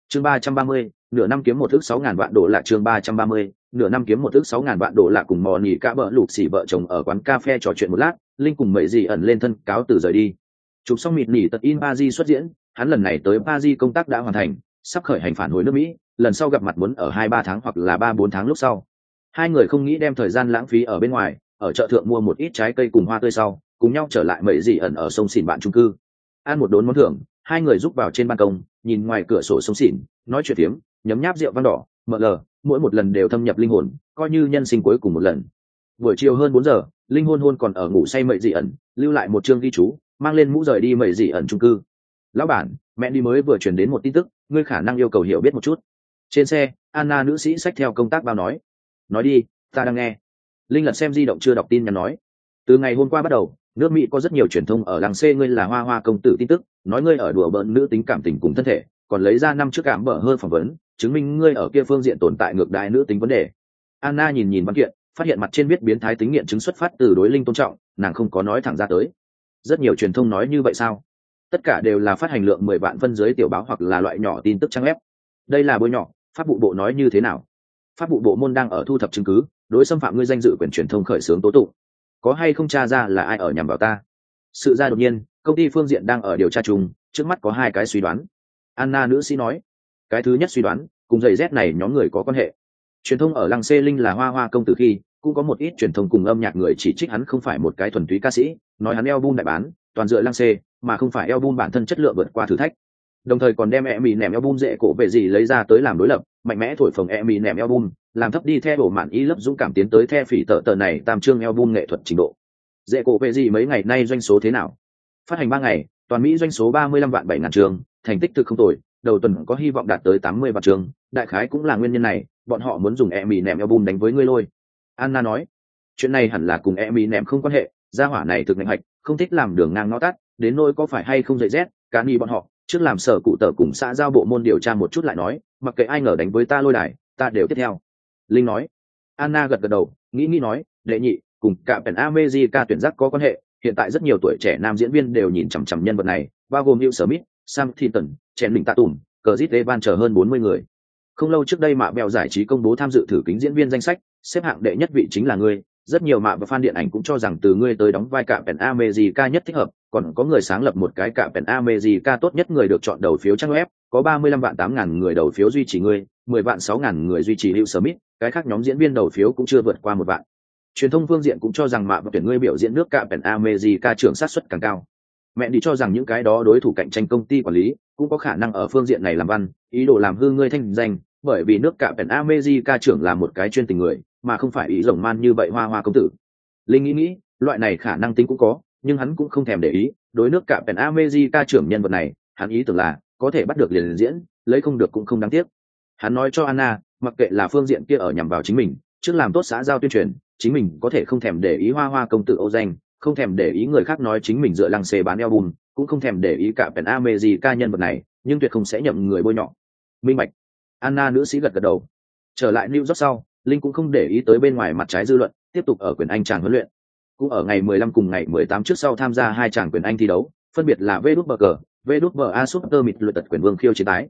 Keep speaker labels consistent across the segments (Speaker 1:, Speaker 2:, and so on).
Speaker 1: chương 330, nửa năm kiếm một ước 6.000 vạn đô la. Chương 330, nửa năm kiếm một ước 6.000 vạn đô la. Cùng mò nỉ cả bỡ lục xỉ vợ chồng ở quán cà phê trò chuyện một lát, Linh cùng mấy gì ẩn lên thân cáo từ rời đi. Chụp xong mịt nỉ tật in Paris xuất diễn, hắn lần này tới Paris công tác đã hoàn thành, sắp khởi hành phản hồi nước Mỹ, lần sau gặp mặt muốn ở 2-3 tháng hoặc là 3-4 tháng lúc sau. Hai người không nghĩ đem thời gian lãng phí ở bên ngoài, ở chợ thượng mua một ít trái cây cùng hoa tươi sau, cùng nhau trở lại mấy gì ẩn ở sông xỉn bạn chung cư. Ăn một đốn món thưởng, hai người rúc vào trên ban công, nhìn ngoài cửa sổ sông xỉn, nói chuyện phiếm, nhấm nháp rượu vang đỏ, mờ lờ, mỗi một lần đều thâm nhập linh hồn, coi như nhân sinh cuối cùng một lần. Buổi chiều hơn 4 giờ, Linh hôn còn ở ngủ say mậy dị ẩn, lưu lại một chương ghi chú, mang lên mũ rời đi mậy dị ẩn chung cư. Lão bản, mẹ đi mới vừa truyền đến một tin tức, ngươi khả năng yêu cầu hiểu biết một chút. Trên xe, Anna nữ sĩ xách theo công tác bao nói đi, ta đang nghe. Linh lật xem di động chưa đọc tin nhắn nói, từ ngày hôm qua bắt đầu, nước Mỹ có rất nhiều truyền thông ở làng C ngươi là hoa hoa công tử tin tức, nói ngươi ở đùa bỡn nữ tính cảm tình cùng thân thể, còn lấy ra năm trước cảm bở hơn phỏng vấn, chứng minh ngươi ở kia phương diện tồn tại ngược đãi nữ tính vấn đề. Anna nhìn văn kiện, phát hiện mặt trên viết biến thái tính nghiện chứng xuất phát từ đối Linh tôn trọng, nàng không có nói thẳng ra tới. Rất nhiều truyền thông nói như vậy sao? Tất cả đều là phát hành lượng 10 vạn phân dưới tiểu báo hoặc là loại nhỏ tin tức trang web. Đây là bôi nhỏ, pháp vụ bộ nói như thế nào? Pháp vụ bộ môn đang ở thu thập chứng cứ, đối xâm phạm ngươi danh dự quyền truyền thông khởi xướng tố tụng. Có hay không tra ra là ai ở nhằm vào ta? Sự ra đột nhiên, công ty phương diện đang ở điều tra chung, trước mắt có 2 cái suy đoán. Anna nữ sĩ nói, cái thứ nhất suy đoán, cùng giày Z này nhóm người có quan hệ. Truyền thông ở lăng xê Linh là hoa hoa công tử khi, cũng có một ít truyền thông cùng âm nhạc người chỉ trích hắn không phải một cái thuần túy ca sĩ, nói hắn album đại bán, toàn dựa lăng xê, mà không phải album bản thân chất lượng vượt qua thử thách. Đồng thời còn đem Eminem album dễ cổ về gì lấy ra tới làm đối lập, mạnh mẽ thổi phồng Eminem album, làm thấp đi theo đổ mạn ý lấp dũng cảm tiến tới theo phỉ tờ này tam chương album nghệ thuật trình độ. Dễ cổ về gì mấy ngày nay doanh số thế nào? Phát hành 3 ngày, toàn Mỹ doanh số 35 vạn 7.000 trường, thành tích thực không tồi, đầu tuần có hy vọng đạt tới 80 vạn trường, đại khái cũng là nguyên nhân này, bọn họ muốn dùng Eminem album đánh với ngươi lôi. Anna nói, chuyện này hẳn là cùng Eminem không quan hệ, gia hỏa này thực ngạnh hạch, không thích làm đường ngang ngõ tắt, đến nỗi có phải hay không dậy rét, cả nghi bọn họ, trước làm sở cụ tờ cùng xã giao bộ môn điều tra một chút lại nói, mặc kệ ai ngờ đánh với ta lôi đài, ta đều tiếp theo. Linh nói. Anna gật gật đầu, nghĩ nói, đệ nhị, cùng cả Pen America tuyển giác có quan hệ, hiện tại rất nhiều tuổi trẻ nam diễn viên đều nhìn chằm chằm nhân vật này, bao gồm Will Smith, Sam Hinton, Chen Linh Tatum, Chris Evans chờ hơn 40 người. Không lâu trước đây mạ bèo giải trí công bố tham dự thử kính diễn viên danh sách, xếp hạng đệ nhất vị chính là ngươi, rất nhiều mạ và fan điện ảnh cũng cho rằng từ ngươi tới đóng vai cả Pen America nhất thích hợp, còn có người sáng lập một cái cả Pen America tốt nhất người được chọn đầu phiếu trang web, có 35 vạn 8.000 người đầu phiếu duy trì ngươi, 10 vạn 6.000 người duy trì Will Smith, cái khác nhóm diễn viên đầu phiếu cũng chưa vượt qua 1 vạn. Truyền thông phương diện cũng cho rằng mạ và tuyển ngươi biểu diễn nước cả Pen America trưởng sát suất càng cao. Mẹ đi cho rằng những cái đó đối thủ cạnh tranh công ty quản lý cũng có khả năng ở phương diện này làm văn, ý đồ làm hư ngươi thanh danh, bởi vì nước cả Pen America trưởng là một cái chuyên tình người, mà không phải ý rồng man như vậy hoa hoa công tử. Linh nghĩ, loại này khả năng tính cũng có, nhưng hắn cũng không thèm để ý, đối nước cả Pen America trưởng nhân vật này, hắn ý tưởng là có thể bắt được liền diễn, lấy không được cũng không đáng tiếc. Hắn nói cho Anna, mặc kệ là phương diện kia ở nhằm vào chính mình, trước làm tốt xã giao tuyên truyền, chính mình có thể không thèm để ý hoa hoa công tử ô danh, không thèm để ý người khác nói chính mình dựa lăng xê bán album, cũng không thèm để ý cả Pen America nhân vật này, nhưng tuyệt không sẽ nhậm người bôi nhọ. Minh bạch. Anna nữ sĩ gật gật đầu. Trở lại New York sau, Linh cũng không để ý tới bên ngoài mặt trái dư luận, tiếp tục ở quyền Anh tràng huấn luyện. Cũng ở ngày 15 cùng ngày 18 trước sau tham gia 2 tràng quyền Anh thi đấu, phân biệt là VWG, VWA Super Mid luyện tật quyền vương khiêu chiến tái.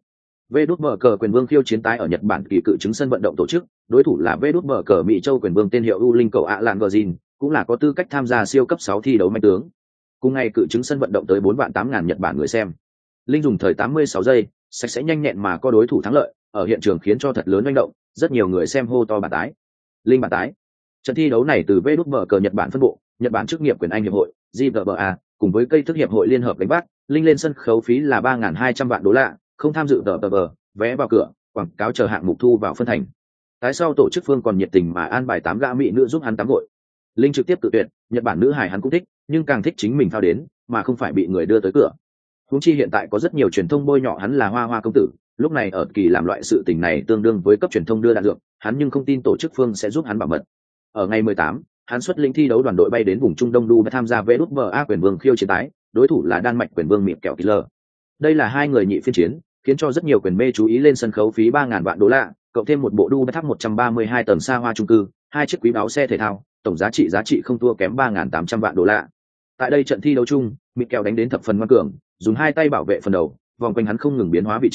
Speaker 1: VWG quyền vương khiêu chiến tái ở Nhật Bản kỳ cự chứng sân vận động tổ chức, đối thủ là VWG Mỹ Châu quyền vương tên hiệu U Linh cầu Alan Gordin, cũng là có tư cách tham gia siêu cấp 6 thi đấu mạnh tướng. Cùng ngày cự chứng sân vận động tới 4 vạn 8.000 Nhật Bản người xem. Linh dùng thời 86 giây, sạch sẽ nhanh nhẹn mà có đối thủ thắng lợi, ở hiện trường khiến cho thật lớn manh động, rất nhiều người xem hô to bàn tái. Linh bàn tái. Trận thi đấu này từ VWG Nhật Bản phân bộ, Nhật Bản chức nghiệp quyền Anh hiệp hội, JVBA, cùng với cây thức hiệp hội liên hợp đánh bắt, Linh lên sân khấu phí là 3.200 vạn đô la, không tham dự VWG, vé vào cửa, quảng cáo chờ hạng mục thu vào phân thành. Tái sau tổ chức phương còn nhiệt tình mà an bài 8 gã mỹ nữ giúp hắn tắm gội. Linh trực tiếp tự tuyển, Nhật Bản nữ hài hắn cũng thích, nhưng càng thích chính mình phao đến, mà không phải bị người đưa tới cửa. Huống chi hiện tại có rất nhiều truyền thông bôi nhọ hắn là hoa hoa công tử, lúc này ở kỳ làm loại sự tình này tương đương với cấp truyền thông đưa đạn dược, hắn nhưng không tin tổ chức phương sẽ giúp hắn bảo mật. Ở ngày 18, hắn xuất lĩnh thi đấu đoàn đội bay đến vùng Trung Đông Dubai tham gia VWA quyền vương khiêu chiến tái, đối thủ là Đan Mạch quyền vương Mịp Kẹo Killer. Đây là 2 người nhị phiên chiến, khiến cho rất nhiều quyền mê chú ý lên sân khấu phí 3.000 vạn đô la, cộng thêm một bộ Dubai tháp 132 tầng xa hoa chung cư, 2 chiếc quý báu xe thể thao, tổng giá trị không thua kém 3.800 vạn đô la. Tại đây trận thi đấu chung, Mịp Kẹo đánh đến thập phần ngoan cường, dùng 2 tay bảo vệ phần đầu, vòng quanh hắn không ngừng biến hóa vị trí,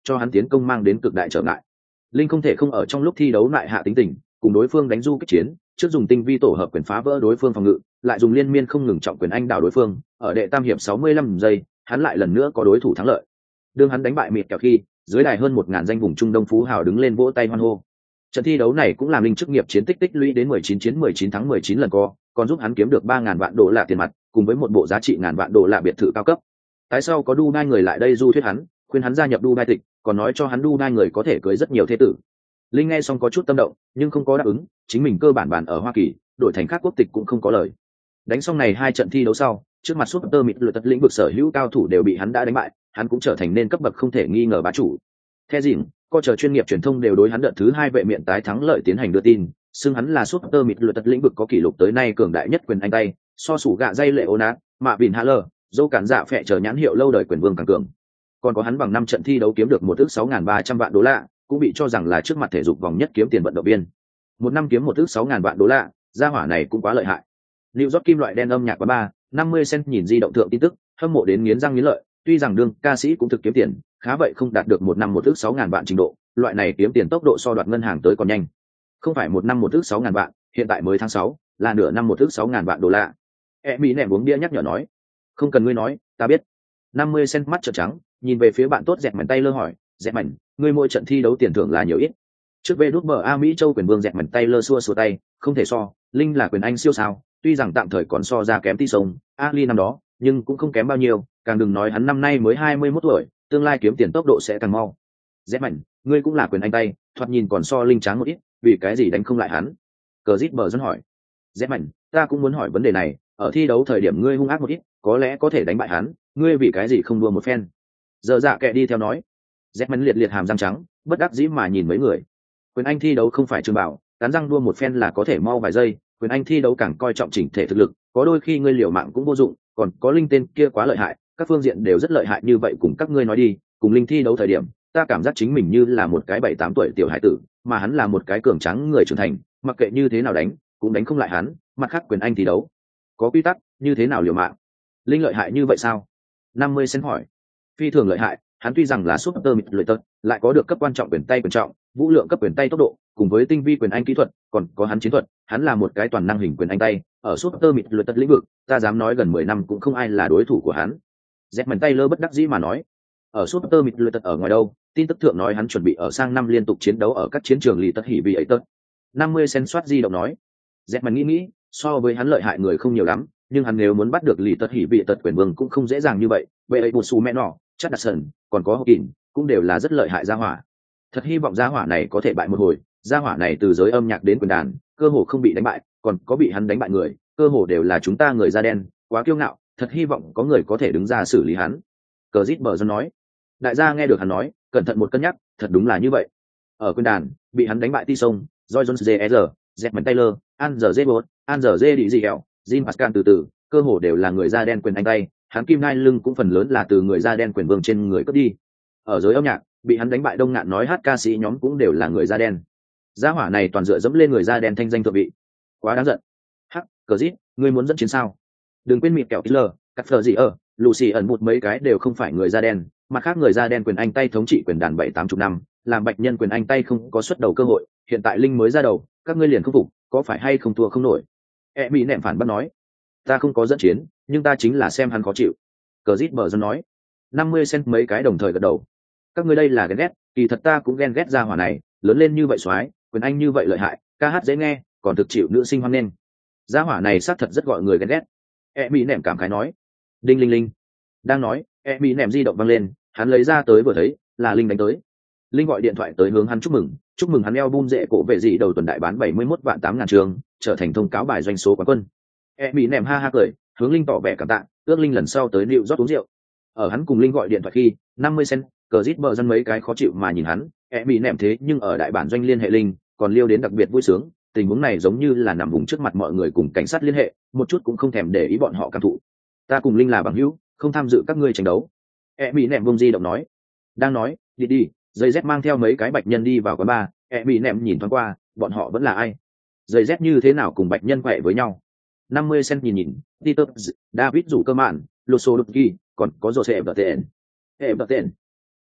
Speaker 1: cho hắn tiến công mang đến cực đại trở ngại. Linh không thể không ở trong lúc thi đấu lại hạ tính tình, cùng đối phương đánh du kích chiến, trước dùng tinh vi tổ hợp quyền phá vỡ đối phương phòng ngự, lại dùng liên miên không ngừng trọng quyền anh đảo đối phương, ở đệ tam hiệp 65 giây, hắn lại lần nữa có đối thủ thắng lợi. Đương hắn đánh bại mịt kẹo khi, dưới đài hơn 1000 danh vùng Trung Đông phú hào đứng lên vỗ tay hoan hô. Trận thi đấu này cũng làm Linh chức nghiệp chiến tích tích lũy đến 19 chiến 19 thắng 19 lần co, còn giúp hắn kiếm được 3000 vạn đô la tiền mặt, cùng với một bộ giá trị ngàn vạn đô la biệt thự cao cấp. Tại sao có Dubai người lại đây du thuyết hắn, khuyên hắn gia nhập Dubai tịch, còn nói cho hắn Dubai người có thể cưới rất nhiều thế tử. Linh nghe xong có chút tâm động, nhưng không có đáp ứng, chính mình cơ bản ở Hoa Kỳ, đổi thành khác quốc tịch cũng không có lời. Đánh xong này 2 trận thi đấu sau, trước mặt Super Mịt lựa tật lĩnh vực sở hữu cao thủ đều bị hắn đã đánh bại, hắn cũng trở thành nên cấp bậc không thể nghi ngờ bá chủ. Theo dĩm, co chờ chuyên nghiệp truyền thông đều đối hắn đợt thứ 2 vệ miện tái thắng lợi tiến hành đưa tin, xưng hắn là Super Mịt lựa tật lĩnh vực có kỷ lục tới nay cường đại nhất quyền anh tay, so sủ gạ dây lệ Ona, mạ vịn Haller, dâu cản dạ phệ chờ nhãn hiệu lâu đời quyền vương càng cường. Còn có hắn bằng 5 trận thi đấu kiếm được 1.6.300 vạn đô la, cũng bị cho rằng là trước mặt thể dục vòng nhất kiếm tiền vận động viên. Một năm kiếm 1.600.000 vạn đô la, gia hỏa này cũng quá lợi hại. New York kim loại đen âm nhạc quán bar, 50 cent nhìn di động thượng tin tức, hâm mộ đến nghiến răng nghiến lợi, tuy rằng đương ca sĩ cũng thực kiếm tiền, khá vậy không đạt được một năm 1.600.000 vạn trình độ, loại này kiếm tiền tốc độ so đoạt ngân hàng tới còn nhanh. Không phải một năm 1.600.000 vạn, hiện tại mới tháng 6, là nửa năm 1.600.000 vạn đô la. Mỹ ném uống bia nhắc nhở nói, không cần ngươi nói, ta biết. 50 cent mắt trợn trắng, nhìn về phía bạn tốt dẹt mảnh tay lơ hỏi, dẹt mảnh, ngươi mỗi trận thi đấu tiền thưởng là nhiều ít? Trước VWA Mỹ châu quyền vương dẹt mảnh tay lơ xua tay, không thể so, Linh là quyền anh siêu sao, tuy rằng tạm thời còn so ra kém Ti Sông, Ali năm đó, nhưng cũng không kém bao nhiêu, càng đừng nói hắn năm nay mới 21 tuổi, tương lai kiếm tiền tốc độ sẽ càng mau. Dẹt mảnh, ngươi cũng là quyền anh tay, thoạt nhìn còn so Linh tráng một ít, vì cái gì đánh không lại hắn? Cờ Dít bờ dân hỏi. Dẹt mảnh, ta cũng muốn hỏi vấn đề này, ở thi đấu thời điểm ngươi hung ác một ít, có lẽ có thể đánh bại hắn, ngươi vì cái gì không đua một phen? Giờ dạ kệ đi theo nói. Dẹt mảnh liệt hàm răng trắng, bất đắc dĩ mà nhìn mấy người. Quyền anh thi đấu không phải trường bảo, cắn răng đua một phen là có thể mau vài giây, quyền anh thi đấu càng coi trọng chỉnh thể thực lực, có đôi khi ngươi liều mạng cũng vô dụng, còn có Linh tên kia quá lợi hại, các phương diện đều rất lợi hại như vậy, cùng các ngươi nói đi, cùng Linh thi đấu thời điểm, ta cảm giác chính mình như là một cái 7-8 tuổi tiểu hải tử, mà hắn là một cái cường tráng người trưởng thành, mặc kệ như thế nào đánh, cũng đánh không lại hắn, mặt khác quyền anh thi đấu có quy tắc, như thế nào liều mạng. Linh lợi hại như vậy sao? 50 cent hỏi. Phi thường lợi hại, hắn tuy rằng là super mịt lợi tật, lại có được cấp quan trọng quyền tay quyền trọng, vũ lượng cấp quyền tay tốc độ, cùng với tinh vi quyền anh kỹ thuật, còn có hắn chiến thuật, hắn là một cái toàn năng hình quyền anh tay, ở super mịt lợi tật lĩnh vực, ta dám nói gần 10 năm cũng không ai là đối thủ của hắn. Dẹp mảnh tay lơ bất đắc dĩ mà nói, ở super mịt lợi tật ở ngoài đâu, tin tức thượng nói hắn chuẩn bị ở sang năm liên tục chiến đấu ở các chiến trường lì tật hỉ vì ấy tật. 50 cent soát di động nói, dẹp mảnh nghĩ, so với hắn lợi hại người không nhiều lắm, nhưng hắn nếu muốn bắt được lì tật hỉ vị tật quyền vương cũng không dễ dàng như vậy, vậy ấy một xù mẹ nọ, chắc đặt sần, còn có Hawkins, cũng đều là rất lợi hại gia hỏa. Thật hy vọng gia hỏa này có thể bại một hồi, gia hỏa này từ giới âm nhạc đến quyền đàn, cơ hồ không bị đánh bại, còn có bị hắn đánh bại người, cơ hồ đều là chúng ta người da đen, quá kiêu ngạo, thật hy vọng có người có thể đứng ra xử lý hắn. Cờ Dít bờ dân nói. Đại gia nghe được hắn nói, cẩn thận một cân nhắc, thật đúng là như vậy. Ở quyền đàn, bị hắn đánh bại Ti Sông, Joy Jones Jr, Zedman Taylor, Anzer Zebot, Anzer Zediel, Jim Pascal từ cơ hồ đều là người da đen quyền anh tay, hắn kim nai lưng cũng phần lớn là từ người da đen quyền vương trên người cướp đi. Ở giới âm nhạc, bị hắn đánh bại đông ngạn nói hát ca sĩ nhóm cũng đều là người da đen. Gia hỏa này toàn dựa dẫm lên người da đen thanh danh thượng vị, quá đáng giận. Hắc, cờ dít, ngươi muốn dẫn chiến sao? Đừng quên mịt kẹo Killer, cắt phở gì ở, Lucy ẩn một mấy cái đều không phải người da đen, mặt khác người da đen quyền anh tay thống trị quyền đàn 7-80 năm, làm bạch nhân quyền anh tay không có xuất đầu cơ hội, hiện tại Linh mới ra đầu, các ngươi liền không phục, có phải hay không thua không nổi? Bị nẹm phản bác nói, ta không có dẫn chiến, nhưng ta chính là xem hắn khó chịu. Cờ dít bờ dân nói, 50 cent mấy cái đồng thời gật đầu. Các ngươi đây là ghen ghét, kỳ thật ta cũng ghen ghét gia hỏa này, lớn lên như vậy xoái, quyền anh như vậy lợi hại, ca hát dễ nghe, còn thực chịu nữ sinh hoan nghênh. Gia hỏa này xác thật rất gọi người ghen ghét. Bị nẹm cảm khái nói, đinh linh linh. Đang nói, bị nẹm di động văng lên, hắn lấy ra tới vừa thấy, là Linh đánh tới. Linh gọi điện thoại tới hướng hắn chúc mừng hắn album dễ cổ về gì đầu tuần đại bán 71 vạn 8.000 trường, trở thành thông cáo bài doanh số quán quân. Bị nẹm ha ha cười, hướng Linh tỏ vẻ cảm tạ, ước Linh lần sau tới New York uống rượu. Ở hắn cùng Linh gọi điện thoại khi, 50 cent, cờ rít bờ dân mấy cái khó chịu mà nhìn hắn, bị nẹm thế nhưng ở đại bản doanh liên hệ Linh, còn liêu đến đặc biệt vui sướng, tình huống này giống như là nằm vùng trước mặt mọi người cùng cảnh sát liên hệ, một chút cũng không thèm để ý bọn họ cảm thụ. Ta cùng Linh là bằng hữu, không tham dự các ngươi tranh đấu. Bị nẹm vung di động nói. Đang nói, đi, dây Z mang theo mấy cái bạch nhân đi vào quán bar, bị nẹm nhìn thoáng qua, bọn họ vẫn là ai? Dây Z như thế nào cùng bạch nhân quẹ với nhau? 50 cent nhìn, Peter, David rủ cơ mạn, Losodowski, còn có Jose Everton.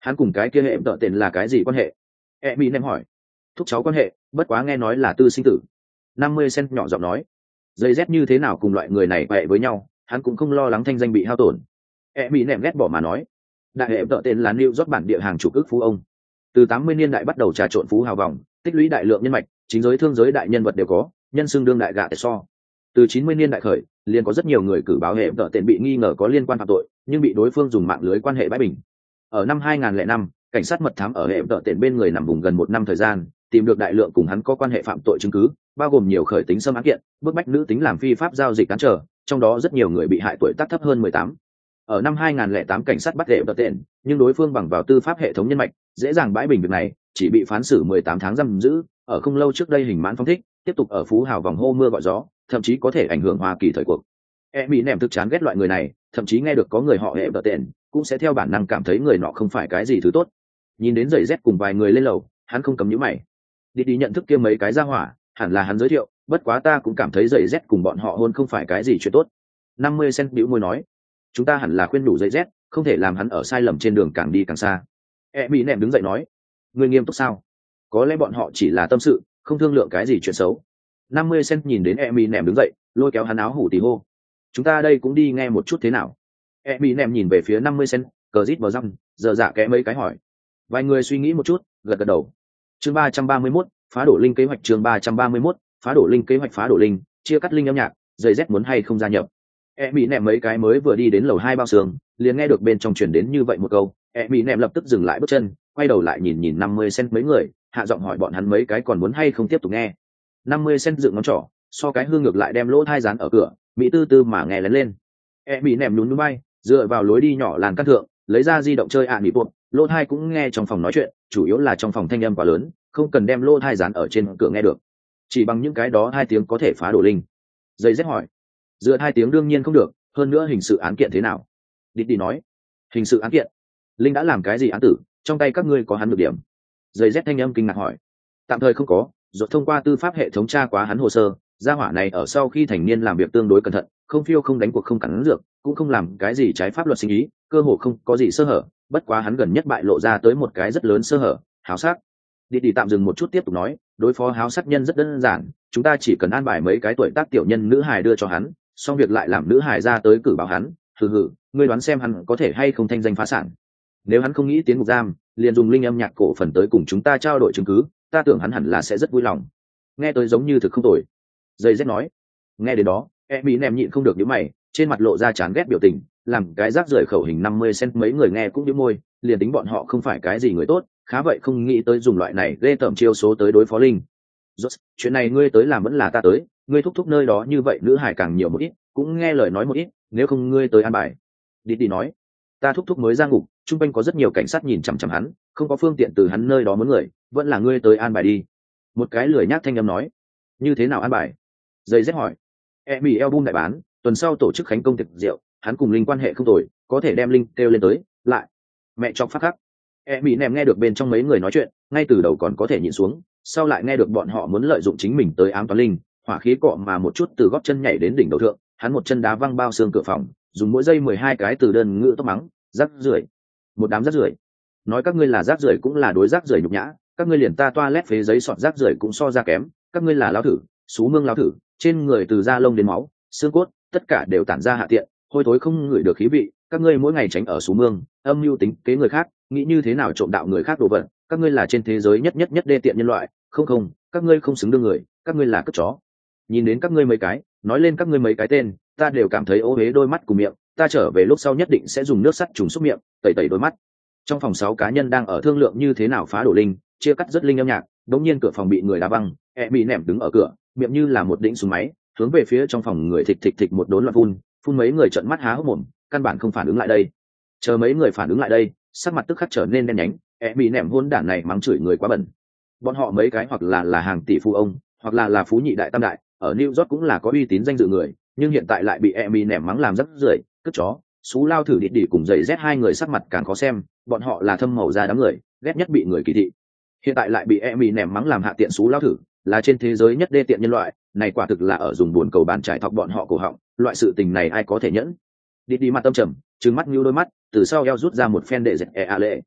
Speaker 1: Hắn cùng cái kia hệ tợ tên là cái gì quan hệ? Eminem hỏi. Thúc cháu quan hệ, bất quá nghe nói là tư sinh tử. 50 cent nhỏ giọng nói. Dây Z như thế nào cùng loại người này quẹ với nhau, hắn cũng không lo lắng thanh danh bị hao tổn. Eminem ghét bỏ mà nói. Đại hệ tợ tên là New York bản địa hàng chục ức phú ông. Từ 80 niên đại bắt đầu trà trộn phú hào vòng, tích lũy đại lượng nhân mạch, chính giới thương giới đại nhân vật đều có, nhân xưng đương đại gạ tại so. Từ 90 niên đại khởi, liền có rất nhiều người cử báo hệ tợ tên bị nghi ngờ có liên quan phạm tội, nhưng bị đối phương dùng mạng lưới quan hệ bãi bình. Ở năm 2005, cảnh sát mật thám ở hệ tợ tên bên người nằm vùng gần 1 năm thời gian, tìm được đại lượng cùng hắn có quan hệ phạm tội chứng cứ, bao gồm nhiều khởi tính xâm án kiện, bức bách nữ tính làm phi pháp giao dịch cản trở, trong đó rất nhiều người bị hại tuổi tác thấp hơn 18. Ở năm 2008 cảnh sát bắt hệ tợ tên, nhưng đối phương bằng vào tư pháp hệ thống nhân mạch, dễ dàng bãi bình việc này, chỉ bị phán xử 18 tháng giam giữ, ở không lâu trước đây hình mãn phóng thích, tiếp tục ở phú hào vòng hô mưa gọi gió, thậm chí có thể ảnh hưởng Hoa Kỳ thời cuộc. Eminem thực chán ghét loại người này, thậm chí nghe được có người họ hệ tợ tên, cũng sẽ theo bản năng cảm thấy người nọ không phải cái gì thứ tốt. Nhìn đến giày dép cùng vài người lên lầu, hắn không cấm nhíu mày. Đi nhận thức kia mấy cái ra hỏa, hẳn là hắn giới thiệu, bất quá ta cũng cảm thấy giày dép cùng bọn họ hôn không phải cái gì chuyện tốt. 50 cent bĩu môi nói, chúng ta hẳn là khuyên đủ giày dép, không thể làm hắn ở sai lầm trên đường càng đi càng xa. Eminem đứng dậy nói, người nghiêm túc sao? Có lẽ bọn họ chỉ là tâm sự, không thương lượng cái gì chuyện xấu. 50 cent nhìn đến Eminem đứng dậy, lôi kéo hắn áo hủ tí hô, chúng ta đây cũng đi nghe một chút thế nào. Eminem nhìn về phía 50 cent, cờ rít vào răng, giờ dạ kẽ mấy cái hỏi. Vài người suy nghĩ một chút, gật gật đầu. Chương 331, phá đổ linh kế hoạch. Chương 331, phá đổ linh kế hoạch. Phá đổ linh, chia cắt linh âm nhạc, giày Z muốn hay không gia nhập. Eminem mấy cái mới vừa đi đến lầu 2 bao sương, liền nghe được bên trong truyền đến như vậy một câu. Eminem lập tức dừng lại bước chân, quay đầu lại nhìn 50 cent mấy người, hạ giọng hỏi bọn hắn mấy cái còn muốn hay không tiếp tục nghe. 50 cent dựng ngón trỏ, so cái hương ngược lại đem lỗ thai dán ở cửa, mỹ tư tư mà nghe lén lên. Eminem nhún nhún vai, dựa vào lối đi nhỏ làn căn thượng, lấy ra di động chơi ạ nỉ buộc, lỗ thai cũng nghe trong phòng nói chuyện, chủ yếu là trong phòng thanh âm quá lớn, không cần đem lỗ thai dán ở trên cửa nghe được, chỉ bằng những cái đó 2 tiếng có thể phá đổ linh. Dây dép hỏi, dựa 2 tiếng đương nhiên không được, hơn nữa hình sự án kiện thế nào? Đi nói, hình sự án kiện, linh đã làm cái gì án tử, trong tay các ngươi có hắn được điểm? Dây dép thanh âm kinh ngạc hỏi, tạm thời không có, dột thông qua tư pháp hệ thống tra quá hắn hồ sơ, gia hỏa này ở sau khi thành niên làm việc tương đối cẩn thận, không phiêu không đánh cuộc không cắn dược, cũng không làm cái gì trái pháp luật sinh ý, cơ hồ không có gì sơ hở, bất quá hắn gần nhất bại lộ ra tới một cái rất lớn sơ hở, háo sắc. Đi tạm dừng một chút tiếp tục nói, đối phó háo sắc nhân rất đơn giản, chúng ta chỉ cần an bài mấy cái tuổi tác tiểu nhân nữ hài đưa cho hắn, xong việc lại làm nữ hài ra tới cử báo hắn, ngươi đoán xem hắn có thể hay không thanh danh phá sản. Nếu hắn không nghĩ tiến ngục giam, liền dùng linh âm nhạc cổ phần tới cùng chúng ta trao đổi chứng cứ, ta tưởng hắn hẳn là sẽ rất vui lòng. Nghe tới giống như thực không tồi. Dây Z nói. Nghe đến đó, Eminem nhịn không được nhíu mày, trên mặt lộ ra chán ghét biểu tình, làm cái rác rưởi khẩu hình 50 cent mấy người nghe cũng nhíu môi, liền tính bọn họ không phải cái gì người tốt, khá vậy không nghĩ tới dùng loại này ghê tởm chiêu số tới đối phó linh. Rốt, chuyện này ngươi tới làm vẫn là ta tới, ngươi thúc thúc nơi đó như vậy nữ hải càng nhiều một ít, cũng nghe lời nói một ít, nếu không ngươi tới an bài. Đi nói, ta thúc thúc mới ra ngục, chung quanh có rất nhiều cảnh sát nhìn chằm chằm hắn, không có phương tiện từ hắn nơi đó muốn người, vẫn là ngươi tới an bài đi. Một cái lười nhác thanh âm nói, như thế nào an bài? Dây dép hỏi, Emi album đại bán, tuần sau tổ chức khánh công tiệc rượu, hắn cùng linh quan hệ không tồi, có thể đem linh kêu lên tới, lại. Mẹ chọc phát khắc. Eminem nghe được bên trong mấy người nói chuyện, ngay từ đầu còn có thể nhịn xuống, sau lại nghe được bọn họ muốn lợi dụng chính mình tới ám toán linh, hỏa khí cọ mà một chút từ gót chân nhảy đến đỉnh đầu thượng, hắn một chân đá văng bao xương cửa phòng, dùng mỗi giây 12 cái từ đơn ngữ tóc mắng, rác rưởi, một đám rác rưởi. Nói các ngươi là rác rưởi cũng là đối rác rưởi nhục nhã, các ngươi liền ta toilet phế giấy sọt rác rưởi cũng so ra kém, các ngươi là lão thử, xú mương lão thử, trên người từ da lông đến máu, xương cốt, tất cả đều tản ra hạ tiện, hôi thối không ngửi được khí vị, các ngươi mỗi ngày tránh ở xú mương, âm mưu tính kế người khác, nghĩ như thế nào trộm đạo người khác đồ vật, các ngươi là trên thế giới nhất đê tiện nhân loại, không, các ngươi không xứng đương người, các ngươi là cất chó. Nhìn đến các ngươi mấy cái, nói lên các ngươi mấy cái tên, ta đều cảm thấy ô uế đôi mắt cùng miệng, ta trở về lúc sau nhất định sẽ dùng nước sắt trùng xúc miệng, tẩy đôi mắt. Trong phòng 6 cá nhân đang ở thương lượng như thế nào phá đổ linh, chia cắt rất linh âm nhạc, đống nhiên cửa phòng bị người đá văng, bị ném đứng ở cửa, miệng như là một đỉnh súng máy, hướng về phía trong phòng người thịch một đốn loạn phun mấy người trợn mắt há hốc mồm, căn bản không phản ứng lại đây. Chờ mấy người phản ứng lại đây, sắc mặt tức khắc trở nên đen nhánh, bị ném hôn đản này mắng chửi người quá bẩn. Bọn họ mấy cái hoặc là hàng tỷ phú ông, hoặc là phú nhị đại tam đại, ở New York cũng là có uy tín danh dự người, nhưng hiện tại lại bị bị ném mắng làm rất rưởi, cất chó, xú lao thử đi cùng giày Z hai người sắc mặt càng khó xem, bọn họ là thâm màu da đám người, ghét nhất bị người kỳ thị. Hiện tại lại bị bị ném mắng làm hạ tiện xú lao thử, là trên thế giới nhất đê tiện nhân loại, này quả thực là ở dùng buồn cầu bàn trải thọc bọn họ cổ họng, loại sự tình này ai có thể nhẫn. Đi mặt tâm trầm, trừng mắt như đôi mắt, từ sau eo rút ra một phen để dẹt lệ.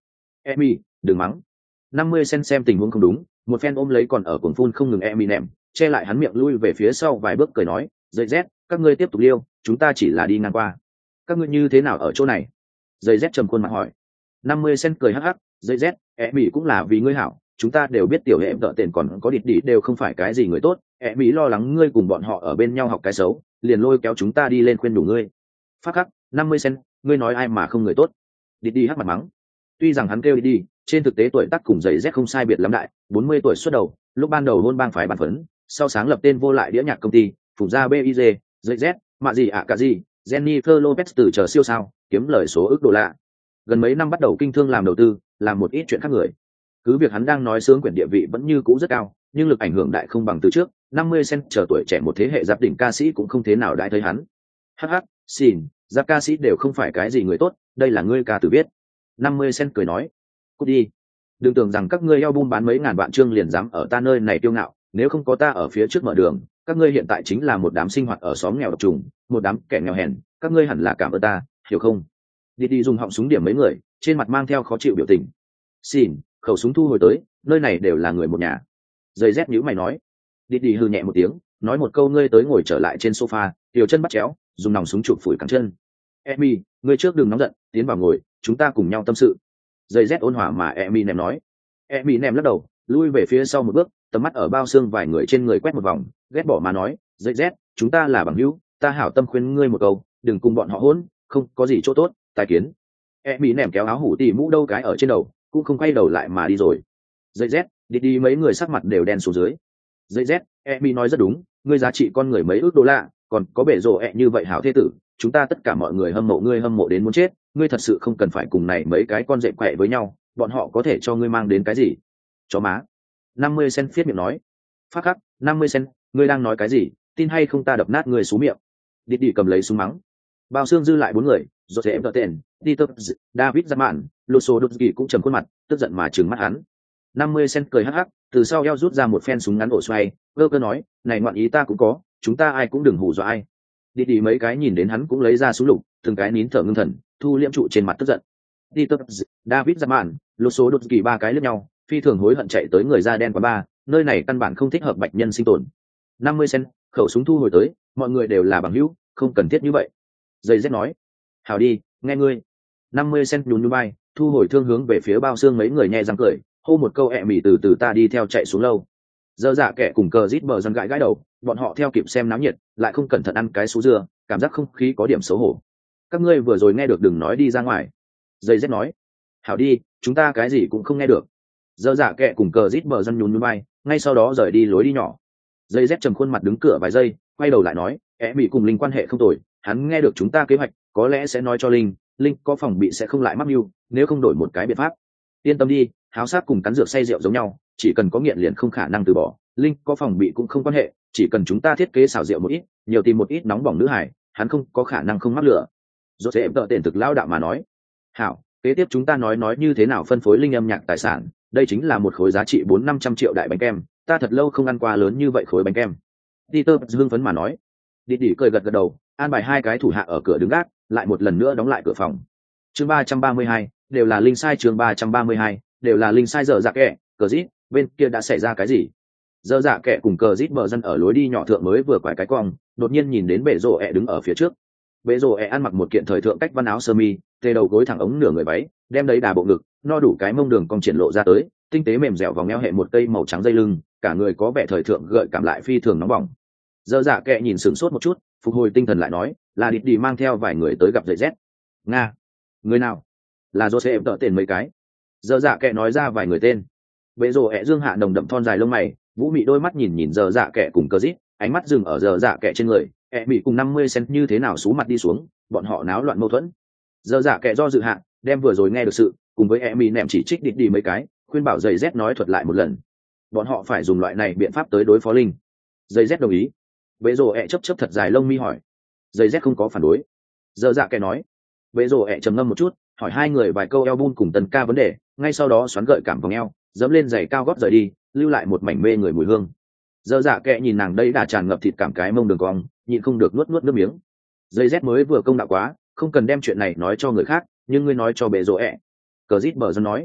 Speaker 1: Emi, đừng mắng. 50 cent xem tình huống không đúng, một phen ôm lấy còn ở cuồng phun không ngừng Emi ném, che lại hắn miệng lui về phía sau vài bước cười nói, dây Z, các ngươi tiếp tục liêu, chúng ta chỉ là đi ngang qua. Các ngươi như thế nào ở chỗ này? Dây Z trầm khuôn mặt hỏi. 50 cent cười hắc hắc, dây Z, Emi cũng là vì ngươi hảo, chúng ta đều biết tiểu hệ vợ tiền còn có địt đỉ đều không phải cái gì người tốt, Emi lo lắng ngươi cùng bọn họ ở bên nhau học cái xấu, liền lôi kéo chúng ta đi lên khuyên đủ ngươi. Phát khắc, 50 cent, ngươi nói ai mà không người tốt? Địt đi hắc mặt mắng. Tuy rằng hắn kêu đi, trên thực tế tuổi tác cùng giày Z không sai biệt lắm đại, 40 tuổi xuất đầu, lúc ban đầu hôn bang phái bản phấn, sau sáng lập tên vô lại đĩa nhạc công ty, phủ ra BIZ, giày Z, mạ gì ạ cả gì, Jennifer Lopez từ chờ siêu sao, kiếm lời số ức đô la. Gần mấy năm bắt đầu kinh thương làm đầu tư, làm một ít chuyện khác người. Cứ việc hắn đang nói sướng quyển địa vị vẫn như cũ rất cao, nhưng lực ảnh hưởng đại không bằng từ trước, 50 cent chờ tuổi trẻ một thế hệ giáp đỉnh ca sĩ cũng không thế nào đại thấy hắn. Hắc hắc, xin, giáp ca sĩ đều không phải cái gì người tốt, đây là ngươi ca tử viết. 50 cent cười nói, cút đi, đừng tưởng rằng các ngươi album bán mấy ngàn vạn chương liền dám ở ta nơi này tiêu ngạo, nếu không có ta ở phía trước mở đường, các ngươi hiện tại chính là một đám sinh hoạt ở xóm nghèo độc trùng, một đám kẻ nghèo hèn, các ngươi hẳn là cảm ơn ta, hiểu không? Đi dùng họng súng điểm mấy người, trên mặt mang theo khó chịu biểu tình. Xin, khẩu súng thu hồi tới, nơi này đều là người một nhà. Giày Z nhíu mày nói. Đi hừ nhẹ một tiếng, nói một câu ngươi tới ngồi trở lại trên sofa, tiểu chân bắt chéo, dùng nòng súng chụp phủi cẳng chân. Emi, ngươi trước đừng nóng giận, tiến vào ngồi, chúng ta cùng nhau tâm sự. Giày Z ôn hòa mà Emi ném nói. Emi ném lắc đầu, lui về phía sau một bước, tầm mắt ở bao xương vài người trên người quét một vòng, ghét bỏ mà nói, Giày Z, chúng ta là bằng hữu, ta hảo tâm khuyên ngươi một câu, đừng cùng bọn họ hỗn, không có gì chỗ tốt, tài kiến. Emi ném kéo áo hủ tỉ mũ đâu cái ở trên đầu, cũng không quay đầu lại mà đi rồi. Giày Z, đi mấy người sắc mặt đều đen xuống dưới. Giày Z, Emi nói rất đúng, ngươi giá trị con người mấy ước đô la, còn có bể rồ như vậy hảo thế tử, chúng ta tất cả mọi người hâm mộ ngươi hâm mộ đến muốn chết, ngươi thật sự không cần phải cùng này mấy cái con dệ quẹ với nhau, bọn họ có thể cho ngươi mang đến cái gì? Chó má. 50 cent phiết miệng nói. Phát khắc, 50 cent, ngươi đang nói cái gì, tin hay không ta đập nát ngươi xuống miệng. Đi cầm lấy súng mắng. Bao xương dư lại 4 người, rồi sẽ đỡ tiền, Peter, David Zaman, Lusso Dutski cũng trầm khuôn mặt, tức giận mà trừng mắt hắn. 50 cent cười hắc hắc, từ sau eo rút ra một phen súng ngắn ổ xoay, cơ nói, này ngoạn ý ta cũng có, chúng ta ai cũng đừng hù dọa ai. Đi mấy cái nhìn đến hắn cũng lấy ra súng lục, từng cái nín thở ngưng thần, thu liễm trụ trên mặt tức giận. Peter, David Zaman, Lusso Dutski ba cái liếc nhau, phi thường hối hận chạy tới người da đen quán bar, nơi này căn bản không thích hợp bạch nhân sinh tồn. 50 cent, khẩu súng thu hồi tới, mọi người đều là bằng hữu, không cần thiết như vậy. Giày Z nói, hảo đi, nghe ngươi. 50 cent nhún nhún vai, thu hồi thương hướng về phía bao xương mấy người nhẹ răng cười, hô một câu ẹ mỉ từ từ ta đi theo chạy xuống lâu. Giờ dạ kẻ cùng cờ rít bờ dân gãi gãi đầu, bọn họ theo kịp xem náo nhiệt, lại không cẩn thận ăn cái sú dưa, cảm giác không khí có điểm xấu hổ. Các ngươi vừa rồi nghe được đừng nói đi ra ngoài. Giày Z nói, hảo đi, chúng ta cái gì cũng không nghe được. Giờ dạ kẻ cùng cờ rít bờ dân nhún nhún vai, ngay sau đó rời đi lối đi nhỏ. Giày Z trầm khuôn mặt đứng cửa vài giây, quay đầu lại nói, ẹ mỉ cùng Linh quan hệ không tồi, hắn nghe được chúng ta kế hoạch, có lẽ sẽ nói cho Linh có phòng bị sẽ không lại mắc mưu, nếu không đổi một cái biện pháp. Yên tâm đi, háo sát cùng cắn dược say rượu giống nhau, chỉ cần có nghiện liền không khả năng từ bỏ, Linh có phòng bị cũng không quan hệ, chỉ cần chúng ta thiết kế xảo rượu một ít, nhiều tìm một ít nóng bỏng nữ hải, hắn không có khả năng không mắc lửa. Rốt sẽ tợ tiền thực lao đạo mà nói. Hảo, kế tiếp chúng ta nói như thế nào phân phối Linh âm nhạc tài sản, đây chính là một khối giá trị 400-500 triệu đại bánh kem, ta thật lâu không ăn qua lớn như vậy khối bánh kem. Peter hưng phấn mà nói. Đi cười gật đầu, an bài hai cái thủ hạ ở cửa đứng gác, lại một lần nữa đóng lại cửa phòng. Chương 332, đều là Linh sai chương 332, đều là Linh sai giờ dạ kẻ, cờ rít, bên kia đã xảy ra cái gì? Giờ dạ kẻ cùng cờ rít bờ dân ở lối đi nhỏ thượng mới vừa quải cái cong, đột nhiên nhìn đến bệ rồ đứng ở phía trước. Bệ rồ ăn mặc một kiện thời thượng cách văn áo sơ mi, tê đầu gối thẳng ống nửa người váy, đem đấy đà bộ ngực, no đủ cái mông đường cong triển lộ ra tới, tinh tế mềm dẻo vòng eo hệ một cây màu trắng dây lưng, cả người có vẻ thời thượng gợi cảm lại phi thường nóng bỏng. Giờ dạ kệ nhìn sửng sốt một chút, phục hồi tinh thần lại nói, là đi mang theo vài người tới gặp dậy Z. Nga, người nào? Là Joseph đỡ tên mấy cái. Giờ dạ kệ nói ra vài người tên. Bệ rồ dương hạ nồng đậm thon dài lông mày, vũ mị đôi mắt nhìn giờ dạ kệ cùng cờ rít, ánh mắt dừng ở giờ dạ kệ trên người, mị cùng 50 cent như thế nào xuống mặt đi xuống, bọn họ náo loạn mâu thuẫn. Giờ dạ kệ do dự hạ, đem vừa rồi nghe được sự, cùng với mị ném chỉ trích đi mấy cái, khuyên bảo giày Z nói thuật lại một lần. Bọn họ phải dùng loại này biện pháp tới đối phó Linh. Giày Z đồng ý. Bệ rồ chấp thật dài lông mi hỏi. Giày Z không có phản đối. Giờ dạ kẻ nói. Bệ rồ trầm ngâm một chút, hỏi hai người vài câu eo bun cùng tần ca vấn đề, ngay sau đó xoắn gợi cảm vòng eo, dẫm lên giày cao gót rời đi, lưu lại một mảnh mê người mùi hương. Giờ dạ kẻ nhìn nàng đây đã tràn ngập thịt cảm cái mông đường cong, nhịn không được nuốt nước miếng. Giày Z mới vừa công đạo quá, không cần đem chuyện này nói cho người khác, nhưng ngươi nói cho bệ rồ Cờ rít bờ dân nói.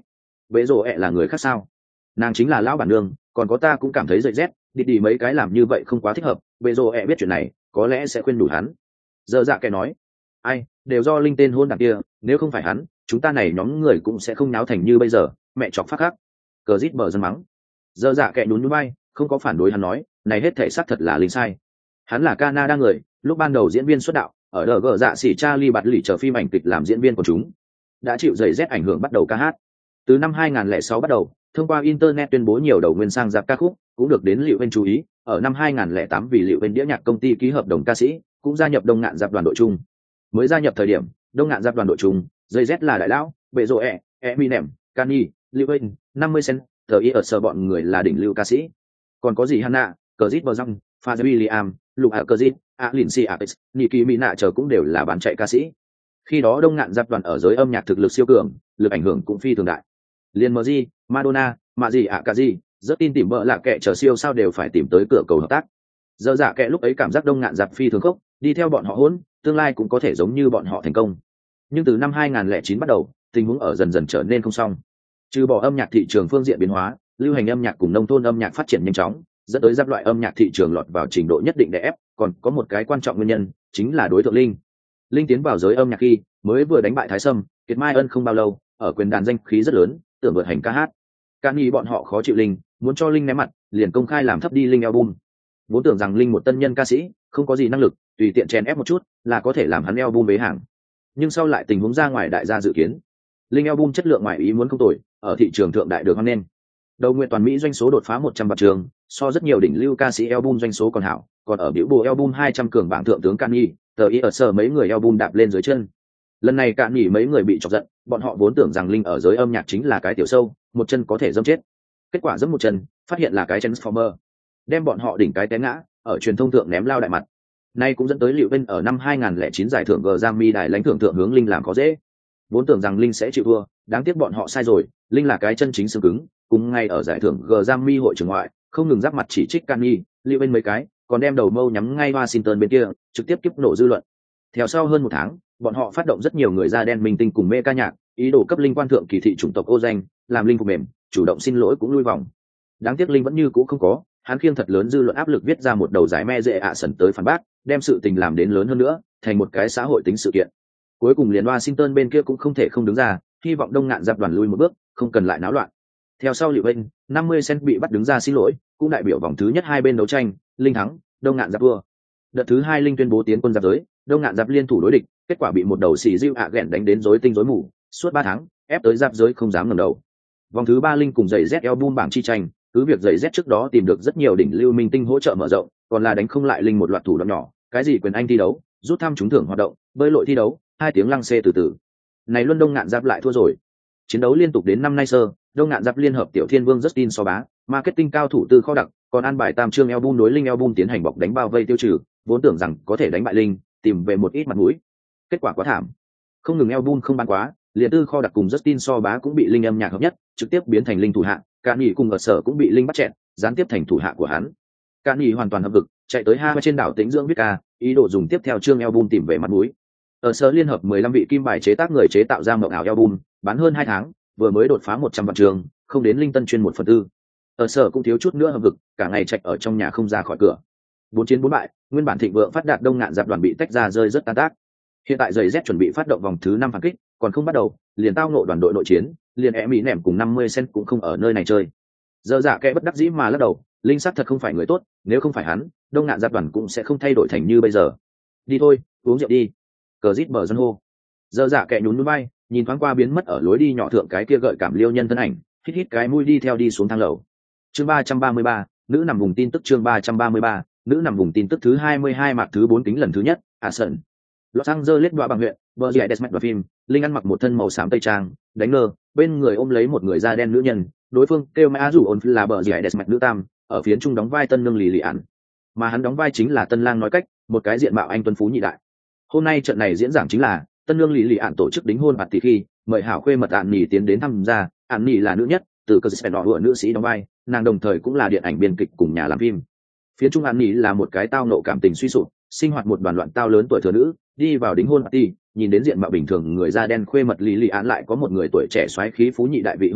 Speaker 1: Bệ rồ ẹ là người khác sao? Nàng chính là lão bản nương, còn có ta cũng cảm thấy dậy rét, đi mấy cái làm như vậy không quá thích hợp. Bệ rồ ẹ biết chuyện này có lẽ sẽ khuyên đủ hắn. Giờ dạ kẻ nói, ai đều do linh tên hôn đảng kia, nếu không phải hắn chúng ta này nhóm người cũng sẽ không náo thành như bây giờ. Mẹ chọc phát khác. Cờ rít bờ dân mắng. Giờ dạ kẻ nhún nhún bay, không có phản đối hắn nói, này hết thể xác thật là linh sai. Hắn là Canada người, lúc ban đầu diễn viên xuất đạo ở đờ gờ dạ xỉ Charlie bạt lì chờ phim ảnh kịch làm diễn viên của chúng, đã chịu giày rét ảnh hưởng bắt đầu ca hát. Từ năm 2006 bắt đầu, thông qua internet tuyên bố nhiều đầu nguyên sang dạp ca khúc, cũng được đến Liệu Bên chú ý. Ở năm 2008 vì Liệu Bên đĩa nhạc công ty ký hợp đồng ca sĩ, cũng gia nhập Đông Ngạn Dạp đoàn đội chung. Mới gia nhập thời điểm, Đông Ngạn Dạp đoàn đội chung, giày rét là đại lão, Bệ Rồ ẹ, Eminem, Kanye, Liệu Bên, 50 Cent, The Earth bọn người là đỉnh lưu ca sĩ. Còn có gì Hanna, Chris Brown, Pharrell Williams, Luca Kazit, Lindsay Apex, Nicki Minaj chờ cũng đều là bán chạy ca sĩ. Khi đó Đông Ngạn Dạp đoàn ở giới âm nhạc thực lực siêu cường, lực ảnh hưởng cũng phi thường đại. Liên Murray, Madonna, mà gì ạ cả gì, rất tin tìm bợ lạ kệ chờ siêu sao đều phải tìm tới cửa cầu hợp tác. Giờ dạ kệ lúc ấy cảm giác Đông Ngạn Dạp phi thường khốc, đi theo bọn họ hỗn, tương lai cũng có thể giống như bọn họ thành công. Nhưng từ năm 2009 bắt đầu, tình huống ở dần dần trở nên không xong. Trừ bỏ âm nhạc thị trường phương diện biến hóa, lưu hành âm nhạc cùng nông thôn âm nhạc phát triển nhanh chóng, dẫn tới giáp loại âm nhạc thị trường lọt vào trình độ nhất định để ép. Còn có một cái quan trọng nguyên nhân, chính là đối tượng Linh tiến vào giới âm nhạc khi mới vừa đánh bại Thái Sâm, Kiệt Mai Ân không bao lâu, ở quyền đàn danh khí rất lớn, tưởng vượt hành ca hát. Kanye bọn họ khó chịu Linh, muốn cho Linh ném mặt, liền công khai làm thấp đi Linh album. Vốn tưởng rằng Linh một tân nhân ca sĩ, không có gì năng lực, tùy tiện chèn ép một chút là có thể làm hắn album bế hàng. Nhưng sau lại tình huống ra ngoài đại gia dự kiến. Linh album chất lượng ngoài ý muốn không tồi, ở thị trường thượng đại được hoan nghênh. Đầu nguyện toàn Mỹ doanh số đột phá 100 bậc trường, so rất nhiều đỉnh lưu ca sĩ album doanh số còn hảo, còn ở Billboard album 200 cường bảng thượng tướng Kanye, The Earth mấy người album đạp lên dưới chân. Lần này Kanye mấy người bị chọc giận, bọn họ vốn tưởng rằng Linh ở giới âm nhạc chính là cái tiểu sâu, một chân có thể dẫm chết. Kết quả dẫm một chân, phát hiện là cái Transformer, đem bọn họ đỉnh cái té ngã, ở truyền thông thượng ném lao đại mặt. Nay cũng dẫn tới Liệu Bên ở năm 2009 giải thưởng Grammy đài lãnh thưởng thượng hướng Linh làm khó dễ. Vốn tưởng rằng Linh sẽ chịu thua, đáng tiếc bọn họ sai rồi, Linh là cái chân chính xương cứng, cùng ngay ở giải thưởng Grammy hội trường ngoại, không ngừng giáp mặt chỉ trích Kanye, Liệu Bên mấy cái, còn đem đầu mâu nhắm ngay Washington bên kia, trực tiếp kiếp nổ dư luận. Theo sau hơn một tháng, bọn họ phát động rất nhiều người da đen minh tinh cùng mê ca nhạc, ý đồ cấp Linh quan thượng kỳ thị chủng tộc ô danh, làm Linh phục mềm, chủ động xin lỗi cũng lui vòng. Đáng tiếc Linh vẫn như cũ không có, hắn khiêng thật lớn dư luận áp lực viết ra một đầu giải me dễ ạ sần tới phản bác, đem sự tình làm đến lớn hơn nữa, thành một cái xã hội tính sự kiện. Cuối cùng liền Washington bên kia cũng không thể không đứng ra, hy vọng Đông Ngạn Dạp đoàn lui một bước, không cần lại náo loạn. Theo sau Liệu Bên, 50 Cent bị bắt đứng ra xin lỗi, cũng đại biểu vòng thứ nhất hai bên đấu tranh, Linh thắng, Đông Ngạn Dạp thua. Đợt thứ hai Linh tuyên bố tiến quân giáp giới, Đông Ngạn Dạp liên thủ đối địch, kết quả bị một đầu xì diêu ạ ghẹn đánh đến rối tinh rối mù, suốt 3 tháng, ép tới giáp giới không dám ngẩng đầu. Vòng thứ ba Linh cùng giày Z album bảng chi tranh, cứ việc giày Z trước đó tìm được rất nhiều đỉnh lưu minh tinh hỗ trợ mở rộng, còn là đánh không lại Linh một loạt thủ đoạn nhỏ, cái gì quyền anh thi đấu, rút thăm trúng thưởng hoạt động, bơi lội thi đấu, 2 tiếng lăng xê từ từ. Này luôn Đông Ngạn Dạp lại thua rồi. Chiến đấu liên tục đến năm nay sơ, Đông Ngạn Dạp liên hợp Tiểu Thiên Vương Justin so bá, marketing cao thủ tư kho đặc, còn an bài tam chương album đối Linh album tiến hành bọc đánh bao vây tiêu trừ, vốn tưởng rằng có thể đánh bại Linh, tìm về một ít mặt mũi. Kết quả quá thảm. Không ngừng album không bán quá, liền tư kho đặc cùng Justin so bá cũng bị Linh âm nhạc hợp nhất, trực tiếp biến thành Linh thủ hạ, Kanye cùng ở sở cũng bị Linh bắt chẹn, gián tiếp thành thủ hạ của hắn. Kanye hoàn toàn hợp vực, chạy tới Hawaii trên đảo Tĩnh dưỡng viết ca, ý đồ dùng tiếp theo chương album tìm về mặt mũi. Ở sở liên hợp 15 vị kim bài chế tác người chế tạo ra mộng ảo album, bán hơn 2 tháng, vừa mới đột phá 100 vạn trường, không đến Linh tân chuyên 1/4. Ở sở cũng thiếu chút nữa hợp vực, cả ngày trạch ở trong nhà không ra khỏi cửa. 4 chiến 4 bại, nguyên bản thịnh vượng phát đạt Đông Ngạn Dạp đoàn bị tách ra rơi rất tan tác. Hiện tại giày Z chuẩn bị phát động vòng thứ 5 phản kích, còn không bắt đầu, liền tao ngộ đoàn đội nội chiến, liền Mỹ nẻm cùng 50 Cent cũng không ở nơi này chơi. Giờ dạ kẻ bất đắc dĩ mà lắc đầu, Linh sắc thật không phải người tốt, nếu không phải hắn, Đông Ngạn Dạp đoàn cũng sẽ không thay đổi thành như bây giờ. Đi thôi, uống rượu đi. Cờ rít bờ dân hô. Giờ dạ kẻ nhún nhún vai, nhìn thoáng qua biến mất ở lối đi nhỏ thượng cái kia gợi cảm liêu nhân thân ảnh, hít hít cái mũi đi theo đi xuống thang lầu. Chương 333, nữ nằm vùng tin tức chương 333, nữ nằm vùng tin tức thứ 22 mạc thứ 4 kính lần thứ nhất, Sơn. Los Angeles đoạ bằng huyện, bờ dì Desmet và phim, Linh ăn mặc một thân màu xám tây trang, đánh ngơ, bên người ôm lấy một người da đen nữ nhân, đối phương kêu Mã Dù ôn là bờ dì Desmet nữ tam, ở phía trung đóng vai tân nương lì lì ản, mà hắn đóng vai chính là tân lang nói cách, một cái diện mạo anh tuấn phú nhị đại. Hôm nay trận này diễn giảng chính là tân nương lì lì ản tổ chức đính hôn bạt tỷ khi mời hảo khuê mật ản nhì tiến đến tham gia, ản nhì là nữ nhất, từ cơ sở đỏ nữ sĩ đóng vai, nàng đồng thời cũng là điện ảnh biên kịch cùng nhà làm phim. Phía trung ản nhì là một cái tao nộ cảm tình suy sụp, sinh hoạt một đoàn loạn tao lớn tuổi thừa nữ, đi vào đính hôn party, nhìn đến diện mạo bình thường người da đen khuê mật lì lì án lại có một người tuổi trẻ xoáy khí phú nhị đại vị hôn phu,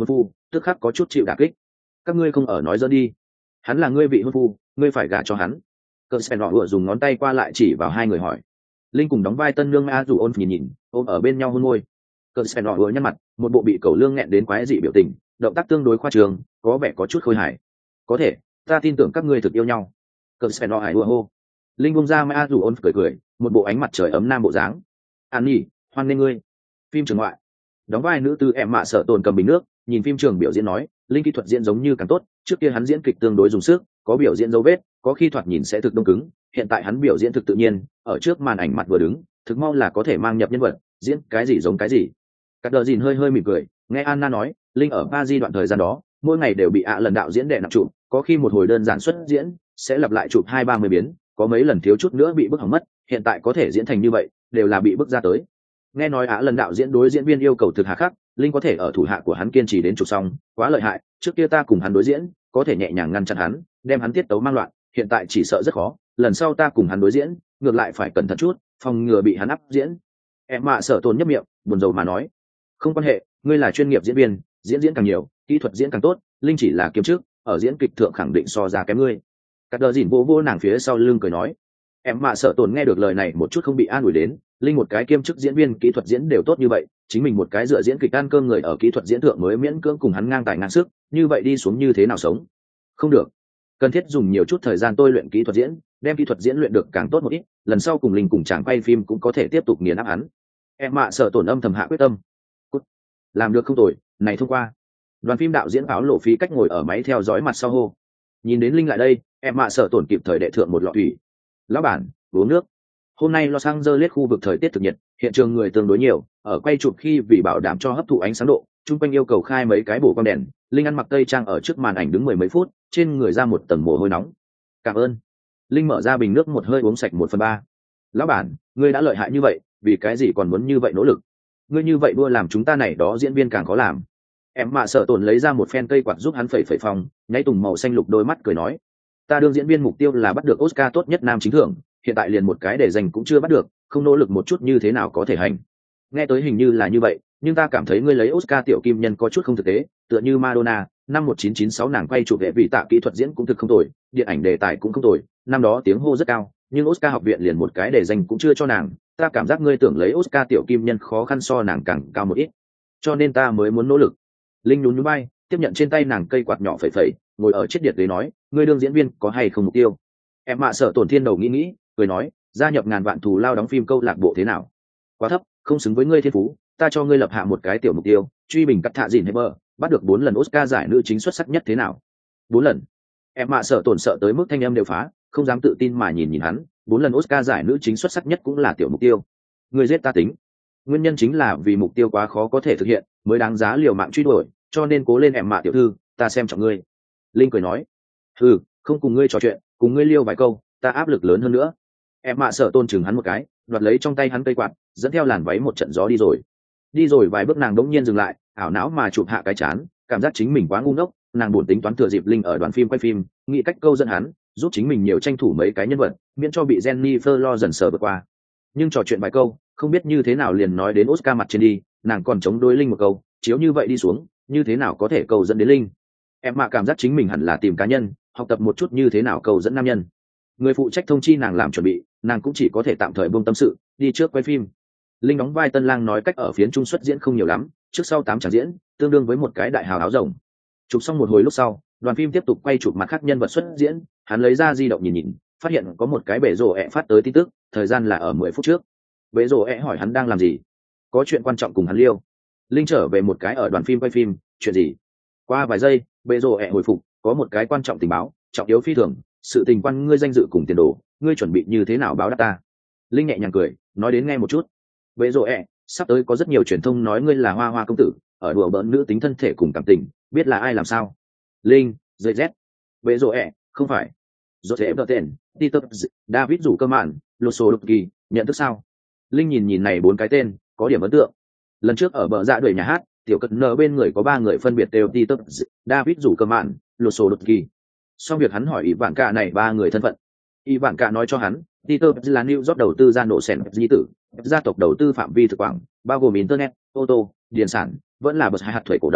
Speaker 1: tức khắc có chút chịu đả kích. Các ngươi không ở nói dẫn đi, hắn là ngươi vị hôn phu, ngươi phải gả cho hắn. Cờ Spen họ vừa dùng ngón tay qua lại chỉ vào hai người hỏi. Linh cùng đóng vai tân nương a dù ôn nhìn nhìn, ôm ở bên nhau hôn môi. Cờ Spen họ vừa nhăn mặt, một bộ bị cầu lương nghẹn đến quái dị biểu tình, động tác tương đối khoa trương, có vẻ có chút khôi hài. Có thể, ta tin tưởng các ngươi thực yêu nhau. Cờ Spen họ hải hô. Linh bung ra a dù ôn cười cười, một bộ ánh mặt trời ấm nam bộ dáng. An nhỉ, hoan nghênh ngươi. Phim trường ngoại, đóng vai nữ tư em mạ sợ tồn cầm bình nước, nhìn phim trường biểu diễn nói, Linh kỹ thuật diễn giống như càng tốt, trước kia hắn diễn kịch tương đối dùng sức, có biểu diễn dấu vết, có khi thoạt nhìn sẽ thực đông cứng, hiện tại hắn biểu diễn thực tự nhiên, ở trước màn ảnh mặt vừa đứng, thực mau là có thể mang nhập nhân vật, diễn cái gì giống cái gì. Cắt Đờ Dìn hơi hơi mỉm cười, nghe Anna nói, Linh ở Paris đoạn thời gian đó, mỗi ngày đều bị lần đạo diễn đè nặng chụp, có khi một hồi đơn giản xuất diễn, sẽ lặp lại chụp 2-30 biến, có mấy lần thiếu chút nữa bị bức hỏng mất, hiện tại có thể diễn thành như vậy, đều là bị bức ra tới. Nghe nói lần đạo diễn đối diễn viên yêu cầu thực hà khắc, Linh có thể ở thủ hạ của hắn kiên trì đến chụp xong, quá lợi hại, trước kia ta cùng hắn đối diễn, có thể nhẹ nhàng ngăn chặn hắn, đem hắn tiết tấu mang loạn, hiện tại chỉ sợ rất khó, lần sau ta cùng hắn đối diễn, ngược lại phải cẩn thận chút, phòng ngừa bị hắn áp diễn. Em mạ sợ tồn nhấp miệng, buồn rầu mà nói, không quan hệ, ngươi là chuyên nghiệp diễn viên, diễn càng nhiều, kỹ thuật diễn càng tốt, Linh chỉ là kiêm chức, ở diễn kịch thượng khẳng định so ra kém ngươi. Cắt Đờ Dìn vô nàng phía sau lưng cười nói. Em mạ sợ tồn nghe được lời này một chút không bị an ủi đến, Linh một cái kiêm chức diễn viên kỹ thuật diễn đều tốt như vậy, chính mình một cái dựa diễn kịch ăn cơm người ở kỹ thuật diễn thượng mới miễn cưỡng cùng hắn ngang tài ngang sức, như vậy đi xuống như thế nào sống? Không được, cần thiết dùng nhiều chút thời gian tôi luyện kỹ thuật diễn, đem kỹ thuật diễn luyện được càng tốt một ít, lần sau cùng Linh cùng chàng quay phim cũng có thể tiếp tục nghiền áp hắn. Em mạ sợ tổn âm thầm hạ quyết tâm. Cút. Làm được không tồi, này thông qua. Đoàn phim đạo diễn áo lộ phí cách ngồi ở máy theo dõi mặt sau hô. Nhìn đến Linh lại đây, em mạ sợ tổn kịp thời đệ thượng một lọ thủy. Lão bản, uống nước. Hôm nay Los Angeles khu vực thời tiết thực nhiệt, hiện trường người tương đối nhiều, ở quay chụp khi vì bảo đảm cho hấp thụ ánh sáng độ, chung quanh yêu cầu khai mấy cái bổ quang đèn, Linh ăn mặc tây trang ở trước màn ảnh đứng 10 mấy phút, trên người ra một tầng mồ hôi nóng. Cảm ơn. Linh mở ra bình nước một hơi uống sạch 1/3. Lão bản, ngươi đã lợi hại như vậy, vì cái gì còn muốn như vậy nỗ lực? Ngươi như vậy đua làm chúng ta này đó diễn viên càng khó làm. Em mạ sợ tổn lấy ra một phen cây quạt giúp hắn phẩy phòng, nháy tùng màu xanh lục đôi mắt cười nói, ta đương diễn viên mục tiêu là bắt được Oscar tốt nhất nam chính thưởng, hiện tại liền một cái để dành cũng chưa bắt được, không nỗ lực một chút như thế nào có thể hành. Nghe tới hình như là như vậy, nhưng ta cảm thấy ngươi lấy Oscar tiểu kim nhân có chút không thực tế, tựa như Madonna, năm 1996 nàng quay chụp vệ vị tạ kỹ thuật diễn cũng thực không tồi, điện ảnh đề tài cũng không tồi, năm đó tiếng hô rất cao, nhưng Oscar học viện liền một cái để dành cũng chưa cho nàng, ta cảm giác ngươi tưởng lấy Oscar tiểu kim nhân khó khăn so nàng càng cao một ít, cho nên ta mới muốn nỗ lực. Linh nhún nhún vai, tiếp nhận trên tay nàng cây quạt nhỏ phẩy, ngồi ở chiếc điện ghế nói, ngươi đương diễn viên có hay không mục tiêu? Em mạ sợ tổn thiên đầu nghĩ, cười nói, gia nhập ngàn vạn thù lao đóng phim câu lạc bộ thế nào? Quá thấp, không xứng với ngươi thiên phú, ta cho ngươi lập hạ một cái tiểu mục tiêu, truy bình cắt thạ dìn Heber, bắt được 4 lần Oscar giải nữ chính xuất sắc nhất thế nào? 4 lần. Em mạ sợ tổn sợ tới mức thanh âm đều phá, không dám tự tin mà nhìn hắn, 4 lần Oscar giải nữ chính xuất sắc nhất cũng là tiểu mục tiêu. Ngươi giết ta tính. Nguyên nhân chính là vì mục tiêu quá khó có thể thực hiện, mới đáng giá liều mạng truy đuổi, cho nên cố lên em mạ tiểu thư, ta xem trọng ngươi. Linh cười nói, không cùng ngươi trò chuyện, cùng ngươi liêu vài câu, ta áp lực lớn hơn nữa. Em mạ sợ tôn chừng hắn một cái, đoạt lấy trong tay hắn cây quạt, dẫn theo làn váy một trận gió đi rồi vài bước nàng đống nhiên dừng lại, ảo não mà chụp hạ cái chán, cảm giác chính mình quá ngu ngốc, nàng buồn tính toán thừa dịp Linh ở đoàn phim quay phim, nghĩ cách câu dẫn hắn, giúp chính mình nhiều tranh thủ mấy cái nhân vật, miễn cho bị Jennifer lo dần sờ vượt qua. Nhưng trò chuyện vài câu, không biết như thế nào liền nói đến Oscar mặt trên đi, nàng còn chống đối Linh một câu, chiếu như vậy đi xuống, như thế nào có thể câu dẫn đến Linh? Em mạ cảm giác chính mình hẳn là tìm cá nhân, học tập một chút như thế nào câu dẫn nam nhân. Người phụ trách thông chi nàng làm chuẩn bị, nàng cũng chỉ có thể tạm thời buông tâm sự, đi trước quay phim. Linh đóng vai tân lang nói cách ở phiến trung xuất diễn không nhiều lắm, trước sau 8 tràng diễn, tương đương với một cái đại hào áo rồng. Chụp xong một hồi lúc sau, đoàn phim tiếp tục quay chụp mặt khác nhân vật xuất diễn, hắn lấy ra di động nhìn, phát hiện có một cái bể rồ ẹ phát tới tin tức, thời gian là ở 10 phút trước. Bể rồ ẹ hỏi hắn đang làm gì, có chuyện quan trọng cùng hắn liêu. Linh trở về một cái ở đoàn phim quay phim, chuyện gì? Qua vài giây, bể rồ ẹ hồi phục, có một cái quan trọng tình báo, trọng yếu phi thường, sự tình quan ngươi danh dự cùng tiền đồ, ngươi chuẩn bị như thế nào báo đáp ta? Linh nhẹ nhàng cười, nói đến nghe một chút. Bệ rồ ẹ, sắp tới có rất nhiều truyền thông nói ngươi là hoa hoa công tử, ở đùa bỡn nữ tính thân thể cùng cảm tình, biết là ai làm sao? Linh, dây z. Bệ rồ ẹ, không phải. Rốt ẹ tên, Peter, David rủ cơ mạn, Loso Lục Kỳ, nhận thức sao? Linh nhìn này 4 cái tên, có điểm ấn tượng. Lần trước ở bờ dạ đuổi nhà hát, tiểu cật nở bên người có 3 người phân biệt đều Peter, David rủ cơ mạn, Loso Lục Kỳ. Xong việc hắn hỏi ý vạn cả này 3 người thân phận. Ý vạn cả nói cho hắn, Peter là New York đầu tư ra nổ sèn di tử, gia tộc đầu tư phạm vi thực quảng, bao gồm internet, ô tô, điện sản, vẫn là bậc hai hạt thuế cổ đông,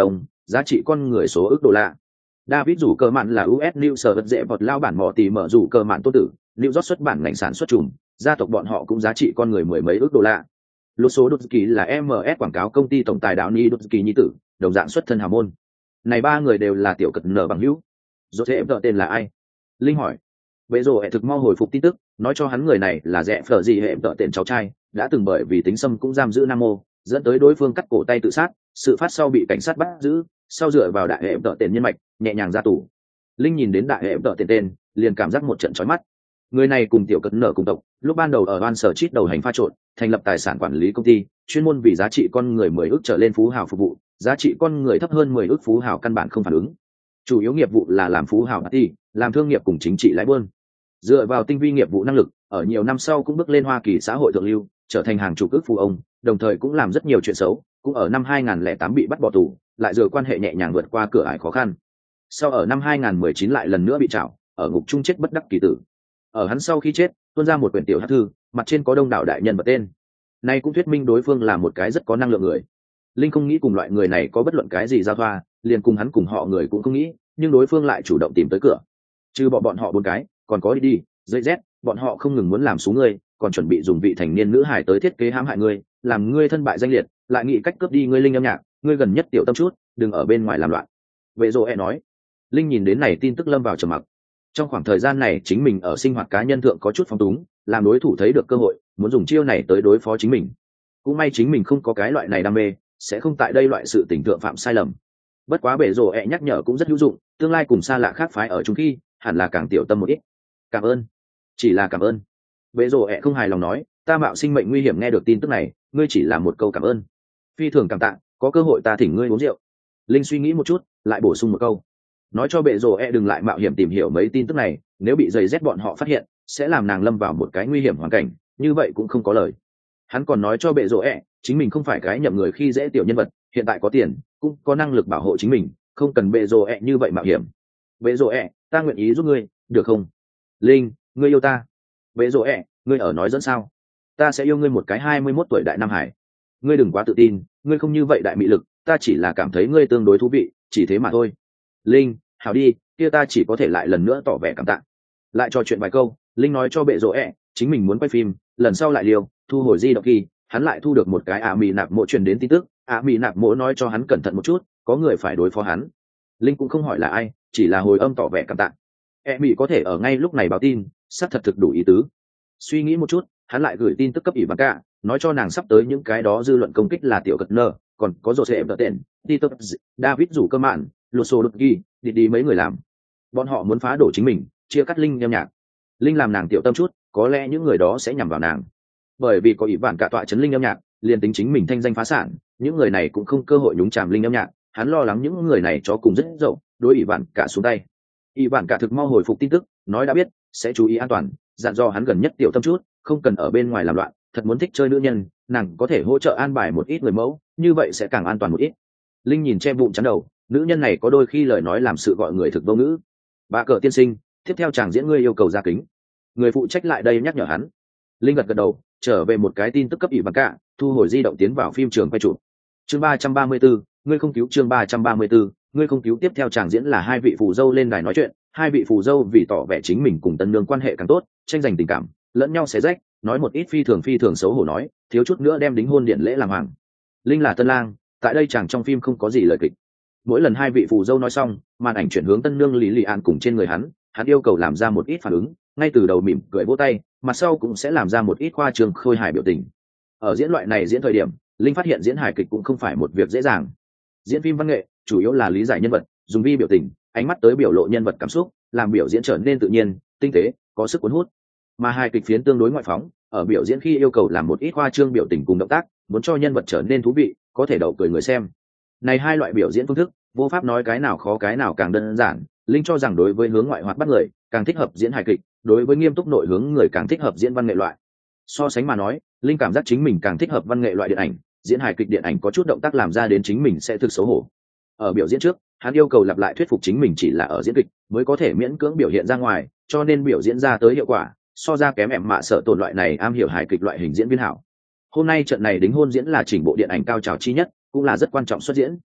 Speaker 1: giá trị con người số ức đô la. David rủ cơ mạn là US News sở dễ bọt lao bản mỏ tỉ mở rủ cơ mạn tốt tử, New York xuất bản ngành sản xuất trùm, gia tộc bọn họ cũng giá trị con người mười mấy ức đô la. Lusso Dutsky là MS quảng cáo công ty tổng tài đạo Ni Dutsky nhi tử, đồng dạng xuất thân hào môn. Này ba người đều là tiểu cật nở bằng hữu. Rốt em tợ tên là ai? Linh hỏi. Bệ rồ thực mau hồi phục tin tức, nói cho hắn người này là rẻ phở gì hệ tợ tên cháu trai, đã từng bởi vì tính xâm cũng giam giữ Nam Mô, dẫn tới đối phương cắt cổ tay tự sát, sự phát sau bị cảnh sát bắt giữ, sau dựa vào đại hệ tợ tên nhân mạch, nhẹ nhàng ra tù. Linh nhìn đến đại hệ tợ tên, liền cảm giác một trận chói mắt. Người này cùng tiểu cật nở cùng tộc, lúc ban đầu ở Van Sở Chít đầu hành pha trộn, thành lập tài sản quản lý công ty, chuyên môn vì giá trị con người 10 ức trở lên phú hào phục vụ, giá trị con người thấp hơn 10 ức phú hào căn bản không phản ứng. Chủ yếu nghiệp vụ là làm phú hào party, làm thương nghiệp cùng chính trị lãi buôn. Dựa vào tinh vi nghiệp vụ năng lực, ở nhiều năm sau cũng bước lên Hoa Kỳ xã hội thượng lưu, trở thành hàng chục ức phú ông, đồng thời cũng làm rất nhiều chuyện xấu, cũng ở năm 2008 bị bắt bỏ tù, lại dựa quan hệ nhẹ nhàng vượt qua cửa ải khó khăn. Sau ở năm 2019 lại lần nữa bị trảo, ở ngục chung chết bất đắc kỳ tử. Ở hắn sau khi chết, tuôn ra một quyển tiểu hắc thư, mặt trên có đông đảo đại nhân vật tên. Này cũng thuyết minh đối phương là một cái rất có năng lượng người. Linh không nghĩ cùng loại người này có bất luận cái gì giao thoa, liền cùng hắn cùng họ người cũng không nghĩ, nhưng đối phương lại chủ động tìm tới cửa. Trừ bọn họ bốn cái, còn có đi, dây rét, bọn họ không ngừng muốn làm xuống ngươi, còn chuẩn bị dùng vị thành niên nữ hài tới thiết kế hãm hại ngươi, làm ngươi thân bại danh liệt, lại nghĩ cách cướp đi ngươi linh âm nhạc, ngươi gần nhất tiểu tâm chút, đừng ở bên ngoài làm loạn. Vệ Dụ nói. Linh nhìn đến này tin tức lâm vào trầm mặc. Trong khoảng thời gian này chính mình ở sinh hoạt cá nhân thượng có chút phóng túng, làm đối thủ thấy được cơ hội, muốn dùng chiêu này tới đối phó chính mình. Cũng may chính mình không có cái loại này đam mê, sẽ không tại đây loại sự tình thượng phạm sai lầm. Bất quá bể rồ nhắc nhở cũng rất hữu dụng, tương lai cùng xa lạ khác phái ở chung khi, hẳn là càng tiểu tâm một ít. Cảm ơn. Chỉ là cảm ơn. Bể rồ không hài lòng nói, ta mạo sinh mệnh nguy hiểm nghe được tin tức này, ngươi chỉ là một câu cảm ơn. Phi thường cảm tạ, có cơ hội ta thỉnh ngươi uống rượu. Linh suy nghĩ một chút, lại bổ sung một câu. Nói cho bệ rồ đừng lại mạo hiểm tìm hiểu mấy tin tức này, nếu bị giày rét bọn họ phát hiện, sẽ làm nàng lâm vào một cái nguy hiểm hoàn cảnh, như vậy cũng không có lời. Hắn còn nói cho bệ rồ chính mình không phải cái nhậm người khi dễ tiểu nhân vật, hiện tại có tiền, cũng có năng lực bảo hộ chính mình, không cần bệ rồ như vậy mạo hiểm. Bệ rồ ta nguyện ý giúp ngươi, được không? Linh, ngươi yêu ta. Bệ rồ ngươi ở nói dẫn sao? Ta sẽ yêu ngươi một cái 21 tuổi đại nam hải. Ngươi đừng quá tự tin, ngươi không như vậy đại mị lực, ta chỉ là cảm thấy ngươi tương đối thú vị, chỉ thế mà thôi. Linh, hảo đi, kia ta chỉ có thể lại lần nữa tỏ vẻ cảm tạ. Lại trò chuyện vài câu, Linh nói cho bệ rỗ chính mình muốn quay phim, lần sau lại liều, thu hồi di động khi, hắn lại thu được một cái mì nạp mộ truyền đến tin tức, mì nạp mộ nói cho hắn cẩn thận một chút, có người phải đối phó hắn. Linh cũng không hỏi là ai, chỉ là hồi âm tỏ vẻ cảm tạ. Mì có thể ở ngay lúc này báo tin, xác thật thực đủ ý tứ. Suy nghĩ một chút, hắn lại gửi tin tức cấp Ivanka, nói cho nàng sắp tới những cái đó dư luận công kích là tiểu cật nơ, còn có rồ sẽ đỡ tiền, Tito, David rủ cơ mạn, Lusso Dutsky, đi mấy người làm. Bọn họ muốn phá đổ chính mình, chia cắt Linh âm nhạc. Linh làm nàng tiểu tâm chút, có lẽ những người đó sẽ nhằm vào nàng. Bởi vì có ý bản cả tọa chấn Linh âm nhạc, liền tính chính mình thanh danh phá sản, những người này cũng không cơ hội nhúng chàm Linh âm nhạc. Hắn lo lắng những người này cho cùng rất dậu, đối ý bản cả xuống tay. Ý bản cả thực mau hồi phục tin tức, nói đã biết, sẽ chú ý an toàn, dặn dò hắn gần nhất tiểu tâm chút, không cần ở bên ngoài làm loạn. Thật muốn thích chơi nữ nhân, nàng có thể hỗ trợ an bài một ít người mẫu, như vậy sẽ càng an toàn một ít. Linh nhìn che bụng chắn đầu, nữ nhân này có đôi khi lời nói làm sự gọi người thực vô ngữ. Bà cờ tiên sinh, tiếp theo chàng diễn ngươi yêu cầu ra kính. Người phụ trách lại đây nhắc nhở hắn. Linh gật đầu, trở về một cái tin tức cấp ỷ bằng cả, thu hồi di động tiến vào phim trường quay chụp. Chương 334, ngươi không cứu. Chương 334, ngươi không cứu. Tiếp theo chàng diễn là hai vị phù dâu lên đài nói chuyện. Hai vị phù dâu vì tỏ vẻ chính mình cùng tân nương quan hệ càng tốt, tranh giành tình cảm, lẫn nhau xé rách, nói một ít phi thường xấu hổ nói, thiếu chút nữa đem đính hôn điện lễ làm hoàng. Linh là tân lang, tại đây chàng trong phim không có gì lời kịch. Mỗi lần hai vị phù dâu nói xong, màn ảnh chuyển hướng tân nương Lý Lị An cùng trên người hắn yêu cầu làm ra một ít phản ứng, ngay từ đầu mỉm cười vỗ tay, mặt sau cũng sẽ làm ra một ít khoa trương khôi hài biểu tình. Ở diễn loại này diễn thời điểm, Linh phát hiện diễn hài kịch cũng không phải một việc dễ dàng. Diễn phim văn nghệ chủ yếu là lý giải nhân vật, dùng vi biểu tình, ánh mắt tới biểu lộ nhân vật cảm xúc, làm biểu diễn trở nên tự nhiên, tinh tế, có sức cuốn hút. Mà hài kịch phiến tương đối ngoại phóng, ở biểu diễn khi yêu cầu làm một ít khoa trương biểu tình cùng động tác, muốn cho nhân vật trở nên thú vị, có thể đậu cười người xem. Này hai loại biểu diễn phương thức, vô pháp nói cái nào khó cái nào càng đơn giản. Linh cho rằng đối với hướng ngoại hoạt bắt người càng thích hợp diễn hài kịch, đối với nghiêm túc nội hướng người càng thích hợp diễn văn nghệ loại. So sánh mà nói, Linh cảm giác chính mình càng thích hợp văn nghệ loại điện ảnh, diễn hài kịch điện ảnh có chút động tác làm ra đến chính mình sẽ thực xấu hổ. Ở biểu diễn trước, hắn yêu cầu lặp lại thuyết phục chính mình chỉ là ở diễn kịch mới có thể miễn cưỡng biểu hiện ra ngoài, cho nên biểu diễn ra tới hiệu quả so ra kém em mạ sợ tổn loại này am hiểu hài kịch loại hình diễn viên hảo. Hôm nay trận này đính hôn diễn là chỉnh bộ điện ảnh cao trào chi nhất, cũng là rất quan trọng xuất diễn.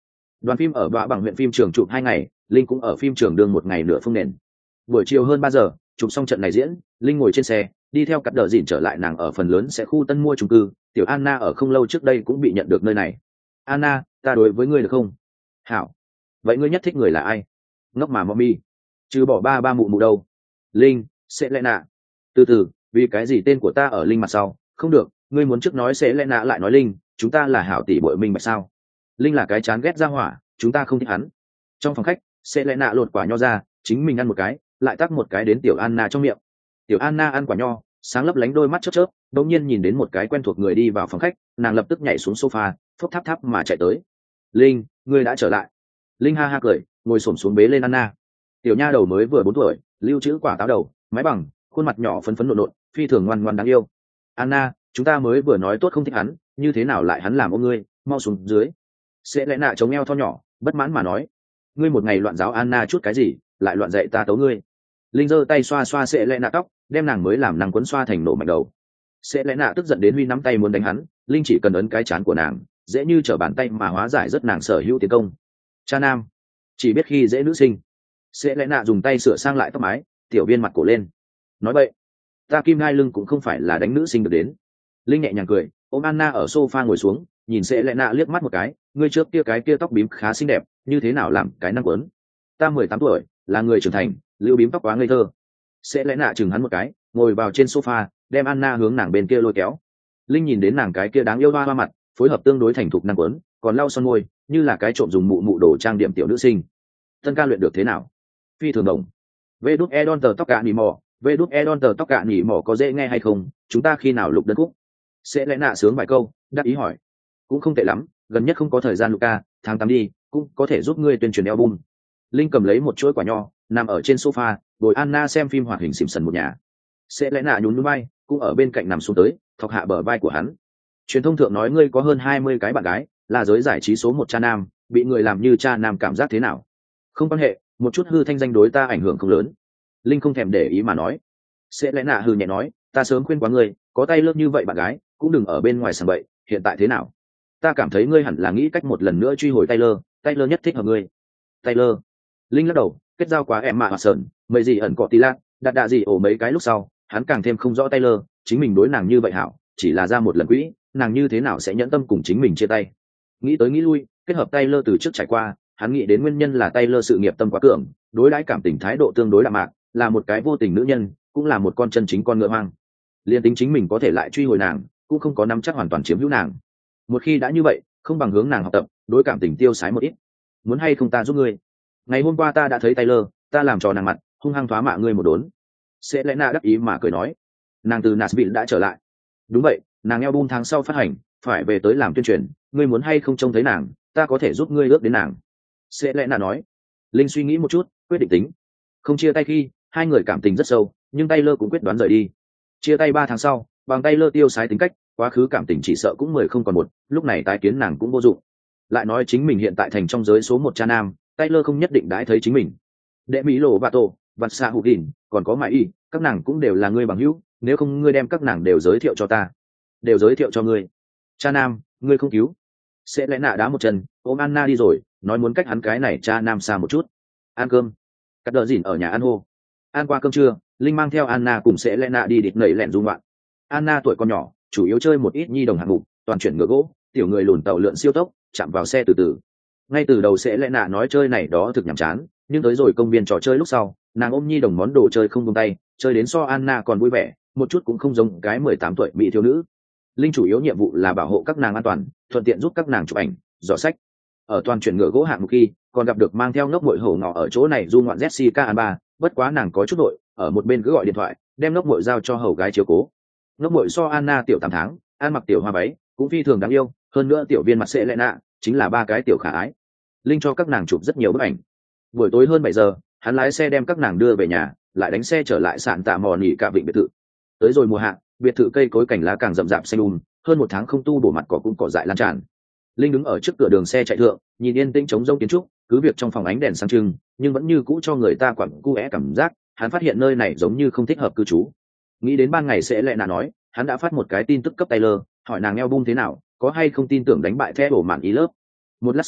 Speaker 1: Đoàn phim ở Bạ Bằng huyện phim trường chụp 2 ngày, Linh cũng ở phim trường đương 1 ngày nửa phương nền. Buổi chiều hơn 3 giờ, chụp xong trận này diễn, Linh ngồi trên xe, đi theo cặp đờ dịn trở lại nàng ở phần lớn sẽ khu tân mua chung cư. Tiểu Anna ở không lâu trước đây cũng bị nhận được nơi này. Anna, ta đối với ngươi được không? Hảo. Vậy ngươi nhất thích người là ai? Ngốc mà mommy. Trừ bỏ ba ba mụ mụ đâu? Linh, sẽ lẽ nạ. Từ từ, vì cái gì tên của ta ở Linh mặt sau? Không được, ngươi muốn trước nói sẽ lẽ nạ lại nói Linh, chúng ta là hảo tỷ bội minh bạch sao? Linh là cái chán ghét ra hỏa, chúng ta không thích hắn. Trong phòng khách, sẽ lẽ nạ lột quả nho ra, chính mình ăn một cái, lại tắc một cái đến tiểu Anna trong miệng. Tiểu Anna ăn quả nho, sáng lấp lánh đôi mắt chớp chớp, đột nhiên nhìn đến một cái quen thuộc người đi vào phòng khách, nàng lập tức nhảy xuống sofa, phốc tháp tháp mà chạy tới. Linh, ngươi đã trở lại. Linh ha ha cười, ngồi xổm xuống bế lên Anna. Tiểu nha đầu mới vừa 4 tuổi, lưu trữ quả táo đầu, mái bằng, khuôn mặt nhỏ phấn phấn nộn nộn, phi thường ngoan ngoan đáng yêu. Anna, chúng ta mới vừa nói tốt không thích hắn, như thế nào lại hắn làm ôm ngươi, mau xuống dưới. Sẽ lẽ nạ chống eo thon nhỏ, bất mãn mà nói, ngươi một ngày loạn giáo Anna chút cái gì, lại loạn dạy ta tấu ngươi. Linh giơ tay xoa xoa sẽ lẽ nạ tóc, đem nàng mới làm nàng quấn xoa thành nổ mạnh đầu. Sẽ lẽ nạ tức giận đến huy nắm tay muốn đánh hắn, Linh chỉ cần ấn cái chán của nàng, dễ như trở bàn tay mà hóa giải rất nàng sở hữu tiến công. Cha nam, chỉ biết khi dễ nữ sinh. Sẽ lẽ nạ dùng tay sửa sang lại tóc mái, tiểu viên mặt cổ lên. Nói vậy, ta kim ngai lưng cũng không phải là đánh nữ sinh được đến. Linh nhẹ nhàng cười, ôm Anna ở sofa ngồi xuống, nhìn sẽ lẽ nạ liếc mắt một cái, ngươi trước kia cái kia tóc bím khá xinh đẹp, như thế nào làm cái năng quấn. Ta 18 tuổi, là người trưởng thành, lưu bím tóc quá ngây thơ. Sẽ lẽ nạ chừng hắn một cái, ngồi vào trên sofa, đem Anna hướng nàng bên kia lôi kéo. Linh nhìn đến nàng cái kia đáng yêu hoa hoa mặt, phối hợp tương đối thành thục năng quấn, còn lau son môi, như là cái trộm dùng mụ mụ đồ trang điểm tiểu nữ sinh. Tân ca luyện được thế nào? Phi thường đồng. Vê đút e đon tờ tóc cạn nỉ mò, vê đút e đon tờ tóc cạn nỉ mò có dễ nghe hay không? Chúng ta khi nào lục đơn khúc? Sẽ lẽ nạ sướng vài câu, đáp ý hỏi. Cũng không tệ lắm, gần nhất không có thời gian Luca, tháng 8 đi, cũng có thể giúp ngươi tuyên truyền album. Linh cầm lấy một chuỗi quả nho, nằm ở trên sofa, bồi Anna xem phim hoạt hình Simpson một nhà. Sẽ lẽ nạ nhún nhún vai, cũng ở bên cạnh nằm xuống tới, thọc hạ bờ vai của hắn. Truyền thông thượng nói ngươi có hơn 20 cái bạn gái, là giới giải trí số 1 cha nam, bị người làm như cha nam cảm giác thế nào? Không quan hệ, một chút hư thanh danh đối ta ảnh hưởng không lớn. Linh không thèm để ý mà nói. Sẽ lẽ nạ hư nhẹ nói, ta sớm khuyên quá ngươi, có tay lớp như vậy bạn gái, cũng đừng ở bên ngoài sảng bậy, hiện tại thế nào? Ta cảm thấy ngươi hẳn là nghĩ cách một lần nữa truy hồi Taylor nhất thích hợp ngươi. Taylor. Linh lắc đầu, kết giao quá em mạ hoặc sờn, mấy gì ẩn cọ tí lát, đặt đạ gì ổ mấy cái lúc sau, hắn càng thêm không rõ Taylor, chính mình đối nàng như vậy hảo, chỉ là ra một lần quỹ, nàng như thế nào sẽ nhẫn tâm cùng chính mình chia tay. Nghĩ tới nghĩ lui, kết hợp Taylor từ trước trải qua, hắn nghĩ đến nguyên nhân là Taylor sự nghiệp tâm quá cường, đối đãi cảm tình thái độ tương đối đạm mạc, là một cái vô tình nữ nhân, cũng là một con chân chính con ngựa hoang. Liên tính chính mình có thể lại truy hồi nàng, cũng không có nắm chắc hoàn toàn chiếm hữu nàng. Một khi đã như vậy, không bằng hướng nàng học tập, đối cảm tình tiêu sái một ít. Muốn hay không ta giúp ngươi? Ngày hôm qua ta đã thấy Taylor, ta làm trò nàng mặt, hung hăng thoá mạ ngươi một đốn. Sẽ lẽ nạ đắc ý mà cười nói, nàng từ Nashville đã trở lại. Đúng vậy, nàng album tháng sau phát hành, phải về tới làm tuyên truyền, ngươi muốn hay không trông thấy nàng, ta có thể giúp ngươi ước đến nàng. Sẽ lẽ nạ nói. Linh suy nghĩ một chút, quyết định tính. Không chia tay khi, hai người cảm tình rất sâu, nhưng Taylor cũng quyết đoán rời đi. Chia tay 3 tháng sau, bằng Taylor tiêu sái tính cách, quá khứ cảm tình chỉ sợ cũng 10 không còn một, lúc này tái kiến nàng cũng vô dụng. Lại nói chính mình hiện tại thành trong giới số 1 cha nam, Taylor không nhất định đãi thấy chính mình. Đệ Mỹ Lộ và Tổ, Vặt Sa Hụ Đỉnh, còn có Mai Y, các nàng cũng đều là ngươi bằng hữu, nếu không ngươi đem các nàng đều giới thiệu cho ta. Đều giới thiệu cho ngươi. Cha nam, ngươi không cứu. Sẽ lẽ nạ đá một chân, ôm Anna đi rồi, nói muốn cách hắn cái này cha nam xa một chút. Ăn cơm. Cắt đờ dỉn ở nhà ăn hô. Ăn qua cơm trưa, Linh mang theo Anna cùng sẽ lẽ nạ đi địt nẩy lẹn du ngoạn. Anna tuổi còn nhỏ, chủ yếu chơi một ít nhi đồng hạng mục, toàn chuyển ngựa gỗ, tiểu người lùn tàu lượn siêu tốc, chạm vào xe từ từ. Ngay từ đầu sẽ lẽ nạ nói chơi này đó thực nhàm chán, nhưng tới rồi công viên trò chơi lúc sau, nàng ôm nhi đồng món đồ chơi không buông tay, chơi đến so Anna còn vui vẻ, một chút cũng không giống cái 18 tuổi mỹ thiếu nữ. Linh chủ yếu nhiệm vụ là bảo hộ các nàng an toàn, thuận tiện giúp các nàng chụp ảnh, dò sách. Ở toàn chuyển ngựa gỗ hạng mục khi, còn gặp được mang theo ngốc muội hổ ngọ ở chỗ này du ngoạn Jessica Alba, bất quá nàng có chút đội, ở một bên cứ gọi điện thoại, đem ngốc muội giao cho hầu gái chiếu cố. Ngốc muội so Anna tiểu 8 tháng, ăn mặc tiểu hoa váy, cũng phi thường đáng yêu, hơn nữa tiểu viên mặt sẽ lẽ nạ, chính là 3 cái tiểu khả ái. Linh cho các nàng chụp rất nhiều bức ảnh. Buổi tối hơn 7 giờ, hắn lái xe đem các nàng đưa về nhà, lại đánh xe trở lại sạn tạ mò nỉ cả vịnh biệt thự. Tới rồi mùa hạ, biệt thự cây cối cảnh lá càng rậm rạp xanh hơn 1 tháng không tu bổ mặt cỏ cũng cỏ dại lan tràn. Linh đứng ở trước cửa đường xe chạy thượng, nhìn yên tĩnh trống rông kiến trúc, cứ việc trong phòng ánh đèn sáng trưng, nhưng vẫn như cũ cho người ta quặn cu é cảm giác, hắn phát hiện nơi này giống như không thích hợp cư trú. Nghĩ đến ban ngày sẽ lẽ nạ nói, hắn đã phát một cái tin tức cấp Taylor, hỏi nàng album thế nào, có hay không tin tưởng đánh bại The Bổ Mạn Y Lớp. Một lát sau,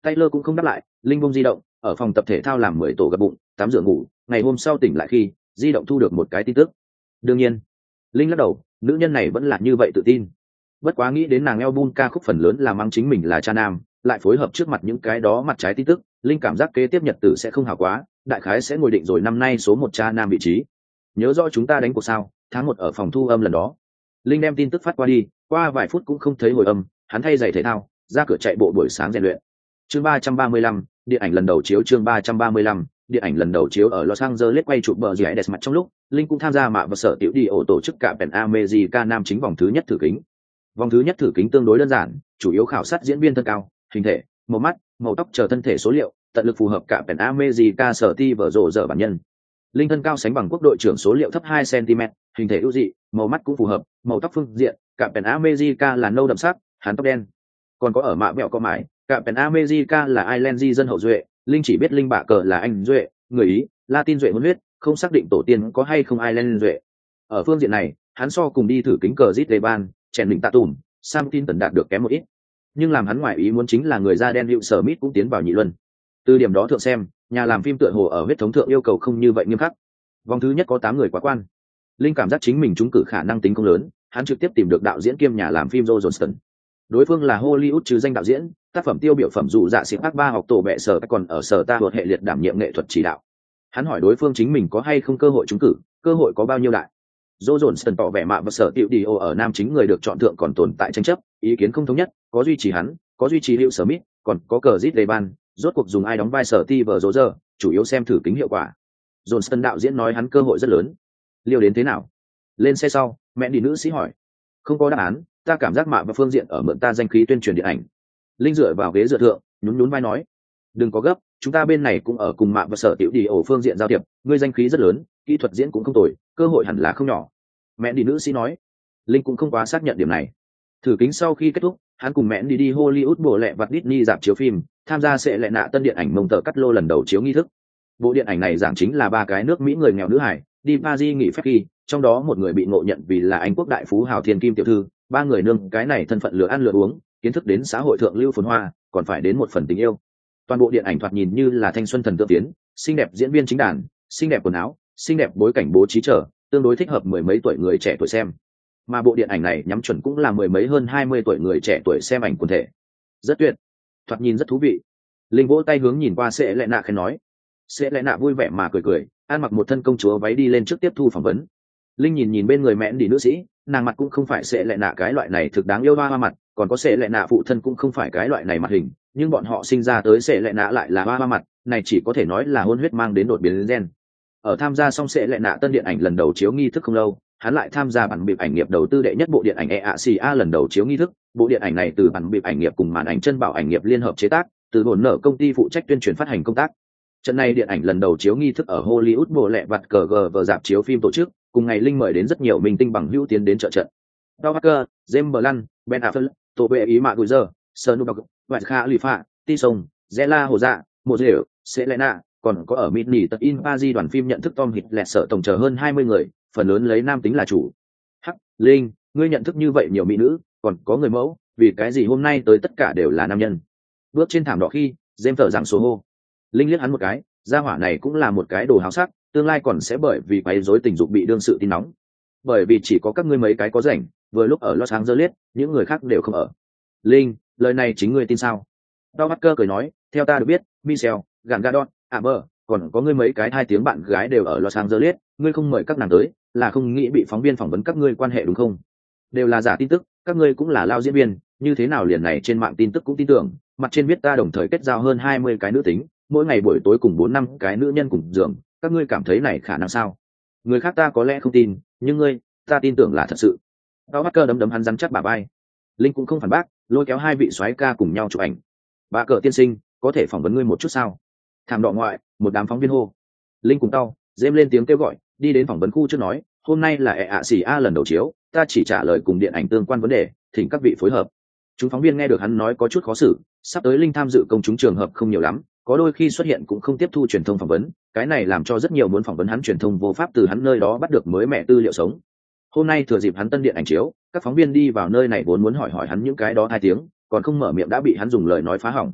Speaker 1: Taylor cũng không đáp lại, linh bông di động, ở phòng tập thể thao làm 10 tổ gập bụng, tắm rửa ngủ, ngày hôm sau tỉnh lại khi di động thu được một cái tin tức. Đương nhiên, linh lắc đầu, nữ nhân này vẫn là như vậy tự tin. Bất quá nghĩ đến nàng album ca khúc phần lớn là mang chính mình là cha nam, lại phối hợp trước mặt những cái đó mặt trái tin tức, linh cảm giác kế tiếp nhật tử sẽ không hảo quá, đại khái sẽ ngồi định rồi năm nay số 1 cha nam vị trí. Nhớ rõ chúng ta đánh cuộc sao, tháng 1 ở phòng thu âm lần đó. Linh đem tin tức phát qua đi, qua vài phút cũng không thấy hồi âm, hắn thay giày thể thao, ra cửa chạy bộ buổi sáng rèn luyện. Chương 335, điện ảnh lần đầu chiếu. Chương 335, điện ảnh lần đầu chiếu ở Los Angeles quay chụp bờ rìa đẹp mặt trong lúc, Linh cũng tham gia mạ và sở tiểu đi ổ tổ chức cả Pan America nam chính vòng thứ nhất thử kính. Vòng thứ nhất thử kính tương đối đơn giản, chủ yếu khảo sát diễn viên thân cao, hình thể, màu mắt, màu tóc chờ thân thể số liệu, tận lực phù hợp cả Pan America sở ti vở rộ dở bản nhân. Linh thân cao sánh bằng quốc đội trưởng số liệu thấp 2 cm, hình thể ưu dị, màu mắt cũng phù hợp, màu tóc phương diện, cả Pan America là nâu đậm sắc, hắn tóc đen. Còn có ở mạ mẹo có mái, cả Pan America là Ireland di dân hậu duệ, Linh chỉ biết Linh bạ cờ là Anh duệ, người Ý, Latin duệ hôn huyết, không xác định tổ tiên có hay không Ireland duệ. Ở phương diện này, hắn so cùng đi thử kính cờ Zitleban, chèn đỉnh tạ tùm, Sam tin tần đạt được kém một ít. Nhưng làm hắn ngoại ý muốn chính là người da đen Hugh Smith cũng tiến vào nhị luân. Từ điểm đó thượng xem, nhà làm phim tựa hồ ở huyết thống thượng yêu cầu không như vậy nghiêm khắc. Vòng thứ nhất có 8 người quá quan. Linh cảm giác chính mình trúng cử khả năng tính không lớn, hắn trực tiếp tìm được đạo diễn kiêm nhà làm phim Joe Johnston. Đối phương là Hollywood chứ danh đạo diễn, tác phẩm tiêu biểu phẩm dụ dạ xịn ác 3 học tổ bệ sở còn ở sở ta luật hệ liệt đảm nhiệm nghệ thuật chỉ đạo. Hắn hỏi đối phương chính mình có hay không cơ hội trúng cử, cơ hội có bao nhiêu đại. Joe Johnston tỏ vẻ mạ và sở tiệu đi ở nam chính người được chọn thượng còn tồn tại tranh chấp, ý kiến không thống nhất, có duy trì hắn, có duy trì Hugh Smith, còn có cờ Zitleban, rốt cuộc dùng ai đóng vai sở ti vở rỗ giờ, chủ yếu xem thử kính hiệu quả. Johnston đạo diễn nói hắn cơ hội rất lớn. Liêu đến thế nào? Lên xe sau, mẹ đi nữ sĩ hỏi. Không có đáp án, ta cảm giác mạ và phương diện ở mượn ta danh khí tuyên truyền điện ảnh. Linh dựa vào ghế dựa thượng, nhún vai nói. Đừng có gấp, chúng ta bên này cũng ở cùng mạ và sở tiểu đi ổ phương diện giao thiệp, ngươi danh khí rất lớn, kỹ thuật diễn cũng không tồi, cơ hội hẳn là không nhỏ. Mẹ đi nữ sĩ nói. Linh cũng không quá xác nhận điểm này. Thử kính sau khi kết thúc, hắn cùng mẹ đi Hollywood bộ lẹ vặt Disney dạp chiếu phim, tham gia sẽ lệ nạ tân điện ảnh mông tờ cắt lô lần đầu chiếu nghi thức. Bộ điện ảnh này giảng chính là 3 cái nước Mỹ người nghèo nữ hải đi Paris nghỉ phép khi, trong đó một người bị ngộ nhận vì là Anh quốc đại phú hào thiên kim tiểu thư, 3 người nương cái này thân phận lừa ăn lừa uống, kiến thức đến xã hội thượng lưu phồn hoa, còn phải đến một phần tình yêu. Toàn bộ điện ảnh thoạt nhìn như là thanh xuân thần tượng tiến, xinh đẹp diễn viên chính đàn, xinh đẹp quần áo, xinh đẹp bối cảnh bố trí trở, tương đối thích hợp mười mấy tuổi người trẻ tuổi xem. Mà bộ điện ảnh này nhắm chuẩn cũng là mười mấy hơn 20 tuổi người trẻ tuổi xem ảnh quần thể. Rất tuyệt, thoạt nhìn rất thú vị. Linh vỗ tay hướng nhìn qua sẽ lệ nạ khen nói. Sẽ lệ nạ vui vẻ mà cười, ăn mặc một thân công chúa váy đi lên trước tiếp thu phỏng vấn. Linh nhìn bên người mẹ đi nữ sĩ, nàng mặt cũng không phải sẽ lệ nạ cái loại này thực đáng yêu hoa mặt, còn có sẽ lệ nạ phụ thân cũng không phải cái loại này mặt hình, nhưng bọn họ sinh ra tới sẽ lệ nạ lại là hoa mặt, này chỉ có thể nói là hôn huyết mang đến đột biến gen. Ở tham gia xong sẽ lệ nạ tân điện ảnh lần đầu chiếu nghi thức không lâu, hắn lại tham gia bản bịp ảnh nghiệp đầu tư đệ nhất bộ điện ảnh EACA lần đầu chiếu nghi thức. Bộ điện ảnh này từ bản bịp ảnh nghiệp cùng màn ảnh chân bảo ảnh nghiệp liên hợp chế tác, từ bổn nợ công ty phụ trách tuyên truyền phát hành công tác. Trận này điện ảnh lần đầu chiếu nghi thức ở Hollywood bộ lẹ vặt cờ g và dạp chiếu phim tổ chức, cùng ngày Linh mời đến rất nhiều minh tinh bằng hữu tiến đến trợ trận. Paul Walker, James Blunt, Ben Affleck, Tô Bệ Ý Mạ Gùi Giờ, Snoop Dogg, Vạn Kha Lì Phạ, Ti Sông, Zella Hồ Dạ, Một Diệu, Selena, còn có ở Midney tật in Paris đoàn phim nhận thức Tom Hiddleston sở tổng chờ hơn 20 người, phần lớn lấy nam tính là chủ. Hắc, Linh, ngươi nhận thức như vậy nhiều mỹ nữ, còn có người mẫu, vì cái gì hôm nay tới tất cả đều là nam nhân? Bước trên thảm đỏ khi, James thở rằng số hô. Linh liếc hắn một cái, gia hỏa này cũng là một cái đồ háo sắc, tương lai còn sẽ bởi vì quấy rối tình dục bị đương sự tin nóng. Bởi vì chỉ có các ngươi mấy cái có rảnh, vừa lúc ở Los Angeles, những người khác đều không ở. Linh, lời này chính ngươi tin sao? Đau mắt cơ cười nói, theo ta được biết, Michelle, Gal Gadot, Amber, còn có ngươi mấy cái 2 tiếng bạn gái đều ở Los Angeles, ngươi không mời các nàng tới, là không nghĩ bị phóng viên phỏng vấn các ngươi quan hệ đúng không? Đều là giả tin tức, các ngươi cũng là lao diễn viên, như thế nào liền này trên mạng tin tức cũng tin tưởng, mặt trên biết ta đồng thời kết giao hơn 20 cái nữ tính, mỗi ngày buổi tối cùng 4-5 cái nữ nhân cùng giường, các ngươi cảm thấy này khả năng sao? Người khác ta có lẽ không tin, nhưng ngươi, ta tin tưởng là thật sự. Đau mắt cơ đấm hắn rắn chắc bả vai. Linh cũng không phản bác, lôi kéo 2 vị soái ca cùng nhau chụp ảnh. Bà cờ tiên sinh, có thể phỏng vấn ngươi một chút sao? Thảm đỏ ngoại, một đám phóng viên hô. Linh cùng tao, dêm lên tiếng kêu gọi, đi đến phỏng vấn khu trước nói, hôm nay là EACA lần đầu chiếu, ta chỉ trả lời cùng điện ảnh tương quan vấn đề, thỉnh các vị phối hợp. Chúng phóng viên nghe được hắn nói có chút khó xử, sắp tới Linh tham dự công chúng trường hợp không nhiều lắm, có đôi khi xuất hiện cũng không tiếp thu truyền thông phỏng vấn, cái này làm cho rất nhiều muốn phỏng vấn hắn truyền thông vô pháp từ hắn nơi đó bắt được mới mẻ tư liệu sống. Hôm nay thừa dịp hắn tân điện ảnh chiếu, các phóng viên đi vào nơi này vốn muốn hỏi hắn những cái đó 2 tiếng, còn không mở miệng đã bị hắn dùng lời nói phá hỏng.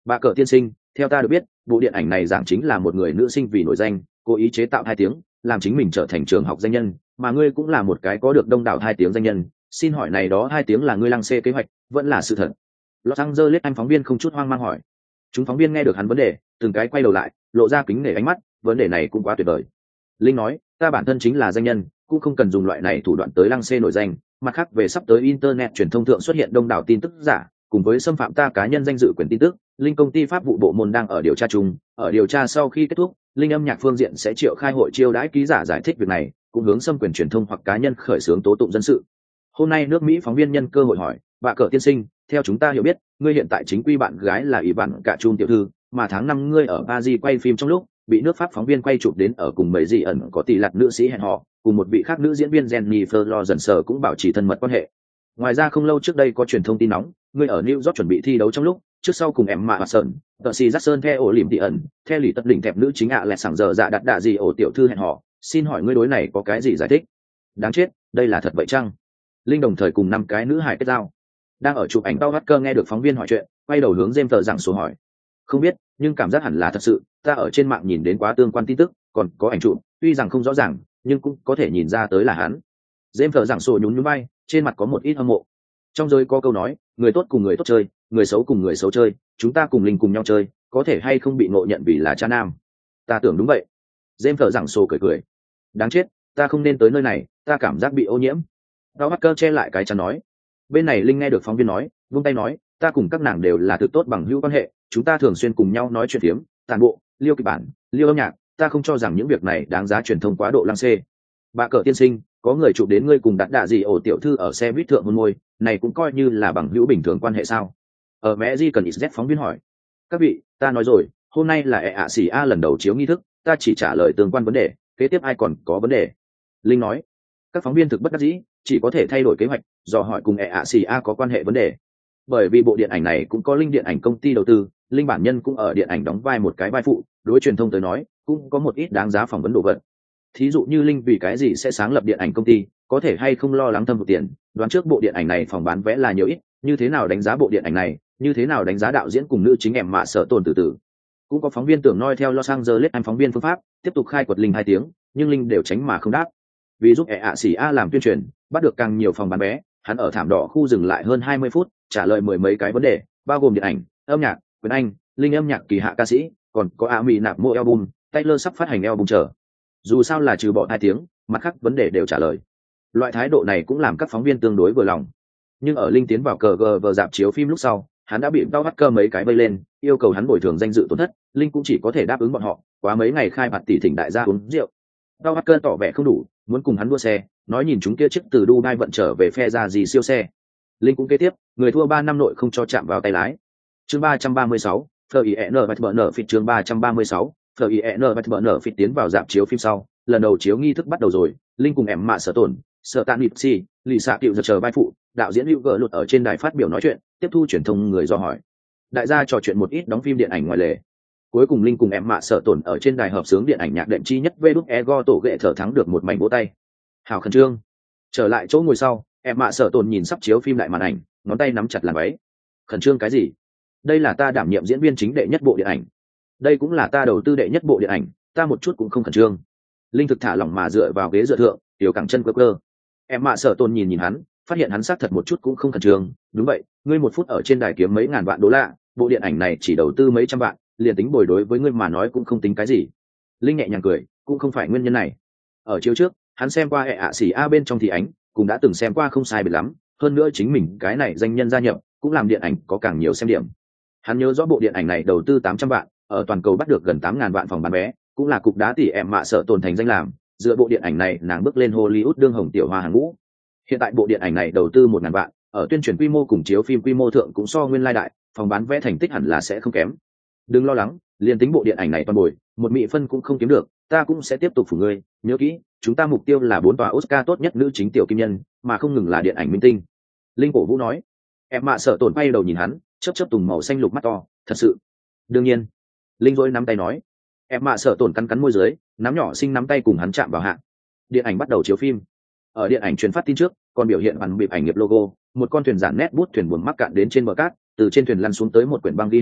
Speaker 1: Bà cờ tiên sinh, theo ta được biết, bộ điện ảnh này giảng chính là một người nữ sinh vì nổi danh cố ý chế tạo hai tiếng, làm chính mình trở thành trường học danh nhân, mà ngươi cũng là một cái có được đông đảo hai tiếng danh nhân. Xin hỏi này đó hai tiếng là ngươi lăng xê kế hoạch vẫn là sự thật? Los Angeles anh phóng viên không chút hoang mang hỏi. Chúng phóng viên nghe được hắn vấn đề, từng cái quay đầu lại, lộ ra kính nể ánh mắt. Vấn đề này cũng quá tuyệt vời. Linh nói, ta bản thân chính là danh nhân, cũng không cần dùng loại này thủ đoạn tới lăng xê nổi danh. Mặt khác về sắp tới internet truyền thông thượng xuất hiện đông đảo tin tức giả, cùng với xâm phạm ta cá nhân danh dự quyền tin tức, Linh công ty pháp vụ bộ môn đang ở điều tra chung. Ở điều tra sau khi kết thúc, Linh âm nhạc phương diện sẽ triệu khai hội chiêu đãi ký giả giải thích việc này, cũng hướng xâm quyền truyền thông hoặc cá nhân khởi xướng tố tụng dân sự. Hôm nay nước Mỹ phóng viên nhân cơ hội hỏi, bà cờ tiên sinh, theo chúng ta hiểu biết, ngươi hiện tại chính quy bạn gái là ủy bạn cả Trung tiểu thư, mà tháng 5 ngươi ở Paris quay phim trong lúc bị nước Pháp phóng viên quay chụp đến ở cùng mấy dị ẩn có tỷ lạt nữ sĩ hẹn hò, cùng một vị khác nữ diễn viên Jennifer Lawrence cũng bảo trì thân mật quan hệ. Ngoài ra không lâu trước đây có truyền thông tin nóng, ngươi ở New York chuẩn bị thi đấu trong lúc, trước sau cùng Emma Watson, tờ si Jackson theo ổ lỉm tỷ ẩn, theo lì tất đỉnh thẹp nữ chính ạ lẹ sảng giờ dạ đặt đạ gì ổ tiểu thư hẹn hò, xin hỏi ngươi đối này có cái gì giải thích? Đáng chết, đây là thật vậy chăng? Linh đồng thời cùng 5 cái nữ hải kết giao. Đang ở chụp ảnh Tao Hacker nghe được phóng viên hỏi chuyện, quay đầu hướng James giảng số hỏi. Không biết, nhưng cảm giác hẳn là thật sự, ta ở trên mạng nhìn đến quá tương quan tin tức, còn có ảnh chụp, tuy rằng không rõ ràng, nhưng cũng có thể nhìn ra tới là hắn. James giảng số nhún nhún vai, trên mặt có một ít hâm mộ. Trong giới có câu nói, người tốt cùng người tốt chơi, người xấu cùng người xấu chơi, chúng ta cùng Linh cùng nhau chơi, có thể hay không bị ngộ nhận vì là cha nam. Ta tưởng đúng vậy. James giảng số cười cười. Đáng chết, ta không nên tới nơi này, ta cảm giác bị ô nhiễm. Tao Hacker che lại cái chắn nói. Bên này Linh nghe được phóng viên nói, vung tay nói, ta cùng các nàng đều là thực tốt bằng hữu quan hệ, chúng ta thường xuyên cùng nhau nói chuyện phiếm, tàn bộ, liêu kịch bản, liêu âm nhạc, ta không cho rằng những việc này đáng giá truyền thông quá độ lăng xê. Bà cờ tiên sinh, có người chụp đến ngươi cùng đặt đạ gì ổ tiểu thư ở xe buýt thượng hôn môi, này cũng coi như là bằng hữu bình thường quan hệ sao? Ở mẹ gì cần XZ phóng viên hỏi. Các vị, ta nói rồi, hôm nay là EACA lần đầu chiếu nghi thức, ta chỉ trả lời tương quan vấn đề, kế tiếp ai còn có vấn đề? Linh nói. Các phóng viên thực bất đắc dĩ, chỉ có thể thay đổi kế hoạch, dò hỏi cùng EACA có quan hệ vấn đề. Bởi vì bộ điện ảnh này cũng có Linh điện ảnh công ty đầu tư, Linh bản nhân cũng ở điện ảnh đóng vai một cái vai phụ, đối truyền thông tới nói, cũng có một ít đáng giá phỏng vấn đồ vật. Thí dụ như Linh vì cái gì sẽ sáng lập điện ảnh công ty, có thể hay không lo lắng thâm hụt tiền, đoán trước bộ điện ảnh này phòng bán vé là nhiều ít, như thế nào đánh giá bộ điện ảnh này, như thế nào đánh giá đạo diễn cùng nữ chính Emma sợ tồn từ từ. Cũng có phóng viên tưởng noi theo Los Angeles anh phóng viên phương pháp, tiếp tục khai quật Linh 2 tiếng, nhưng Linh đều tránh mà không đáp. Vì giúp EACA làm tuyên truyền, bắt được càng nhiều phòng bán vé, hắn ở thảm đỏ khu dừng lại hơn 20 phút, trả lời mười mấy cái vấn đề, bao gồm điện ảnh, âm nhạc, quyền Anh, Linh âm nhạc kỳ hạ ca sĩ, còn có Ami nạp mô album, Taylor sắp phát hành album chờ. Dù sao là trừ bỏ 2 tiếng, mặt khác vấn đề đều trả lời. Loại thái độ này cũng làm các phóng viên tương đối vừa lòng. Nhưng ở Linh tiến vào cờ gờ vờ dạp chiếu phim lúc sau, hắn đã bị đau bắt cơ mấy cái vây lên, yêu cầu hắn bồi thường danh dự tổn thất, Linh cũng chỉ có thể đáp ứng bọn họ, quá mấy ngày khai bạt tỷ thỉnh đại gia uống rượu. Đau bắt cơ tỏ vẻ không đủ, muốn cùng hắn đua xe, nói nhìn chúng kia chiếc từ Dubai vận trở về phe ra gì siêu xe. Linh cũng kế tiếp, người thua 3 năm nội không cho chạm vào tay lái. Chương 336, FIN và nở phịt chương 336, FIN và nở phịt tiến vào dạp chiếu phim sau, lần đầu chiếu nghi thức bắt đầu rồi, Linh cùng em mạ sở tổn, sợ tạ nịp si, lì xạ cựu giật chờ vai phụ, đạo diễn hữu gỡ lụt ở trên đài phát biểu nói chuyện, tiếp thu truyền thông người do hỏi. Đại gia trò chuyện một ít đóng phim điện ảnh ngoài lề. Cuối cùng Linh cùng em mạ sở tổn ở trên đài hợp sướng điện ảnh nhạc đệm chi nhất vê đúc ego tổ ghệ thở thắng được một mảnh vỗ tay. Hào khẩn trương. Trở lại chỗ ngồi sau, em mạ sở tổn nhìn sắp chiếu phim lại màn ảnh, ngón tay nắm chặt làn váy. Khẩn trương cái gì? Đây là ta đảm nhiệm diễn viên chính đệ nhất bộ điện ảnh. Đây cũng là ta đầu tư đệ nhất bộ điện ảnh, ta một chút cũng không khẩn trương. Linh thực thả lỏng mà dựa vào ghế dựa thượng, tiểu cẳng chân cơ cơ. Em mạ sở tổn nhìn hắn, phát hiện hắn xác thật một chút cũng không khẩn trương. Đúng vậy, ngươi một phút ở trên đài kiếm mấy ngàn vạn đô la, bộ điện ảnh này chỉ đầu tư mấy trăm vạn, liền tính bồi đối với ngươi mà nói cũng không tính cái gì. Linh nhẹ nhàng cười, cũng không phải nguyên nhân này. Ở chiếu trước, hắn xem qua hệ ạ xỉ a bên trong thì ánh, cũng đã từng xem qua không sai biệt lắm. Hơn nữa chính mình cái này danh nhân gia nhập, cũng làm điện ảnh có càng nhiều xem điểm. Hắn nhớ rõ bộ điện ảnh này đầu tư 800 vạn, ở toàn cầu bắt được gần 8.000 vạn phòng bán vé, cũng là cục đá tỷ em mạ sợ tồn thành danh làm. Dựa bộ điện ảnh này, nàng bước lên Hollywood đương hồng tiểu hoa hàng ngũ. Hiện tại bộ điện ảnh này đầu tư 1.000 vạn, ở tuyên truyền quy mô cùng chiếu phim quy mô thượng cũng so nguyên lai đại, phòng bán vé thành tích hẳn là sẽ không kém. Đừng lo lắng, liền tính bộ điện ảnh này toàn bồi, một mỹ phân cũng không kiếm được, ta cũng sẽ tiếp tục phủ ngươi. Nhớ kỹ, chúng ta mục tiêu là 4 tòa Oscar tốt nhất nữ chính tiểu kim nhân, mà không ngừng là điện ảnh minh tinh. Linh cổ vũ nói. Em mạ sợ tổn bay đầu nhìn hắn, chớp chớp tùng màu xanh lục mắt to, thật sự. Đương nhiên. Linh rối nắm tay nói. Em mạ sợ tổn cắn cắn môi dưới, nắm nhỏ xinh nắm tay cùng hắn chạm vào hạng. Điện ảnh bắt đầu chiếu phim. Ở điện ảnh truyền phát tin trước, còn biểu hiện bằng bịp ảnh nghiệp logo, một con thuyền giản nét bút thuyền buồm mắc cạn đến trên bờ cát, từ trên thuyền lăn xuống tới một quyển băng ghi hình,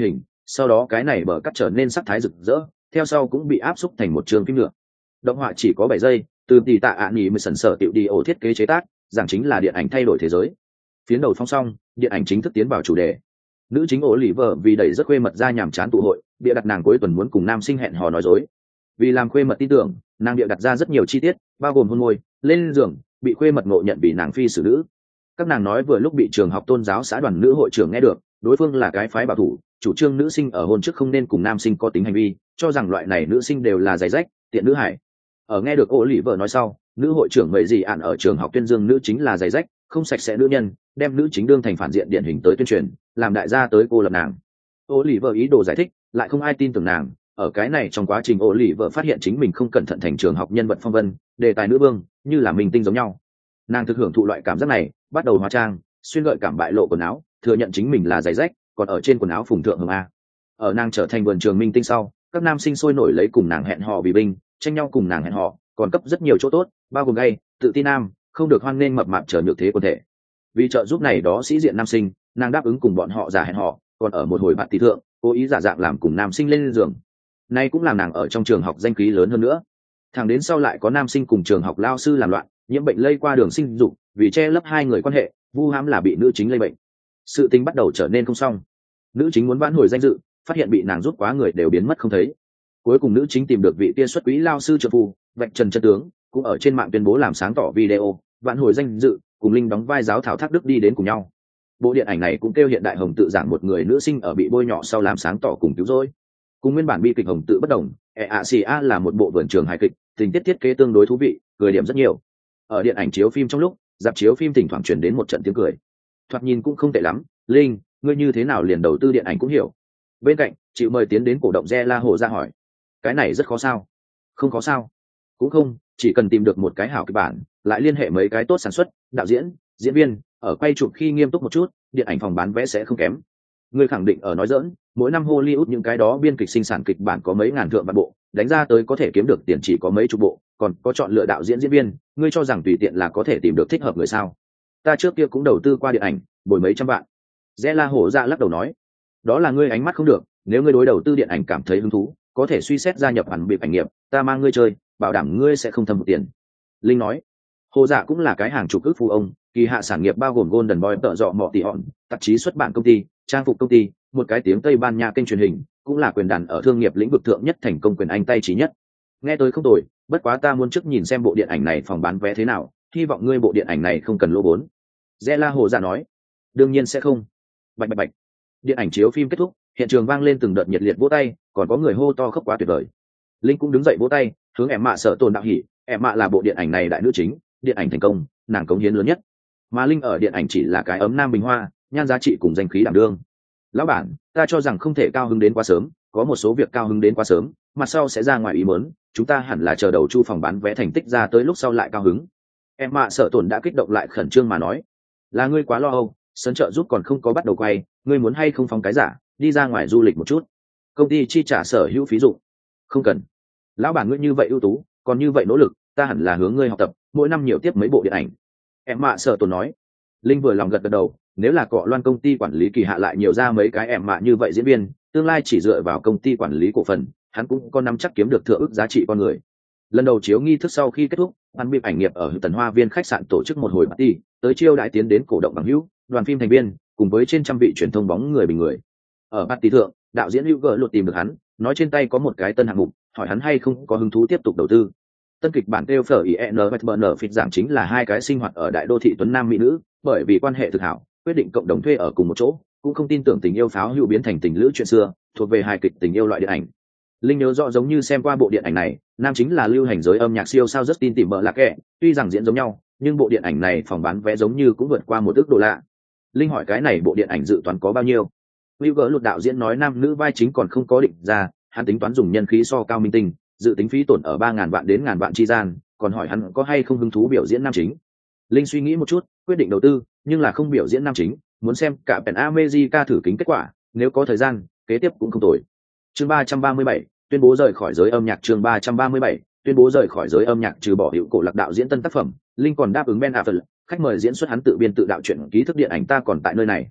Speaker 1: sau đó cái này bờ cắt trở nên sắc thái rực rỡ, theo sau cũng bị áp xúc thành một trường phim nữa. Động họa chỉ có 7 giây, từ tỷ tạ ạ nghỉ mới sần sở tiểu đi ổ thiết kế chế tác, giảng chính là điện ảnh thay đổi thế giới. Phiến đầu phong xong, điện ảnh chính thức tiến vào chủ đề. Nữ chính ổ lì vợ vì đẩy rất khuê mật ra nhàm chán tụ hội, bịa đặt nàng cuối tuần muốn cùng nam sinh hẹn hò nói dối. Vì làm khuê mật tin tưởng, nàng bịa đặt ra rất nhiều chi tiết, bao gồm hôn môi, lên giường, bị khuê mật ngộ nhận vì nàng phi xử nữ. Các nàng nói vừa lúc bị trường học tôn giáo xã đoàn nữ hội trưởng nghe được, đối phương là cái phái bảo thủ, chủ trương nữ sinh ở hôn trước không nên cùng nam sinh có tính hành vi, cho rằng loại này nữ sinh đều là giày rách, tiện nữ hải. Ở nghe được ổ lì vợ nói sau, nữ hội trưởng mấy gì ạn ở trường học tuyên dương nữ chính là giày rách, không sạch sẽ nữ nhân, đem nữ chính đương thành phản diện điển hình tới tuyên truyền, làm đại gia tới cô lập nàng. Ổ lì vợ ý đồ giải thích, lại không ai tin tưởng nàng. Ở cái này trong quá trình ổ lì vợ phát hiện chính mình không cẩn thận thành trường học nhân vật phong vân, đề tài nữ vương, như là minh tinh giống nhau. Nàng thực hưởng thụ loại cảm giác này, bắt đầu hóa trang, xuyên gợi cảm bại lộ quần áo, thừa nhận chính mình là giày rách, còn ở trên quần áo phùng thượng hồng a. Ở nàng trở thành vườn trường minh tinh sau, các nam sinh sôi nổi lấy cùng nàng hẹn hò vì binh, tranh nhau cùng nàng hẹn hò, còn cấp rất nhiều chỗ tốt, bao gồm gay, tự tin nam, không được hoan nghênh mập mạp trở nhược thế quân thể. Vì trợ giúp này đó sĩ diện nam sinh, nàng đáp ứng cùng bọn họ giả hẹn hò, còn ở một hồi bạn tỷ thượng, cố ý giả dạng làm cùng nam sinh lên giường. Nay cũng làm nàng ở trong trường học danh khí lớn hơn nữa. Thẳng đến sau lại có nam sinh cùng trường học lao sư làm loạn, nhiễm bệnh lây qua đường sinh dục, vì che lấp hai người quan hệ, vu hãm là bị nữ chính lây bệnh. Sự tình bắt đầu trở nên không xong. Nữ chính muốn vãn hồi danh dự, phát hiện bị nàng rút quá người đều biến mất không thấy. Cuối cùng nữ chính tìm được vị kia xuất quỹ lao sư trợ phù, vạch trần chân tướng, cũng ở trên mạng tuyên bố làm sáng tỏ video, vãn hồi danh dự, cùng Linh đóng vai giáo thảo Thác Đức đi đến cùng nhau. Bộ điện ảnh này cũng kêu hiện đại hồng tự giảng một người nữ sinh ở bị bôi nhọ sau làm sáng tỏ cùng cứu rỗi. Cùng nguyên bản bi kịch hồng tự bất đồng, EACA là một bộ vườn trường hài kịch, tình tiết thiết kế tương đối thú vị, cười điểm rất nhiều. Ở điện ảnh chiếu phim trong lúc, dạp chiếu phim thỉnh thoảng truyền đến một trận tiếng cười. Thoạt nhìn cũng không tệ lắm, Linh, ngươi như thế nào liền đầu tư điện ảnh cũng hiểu. Bên cạnh, chịu mời tiến đến cổ động La Hồ ra hỏi, cái này rất khó sao? Không khó sao? Cũng không, chỉ cần tìm được một cái hảo kịch bản, lại liên hệ mấy cái tốt sản xuất, đạo diễn, diễn viên, ở quay chụp khi nghiêm túc một chút, điện ảnh phòng bán vé sẽ không kém. Ngươi khẳng định ở nói giỡn, mỗi năm Hollywood những cái đó biên kịch sinh sản kịch bản có mấy ngàn thượng vạn bộ, đánh ra tới có thể kiếm được tiền chỉ có mấy chục bộ, còn có chọn lựa đạo diễn diễn viên, ngươi cho rằng tùy tiện là có thể tìm được thích hợp người sao? Ta trước kia cũng đầu tư qua điện ảnh, bồi mấy trăm vạn. La Hổ ra lắc đầu nói, đó là ngươi ánh mắt không được, nếu ngươi đối đầu tư điện ảnh cảm thấy hứng thú, có thể suy xét gia nhập hẳn biệt ảnh nghiệp, ta mang ngươi chơi, bảo đảm ngươi sẽ không thâm hụt tiền. Linh nói, Hồ Dạ cũng là cái hàng chục ức phú ông, kỳ hạ sản nghiệp bao gồm Golden Boy tợ dọ mọ tỷ hòn, tạp chí xuất bản công ty, trang phục công ty, một cái tiếng Tây Ban Nha kênh truyền hình, cũng là quyền đàn ở thương nghiệp lĩnh vực thượng nhất thành công quyền Anh tay chỉ nhất. Nghe tôi không tồi, bất quá ta muốn trước nhìn xem bộ điện ảnh này phòng bán vé thế nào, hy vọng ngươi bộ điện ảnh này không cần lỗ vốn. La Hồ Dạ nói, đương nhiên sẽ không. Bạch bạch bạch. Điện ảnh chiếu phim kết thúc, hiện trường vang lên từng đợt nhiệt liệt vỗ tay, còn có người hô to khóc quá tuyệt vời. Linh cũng đứng dậy vỗ tay, hướng em mạ sợ tồn đạo hỉ, em mạ là bộ điện ảnh này đại nữ chính, điện ảnh thành công, nàng cống hiến lớn nhất. Mà Linh ở điện ảnh chỉ là cái ấm nam bình hoa, nhan giá trị cùng danh khí đảm đương. Lão bản, ta cho rằng không thể cao hứng đến quá sớm, có một số việc cao hứng đến quá sớm, mặt sau sẽ ra ngoài ý muốn, chúng ta hẳn là chờ đầu chu phòng bán vé thành tích ra tới lúc sau lại cao hứng. Em mạ sợ tổn đã kích động lại khẩn trương mà nói, là ngươi quá lo âu, sân trợ giúp còn không có bắt đầu quay, ngươi muốn hay không phóng cái giả, đi ra ngoài du lịch một chút. Công ty chi trả sở hữu phí dụng. Không cần. Lão bản ngươi như vậy ưu tú, còn như vậy nỗ lực, ta hẳn là hướng ngươi học tập, mỗi năm nhiều tiếp mấy bộ điện ảnh. Em mạ sợ tổn nói. Linh vừa lòng gật gật đầu, nếu là cọ loan công ty quản lý kỳ hạ lại nhiều ra mấy cái em mạ như vậy diễn viên, tương lai chỉ dựa vào công ty quản lý cổ phần, hắn cũng có nắm chắc kiếm được thượng ức giá trị con người. Lần đầu chiếu nghi thức sau khi kết thúc, ban biên ảnh nghiệp ở Tần Hoa Viên khách sạn tổ chức một hồi party, tới chiêu đãi tiến đến cổ động bằng hữu, đoàn phim thành viên, cùng với trên trăm vị truyền thông bóng người bình người. Ở party thượng, đạo diễn Hữu Gở Luật tìm được hắn, nói trên tay có một cái tân hạng mục, hỏi hắn hay không có hứng thú tiếp tục đầu tư. Tân kịch bản Têu Phở IN Phịt giảng chính là hai cái sinh hoạt ở đại đô thị tuấn nam mỹ nữ, bởi vì quan hệ thực hảo, quyết định cộng đồng thuê ở cùng một chỗ, cũng không tin tưởng tình yêu pháo hữu biến thành tình lữ chuyện xưa, thuộc về hài kịch tình yêu loại điện ảnh. Linh nhớ rõ giống như xem qua bộ điện ảnh này, nam chính là lưu hành giới âm nhạc siêu sao Justin Timberlake, tuy rằng diễn giống nhau, nhưng bộ điện ảnh này phòng bán vé giống như cũng vượt qua $1 ức. Linh hỏi cái này bộ điện ảnh dự toán có bao nhiêu? Hữu Gở Luật đạo diễn nói nam nữ vai chính còn không có định ra, hắn tính toán dùng nhân khí so cao minh tinh, dự tính phí tổn ở 3.000 vạn đến 1.000 vạn chi gian, còn hỏi hắn có hay không hứng thú biểu diễn nam chính. Linh suy nghĩ một chút, quyết định đầu tư, nhưng là không biểu diễn nam chính, muốn xem cả Pen America thử kính kết quả, nếu có thời gian, kế tiếp cũng không tồi. Chương 337, tuyên bố rời khỏi giới âm nhạc. Chương 337, tuyên bố rời khỏi giới âm nhạc. Trừ bỏ Hữu Cổ Lạc đạo diễn tân tác phẩm, Linh còn đáp ứng Ben Affleck, khách mời diễn xuất hắn tự biên tự đạo truyện ký thức điện ảnh Ta Còn Tại Nơi Này.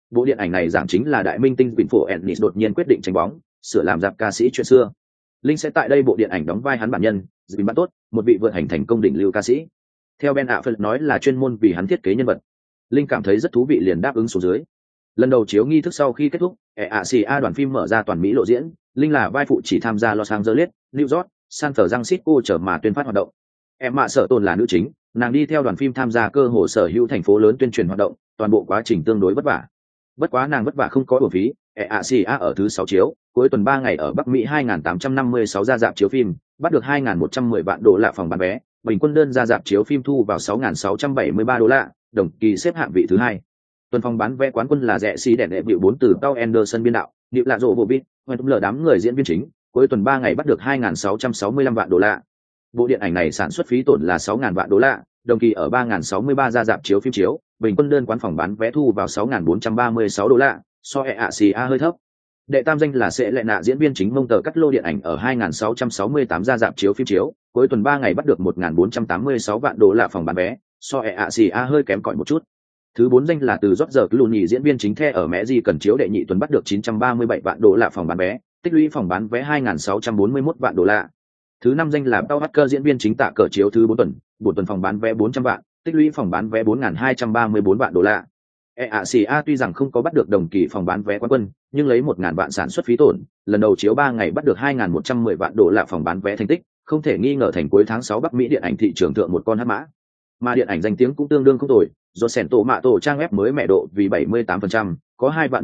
Speaker 1: Bộ điện ảnh này giảng chính là đại minh tinh Vĩnh Phổ Ennis đột nhiên quyết định tranh bóng, sửa làm dạp ca sĩ chuyện xưa. Linh sẽ tại đây bộ điện ảnh đóng vai hắn bản nhân, Dĩnh Bắn Tốt, một vị vượt hành thành công đỉnh lưu ca sĩ. Theo Ben Affleck nói là chuyên môn vì hắn thiết kế nhân vật. Linh cảm thấy rất thú vị liền đáp ứng xuống dưới. Lần đầu chiếu nghi thức sau khi kết thúc, EACA đoàn phim mở ra toàn Mỹ lộ diễn, Linh là vai phụ chỉ tham gia Los Angeles, New York, San Francisco trở mà tuyên phát hoạt động. Emma Sở Tồn là nữ chính, nàng đi theo đoàn phim tham gia cơ hồ sở hữu thành phố lớn tuyên truyền hoạt động, toàn bộ quá trình tương đối vất vả. Bất quá nàng vất vả không có uổng phí, EACA ở thứ 6 chiếu, cuối tuần 3 ngày ở Bắc Mỹ 2856 ra rạp chiếu phim, bắt được 2110 vạn đô la phòng bán vé, bình quân đơn ra rạp chiếu phim thu vào 6673 đô la, đồng kỳ xếp hạng vị thứ 2. Tuần phòng bán vé quán quân là rẻ xí đèn đệ bịu 4 từ Paul Anderson biên đạo, điệu lạ rộ bộ vít, hoành lờ đám người diễn viên chính, cuối tuần 3 ngày bắt được 2665 vạn đô la. Bộ điện ảnh này sản xuất phí tổn là 6000 vạn đô la, đồng kỳ ở 3063 ra rạp chiếu phim chiếu, bình quân đơn quán phòng bán vé thu vào 6436 đô la, so EACA hơi thấp. Đệ tam danh là sẽ lệ nạ diễn viên chính mông tờ cắt lô điện ảnh ở 2668 ra rạp chiếu phim chiếu, cuối tuần 3 ngày bắt được 1486 vạn đô la phòng bán vé, so EACA hơi kém cỏi một chút. Thứ 4 danh là từ George Clooney diễn viên chính The ở Mẹ Gì cần chiếu đệ nhị tuần bắt được 937 vạn đô la phòng bán vé, tích lũy phòng bán vé 2641 vạn đô la. Thứ 5 danh là Paul Walker diễn viên chính tạ cờ chiếu thứ 4 tuần phòng bán vé 400 vạn, tích lũy phòng bán vé 4234 vạn đô la. EACA tuy rằng không có bắt được đồng kỳ phòng bán vé quán quân, nhưng lấy 1000 vạn sản xuất phí tổn, lần đầu chiếu 3 ngày bắt được 2110 vạn đô la phòng bán vé thành tích, không thể nghi ngờ thành cuối tháng 6 Bắc Mỹ điện ảnh thị trường thượng một con hắc mã. Mà điện ảnh danh tiếng cũng tương đương không tồi, do sẻn tổ mạ tổ trang web mới mẹ độ vì 78%, có 2 vạn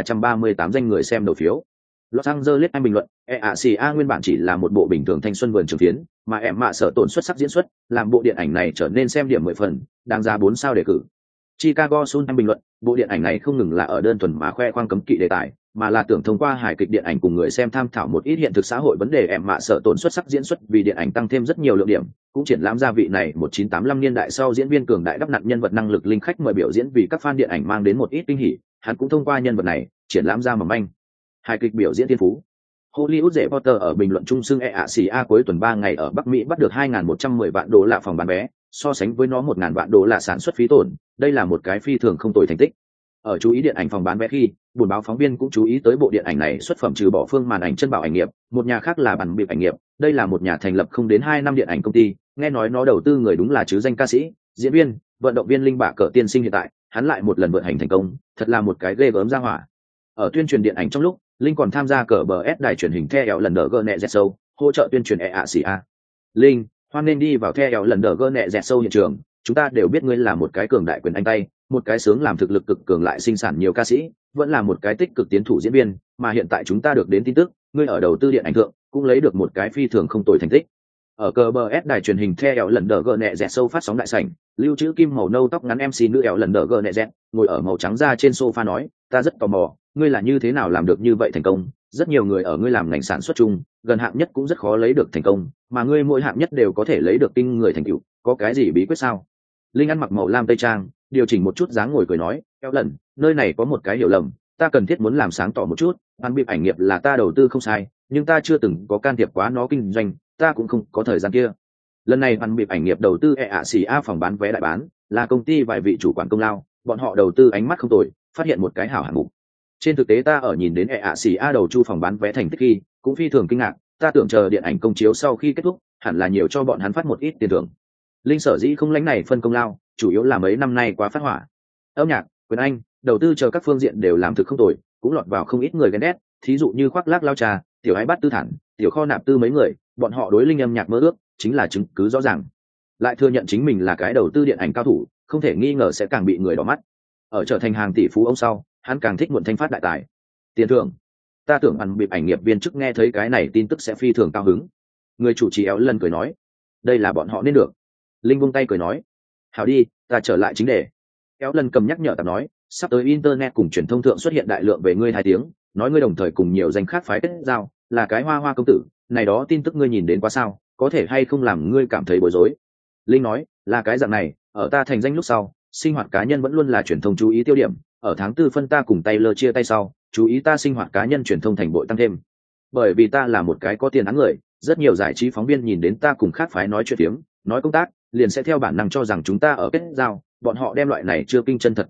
Speaker 1: 1338 danh người xem đầu phiếu. Los Angeles Anh bình luận, EACA nguyên bản chỉ là một bộ bình thường thanh xuân vườn trường phiến, mà Emma Sở Tồn xuất sắc diễn xuất, làm bộ điện ảnh này trở nên xem điểm 10 phần, đáng giá 4 sao đề cử. Chicago Sun Anh bình luận, bộ điện ảnh này không ngừng là ở đơn thuần mà khoe khoang cấm kỵ đề tài, mà là tưởng thông qua hài kịch điện ảnh cùng người xem tham thảo một ít hiện thực xã hội vấn đề. Emma Sở Tồn xuất sắc diễn xuất vì điện ảnh tăng thêm rất nhiều lượng điểm, cũng triển lãm ra vị này 1985 niên đại sau diễn viên cường đại đắp nặn nhân vật năng lực linh khách mời biểu diễn vì các fan điện ảnh mang đến một ít kinh hỉ, hắn cũng thông qua nhân vật này triển lãm ra mầm manh hài kịch biểu diễn thiên phú. Hollywood Reporter ở bình luận chung xưng EACA cuối tuần 3 ngày ở Bắc Mỹ bắt được 2110 vạn đô la phòng bán vé, so sánh với nó 1000 vạn đô la sản xuất phí tổn, đây là một cái phi thường không tồi thành tích. Ở chú ý điện ảnh phòng bán vé khi, buồn báo phóng viên cũng chú ý tới bộ điện ảnh này xuất phẩm trừ bỏ phương màn ảnh chân bảo ảnh nghiệp, một nhà khác là bản bịp ảnh nghiệp, đây là một nhà thành lập không đến 2 năm điện ảnh công ty, nghe nói nó đầu tư người đúng là chứ danh ca sĩ, diễn viên, vận động viên Linh Bạ Cờ tiên sinh hiện tại, hắn lại một lần vận hành thành công, thật là một cái ghê gớm ra hỏa. Ở tuyên truyền điện ảnh trong lúc, Linh còn tham gia cờ bờ S đài truyền hình theo lần đỡ gơ nẹ dẹt sâu, hỗ trợ tuyên truyền EACA. Linh, hoan nên đi vào theo lần đỡ gơ nẹ dẹt sâu hiện trường, chúng ta đều biết ngươi là một cái cường đại quyền anh tay, một cái sướng làm thực lực cực cường lại sinh sản nhiều ca sĩ, vẫn là một cái tích cực tiến thủ diễn viên, mà hiện tại chúng ta được đến tin tức, ngươi ở đầu tư điện ảnh thượng cũng lấy được một cái phi thường không tồi thành tích. Ở cờ bờ S đài truyền hình theo lần đỡ gơ nẹ dẹt sâu phát sóng đại sảnh, lưu trữ kim màu nâu tóc ngắn MC nữ lần đỡ gơ nẹ dẹt, ngồi ở màu trắng da trên sofa nói, ta rất tò mò, ngươi là như thế nào làm được như vậy thành công, rất nhiều người ở ngươi làm ngành sản xuất chung, gần hạng nhất cũng rất khó lấy được thành công, mà ngươi mỗi hạng nhất đều có thể lấy được kinh người thành tựu, có cái gì bí quyết sao? Linh ăn mặc màu lam tây trang, điều chỉnh một chút dáng ngồi cười nói, theo lần, nơi này có một cái hiểu lầm, ta cần thiết muốn làm sáng tỏ một chút, ban bịp ảnh nghiệp là ta đầu tư không sai, nhưng ta chưa từng có can thiệp quá nó kinh doanh, ta cũng không có thời gian kia. Lần này ban bịp ảnh nghiệp đầu tư EACA phòng bán vé đại bán, là công ty vài vị chủ quản công lao, bọn họ đầu tư ánh mắt không tồi, phát hiện một cái hảo hạng mục. Trên thực tế ta ở nhìn đến EACA đầu chu phòng bán vé thành tích khi, cũng phi thường kinh ngạc, ta tưởng chờ điện ảnh công chiếu sau khi kết thúc, hẳn là nhiều cho bọn hắn phát một ít tiền thưởng. Linh sở dĩ không lãnh này phân công lao, chủ yếu là mấy năm nay quá phát hỏa. Âm nhạc, quyền anh, đầu tư chờ các phương diện đều làm thực không tồi, cũng lọt vào không ít người ghen ghét, thí dụ như Khoác Lác Lao Trà, Tiểu Ái Bát Tư Thản, Tiểu Kho Nạp Tư mấy người, bọn họ đối Linh âm nhạc mơ ước, chính là chứng cứ rõ ràng. Lại thừa nhận chính mình là cái đầu tư điện ảnh cao thủ, không thể nghi ngờ sẽ càng bị người đỏ mắt. Ở trở thành hàng tỷ phú ông sau, hắn càng thích muộn thanh phát đại tài. Tiền thưởng, ta tưởng ăn bịp ảnh nghiệp viên chức nghe thấy cái này tin tức sẽ phi thường cao hứng. Người chủ trì Éo Lần cười nói, đây là bọn họ nên được. Linh buông tay cười nói, hảo đi, ta trở lại chính đề. Éo Lần cầm nhắc nhở ta nói, sắp tới internet cùng truyền thông thượng xuất hiện đại lượng về ngươi 2 tiếng, nói ngươi đồng thời cùng nhiều danh khác phái kết giao, là cái hoa hoa công tử, này đó tin tức ngươi nhìn đến quá sao, có thể hay không làm ngươi cảm thấy bối rối. Linh nói, là cái dạng này, ở ta thành danh lúc sau, sinh hoạt cá nhân vẫn luôn là truyền thông chú ý tiêu điểm, ở tháng 4 phân ta cùng Taylor chia tay sau, chú ý ta sinh hoạt cá nhân truyền thông thành bội tăng thêm. Bởi vì ta là một cái có tiền án người, rất nhiều giải trí phóng viên nhìn đến ta cùng khác phái nói chuyện tiếng, nói công tác, liền sẽ theo bản năng cho rằng chúng ta ở kết giao, bọn họ đem loại này chưa kinh chân thật tin tức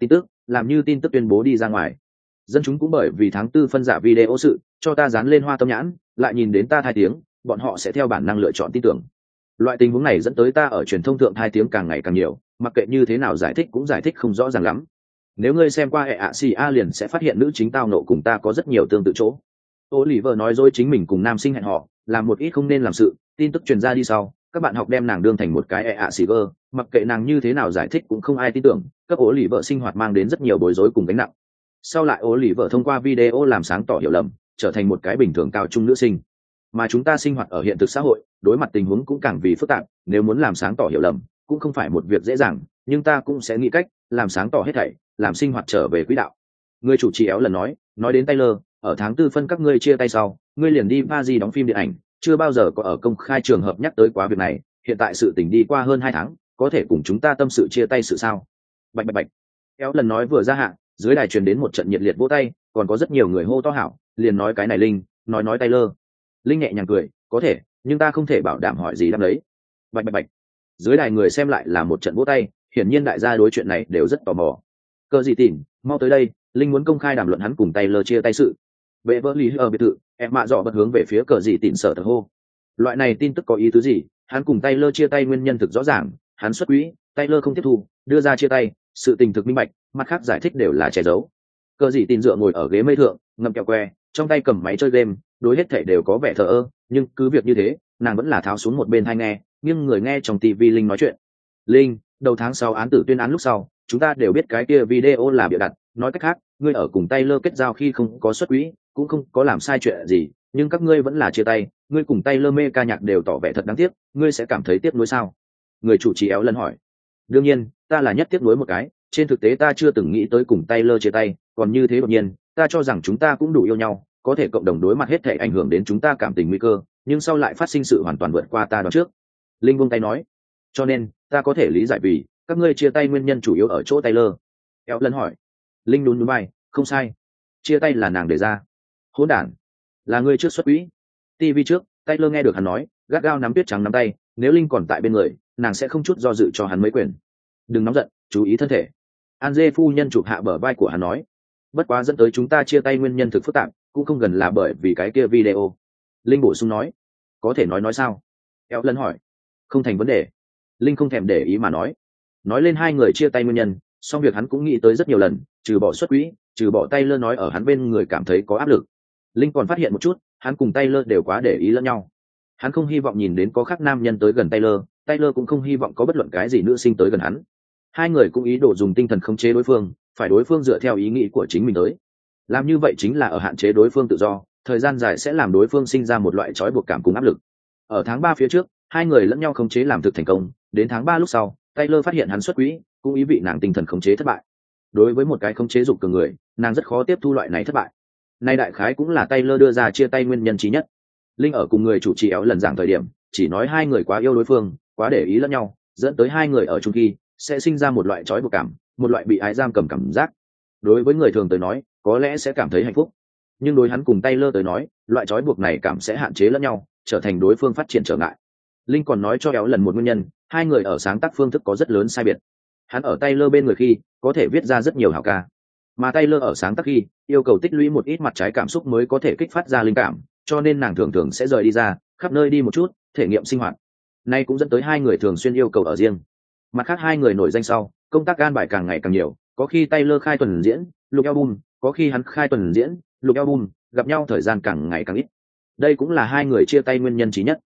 Speaker 1: làm như tin tức tuyên bố đi ra ngoài. Dân chúng cũng bởi vì tháng 4 phân giả video sự cho ta dán lên hoa tâm nhãn, lại nhìn đến ta thai tiếng, bọn họ sẽ theo bản năng lựa chọn tin tưởng. Loại tình huống này dẫn tới ta ở truyền thông thượng thai tiếng càng ngày càng nhiều, mặc kệ như thế nào giải thích cũng giải thích không rõ ràng lắm. Nếu ngươi xem qua EACA liền sẽ phát hiện nữ chính tao nộ cùng ta có rất nhiều tương tự chỗ. Oliver nói dối chính mình cùng nam sinh hẹn hò, làm một ít không nên làm sự, tin tức truyền ra đi sau, các bạn học đem nàng đương thành một cái EACG, mặc kệ nàng như thế nào giải thích cũng không ai tin tưởng, cấp Oliver sinh hoạt mang đến rất nhiều bối rối cùng gánh nặng. Sau lại Oliver thông qua video làm sáng tỏ hiểu lầm, trở thành một cái bình thường cao trung nữ sinh. Mà chúng ta sinh hoạt ở hiện thực xã hội, đối mặt tình huống cũng càng vì phức tạp, nếu muốn làm sáng tỏ hiểu lầm, cũng không phải một việc dễ dàng, nhưng ta cũng sẽ nghĩ cách làm sáng tỏ hết thảy, làm sinh hoạt trở về quỹ đạo. Người chủ trì éo lần nói đến Taylor, ở tháng 4 phân các ngươi chia tay sau, ngươi liền đi Paris đóng phim điện ảnh, chưa bao giờ có ở công khai trường hợp nhắc tới quá việc này, hiện tại sự tình đi qua hơn 2 tháng, có thể cùng chúng ta tâm sự chia tay sự sao? Bạch bạch bạch. Éo lần nói vừa ra hạ, dưới đài truyền đến một trận nhiệt liệt vỗ tay, còn có rất nhiều người hô to hảo, liền nói cái này Linh, nói Taylor. Linh nhẹ nhàng cười, có thể, nhưng ta không thể bảo đảm hỏi gì đáp đấy. Bạch bạch bạch. Dưới đài người xem lại là một trận vỗ tay, hiển nhiên đại gia đối chuyện này đều rất tò mò. Cờ gì tỉn, mau tới đây, Linh muốn công khai đàm luận hắn cùng Taylor chia tay sự. Vệ vỡ lý ở biệt thự, em mạ dọ bật hướng về phía cờ gì tỉn sở thật hô. Loại này tin tức có ý tứ gì? Hắn cùng Taylor chia tay nguyên nhân thực rõ ràng, hắn xuất quỹ, Taylor không tiếp thu, đưa ra chia tay, sự tình thực minh bạch, mặt khác giải thích đều là che giấu. Cờ gì tỉn dựa ngồi ở ghế mây thượng, ngậm kẹo que, trong tay cầm máy chơi game, đối hết thể đều có vẻ thờ ơ, nhưng cứ việc như thế, nàng vẫn là tháo xuống một bên tai nghe, nhưng người nghe trong tivi Linh nói chuyện. Linh, đầu tháng 6 án tử tuyên án lúc sau, chúng ta đều biết cái kia video là bịa đặt, nói cách khác, ngươi ở cùng Taylor kết giao khi không có xuất quỹ, cũng không có làm sai chuyện gì, nhưng các ngươi vẫn là chia tay, ngươi cùng Taylor mê ca nhạc đều tỏ vẻ thật đáng tiếc, ngươi sẽ cảm thấy tiếc nuối sao? Người chủ trì éo lần hỏi. Đương nhiên, ta là nhất tiếc nuối một cái, trên thực tế ta chưa từng nghĩ tới cùng Taylor chia tay, còn như thế đột nhiên, ta cho rằng chúng ta cũng đủ yêu nhau, có thể cộng đồng đối mặt hết thể ảnh hưởng đến chúng ta cảm tình nguy cơ, nhưng sau lại phát sinh sự hoàn toàn vượt qua ta đoán trước. Linh buông tay nói. Cho nên, ta có thể lý giải vì các ngươi chia tay nguyên nhân chủ yếu ở chỗ Taylor. Éo lần hỏi. Linh nhún nhún vai, không sai, chia tay là nàng đề ra. Hỗn đản, là ngươi trước xuất quỹ. TV trước, Taylor nghe được hắn nói, gắt gao nắm tuyết trắng nắm tay, nếu Linh còn tại bên người, nàng sẽ không chút do dự cho hắn mấy quyền. Đừng nóng giận, chú ý thân thể. Anje phu nhân chụp hạ bờ vai của hắn nói. Bất quá dẫn tới chúng ta chia tay nguyên nhân thực phức tạp, cũng không gần là bởi vì cái kia video. Linh bổ sung nói. Có thể nói sao? Éo lần hỏi. Không thành vấn đề. Linh không thèm để ý mà nói lên hai người chia tay nguyên nhân, song việc hắn cũng nghĩ tới rất nhiều lần, trừ bỏ xuất quỹ, trừ bỏ Taylor nói ở hắn bên người cảm thấy có áp lực. Linh còn phát hiện một chút, hắn cùng Taylor đều quá để ý lẫn nhau. Hắn không hy vọng nhìn đến có khác nam nhân tới gần Taylor, Taylor cũng không hy vọng có bất luận cái gì nữ sinh tới gần hắn. Hai người cũng ý đồ dùng tinh thần khống chế đối phương, phải đối phương dựa theo ý nghĩ của chính mình tới. Làm như vậy chính là ở hạn chế đối phương tự do, thời gian dài sẽ làm đối phương sinh ra một loại trói buộc cảm cùng áp lực. Ở tháng 3 phía trước, hai người lẫn nhau khống chế làm thực thành công, đến tháng 3 lúc sau, Taylor phát hiện hắn xuất quỹ, cũng ý vị nàng tinh thần khống chế thất bại. Đối với một cái khống chế dục cường người, nàng rất khó tiếp thu loại này thất bại. Nay đại khái cũng là Taylor đưa ra chia tay nguyên nhân chí nhất. Linh ở cùng người chủ trì éo lần giảng thời điểm, chỉ nói hai người quá yêu đối phương, quá để ý lẫn nhau, dẫn tới hai người ở chung khi sẽ sinh ra một loại trói buộc cảm, một loại bị ái giam cầm cảm giác. Đối với người thường tới nói, có lẽ sẽ cảm thấy hạnh phúc, nhưng đối hắn cùng Taylor tới nói, loại trói buộc này cảm sẽ hạn chế lẫn nhau, trở thành đối phương phát triển trở ngại. Linh còn nói cho éo lần một nguyên nhân, hai người ở sáng tác phương thức có rất lớn sai biệt. Hắn ở Taylor bên người khi có thể viết ra rất nhiều hảo ca, mà Taylor ở sáng tác khi yêu cầu tích lũy một ít mặt trái cảm xúc mới có thể kích phát ra linh cảm, cho nên nàng thường thường sẽ rời đi ra khắp nơi đi một chút, thể nghiệm sinh hoạt. Nay cũng dẫn tới hai người thường xuyên yêu cầu ở riêng. Mặt khác hai người nổi danh sau, công tác an bài càng ngày càng nhiều, có khi Taylor khai tuần diễn lục album, có khi hắn khai tuần diễn lục album, gặp nhau thời gian càng ngày càng ít. Đây cũng là hai người chia tay nguyên nhân chí nhất.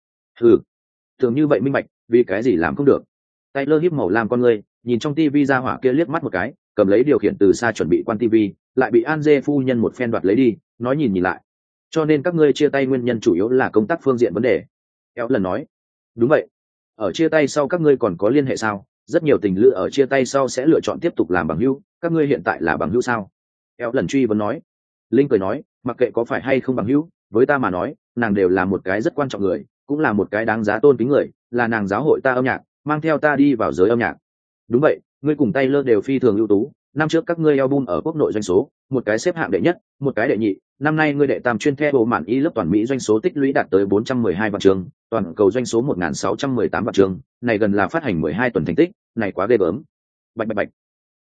Speaker 1: Thường như vậy minh bạch, vì cái gì làm không được? Taylor híp màu làm con ngươi, nhìn trong tivi ra hỏa kia liếc mắt một cái, cầm lấy điều khiển từ xa chuẩn bị quan tivi, lại bị Anje phu nhân một phen đoạt lấy đi, nói nhìn lại. Cho nên các ngươi chia tay nguyên nhân chủ yếu là công tác phương diện vấn đề. Éo lần nói. Đúng vậy. Ở chia tay sau các ngươi còn có liên hệ sao? Rất nhiều tình lữ ở chia tay sau sẽ lựa chọn tiếp tục làm bằng hữu, các ngươi hiện tại là bằng hữu sao? Éo lần truy vấn nói. Linh cười nói, mặc kệ có phải hay không bằng hữu, với ta mà nói, nàng đều là một cái rất quan trọng người, cũng là một cái đáng giá tôn kính người, là nàng giáo hội ta âm nhạc, mang theo ta đi vào giới âm nhạc. Đúng vậy, ngươi cùng Taylor đều phi thường ưu tú, năm trước các ngươi album ở quốc nội doanh số, một cái xếp hạng đệ nhất, một cái đệ nhị, năm nay ngươi đệ tam chuyên theo bộ mạn y lớp toàn Mỹ doanh số tích lũy đạt tới 412 vạn trường, toàn cầu doanh số 1618 vạn trường, này gần là phát hành 12 tuần thành tích, này quá ghê gớm. Bạch bạch bạch.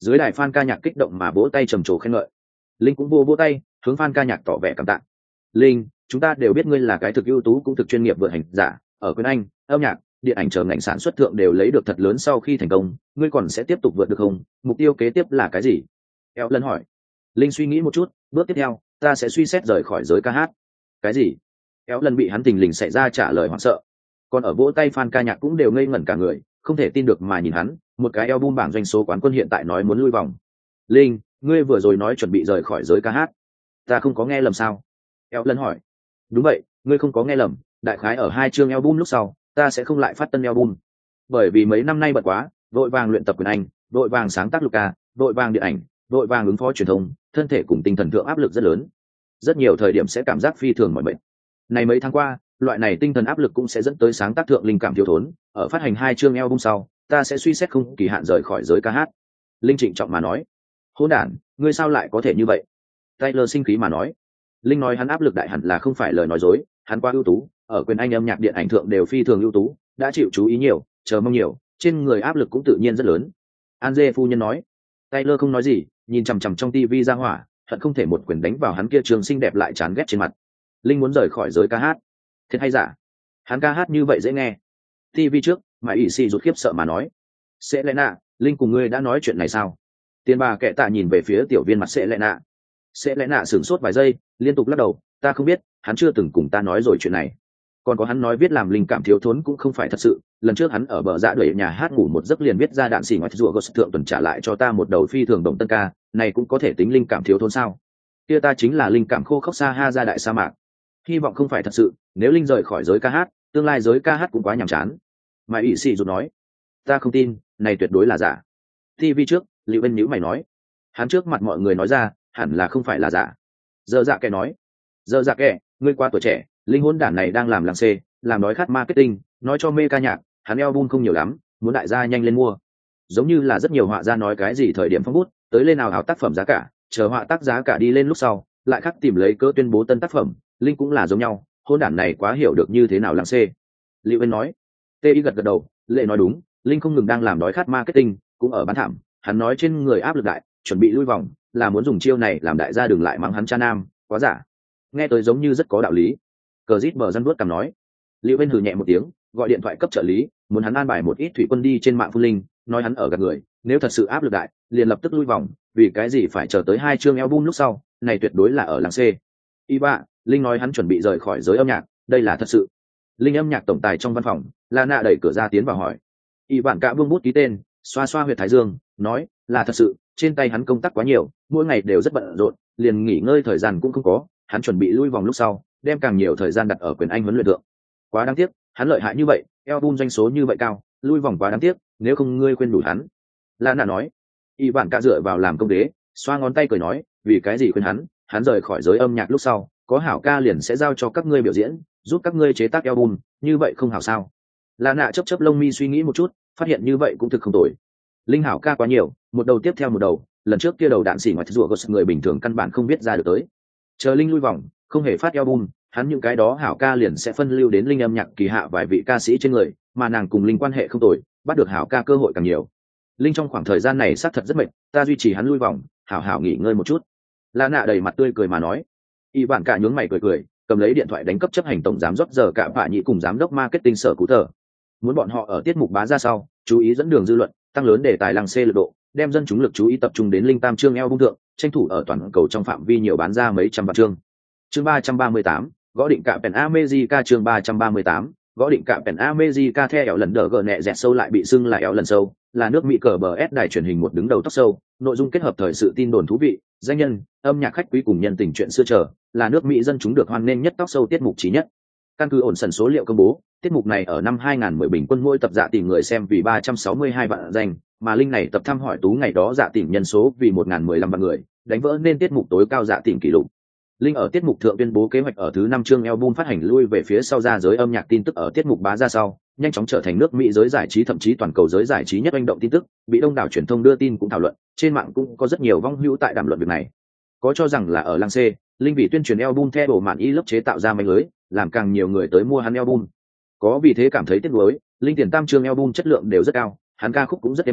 Speaker 1: Dưới đài fan ca nhạc kích động mà vỗ tay trầm trồ khen ngợi. Linh cũng vỗ tay hướng fan ca nhạc tỏ vẻ cảm tạ. Linh, chúng ta đều biết ngươi là cái thực ưu tú cũng thực chuyên nghiệp vượt hành giả, ở quyền Anh, âm nhạc, điện ảnh chờ ngành sản xuất thượng đều lấy được thật lớn. Sau khi thành công, ngươi còn sẽ tiếp tục vượt được không? Mục tiêu kế tiếp là cái gì? Eo lần hỏi. Linh suy nghĩ một chút, bước tiếp theo, ta sẽ suy xét rời khỏi giới ca hát. Cái gì? Eo lần bị hắn tình lình xảy ra trả lời hoảng sợ. Còn ở vỗ tay fan ca nhạc cũng đều ngây ngẩn cả người, không thể tin được mà nhìn hắn. Một cái album bảng doanh số quán quân hiện tại nói muốn lui vòng. Linh, ngươi vừa rồi nói chuẩn bị rời khỏi giới ca hát, ta không có nghe lầm sao? Eo lần hỏi. Đúng vậy, ngươi không có nghe lầm, đại khái ở 2 chương album lúc sau, ta sẽ không lại phát tân album. Bởi vì mấy năm nay bận quá, vội vàng luyện tập quyền Anh, vội vàng sáng tác Luca, vội vàng điện ảnh, vội vàng ứng phó truyền thông, thân thể cùng tinh thần thượng áp lực rất lớn. Rất nhiều thời điểm sẽ cảm giác phi thường mỏi mệt. Này mấy tháng qua, loại này tinh thần áp lực cũng sẽ dẫn tới sáng tác thượng linh cảm thiếu thốn. Ở phát hành 2 chương album sau, ta sẽ suy xét không kỳ hạn rời khỏi giới ca hát. Linh trịnh trọng mà nói. Hỗn đản, ngươi sao lại có thể như vậy? Taylor sinh khí mà nói. Linh nói hắn áp lực đại hẳn là không phải lời nói dối, hắn quá ưu tú, ở quyền Anh âm nhạc điện ảnh thượng đều phi thường ưu tú, đã chịu chú ý nhiều, chờ mong nhiều, trên người áp lực cũng tự nhiên rất lớn. Anje phu nhân nói. Taylor không nói gì, nhìn chằm chằm trong TV ra hỏa, hận không thể một quyền đánh vào hắn kia trường xinh đẹp lại chán ghét trên mặt. Linh muốn rời khỏi giới ca hát. Thiệt hay giả? Hắn ca hát như vậy dễ nghe. TV trước, mà ỷ xì rụt khiếp sợ mà nói. Sẽ lẽ nạ, Linh cùng ngươi đã nói chuyện này sao? Tiền bà kệ tạ nhìn về phía tiểu viên mặt sẽ lẽ nạ. Sẽ lẽ nạ sửng sốt vài giây, liên tục lắc đầu, ta không biết, hắn chưa từng cùng ta nói rồi chuyện này. Còn có hắn nói viết làm linh cảm thiếu thốn cũng không phải thật sự, lần trước hắn ở bờ dạ đuổi nhà hát ngủ một giấc liền viết ra đạn xỉ ngoại rùa gos thượng tuần trả lại cho ta một đầu phi thường động tân ca, này cũng có thể tính linh cảm thiếu thốn sao? Kia ta chính là linh cảm khô khốc xa ha ra đại sa mạc. Hy vọng không phải thật sự, nếu linh rời khỏi giới ca hát, tương lai giới ca hát cũng quá nhàm chán. Mà ỷ sĩ rụt nói, ta không tin, này tuyệt đối là giả. TV trước, Liệu Bên nhíu mày nói, hắn trước mặt mọi người nói ra, hẳn là không phải là giả. Giờ dạ kẻ nói, giờ dạ kẻ, ngươi qua tuổi trẻ, linh hồn đản này đang làm làng xê, làm đói khát marketing, nói cho mê ca nhạc, hắn album không nhiều lắm, muốn đại gia nhanh lên mua. Giống như là rất nhiều họa gia nói cái gì thời điểm phong bút, tới lên nào áo tác phẩm giá cả, chờ họa tác giá cả đi lên lúc sau, lại khắc tìm lấy cớ tuyên bố tân tác phẩm, linh cũng là giống nhau, hôn đản này quá hiểu được như thế nào làng xê. Liệu Bên nói, TI gật gật đầu, lệ nói đúng, linh không ngừng đang làm đói khát marketing, cũng ở bán thảm, hắn nói trên người áp lực đại, chuẩn bị lui vòng, là muốn dùng chiêu này làm đại gia đừng lại mắng hắn cha nam, quá giả. Nghe tới giống như rất có đạo lý. Cờ rít bờ dân vuốt cằm nói. Liệu Bên hừ nhẹ một tiếng, gọi điện thoại cấp trợ lý, muốn hắn an bài một ít thủy quân đi trên mạng phun linh, nói hắn ở gạt người, nếu thật sự áp lực đại, liền lập tức lui vòng, vì cái gì phải chờ tới 2 chương album lúc sau, này tuyệt đối là ở làng C. Iba, linh nói hắn chuẩn bị rời khỏi giới âm nhạc, đây là thật sự. Linh âm nhạc tổng tài trong văn phòng, Lana đẩy cửa ra tiến vào hỏi. Ivan cả vương bút ký tên, xoa xoa huyệt thái dương, nói, là thật sự, trên tay hắn công tác quá nhiều, mỗi ngày đều rất bận rộn, liền nghỉ ngơi thời gian cũng không có, hắn chuẩn bị lui vòng lúc sau, đem càng nhiều thời gian đặt ở quyền Anh huấn luyện thượng. Quá đáng tiếc, hắn lợi hại như vậy, album doanh số như vậy cao, lui vòng quá đáng tiếc, nếu không ngươi khuyên đủ hắn. Lana nói. Ivan cả dựa vào làm công đế, xoa ngón tay cười nói, vì cái gì khuyên hắn rời khỏi giới âm nhạc lúc sau, có hảo ca liền sẽ giao cho các ngươi biểu diễn, giúp các ngươi chế tác album, như vậy không hảo sao? Lana chớp chớp lông mi suy nghĩ một chút, phát hiện như vậy cũng thực không tồi. Linh hảo ca quá nhiều, một đầu tiếp theo một đầu, lần trước kia đầu đạn xỉ ngoại rùa của người bình thường căn bản không biết ra được tới. Chờ Linh lui vòng, không hề phát album, hắn những cái đó hảo ca liền sẽ phân lưu đến Linh âm nhạc kỳ hạ vài vị ca sĩ trên người, mà nàng cùng Linh quan hệ không tồi, bắt được hảo ca cơ hội càng nhiều. Linh trong khoảng thời gian này xác thật rất mệt, ta duy trì hắn lui vòng, hảo hảo nghỉ ngơi một chút. Lana đầy mặt tươi cười mà nói. Y Vạn cả nhướng mày cười, cầm lấy điện thoại đánh cấp chấp hành tổng giám đốc giờ cả vạ nhị cùng giám đốc marketing sở cụ tờ. Muốn bọn họ ở tiết mục bá ra sau, chú ý dẫn đường dư luận, tăng lớn đề tài làng C lực độ, đem dân chúng lực chú ý tập trung đến linh tam chương album thượng, tranh thủ ở toàn cầu trong phạm vi nhiều bán ra mấy trăm vạn chương. Chương 338, gõ định cả Pen America chương 338, gõ định cả Pen America theo ẻo lần đỡ gờ nẹ dẹt sâu lại bị xưng là ẻo lần sâu, là nước Mỹ cờ bờ S đài truyền hình một đứng đầu tóc sâu, nội dung kết hợp thời sự tin đồn thú vị, danh nhân, âm nhạc khách quý cùng nhân tình chuyện xưa chờ, là nước Mỹ dân chúng được hoan nghênh nhất tóc sâu tiết mục chí nhất. Căn cứ ổn sần số liệu công bố, tiết mục này ở năm 2010 bình quân mỗi tập dạ tìm người xem vì 362 vạn danh, mà linh này tập thăm hỏi tú ngày đó dạ tìm nhân số vì 1015 vạn người, đánh vỡ nên tiết mục tối cao dạ tìm kỷ lục. Linh ở tiết mục thượng tuyên bố kế hoạch ở thứ 5 chương album phát hành lui về phía sau ra giới âm nhạc tin tức ở tiết mục bá ra sau, nhanh chóng trở thành nước Mỹ giới giải trí thậm chí toàn cầu giới giải trí nhất hành động tin tức, bị đông đảo truyền thông đưa tin cũng thảo luận, trên mạng cũng có rất nhiều vong hữu tại đàm luận việc này. Có cho rằng là ở làng C, Linh vì tuyên truyền album theo bộ mạn y lớp chế tạo ra manh lưới, làm càng nhiều người tới mua hắn album. Có vì thế cảm thấy tiếc nuối, Linh tiền tam chương album chất lượng đều rất cao, hắn ca khúc cũng rất êm hay,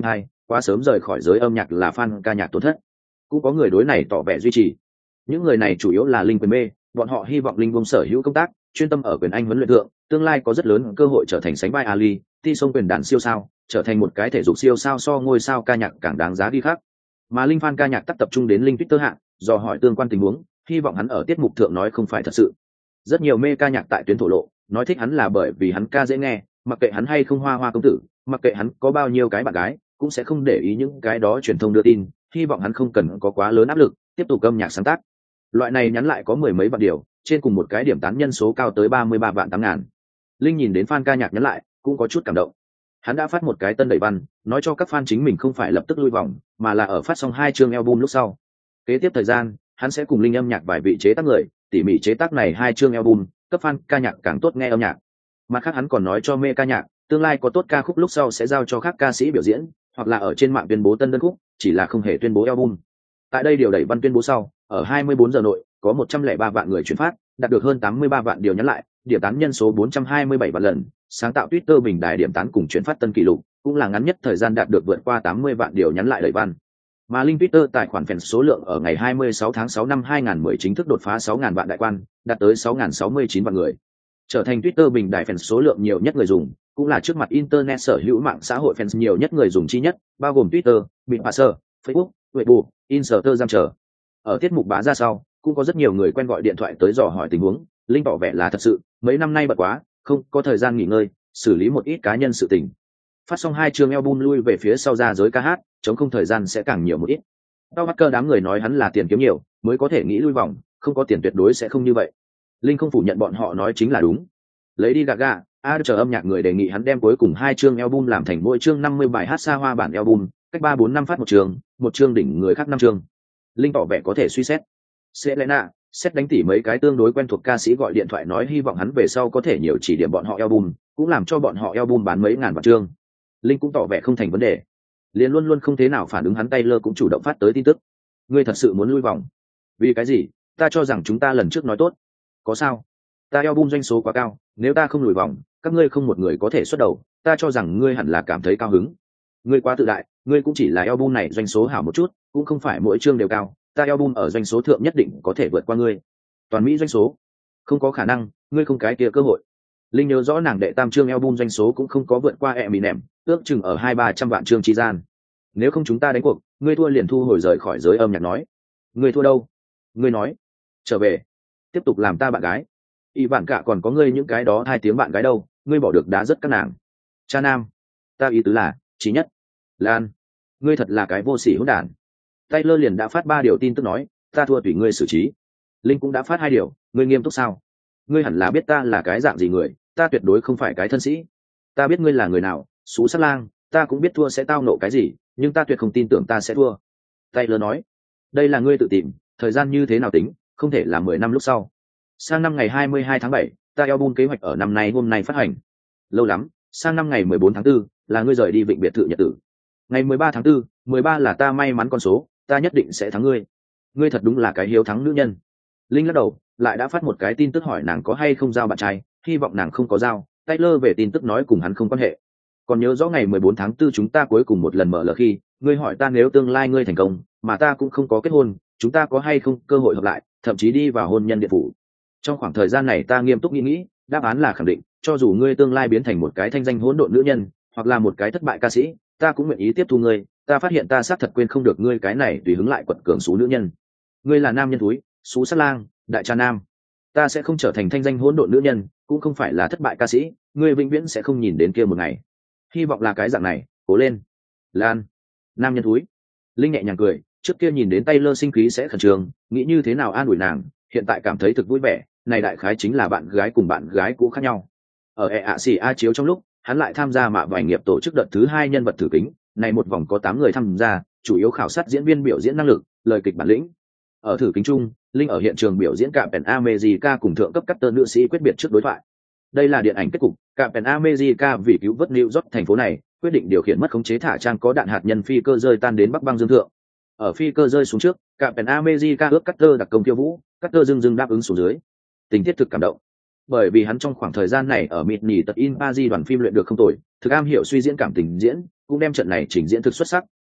Speaker 1: quá sớm rời khỏi giới âm nhạc là fan ca nhạc tổn thất. Cũng có người đối này tỏ vẻ duy trì. Những người này chủ yếu là linh quyền mê, bọn họ hy vọng linh buông sở hữu công tác, chuyên tâm ở quyền anh huấn luyện thượng, tương lai có rất lớn cơ hội trở thành sánh vai Ali, ti sông quyền đàn siêu sao, trở thành một cái thể dục siêu sao so ngôi sao ca nhạc càng đáng giá đi khác. Mà linh fan ca nhạc tắc tập trung đến linh Twitter hạng, dò hỏi tương quan tình huống, hy vọng hắn ở tiết mục thượng nói không phải thật sự. Rất nhiều mê ca nhạc tại tuyến thổ lộ, nói thích hắn là bởi vì hắn ca dễ nghe, mặc kệ hắn hay không hoa hoa công tử, mặc kệ hắn có bao nhiêu cái bạn gái, cũng sẽ không để ý những cái đó truyền thông đưa tin, hy vọng hắn không cần có quá lớn áp lực, tiếp tục âm nhạc sáng tác. Loại này nhắn lại có mười mấy vạn điều, trên cùng một cái điểm tán nhân số cao tới 33 vạn 8 ngàn. Linh nhìn đến fan ca nhạc nhắn lại, cũng có chút cảm động. Hắn đã phát một cái tân đẩy văn, nói cho các fan chính mình không phải lập tức lui vòng, mà là ở phát xong 2 chương album lúc sau. Kế tiếp thời gian, hắn sẽ cùng Linh âm nhạc vài vị chế tác người, tỉ mỉ chế tác này 2 chương album, cấp fan ca nhạc càng tốt nghe âm nhạc. Mặt khác hắn còn nói cho mê ca nhạc, tương lai có tốt ca khúc lúc sau sẽ giao cho các ca sĩ biểu diễn, hoặc là ở trên mạng tuyên bố tân đơn khúc, chỉ là không hề tuyên bố album. Tại đây điều đẩy văn tuyên bố sau, ở 24 giờ nội, có 103 vạn người chuyển phát, đạt được hơn 83 vạn điều nhắn lại, điểm tán nhân số 427 vạn lần, sáng tạo Twitter bình đài điểm tán cùng chuyển phát tân kỷ lục, cũng là ngắn nhất thời gian đạt được vượt qua 80 vạn điều nhắn lại đẩy văn. Mà link Twitter tài khoản fans số lượng ở ngày 26 tháng 6 năm 2010 chính thức đột phá 6.000 vạn đại quan, đạt tới 6.069 vạn người. Trở thành Twitter bình đại fans số lượng nhiều nhất người dùng, cũng là trước mặt internet sở hữu mạng xã hội fans nhiều nhất người dùng chi nhất, bao gồm Twitter, Bitpasser, Facebook, Weibo, Instagram chờ. Ở tiết mục bá ra sau, cũng có rất nhiều người quen gọi điện thoại tới dò hỏi tình huống, Linh tỏ vẻ là thật sự, mấy năm nay bận quá, không có thời gian nghỉ ngơi, xử lý một ít cá nhân sự tình. Phát xong 2 chương album lui về phía sau ra giới ca hát, chống không thời gian sẽ càng nhiều một ít. Tao mắc cơ đám người nói hắn là tiền kiếm nhiều, mới có thể nghĩ lui vòng, không có tiền tuyệt đối sẽ không như vậy. Linh không phủ nhận bọn họ nói chính là đúng. Lấy đi Gaga, chờ âm nhạc người đề nghị hắn đem cuối cùng 2 chương album làm thành mỗi chương 50 bài hát xa hoa bản album, cách 3-4 năm phát một chương đỉnh người khác 5 chương. Linh tỏ vẻ có thể suy xét. Selena, xét đánh tỉ mấy cái tương đối quen thuộc ca sĩ gọi điện thoại nói hy vọng hắn về sau có thể nhiều chỉ điểm bọn họ album, cũng làm cho bọn họ album bán mấy ngàn vạn chương. Linh cũng tỏ vẻ không thành vấn đề. Liền luôn luôn không thế nào phản ứng hắn Taylor cũng chủ động phát tới tin tức. Ngươi thật sự muốn lui vòng? Vì cái gì? Ta cho rằng chúng ta lần trước nói tốt. Có sao? Ta album doanh số quá cao, nếu ta không lùi vòng, các ngươi không một người có thể xuất đầu, ta cho rằng ngươi hẳn là cảm thấy cao hứng. Ngươi quá tự đại, ngươi cũng chỉ là album này doanh số hảo một chút, cũng không phải mỗi chương đều cao, ta album ở doanh số thượng nhất định có thể vượt qua ngươi. Toàn Mỹ doanh số, không có khả năng, ngươi không cái kia cơ hội. Linh nhớ rõ nàng đệ tam chương album doanh số cũng không có vượt qua Eminem, ước chừng ở 200-300 vạn chương chi gian. Nếu không chúng ta đánh cuộc, ngươi thua liền thu hồi rời khỏi giới âm nhạc nói. Ngươi thua đâu? Ngươi nói, trở về, tiếp tục làm ta bạn gái. Y bạn cả còn có ngươi những cái đó 2 tiếng bạn gái đâu, ngươi bỏ được đá rất các nàng. Cha nam, ta ý tứ là, chí nhất. Lan, ngươi thật là cái vô sỉ hỗn đản. Taylor liền đã phát 3 điều tin tức nói, ta thua tùy ngươi xử trí. Linh cũng đã phát 2 điều, ngươi nghiêm túc sao? Ngươi hẳn là biết ta là cái dạng gì người, ta tuyệt đối không phải cái thân sĩ. Ta biết ngươi là người nào, xú sát lang, ta cũng biết thua sẽ tao nộ cái gì, nhưng ta tuyệt không tin tưởng ta sẽ thua. Taylor nói, đây là ngươi tự tìm, thời gian như thế nào tính, không thể là 10 năm lúc sau. Sang năm ngày 22 tháng 7, ta album kế hoạch ở năm nay hôm nay phát hành. Lâu lắm, sang năm ngày 14 tháng 4, là ngươi rời đi vịnh biệt thự nhật tử. Ngày 13 tháng 4, 13 là ta may mắn con số, ta nhất định sẽ thắng ngươi. Ngươi thật đúng là cái hiếu thắng nữ nhân. Linh lắc đầu, lại đã phát một cái tin tức hỏi nàng có hay không giao bạn trai, hy vọng nàng không có giao. Taylor về tin tức nói cùng hắn không quan hệ. Còn nhớ rõ ngày 14 tháng 4 chúng ta cuối cùng một lần mở lờ khi, ngươi hỏi ta nếu tương lai ngươi thành công, mà ta cũng không có kết hôn, chúng ta có hay không cơ hội hợp lại, thậm chí đi vào hôn nhân điện phủ. Trong khoảng thời gian này ta nghiêm túc nghĩ, đáp án là khẳng định, cho dù ngươi tương lai biến thành một cái thanh danh hỗn độn nữ nhân, hoặc là một cái thất bại ca sĩ, ta cũng nguyện ý tiếp thu ngươi. Ta phát hiện ta xác thật quên không được ngươi cái này tùy hứng lại quật cường xú nữ nhân. Ngươi là nam nhân thúi, xú sát lang, đại cha nam. Ta sẽ không trở thành thanh danh hỗn độn nữ nhân, cũng không phải là thất bại ca sĩ, ngươi vĩnh viễn sẽ không nhìn đến kia một ngày. Hy vọng là cái dạng này, cố lên. Lan, nam nhân thúi. Linh nhẹ nhàng cười, trước kia nhìn đến Taylor sinh khí sẽ khẩn trương, nghĩ như thế nào an ủi nàng, hiện tại cảm thấy thực vui vẻ, này đại khái chính là bạn gái cùng bạn gái cũ khác nhau. Ở EACA chiếu trong lúc, hắn lại tham gia mạ vài nghiệp tổ chức đợt thứ 2 nhân vật thử kính, này một vòng có 8 người tham gia, chủ yếu khảo sát diễn viên biểu diễn năng lực, lời kịch bản lĩnh. Ở thử kính chung, Linh ở hiện trường biểu diễn Captain America cùng thượng cấp Carter nữ sĩ quyết biệt trước đối thoại. Đây là điện ảnh kết cục, Captain America vì cứu vớt New York thành phố này, quyết định điều khiển mất khống chế thả trang có đạn hạt nhân phi cơ rơi tan đến Bắc băng dương thượng. Ở phi cơ rơi xuống trước, Captain America ước Carter đặc công khiêu vũ, Carter dưng đáp ứng xuống dưới. Tình tiết thực cảm động. Bởi vì hắn trong khoảng thời gian này ở Mitni tật in Paris đoàn phim luyện được không tồi, thực am hiểu suy diễn cảm tình diễn, cũng đem trận này trình diễn thực xuất sắc,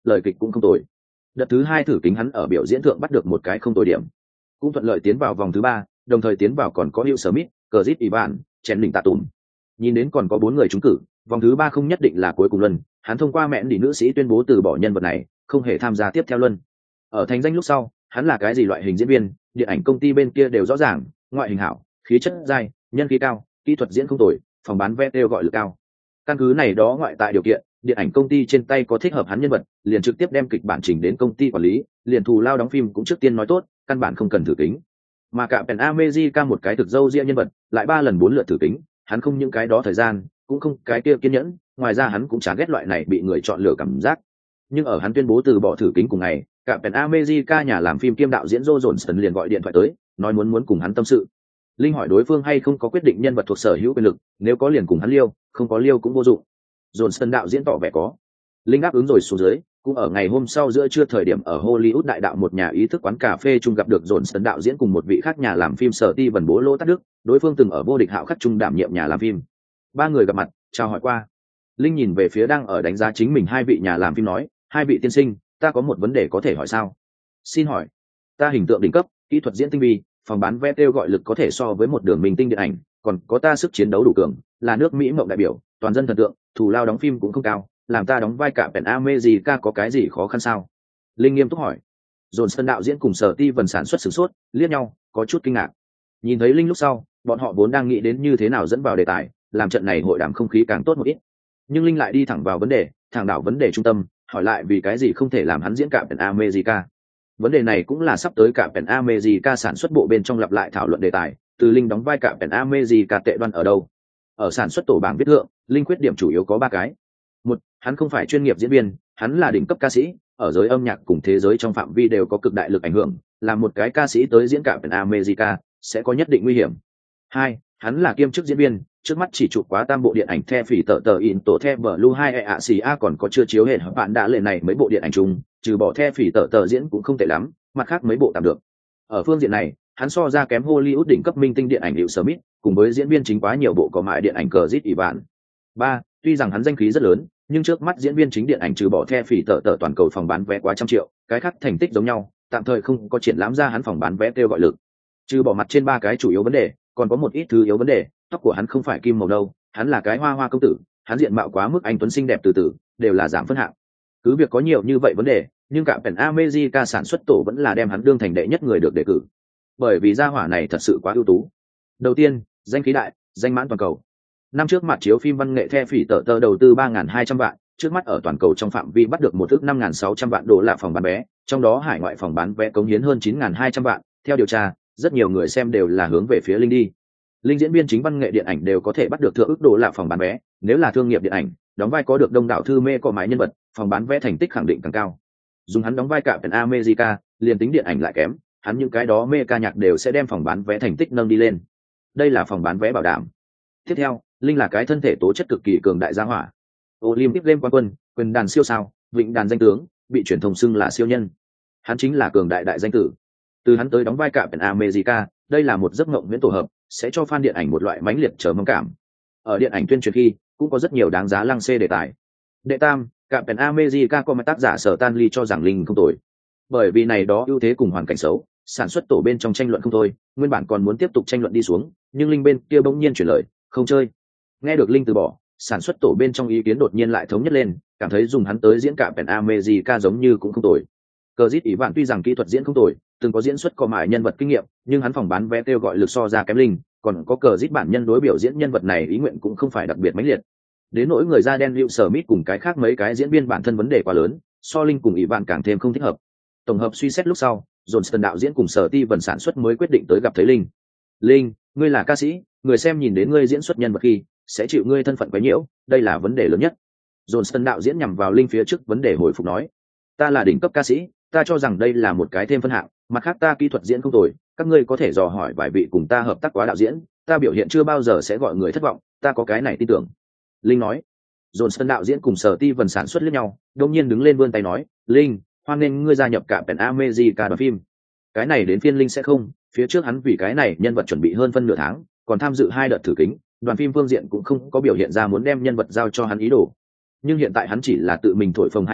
Speaker 1: lời kịch cũng không tồi. Đợt thứ 2 thử kính hắn ở biểu diễn thượng bắt được một cái không tồi điểm, cũng thuận lợi tiến vào vòng thứ 3, đồng thời tiến vào còn có Will Smith, Chris Evans, Chen Đỉnh Tạ Tùm. Nhìn đến còn có 4 người trúng cử, vòng thứ 3 không nhất định là cuối cùng luân, hắn thông qua mẹn đỉ nữ sĩ tuyên bố từ bỏ nhân vật này, không hề tham gia tiếp theo luân. Ở thành danh lúc sau, hắn là cái gì loại hình diễn viên, điện ảnh công ty bên kia đều rõ ràng, ngoại hình hảo, khí chất dai, nhân khí cao, kỹ thuật diễn không tồi, phòng bán vé đều gọi lực cao. Căn cứ này đó ngoại tại điều kiện, điện ảnh công ty trên tay có thích hợp hắn nhân vật, liền trực tiếp đem kịch bản chỉnh đến công ty quản lý, liền thù lao đóng phim cũng trước tiên nói tốt, căn bản không cần thử kính. Mà cả Pen America một cái thực dâu riêng nhân vật, lại 3 lần 4 lượt thử kính, hắn không những cái đó thời gian, cũng không cái kia kiên nhẫn, ngoài ra hắn cũng chán ghét loại này bị người chọn lựa cảm giác. Nhưng ở hắn tuyên bố từ bỏ thử kính cùng ngày, cả Pen America nhà làm phim kiêm đạo diễn Joe Johnston liền gọi điện thoại tới, nói muốn cùng hắn tâm sự. Linh hỏi đối phương hay không có quyết định nhân vật thuộc sở hữu quyền lực, nếu có liền cùng hắn liêu, không có liêu cũng vô dụng. Johnston đạo diễn tỏ vẻ có. Linh đáp ứng rồi xuống dưới, cũng ở ngày hôm sau giữa trưa thời điểm ở Hollywood đại đạo một nhà ý thức quán cà phê chung gặp được Johnston đạo diễn cùng một vị khác nhà làm phim sở ti vần bố lỗ tát đức, đối phương từng ở vô địch hạo khắc chung đảm nhiệm nhà làm phim. 3 người gặp mặt, chào hỏi qua. Linh nhìn về phía đang ở đánh giá chính mình 2 vị nhà làm phim nói, 2 vị tiên sinh, ta có một vấn đề có thể hỏi sao? Xin hỏi. Ta hình tượng đỉnh cấp, kỹ thuật diễn tinh vi, phòng bán vé kêu gọi lực có thể so với một đường minh tinh điện ảnh, còn có ta sức chiến đấu đủ cường, là nước Mỹ mộng đại biểu, toàn dân thần tượng, thù lao đóng phim cũng không cao, làm ta đóng vai cả Pen America có cái gì khó khăn sao? Linh nghiêm túc hỏi. Johnston đạo diễn cùng sở ti vần sản xuất sửng sốt, liếc nhau, có chút kinh ngạc. Nhìn thấy Linh lúc sau, bọn họ vốn đang nghĩ đến như thế nào dẫn vào đề tài, làm trận này hội đàm không khí càng tốt một ít. Nhưng Linh lại đi thẳng vào vấn đề, thẳng đảo vấn đề trung tâm, hỏi lại vì cái gì không thể làm hắn diễn cả Pen America. Vấn đề này cũng là sắp tới cả Pen America sản xuất bộ bên trong lặp lại thảo luận đề tài, từ Linh đóng vai cả Pen America tệ đoan ở đâu? Ở sản xuất tổ bảng viết lượng, Linh khuyết điểm chủ yếu có 3 cái. 1, hắn không phải chuyên nghiệp diễn viên, hắn là đỉnh cấp ca sĩ, ở giới âm nhạc cùng thế giới trong phạm vi đều có cực đại lực ảnh hưởng, là một cái ca sĩ tới diễn cả Pen America sẽ có nhất định nguy hiểm. 2, hắn là kiêm chức diễn viên, trước mắt chỉ chụp quá 3 bộ điện ảnh The Phỉ tờ in tổ The Blue 2 EACA còn có chưa chiếu hệ bạn đã lệ này mấy bộ điện ảnh chung, trừ bỏ The Phỉ tờ diễn cũng không tệ lắm, mặt khác mấy bộ tạm được. Ở phương diện này, hắn so ra kém Hollywood đỉnh cấp minh tinh điện ảnh Will Smith, cùng với diễn viên chính quá nhiều bộ có mại điện ảnh Chris Evans. 3, tuy rằng hắn danh khí rất lớn, nhưng trước mắt diễn viên chính điện ảnh trừ bỏ The Phỉ tờ toàn cầu phòng bán vé quá 100 triệu, cái khác thành tích giống nhau, tạm thời không có triển lãm ra hắn phòng bán vé kêu gọi lực. Trừ bỏ mặt trên 3 cái chủ yếu vấn đề, còn có một ít thứ yếu vấn đề, tóc của hắn không phải kim màu đâu, hắn là cái hoa hoa công tử, hắn diện mạo quá mức anh tuấn xinh đẹp từ từ, đều là giảm phân hạng. Cứ việc có nhiều như vậy vấn đề, nhưng cả Pen America sản xuất tổ vẫn là đem hắn đương thành đệ nhất người được đề cử. Bởi vì gia hỏa này thật sự quá ưu tú. Đầu tiên, danh khí đại, danh mãn toàn cầu. Năm trước mặt chiếu phim văn nghệ The Phỉ tờ đầu tư 3.200 vạn, trước mắt ở toàn cầu trong phạm vi bắt được một ước 5.600 vạn đô la phòng bán vé, trong đó hải ngoại phòng bán vé cống hiến hơn 9.200 vạn. Theo điều tra, rất nhiều người xem đều là hướng về phía Linh đi. Linh diễn viên chính văn nghệ điện ảnh đều có thể bắt được thượng ước đô la phòng bán vé, nếu là thương nghiệp điện ảnh, đóng vai có được đông đảo thư mê có mái nhân vật, phòng bán vé thành tích khẳng định càng cao. Dùng hắn đóng vai cả Pen America, liền tính điện ảnh lại kém, hắn những cái đó mê ca nhạc đều sẽ đem phòng bán vé thành tích nâng đi lên. Đây là phòng bán vé bảo đảm. Tiếp theo, Linh là cái thân thể tố chất cực kỳ cường đại gia hỏa. Olympic Game quán quân, quyền đàn siêu sao, vịnh đàn danh tướng, bị truyền thông xưng là siêu nhân. Hắn chính là cường đại đại danh tử. Từ hắn tới đóng vai cả Pen America, đây là một giấc mộng viễn tổ hợp, sẽ cho fan điện ảnh một loại mãnh liệt chờ mong cảm. Ở điện ảnh tuyên truyền khi, cũng có rất nhiều đáng giá lăng xê đề tài. Đệ tam, cả Pen America có tác giả Sở Tan Lee cho rằng Linh không tồi. Bởi vì này đó ưu thế cùng hoàn cảnh xấu, sản xuất tổ bên trong tranh luận không thôi, nguyên bản còn muốn tiếp tục tranh luận đi xuống, nhưng Linh bên kia bỗng nhiên chuyển lời, không chơi. Nghe được Linh từ bỏ, sản xuất tổ bên trong ý kiến đột nhiên lại thống nhất lên, cảm thấy dùng hắn tới diễn cả Pen America giống như cũng không tồi. Chris Evans tuy rằng kỹ thuật diễn không tồi, từng có diễn xuất có mại nhân vật kinh nghiệm, nhưng hắn phòng bán vé kêu gọi lực so ra kém Linh, còn có Chris bản nhân đối biểu diễn nhân vật này ý nguyện cũng không phải đặc biệt mãnh liệt. Đến nỗi người da đen Will Smith cùng cái khác mấy cái diễn viên bản thân vấn đề quá lớn, so Linh cùng Evans càng thêm không thích hợp. Tổng hợp suy xét lúc sau, Johnston đạo diễn cùng sở ti vần sản xuất mới quyết định tới gặp thấy Linh. Linh, ngươi là ca sĩ, người xem nhìn đến ngươi diễn xuất nhân vật khi sẽ chịu ngươi thân phận quấy nhiễu, đây là vấn đề lớn nhất. Johnston đạo diễn nhằm vào Linh phía trước vấn đề hồi phục nói, ta là đỉnh cấp ca sĩ, ta cho rằng đây là một cái thêm phân hạng, mặt khác ta kỹ thuật diễn không tồi, các ngươi có thể dò hỏi vài vị cùng ta hợp tác quá đạo diễn, ta biểu hiện chưa bao giờ sẽ gọi người thất vọng, ta có cái này tin tưởng. Linh nói. Johnston đạo diễn cùng sở ti vần sản xuất lẫn nhau, đột nhiên đứng lên vươn tay nói, Linh, hoan nghênh ngươi gia nhập cả Pen America đoàn phim. Cái này đến phiên Linh sẽ không, phía trước hắn vì cái này nhân vật chuẩn bị hơn phân nửa tháng, còn tham dự 2 đợt thử kính, đoàn phim phương diện cũng không có biểu hiện ra muốn đem nhân vật giao cho hắn ý đồ. Nhưng hiện tại hắn chỉ là tự mình thổi phồng 2 câu,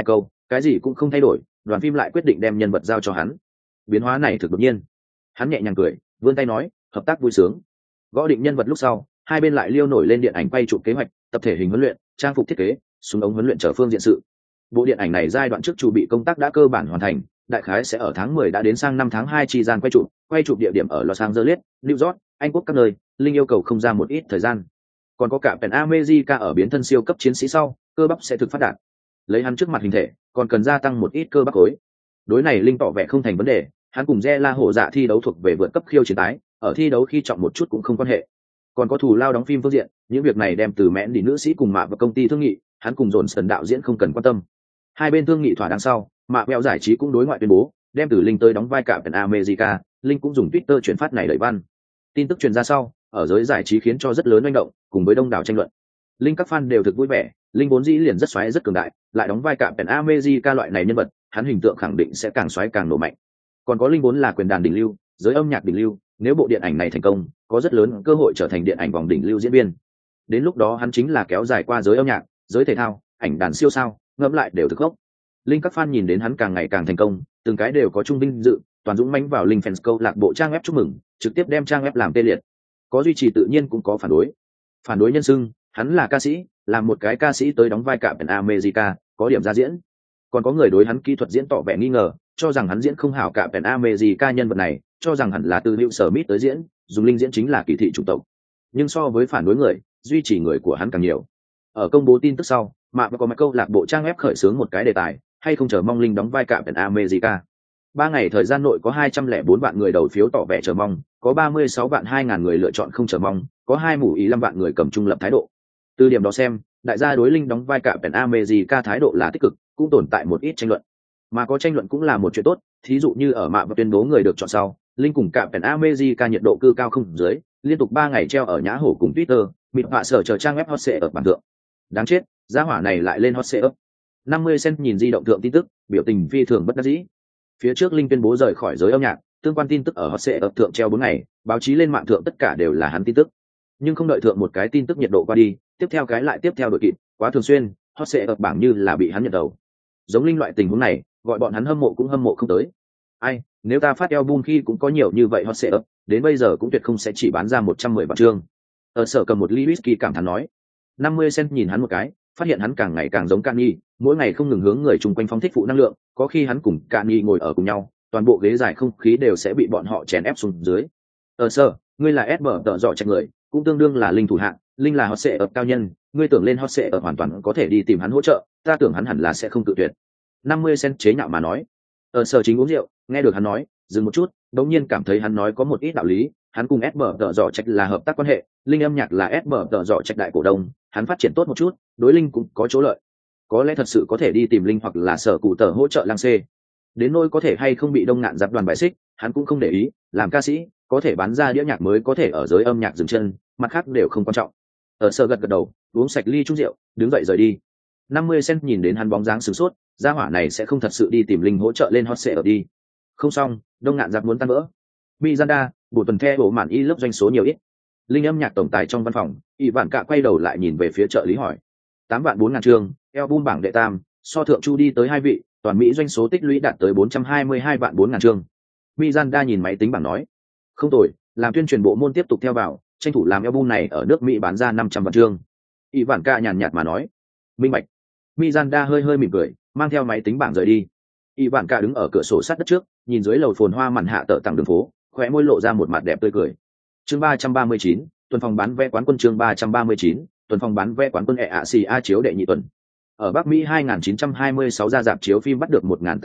Speaker 1: cái gì cũng không thay đổi, đoàn phim lại quyết định đem nhân vật giao cho hắn. Biến hóa này thực đột nhiên. Hắn nhẹ nhàng cười, vươn tay nói, hợp tác vui sướng. Gõ định nhân vật lúc sau, hai bên lại liêu nổi lên điện ảnh quay chụp kế hoạch, tập thể hình huấn luyện, trang phục thiết kế, súng ống huấn luyện trở phương diện sự. Bộ điện ảnh này giai đoạn trước chuẩn bị công tác đã cơ bản hoàn thành, đại khái sẽ ở tháng 10 đã đến sang năm tháng 2 chi gian quay chụp địa điểm ở Los Angeles, New York, Anh Quốc các nơi, Linh yêu cầu không ra một ít thời gian. Còn có cả Pen America ở biến thân siêu cấp chiến sĩ sau, cơ bắp sẽ thực phát đạt. Lấy hắn trước mặt hình thể, còn cần gia tăng một ít cơ bắp khối. Đối này Linh tỏ vẻ không thành vấn đề, hắn cùng Zela hổ dạ thi đấu thuộc về vượt cấp khiêu chiến tái, ở thi đấu khi trọng một chút cũng không quan hệ. Còn có thù lao đóng phim phương diện, những việc này đem từ mẽn đi nữ sĩ cùng mạ và công ty thương nghị, hắn cùng dồn sần đạo diễn không cần quan tâm. Hai bên thương nghị thỏa đáng sau, mạ vẹo giải trí cũng đối ngoại tuyên bố đem từ Linh tới đóng vai cả Pen America. Linh cũng dùng Twitter chuyển phát này đẩy văn. Tin tức truyền ra sau, ở giới giải trí khiến cho rất lớn manh động, cùng với đông đảo tranh luận. Linh các fan đều thực vui vẻ, Linh vốn dĩ liền rất xoáy rất cường đại, lại đóng vai cả Pen America loại này nhân vật, hắn hình tượng khẳng định sẽ càng xoáy càng nổ mạnh. Còn có Linh vốn là quyền đàn đỉnh lưu, giới âm nhạc đỉnh lưu, nếu bộ điện ảnh này thành công, có rất lớn cơ hội trở thành điện ảnh vòng đỉnh lưu diễn viên. Đến lúc đó hắn chính là kéo dài qua giới âm nhạc, giới thể thao, ảnh đàn siêu sao, ngẫm lại đều thực gốc. Linh các fan nhìn đến hắn càng ngày càng thành công, từng cái đều có trung vinh dự, toàn dũng mãnh vào Linh fans câu lạc bộ trang web chúc mừng, trực tiếp đem trang web làm tê liệt. Có duy trì tự nhiên cũng có phản đối. Phản đối nhân xưng, hắn là ca sĩ, làm một cái ca sĩ tới đóng vai cả Pen America, có điểm ra diễn. Còn có người đối hắn kỹ thuật diễn tỏ vẻ nghi ngờ, cho rằng hắn diễn không hảo cả Pen America nhân vật này, cho rằng hẳn là từ Hữu Sở Mít tới diễn, dùng Linh diễn chính là kỳ thị chủng tộc. Nhưng so với phản đối người, duy trì người của hắn càng nhiều. Ở công bố tin tức sau, mà có một câu lạc bộ trang web khởi xướng một cái đề tài, hay không chờ mong Linh đóng vai cả Pen America. 3 ngày thời gian nội có 204 vạn người đầu phiếu tỏ vẻ chờ mong, có 36 vạn 2.000 người lựa chọn không chờ mong, có 25 vạn người cầm trung lập thái độ. Từ điểm đó xem, đại gia đối Linh đóng vai cả Pen America thái độ là tích cực, cũng tồn tại một ít tranh luận. Mà có tranh luận cũng là một chuyện tốt, thí dụ như ở mạ và tuyên bố người được chọn sau, Linh cùng cả Pen America nhiệt độ cư cao không dưới, liên tục 3 ngày treo ở nhã hổ cùng Twitter, mịt họa sở chờ trang web hot search ở bản thượng. Đáng chết, gia hỏa này lại lên hot search. 50 cent nhìn di động thượng tin tức, biểu tình phi thường bất đắc dĩ. Phía trước Linh tuyên bố rời khỏi giới âm nhạc, tương quan tin tức ở hot search thượng treo 4 ngày, báo chí lên mạng thượng tất cả đều là hắn tin tức. Nhưng không đợi thượng một cái tin tức nhiệt độ qua đi, tiếp theo cái lại tiếp theo đội kịp, quá thường xuyên, hot search bảng như là bị hắn nhận đầu. Giống Linh loại tình huống này, gọi bọn hắn hâm mộ cũng hâm mộ không tới. Ai, nếu ta phát album khi cũng có nhiều như vậy hot search, đến bây giờ cũng tuyệt không sẽ chỉ bán ra 110 vạn chương. Ở sở cầm một ly whisky cảm thán nói. 50 cent nhìn hắn một cái, phát hiện hắn càng ngày càng giống Kanye, mỗi ngày không ngừng hướng người chung quanh phóng thích phụ năng lượng, có khi hắn cùng Kanye ngồi ở cùng nhau, toàn bộ ghế dài không khí đều sẽ bị bọn họ chèn ép xuống dưới. Ở sở, ngươi là SB tợ dọ trạch người, cũng tương đương là Linh thủ hạng, Linh là hot search cao nhân, ngươi tưởng lên hot search hoàn toàn có thể đi tìm hắn hỗ trợ, ta tưởng hắn hẳn là sẽ không tự tuyệt. 50 cent chế nhạo mà nói. Ở sở chính uống rượu, nghe được hắn nói, dừng một chút, đống nhiên cảm thấy hắn nói có một ít đạo lý, hắn cùng SB tợ dọ trạch là hợp tác quan hệ, Linh âm nhạc là SB tợ dọ trạch đại cổ đông, hắn phát triển tốt một chút, đối Linh cũng có chỗ lợi. Có lẽ thật sự có thể đi tìm Linh hoặc là sở cụ tờ hỗ trợ lang xê. Đến nỗi có thể hay không bị đông ngạn giáp đoàn bại xích, hắn cũng không để ý, làm ca sĩ, có thể bán ra đĩa nhạc mới có thể ở giới âm nhạc dừng chân, mặt khác đều không quan trọng. Ở sở gật gật đầu, uống sạch ly chung rượu, đứng dậy rời đi. 50 cent nhìn đến hắn bóng dáng sửng sốt, gia hỏa này sẽ không thật sự đi tìm Linh hỗ trợ lên hot search đi. Không xong, đông ngạn giáp muốn tan vỡ. Mizanda, buổi tuần theo bộ màn y lớp doanh số nhiều ít. Linh âm nhạc tổng tài trong văn phòng, ỷ vạn cạ quay đầu lại nhìn về phía trợ lý hỏi. 8 vạn 4 ngàn chương, album bảng đệ tam, so thượng chu đi tới 2 vị, toàn Mỹ doanh số tích lũy đạt tới 422 vạn 4 ngàn chương. Mizanda nhìn máy tính bảng nói. Không tồi, làm tuyên truyền bộ môn tiếp tục theo vào, tranh thủ làm album này ở nước Mỹ bán ra 500 vạn chương. ỷ vạn cạ nhàn nhạt mà nói. Minh bạch. Mizanda hơi hơi mỉm cười, mang theo máy tính bảng rời đi. ỷ vạn cạ đứng ở cửa sổ sát đất trước, nhìn dưới lầu phồn hoa màn hạ tợ tặng đường phố, khóe môi lộ ra một mặt đẹp tươi cười. Chương 339, tuần phòng bán vé quán quân chương 339, tuần phòng bán vé quán quân EACA chiếu đệ nhị tuần. Ở Bắc Mỹ 2926 ra rạp chiếu phim bắt được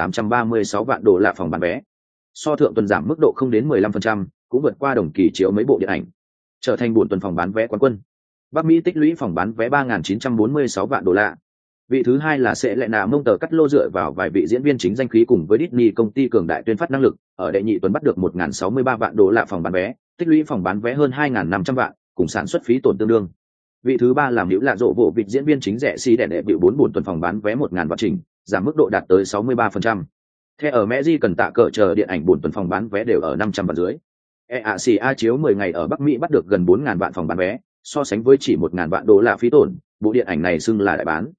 Speaker 1: 1836 vạn đô la phòng bán vé. So thượng tuần giảm mức độ không đến 15%, cũng vượt qua đồng kỳ chiếu mấy bộ điện ảnh. Trở thành buổi tuần phòng bán vé quán quân. Bắc Mỹ tích lũy phòng bán vé 3946 vạn đô la. Vị thứ hai là sẽ lại nạ mông tờ cắt lô dựa vào vài vị diễn viên chính danh khí cùng với Disney công ty cường đại tuyên phát năng lực, ở đệ nhị tuần bắt được 1063 vạn đô la phòng bán vé, tích lũy phòng bán vé hơn 2500 vạn, cùng sản xuất phí tổn tương đương. Vị thứ ba làm hữu lạ rộ bộ vị diễn viên chính rẻ xi đẻ đệ bịu 4 buồn tuần phòng bán vé 1000 vạn trình, giảm mức độ đạt tới 63%. Theo ở Meji cần tạ cỡ chờ điện ảnh buồn tuần phòng bán vé đều ở 500 vạn dưới. EACA chiếu 10 ngày ở Bắc Mỹ bắt được gần 4000 vạn phòng bán vé, so sánh với chỉ 1000 vạn đô la phí tổn, bộ điện ảnh này xưng là đại bán.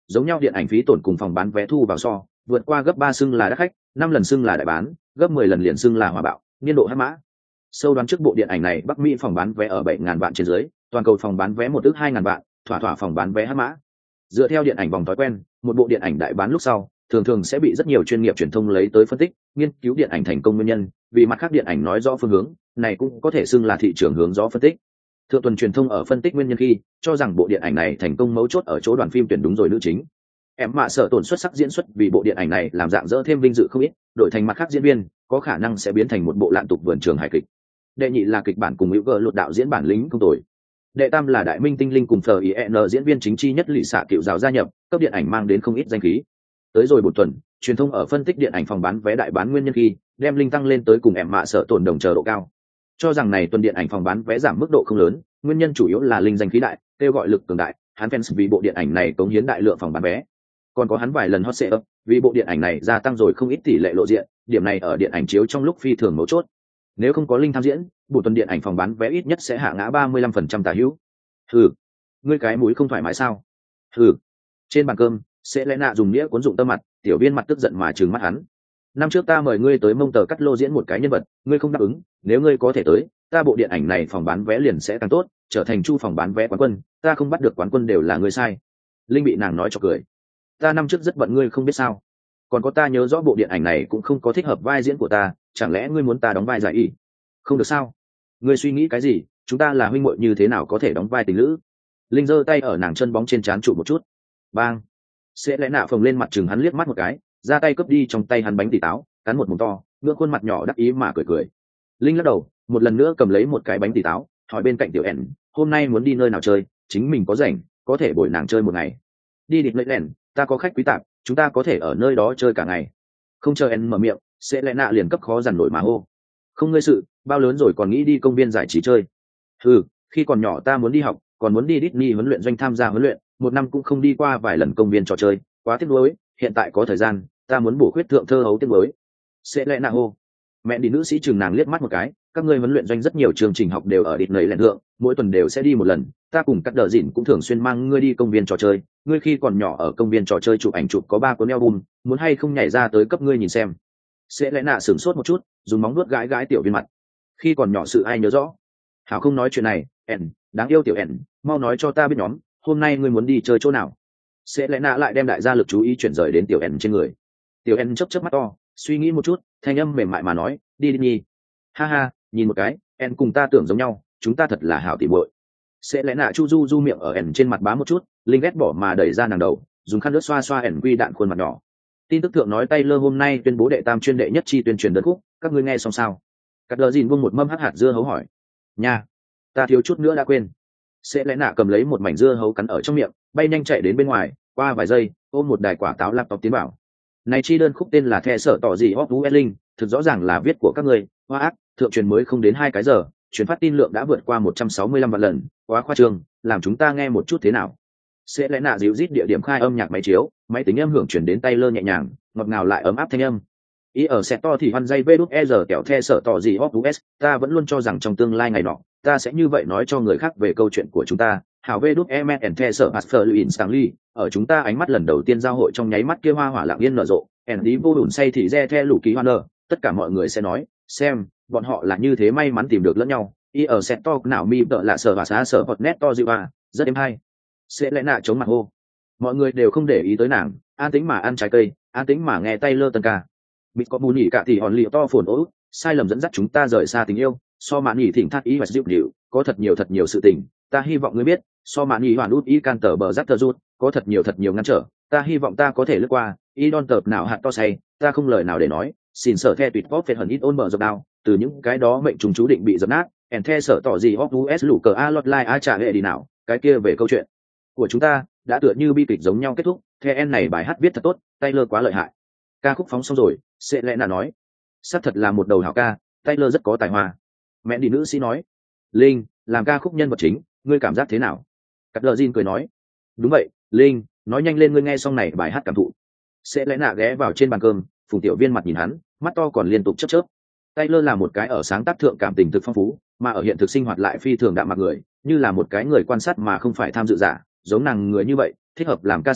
Speaker 1: giống nhau điện ảnh phí tổn cùng phòng bán vé thu vào so vượt qua gấp 3 xưng là đắt khách, 5 lần xưng là đại bán, gấp 10 lần liền xưng là hòa bạo, niên độ hắc mã. Sâu đoán trước bộ điện ảnh này Bắc Mỹ phòng bán vé ở 7.000 vạn trên dưới, toàn cầu phòng bán vé 1.200.000 vạn, thỏa thỏa phòng bán vé hắc mã. Dựa theo điện ảnh vòng thói quen, một bộ điện ảnh đại bán lúc sau, thường thường sẽ bị rất nhiều chuyên nghiệp truyền thông lấy tới phân tích, nghiên cứu điện ảnh thành công nguyên nhân, vì mặt khác điện ảnh nói rõ phương hướng, này cũng có thể xưng là thị trường hướng gió phân tích. Thượng tuần truyền thông ở phân tích nguyên nhân khi cho rằng bộ điện ảnh này thành công mấu chốt ở chỗ đoàn phim tuyển đúng rồi nữ chính. Em mạ sợ tổn xuất sắc diễn xuất vì bộ điện ảnh này làm dạng dỡ thêm vinh dự không ít, đổi thành mặt khác diễn viên có khả năng sẽ biến thành một bộ lạn tục vườn trường hài kịch. Đệ nhị là kịch bản cùng hữu gờ luật đạo diễn bản lĩnh không tồi. Đệ tam là đại minh tinh linh cùng FIN diễn viên chính chi nhất lì xạ cựu giáo gia nhập, cấp điện ảnh mang đến không ít danh khí. Tới rồi một tuần, truyền thông ở phân tích điện ảnh phòng bán vé đại bán nguyên nhân khi đem linh tăng lên tới cùng em mạ sợ tổn đồng chờ độ cao, cho rằng này tuần điện ảnh phòng bán vé giảm mức độ không lớn, nguyên nhân chủ yếu là linh danh khí đại, kêu gọi lực cường đại, hắn fans vì bộ điện ảnh này cống hiến đại lượng phòng bán vé, còn có hắn vài lần hot sale vì bộ điện ảnh này gia tăng rồi không ít tỷ lệ lộ diện, điểm này ở điện ảnh chiếu trong lúc phi thường mấu chốt. Nếu không có linh tham diễn, bộ tuần điện ảnh phòng bán vé ít nhất sẽ hạ ngã 35% tả hữu. Hừ, ngươi cái mũi không thoải mái sao? Hừ. Trên bàn cơm, sẽ lẽ nạ dùng nghĩa cuốn dụng tâm mặt, tiểu viên mặt tức giận mà trừng mắt hắn. Năm trước ta mời ngươi tới mông tờ cắt lô diễn một cái nhân vật, ngươi không đáp ứng, nếu ngươi có thể tới, ta bộ điện ảnh này phòng bán vé liền sẽ càng tốt, trở thành chu phòng bán vé quán quân, ta không bắt được quán quân đều là ngươi sai. Linh bị nàng nói cho cười. Ta năm trước rất bận ngươi không biết sao? Còn có ta nhớ rõ bộ điện ảnh này cũng không có thích hợp vai diễn của ta, chẳng lẽ ngươi muốn ta đóng vai giải y? Không được sao? Ngươi suy nghĩ cái gì? Chúng ta là huynh muội như thế nào có thể đóng vai tình lữ? Linh giơ tay ở nàng chân bóng trên trán trụ một chút. Bang! Sẽ lẽ nạ phồng lên mặt chừng hắn liếc mắt một cái, ra tay cướp đi trong tay hắn bánh tỉ táo, cắn một mồm to, ngước khuôn mặt nhỏ đắc ý mà cười cười. Linh lắc đầu, một lần nữa cầm lấy một cái bánh tỉ táo, hỏi bên cạnh tiểu ẻn, hôm nay muốn đi nơi nào chơi, chính mình có rảnh, có thể bồi nàng chơi một ngày. Đi địt lệ lẻn, ta có khách quý tạp, chúng ta có thể ở nơi đó chơi cả ngày. Không chờ ẻn mở miệng, sẽ lẽ nạ liền cấp khó dằn nổi mà hô. Không ngươi sự, bao lớn rồi còn nghĩ đi công viên giải trí chơi. Ừ, khi còn nhỏ ta muốn đi học, còn muốn đi Disney huấn luyện doanh tham gia huấn luyện, một năm cũng không đi qua vài lần công viên trò chơi, quá tiếc nuối, hiện tại có thời gian, ta muốn bổ khuyết thượng thơ hấu tiếc nuối. Sẽ lẽ nạ hô. Mẹ đi nữ sĩ chừng nàng liếc mắt một cái, các ngươi huấn luyện doanh rất nhiều chương trình học đều ở Disney lẹn thượng, mỗi tuần đều sẽ đi một lần, ta cùng các đờ dỉn cũng thường xuyên mang ngươi đi công viên trò chơi, ngươi khi còn nhỏ ở công viên trò chơi chụp ảnh chụp có 3 cuốn album, muốn hay không nhảy ra tới cấp ngươi nhìn xem. Sẽ lẽ nạ sửng sốt một chút, dùng móng vuốt gãi gãi tiểu viên mặt. Khi còn nhỏ sự ai nhớ rõ? Hảo không nói chuyện này, ẻn, đáng yêu tiểu ẻn, mau nói cho ta biết nhóm, hôm nay ngươi muốn đi chơi chỗ nào? Sẽ lẽ nạ lại đem đại gia lực chú ý chuyển rời đến tiểu ẻn trên người. Tiểu ẻn chớp chớp mắt to, suy nghĩ một chút, thanh âm mềm mại mà nói, đi đi nhi. Ha ha, nhìn một cái, ẻn cùng ta tưởng giống nhau, chúng ta thật là hảo tỉ muội. Sẽ lẽ nạ chu du du miệng ở ẻn trên mặt bám một chút, Linh ghét bỏ mà đẩy ra nàng đầu, dùng khăn nước xoa xoa ẻn quy đạn khuôn mặt nhỏ. Tin tức thượng nói Taylor hôm nay tuyên bố đệ tam chuyên đệ nhất chi tuyên truyền đơn khúc, các ngươi nghe xong sao? Cắt đờ dìn buông một mâm hạt dưa hấu hỏi. Nha, ta thiếu chút nữa đã quên. Sẽ lẽ nạ cầm lấy một mảnh dưa hấu cắn ở trong miệng, bay nhanh chạy đến bên ngoài, qua vài giây, ôm một đài quả táo laptop tiến bảo. Này chi đơn khúc tên là The Sở Tỏ Gì Hot Dueling, thực rõ ràng là viết của các ngươi, hoa ác, thượng truyền mới không đến 2 cái giờ, truyền phát tin lượng đã vượt qua 165 vạn lần, quá khoa trương, làm chúng ta nghe một chút thế nào. Sẽ lẽ nạ dịu rít địa điểm khai âm nhạc máy chiếu, máy tính âm hưởng chuyển đến Taylor nhẹ nhàng, ngọt ngào lại ấm áp thanh âm. Ý ở sẽ to thì hoan dây VđE kẹo The Sở Tỏ Gì Hot US, ta vẫn luôn cho rằng trong tương lai ngày nọ, ta sẽ như vậy nói cho người khác về câu chuyện của chúng ta. Hảo VđE Men and The Sở Asfer Luin Stanley, ở chúng ta ánh mắt lần đầu tiên giao hội trong nháy mắt kia hoa hỏa lặng yên nở rộ, Andy vô đùn say thì re the lũ ký hoa nở, tất cả mọi người sẽ nói, xem, bọn họ là như thế may mắn tìm được lẫn nhau. Ý ở sẽ to nào mi đỡ là sở và xá sở hot net to dịu à, rất êm hay. Sẽ lẽ nạ chống mặt hô. Mọi người đều không để ý tới nàng, an tĩnh mà ăn trái cây, an tĩnh mà nghe Taylor tân ca. Bịt có bù nhỉ cả thì hòn liệu to phồn ố, sai lầm dẫn dắt chúng ta rời xa tình yêu, so mạn nhỉ thỉnh thác ý và dịu điệu, có thật nhiều sự tình, ta hy vọng ngươi biết, so mạn nhỉ hoàn út ý can tờ bờ rắc tờ rút, có thật nhiều ngăn trở, ta hy vọng ta có thể lướt qua, ý đòn tợp nào hạt to say, ta không lời nào để nói, xin sở the tuyệt vóc phệt hẳn ít ôn mở dọc đao, từ những cái đó mệnh trùng chú định bị dập nát, and the sở tỏ gì hóc us lũ cờ a lọt lai a trả hệ đi nào, cái kia về câu chuyện của chúng ta đã tựa như bi kịch giống nhau kết thúc. The này bài hát viết thật tốt, Taylor quá lợi hại. Ca khúc phóng xong rồi, sẽ lẽ là nói, xác thật là một đầu hảo ca, Taylor rất có tài hoa. Mẹ đi nữ sĩ nói, Linh làm ca khúc nhân vật chính, ngươi cảm giác thế nào? Cắt lờ Jin cười nói, đúng vậy, Linh, nói nhanh lên, ngươi nghe xong này bài hát cảm thụ. Sẽ lẽ nạ ghé vào trên bàn cơm, Phùng Tiểu Viên mặt nhìn hắn, mắt to còn liên tục chớp chớp. Taylor là một cái ở sáng tác thượng cảm tình thực phong phú, mà ở hiện thực sinh hoạt lại phi thường đạm mạc người, như là một cái người quan sát mà không phải tham dự giả, giống nàng người như vậy, thích hợp làm ca sĩ,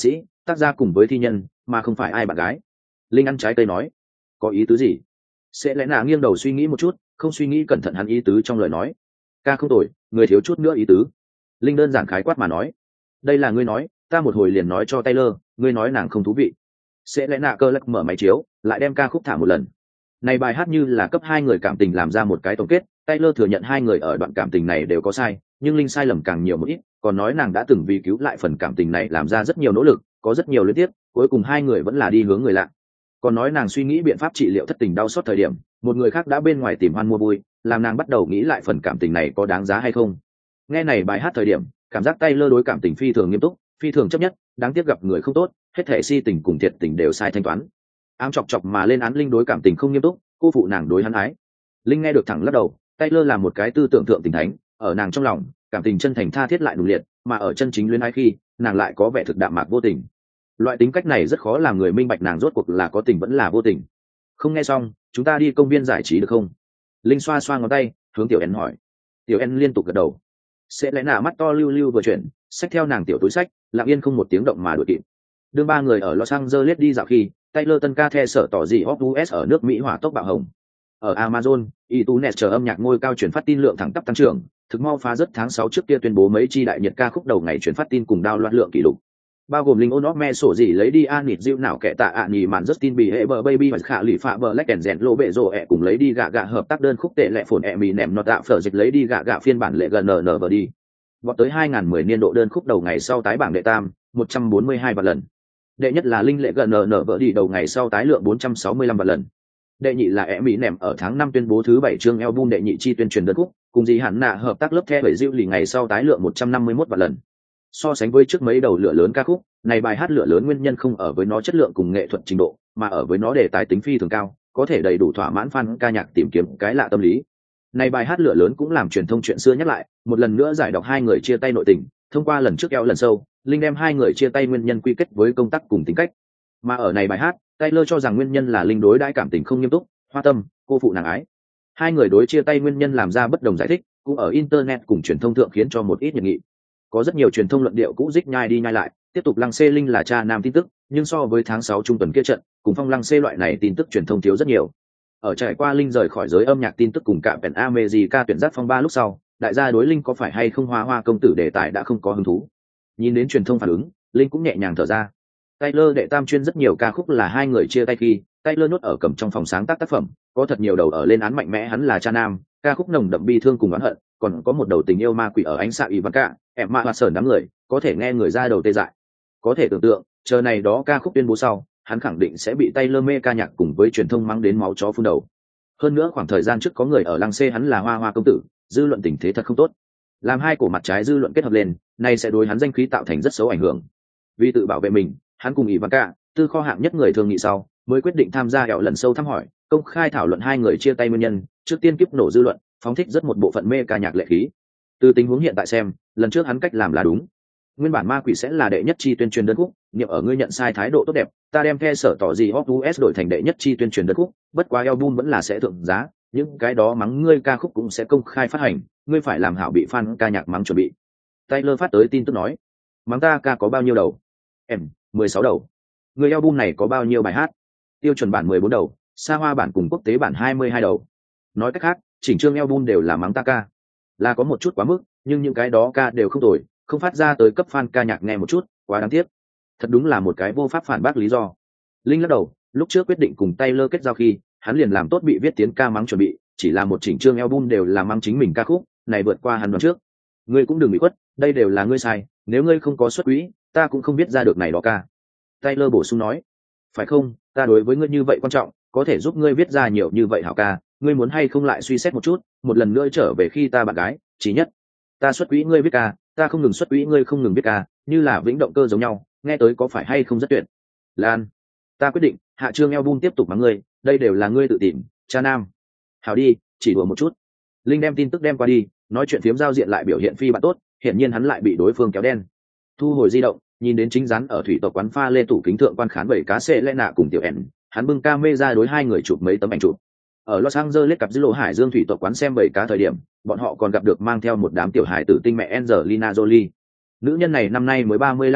Speaker 1: tác gia cùng với thi nhân mà không phải ai bạn gái. Linh ăn trái cây nói. Có ý tứ gì? Sẽ lẽ nạ nghiêng đầu suy nghĩ một chút, không suy nghĩ cẩn thận hắn ý tứ trong lời nói. Ca không tồi, người thiếu chút nữa ý tứ. Linh đơn giản khái quát mà nói. Đây là ngươi nói, ta một hồi liền nói cho Taylor, ngươi nói nàng không thú vị. Sẽ lẽ nạ cơ lắc mở máy chiếu, lại đem ca khúc thả một lần. Này bài hát như là cấp hai người cảm tình làm ra một cái tổng kết, Taylor thừa nhận hai người ở đoạn cảm tình này đều có sai, nhưng Linh sai lầm càng nhiều một ít, còn nói nàng đã từng vì cứu lại phần cảm tình này làm ra rất nhiều nỗ lực, có rất nhiều liên tiếp, cuối cùng hai người vẫn là đi hướng người lạ. Còn nói nàng suy nghĩ biện pháp trị liệu thất tình đau xót thời điểm, một người khác đã bên ngoài tìm hoan mua vui, làm nàng bắt đầu nghĩ lại phần cảm tình này có đáng giá hay không. Nghe này bài hát thời điểm, cảm giác Taylor đối cảm tình phi thường nghiêm túc, phi thường chấp nhất, đáng tiếc gặp người không tốt, hết thể si tình cùng thiệt tình đều sai thanh toán. Ám chọc chọc mà lên án Linh đối cảm tình không nghiêm túc, cô phụ nàng đối hắn ái. Linh nghe được thẳng lắc đầu, Taylor là một cái tư tưởng thượng tình thánh, ở nàng trong lòng, cảm tình chân thành tha thiết lại nùng liệt, mà ở chân chính luyến ái khi, nàng lại có vẻ thực đạm mạc vô tình. Loại tính cách này rất khó làm người minh bạch nàng rốt cuộc là có tình vẫn là vô tình. Không nghe xong, chúng ta đi công viên giải trí được không? Linh xoa xoa ngón tay, hướng Tiểu En hỏi. Tiểu En liên tục gật đầu. Sẽ lẽ nạ mắt to lưu lưu vừa chuyển, xách theo nàng tiểu túi sách, lặng yên không một tiếng động mà đuổi kịp. Đương ba người ở Los Angeles đi dạo khi, Taylor tân ca the sở tỏ gì Hot US ở nước Mỹ hỏa tốc bạo hồng. Ở Amazon, iTunes chờ âm nhạc ngôi cao chuyển phát tin lượng thẳng tắp tăng trưởng, thực mau phá rất tháng 6 trước kia tuyên bố mấy chi đại nhiệt ca khúc đầu ngày chuyển phát tin cùng đao loạt lượng kỷ lục. Bao gồm Linh On Of Me sổ gì lấy đi Anit Diệu nào kẻ tạ ạ nhì màn Justin Bieber Baby và Khả Lì Phạ Black and Zen Lô Bệ Rồ ẹ cùng lấy đi gạ gạ hợp tác đơn khúc tệ lệ phồn ẹ mì nèm nọt tạo phở dịch lấy đi gạ gạ phiên bản lệ gần nở vờ đi. Vọt tới 2010 niên độ đơn khúc đầu ngày sau tái bảng đệ tam, 142 vạn lần. Đệ nhất là Linh lệ gần nở vợ đi đầu ngày sau tái lượng 465 vạn lần. Đệ nhị là Mỹ nèm ở tháng 5 tuyên bố thứ 7 chương album đệ nhị chi tuyên truyền đơn khúc, cùng gì hẳn nạ hợp tác lớp The bảy Diệu lì ngày sau tái lượng 151 vạn lần. So sánh với trước mấy đầu lửa lớn ca khúc, này bài hát lửa lớn nguyên nhân không ở với nó chất lượng cùng nghệ thuật trình độ, mà ở với nó đề tài tính phi thường cao, có thể đầy đủ thỏa mãn fan ca nhạc tìm kiếm cái lạ tâm lý. Này bài hát lửa lớn cũng làm truyền thông chuyện xưa nhắc lại, một lần nữa giải đọc hai người chia tay nội tình, thông qua lần trước eo lần sâu, Linh đem hai người chia tay nguyên nhân quy kết với công tác cùng tính cách. Mà ở này bài hát, Taylor cho rằng nguyên nhân là Linh đối đãi cảm tình không nghiêm túc, hoa tâm, cô phụ nàng ái. Hai người đối chia tay nguyên nhân làm ra bất đồng giải thích, cũng ở internet cùng truyền thông thượng khiến cho một ít nhiệt nghị. Có rất nhiều truyền thông luận điệu cũ dích nhai đi nhai lại, tiếp tục lăng xê Linh là cha nam tin tức, nhưng so với tháng 6 trung tuần kia trận, cùng phong lăng xê loại này tin tức truyền thông thiếu rất nhiều. Ở trải qua Linh rời khỏi giới âm nhạc tin tức cùng cả Pen America tuyển giác phong ba lúc sau, đại gia đối Linh có phải hay không hoa hoa công tử đề tài đã không có hứng thú. Nhìn đến truyền thông phản ứng, Linh cũng nhẹ nhàng thở ra. Taylor đệ tam chuyên rất nhiều ca khúc là hai người chia tay khi, Taylor nhốt ở cầm trong phòng sáng tác tác phẩm, có thật nhiều đầu ở lên án mạnh mẽ hắn là cha nam, ca khúc nồng đậm bi thương cùng oán hận, còn có một đầu tình yêu ma quỷ ở ánh xạ Ivanka, em mạ hoạt sởn đám người, có thể nghe người ra đầu tê dại. Có thể tưởng tượng, chờ này đó ca khúc tuyên bố sau, hắn khẳng định sẽ bị Taylor mê ca nhạc cùng với truyền thông mắng đến máu chó phun đầu. Hơn nữa khoảng thời gian trước có người ở lăng xê hắn là hoa hoa công tử, dư luận tình thế thật không tốt. Làm hai cổ mặt trái dư luận kết hợp lên, này sẽ đối hắn danh khí tạo thành rất xấu ảnh hưởng. Vì tự bảo vệ mình, hắn cùng Ivanka, tư kho hạng nhất người thường nghị sau, mới quyết định tham gia eo lần sâu thăm hỏi, công khai thảo luận hai người chia tay nguyên nhân, trước tiên kiếp nổ dư luận, phóng thích rất một bộ phận mê ca nhạc lệ khí. Từ tình huống hiện tại xem, lần trước hắn cách làm là đúng. Nguyên bản ma quỷ sẽ là đệ nhất chi tuyên truyền đơn khúc, niệm ở ngươi nhận sai thái độ tốt đẹp, ta đem the sở tỏ gì Hot US đổi thành đệ nhất chi tuyên truyền đơn khúc, bất quá album vẫn là sẽ thượng giá, những cái đó mắng ngươi ca khúc cũng sẽ công khai phát hành, ngươi phải làm hảo bị fan ca nhạc mắng chuẩn bị. Taylor phát tới tin tức nói, mắng ta ca có bao nhiêu đầu? Em, 16 đầu. Người album này có bao nhiêu bài hát? Tiêu chuẩn bản 14 đầu, xa hoa bản cùng quốc tế bản 22 đầu. Nói cách khác, chỉnh chương album đều là mắng ta ca. Là có một chút quá mức, nhưng những cái đó ca đều không tồi, không phát ra tới cấp fan ca nhạc nghe một chút, quá đáng tiếc. Thật đúng là một cái vô pháp phản bác lý do. Linh lắc đầu, lúc trước quyết định cùng Taylor kết giao khi, hắn liền làm tốt bị viết tiến ca mắng chuẩn bị, chỉ là một chỉnh chương album đều là mắng chính mình ca khúc, này vượt qua hắn đoán trước. Ngươi cũng đừng bị khuất, đây đều là ngươi sai, nếu ngươi không có xuất quỹ, ta cũng không biết ra được này đó ca. Taylor bổ sung nói, phải không, ta đối với ngươi như vậy quan trọng, có thể giúp ngươi viết ra nhiều như vậy hảo ca, ngươi muốn hay không lại suy xét một chút, một lần nữa trở về khi ta bạn gái, chỉ nhất. Ta xuất quỹ ngươi viết ca, ta không ngừng xuất quỹ ngươi không ngừng viết ca, như là vĩnh động cơ giống nhau, nghe tới có phải hay không rất tuyệt. Lan, ta quyết định, hạ chương album tiếp tục mắng ngươi, đây đều là ngươi tự tìm, cha nam. Hảo đi, chỉ đùa một chút. Linh đem tin tức đem qua đi, nói chuyện phiếm giao diện lại biểu hiện phi bạn tốt, hiển nhiên hắn lại bị đối phương kéo đen. Thu hồi di động, nhìn đến chính rắn ở thủy tộc quán pha lê tủ kính thượng quan khán bảy cá xệ lẽ nạ cùng tiểu ẻn, hắn bưng camera đối hai người chụp mấy tấm ảnh chụp. Ở Los Angeles cặp dư lộ hải dương thủy tộc quán xem bảy cá thời điểm, bọn họ còn gặp được mang theo một đám tiểu hải tử tinh mẹ Angelina Jolie. Nữ nhân này năm nay mới 35 tuổi,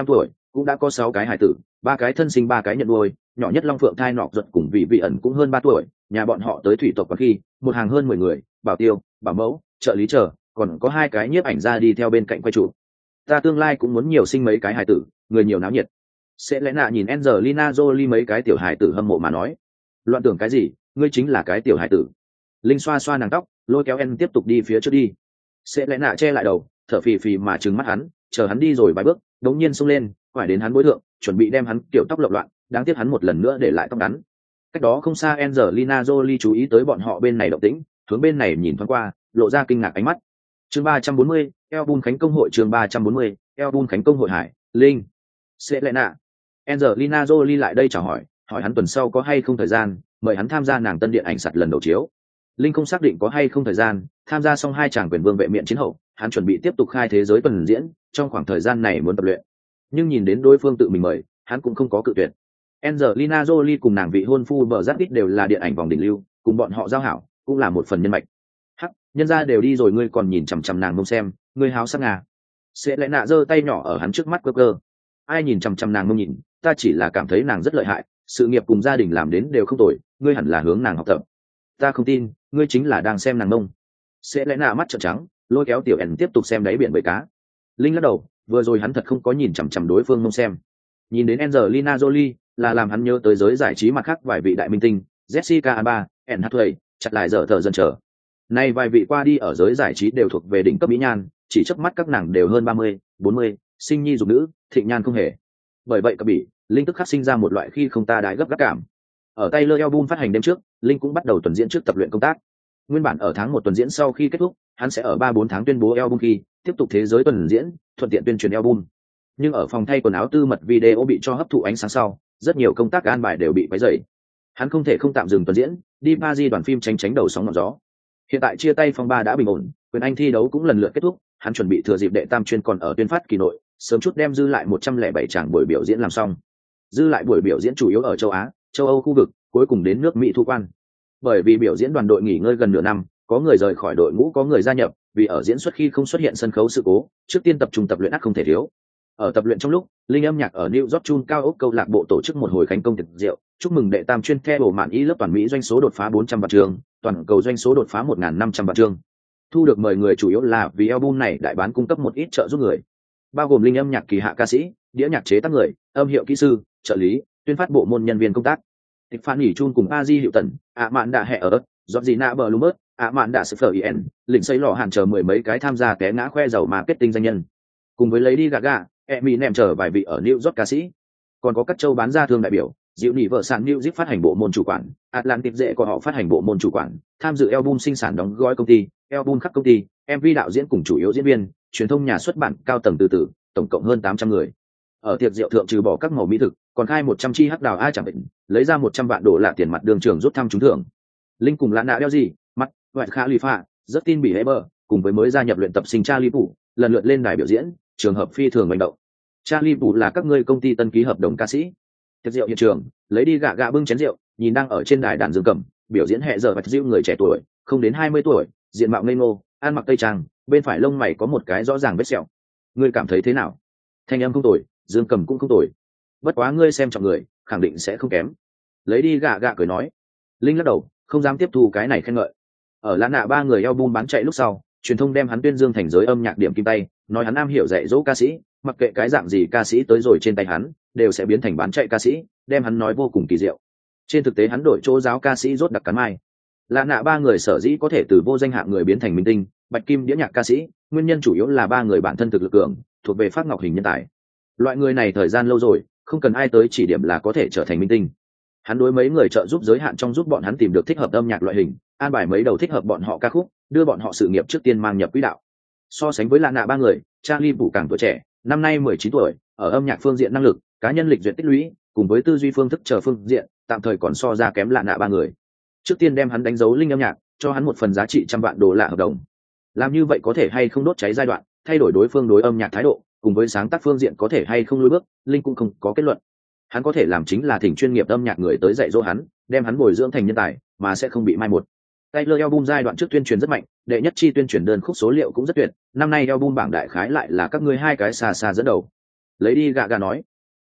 Speaker 1: cũng đã có 6 cái hài tử, 3 cái thân sinh 3 cái nhận nuôi, nhỏ nhất Long Phượng thai nọ giật cùng vị ẩn cũng hơn 3 tuổi, nhà bọn họ tới thủy tộc và khi, một hàng hơn 10 người, bảo tiêu, bảo mẫu, trợ lý chờ, còn có 2 cái nhiếp ảnh gia đi theo bên cạnh quay chụp. Ta tương lai cũng muốn nhiều sinh mấy cái hài tử, người nhiều náo nhiệt. Sẽ lẽ nạ nhìn Angelina Jolie mấy cái tiểu hài tử hâm mộ mà nói, loạn tưởng cái gì, ngươi chính là cái tiểu hài tử. Linh xoa xoa nàng tóc, lôi kéo En tiếp tục đi phía trước đi. Sẽ lẽ nạ che lại đầu, thở phì phì mà trừng mắt hắn, chờ hắn đi rồi vài bước, đống nhiên xông lên, quải đến hắn bối thượng, chuẩn bị đem hắn kiểu tóc lộn loạn, đáng tiếc hắn một lần nữa để lại tóc ngắn. Cách đó không xa Angelina Jolie chú ý tới bọn họ bên này động tĩnh, hướng bên này nhìn thoáng qua, lộ ra kinh ngạc ánh mắt. Chương 340, album khánh công hội chương 340, album khánh công hội Hải, Linh. Sẽ lẽ nạ. Angelina Jolie lại đây chào hỏi hắn tuần sau có hay không thời gian, mời hắn tham gia nàng tân điện ảnh sạch lần đầu chiếu. Linh không xác định có hay không thời gian, tham gia xong 2 chàng quyền vương vệ miện chiến hậu, hắn chuẩn bị tiếp tục khai thế giới tuần diễn, trong khoảng thời gian này muốn tập luyện. Nhưng nhìn đến đối phương tự mình mời, hắn cũng không có cự tuyệt. Angelina Jolie cùng nàng vị hôn phu bờ rát ít đều là điện ảnh vòng đỉnh lưu, cùng bọn họ giao hảo, cũng là một phần nhân mạch. Hắc, nhân gia đều đi rồi ngươi còn nhìn chằm chằm nàng mông xem, ngươi háo sắc à? Sẽ lẽ nạ giơ tay nhỏ ở hắn trước mắt cơ. Ai nhìn chằm chằm nàng mông nhìn, ta chỉ là cảm thấy nàng rất lợi hại, sự nghiệp cùng gia đình làm đến đều không tồi, ngươi hẳn là hướng nàng học tập. Ta không tin, ngươi chính là đang xem nàng mông. Sẽ lẽ nạ mắt trợn trắng, lôi kéo tiểu ẩn tiếp tục xem đáy biển bầy cá. Linh lắc đầu, vừa rồi hắn thật không có nhìn chằm chằm đối phương mông xem. Nhìn đến Angelina Jolie, là làm hắn nhớ tới giới giải trí mặt khác vài vị đại minh tinh, Jessica Alba, Anne Hathaway, chặt lại giờ thở dần chờ. Nay vài vị qua đi ở giới giải trí đều thuộc về đỉnh cấp mỹ nhan, chỉ chớp mắt các nàng đều hơn 30, 40, sinh nhi dục nữ, thịnh nhan không hề. Bởi vậy cả bỉ, Linh tức khắc sinh ra một loại khi không ta đái gấp gáp cảm. Ở Taylor album phát hành đêm trước, Linh cũng bắt đầu tuần diễn trước tập luyện công tác. Nguyên bản ở tháng 1 tuần diễn sau khi kết thúc, hắn sẽ ở 3-4 tháng tuyên bố album khi tiếp tục thế giới tuần diễn, thuận tiện tuyên truyền album. Nhưng ở phòng thay quần áo tư mật video bị cho hấp thụ ánh sáng sau, rất nhiều công tác an bài đều bị quấy rầy. Hắn không thể không tạm dừng tuần diễn, đi Paris đoàn phim tránh đầu sóng ngọn gió. Hiện tại chia tay phong ba đã bình ổn, quyền Anh thi đấu cũng lần lượt kết thúc, hắn chuẩn bị thừa dịp đệ tam chuyên còn ở tuyên phát kỳ nội, sớm chút đem dư lại 107 tràng buổi biểu diễn làm xong. Dư lại buổi biểu diễn chủ yếu ở châu Á, châu Âu khu vực, cuối cùng đến nước Mỹ thu quan. Bởi vì biểu diễn đoàn đội nghỉ ngơi gần nửa năm, có người rời khỏi đội ngũ có người gia nhập, vì ở diễn xuất khi không xuất hiện sân khấu sự cố, trước tiên tập trung tập luyện ắt không thể thiếu. Ở tập luyện trong lúc, Linh âm nhạc ở New York Chun cao ốc câu lạc bộ tổ chức một hồi khánh công tiệc rượu, chúc mừng đệ tam chuyên theo bộ mạn y lớp toàn Mỹ doanh số đột phá 400 vạn trường, toàn cầu doanh số đột phá 1.500 vạn trường. Thu được mời người chủ yếu là vì album này đại bán cung cấp một ít trợ giúp người, bao gồm Linh âm nhạc kỳ hạ ca sĩ, đĩa nhạc chế tác người, âm hiệu kỹ sư, trợ lý, tuyên phát bộ môn nhân viên công tác. Tịch Phan nghỉ Chun cùng Aji Hiệu Tần, Mạn Đạ Hẹ ở, Georgina Blumet, Mạn Đạ Sfer lĩnh xây lò hàn chờ mười mấy cái tham gia té ngã khoe giàu marketing danh nhân. Cùng với Lady Gaga, Eminem chờ vài vị ở New York ca sĩ. Còn có các châu bán ra thương đại biểu, Diệu Nỉ vợ sản Music phát hành bộ môn chủ quản, Atlantic dễ của họ phát hành bộ môn chủ quản, tham dự album sinh sản đóng gói công ty, album khắc công ty, MV đạo diễn cùng chủ yếu diễn viên, truyền thông nhà xuất bản cao tầng từ từ, tổng cộng hơn 800 người. Ở tiệc rượu thượng trừ bỏ các màu mỹ thực, còn khai 100 chi hắc đào ai chẳng định, lấy ra 100 vạn đô la tiền mặt đường trường rút thăm trúng thưởng. Linh cùng Lana đeo gì, mắt, ngoại khá lì phạ, rất tin bị Heber, cùng với mới gia nhập luyện tập sinh Charlie Phủ, lần lượt lên đài biểu diễn, trường hợp phi thường manh động. Charlie Phủ là các ngươi công ty tân ký hợp đồng ca sĩ. Tiệc rượu hiện trường, lấy đi gạ gạ bưng chén rượu, nhìn đang ở trên đài đàn dương cầm, biểu diễn hệ giờ và dịu người trẻ tuổi, không đến 20 tuổi, diện mạo ngây ngô, ăn mặc tây trang, bên phải lông mày có một cái rõ ràng vết sẹo. Ngươi cảm thấy thế nào? Thanh âm không tồi, dương cầm cũng không tồi. Bất quá ngươi xem trọng người, khẳng định sẽ không kém. Lấy đi gạ gạ cười nói. Linh lắc đầu, không dám tiếp thu cái này khen ngợi. Ở Lã Nạ ba người album bán chạy lúc sau, truyền thông đem hắn tuyên dương thành giới âm nhạc điểm kim tay, nói hắn am hiểu dạy dỗ ca sĩ, mặc kệ cái dạng gì ca sĩ tới rồi trên tay hắn, đều sẽ biến thành bán chạy ca sĩ, đem hắn nói vô cùng kỳ diệu. Trên thực tế hắn đổi chỗ giáo ca sĩ rốt đặc cắn mai. Lã Nạ ba người sở dĩ có thể từ vô danh hạng người biến thành minh tinh, bạch kim đĩa nhạc ca sĩ, nguyên nhân chủ yếu là ba người bản thân thực lực cường, thuộc về phát ngọc hình nhân tài. Loại người này thời gian lâu rồi, không cần ai tới chỉ điểm là có thể trở thành minh tinh. Hắn đối mấy người trợ giúp giới hạn trong giúp bọn hắn tìm được thích hợp âm nhạc loại hình, an bài mấy đầu thích hợp bọn họ ca khúc, đưa bọn họ sự nghiệp trước tiên mang nhập quỹ đạo. So sánh với Lã Nạ ba người, Charlie Phủ càng tuổi trẻ, năm nay 19 tuổi, ở âm nhạc phương diện năng lực, cá nhân lịch duyệt tích lũy, cùng với tư duy phương thức chờ phương diện, tạm thời còn so ra kém Lã Nạ ba người. Trước tiên đem hắn đánh dấu linh âm nhạc, cho hắn một phần giá trị trăm vạn đô la hợp đồng. Làm như vậy có thể hay không đốt cháy giai đoạn, thay đổi đối phương đối âm nhạc thái độ, cùng với sáng tác phương diện có thể hay không lùi bước, Linh cũng không có kết luận. Hắn có thể làm chính là thỉnh chuyên nghiệp âm nhạc người tới dạy dỗ hắn, đem hắn bồi dưỡng thành nhân tài, mà sẽ không bị mai một. Taylor album giai đoạn trước tuyên truyền rất mạnh, đệ nhất chi tuyên truyền đơn khúc số liệu cũng rất tuyệt, năm nay album bảng đại khái lại là các ngươi hai cái xa xa dẫn đầu. Lady Gaga nói,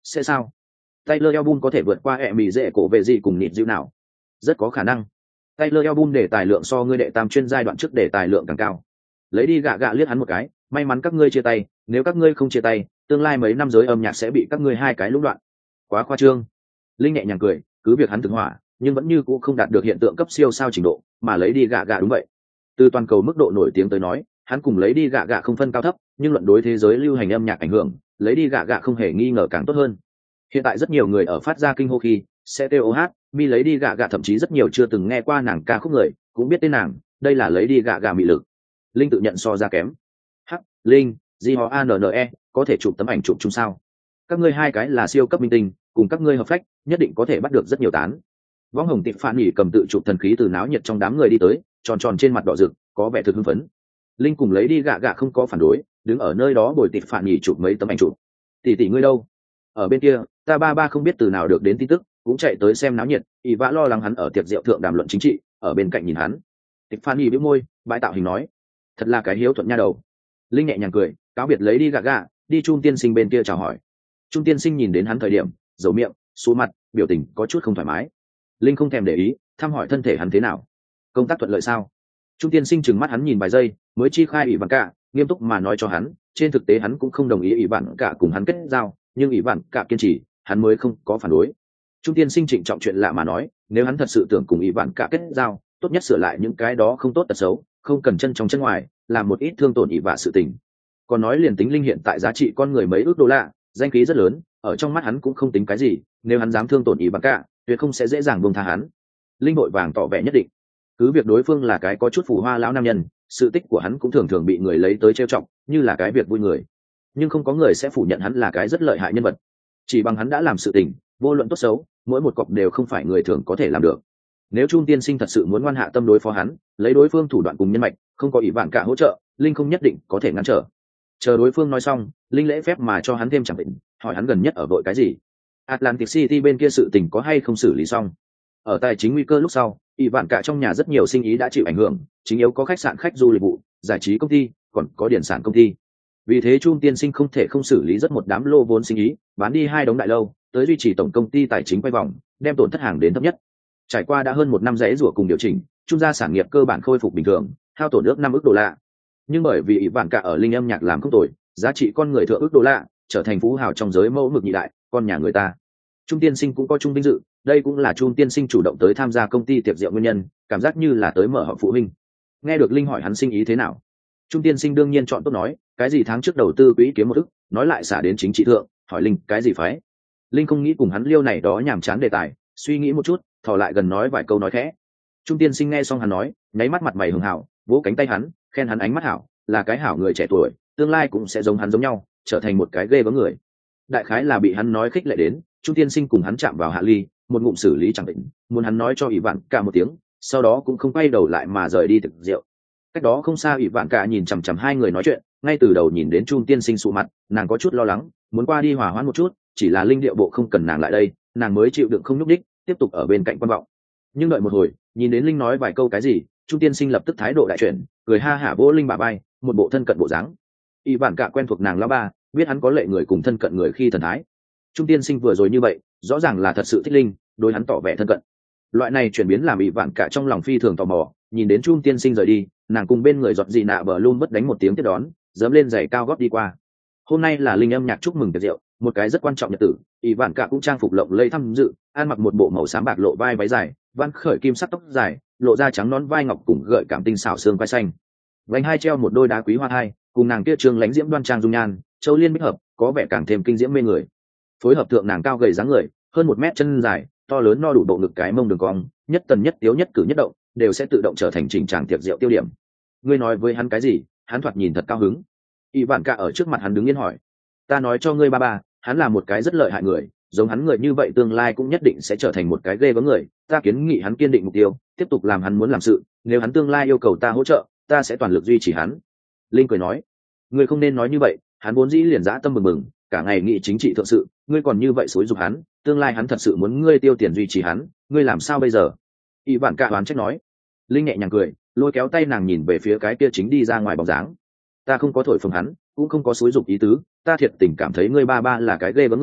Speaker 1: Sẽ sao? Taylor album có thể vượt qua ẹ mì dễ cổ về gì cùng nịt dịu nào? Rất có khả năng. Taylor album để tài lượng so ngươi đệ tam chuyên giai đoạn trước để tài lượng càng cao. Lady Gaga liếc hắn một cái, may mắn các ngươi chia tay, nếu các ngươi không chia tay, tương lai mấy năm giới âm nhạc sẽ bị các ngươi hai cái lũng đoạn. Quá khoa trương. Linh nhẹ nhàng cười, cứ việc hắn thực hỏa, nhưng vẫn như cũ không đạt được hiện tượng cấp siêu sao trình độ, mà Lady Gaga đúng vậy. Từ toàn cầu mức độ nổi tiếng tới nói, hắn cùng Lady Gaga không phân cao thấp, nhưng luận đối thế giới lưu hành âm nhạc ảnh hưởng, Lady Gaga không hề nghi ngờ càng tốt hơn. Hiện tại rất nhiều người ở phát ra kinh hô khi sẽ TOH, mi Lady Gaga thậm chí rất nhiều chưa từng nghe qua nàng ca khúc người, cũng biết tên nàng, đây là Lady Gaga mị lực. Linh tự nhận so ra kém. Hắc, Linh, G-O-A-N-N-E, có thể chụp tấm ảnh chụp chung sao? Các ngươi hai cái là siêu cấp minh tinh, cùng các ngươi hợp phách, nhất định có thể bắt được rất nhiều tán. Võng hồng tịp phản nhỉ cầm tự chụp thần khí từ náo nhiệt trong đám người đi tới, tròn tròn trên mặt đỏ rực, có vẻ thực hưng phấn. Linh cùng Lady Gaga không có phản đối, đứng ở nơi đó bồi tịp phản nhỉ chụp mấy tấm ảnh chụp. Tỷ ngươi đâu? Ở bên kia, ta ba không biết từ nào được đến tin tức, cũng chạy tới xem náo nhiệt, ỷ vã lo lắng hắn ở tiệc rượu thượng đàm luận chính trị, ở bên cạnh nhìn hắn. Tịp phản nhỉ bĩu môi, bãi tạo hình nói, thật là cái hiếu thuận nha đầu. Linh nhẹ nhàng cười, cáo biệt lấy đi Gaga, đi Trung tiên sinh bên kia chào hỏi. Trung tiên sinh nhìn đến hắn thời điểm, giấu miệng, xuống mặt, biểu tình có chút không thoải mái. Linh không thèm để ý, thăm hỏi thân thể hắn thế nào. Công tác thuận lợi sao? Trung tiên sinh trừng mắt hắn nhìn vài giây, mới chi khai ỷ vạn cả, nghiêm túc mà nói cho hắn, trên thực tế hắn cũng không đồng ý ỷ vạn cả cùng hắn kết giao, nhưng ỷ vạn cả kiên trì, hắn mới không có phản đối. Trung tiên sinh trịnh trọng chuyện lạ mà nói, nếu hắn thật sự tưởng cùng ỷ vạn cả kết giao, tốt nhất sửa lại những cái đó không tốt tật xấu, không cần chân trong chân ngoài, làm một ít thương tổn ỷ vạ sự tình. Còn nói liền tính Linh hiện tại giá trị con người mấy ước đô la, danh khí rất lớn, ở trong mắt hắn cũng không tính cái gì, nếu hắn dám thương tổn ỷ vạn cả, tuyệt không sẽ dễ dàng buông tha hắn. Linh vội vàng tỏ vẻ nhất định, cứ việc đối phương là cái có chút phù hoa lão nam nhân, sự tích của hắn cũng thường thường bị người lấy tới trêu chọc, như là cái việc vui người, nhưng không có người sẽ phủ nhận hắn là cái rất lợi hại nhân vật. Chỉ bằng hắn đã làm sự tình, vô luận tốt xấu, mỗi một cọc đều không phải người thường có thể làm được. Nếu Trung tiên sinh thật sự muốn ngoan hạ tâm đối phó hắn, lấy đối phương thủ đoạn cùng nhân mạch, không có ỷ vạn cả hỗ trợ, Linh không nhất định có thể ngăn trở. Chờ đối phương nói xong, Linh lễ phép mà cho hắn thêm chẳng định, hỏi hắn gần nhất ở vội cái gì. Atlantic City bên kia sự tình có hay không xử lý xong? Ở tài chính nguy cơ lúc sau, ỷ vạn cả trong nhà rất nhiều sinh ý đã chịu ảnh hưởng, chính yếu có khách sạn khách du lịch vụ, giải trí công ty, còn có điển sản công ty. Vì thế Trung tiên sinh không thể không xử lý rất một đám lô vốn sinh ý, bán đi 2 đống đại lâu, tới duy trì tổng công ty tài chính quay vòng, đem tổn thất hàng đến thấp nhất. Trải qua đã hơn 1 năm rẽ rủa cùng điều chỉnh, Trung gia sản nghiệp cơ bản khôi phục bình thường, hao tổn ước 5 ức đô la. Nhưng bởi vì ỷ vạn cả ở linh âm nhạc làm không tồi, giá trị con người thượng ước đô la, trở thành phú hào trong giới mẫu mực nhị đại, con nhà người ta. Trung tiên sinh cũng có Trung vinh dự, đây cũng là Trung tiên sinh chủ động tới tham gia công ty tiệc rượu nguyên nhân, cảm giác như là tới mở họp phụ huynh. Nghe được Linh hỏi hắn sinh ý thế nào, Trung tiên sinh đương nhiên chọn tốt nói, cái gì tháng trước đầu tư quỹ kiếm 1 ức, nói lại xả đến chính trị thượng, hỏi Linh cái gì phái. Linh không nghĩ cùng hắn liêu này đó nhảm chán đề tài, suy nghĩ một chút, thò lại gần nói vài câu nói khẽ. Trung tiên sinh nghe xong hắn nói, nháy mắt mặt mày hường hảo, vỗ cánh tay hắn, khen hắn ánh mắt hảo, là cái hảo người trẻ tuổi, tương lai cũng sẽ giống hắn giống nhau, trở thành một cái ghê gớm người. Đại khái là bị hắn nói khích lệ đến, Trung tiên sinh cùng hắn chạm vào hạ ly, một ngụm xử lý chẳng định, muốn hắn nói cho ỷ vạn cả một tiếng, sau đó cũng không quay đầu lại mà rời đi thực rượu. Cách đó không xa ỷ vạn cả nhìn chằm chằm hai người nói chuyện, ngay từ đầu nhìn đến Trung tiên sinh sụ mặt, nàng có chút lo lắng, muốn qua đi hòa hoãn một chút, chỉ là Linh điệu bộ không cần nàng lại đây, nàng mới chịu đựng không nhúc đích, tiếp tục ở bên cạnh quan vọng. Nhưng đợi một hồi, nhìn đến Linh nói vài câu cái gì, Trung tiên sinh lập tức thái độ đại chuyển, cười ha hả vỗ Linh bả vai, một bộ thân cận bộ dáng. Y vạn cả quen thuộc nàng lão ba, biết hắn có lệ người cùng thân cận người khi thần thái. Trung tiên sinh vừa rồi như vậy, rõ ràng là thật sự thích Linh, đối hắn tỏ vẻ thân cận. Loại này chuyển biến làm Y vạn cả trong lòng phi thường tò mò, nhìn đến Trung tiên sinh rời đi, nàng cùng bên người giọt dị nạ bờ luôn bất đánh một tiếng tiếp đón, dẫm lên giày cao gót đi qua. Hôm nay là Linh âm nhạc chúc mừng tiệc rượu, một cái rất quan trọng nhật tử. Y vạn cả cũng trang phục lộng lẫy tham dự, ăn mặc một bộ màu xám bạc lộ vai váy dài, vãn khởi kim sắc tóc dài, lộ ra trắng nón vai ngọc cùng gợi cảm tinh xảo xương vai xanh. Vành hai treo một đôi đá quý hoa hai, cùng nàng kia trương lãnh diễm đoan trang dung nhan, châu liên bích hợp, có vẻ càng thêm kinh diễm mê người. Phối hợp thượng nàng cao gầy dáng người, hơn 1 mét chân dài, to lớn no đủ bộ ngực cái mông đường cong, nhất tần nhất tiếu nhất cử nhất động, đều sẽ tự động trở thành chỉnh tràng tiệc rượu tiêu điểm. Ngươi nói với hắn cái gì? Hắn thoạt nhìn thật cao hứng. Y vạn cả ở trước mặt hắn đứng yên hỏi. Ta nói cho ngươi ba, hắn là một cái rất lợi hại người, giống hắn người như vậy tương lai cũng nhất định sẽ trở thành một cái ghê gớm người. Ta kiến nghị hắn kiên định mục tiêu, tiếp tục làm hắn muốn làm sự. Nếu hắn tương lai yêu cầu ta hỗ trợ, ta sẽ toàn lực duy trì hắn. Linh cười nói, ngươi không nên nói như vậy, hắn vốn dĩ liền dã tâm bừng bừng, cả ngày nghị chính trị thượng sự, ngươi còn như vậy xúi giục hắn, tương lai hắn thật sự muốn ngươi tiêu tiền duy trì hắn, ngươi làm sao bây giờ? Y vạn cả đoán trách nói. Linh nhẹ nhàng cười, lôi kéo tay nàng nhìn về phía cái kia chính đi ra ngoài bóng dáng. Ta không có thổi phồng hắn, cũng không có xúi giục ý tứ, ta thiệt tình cảm thấy ngươi ba là cái ghê gớm người,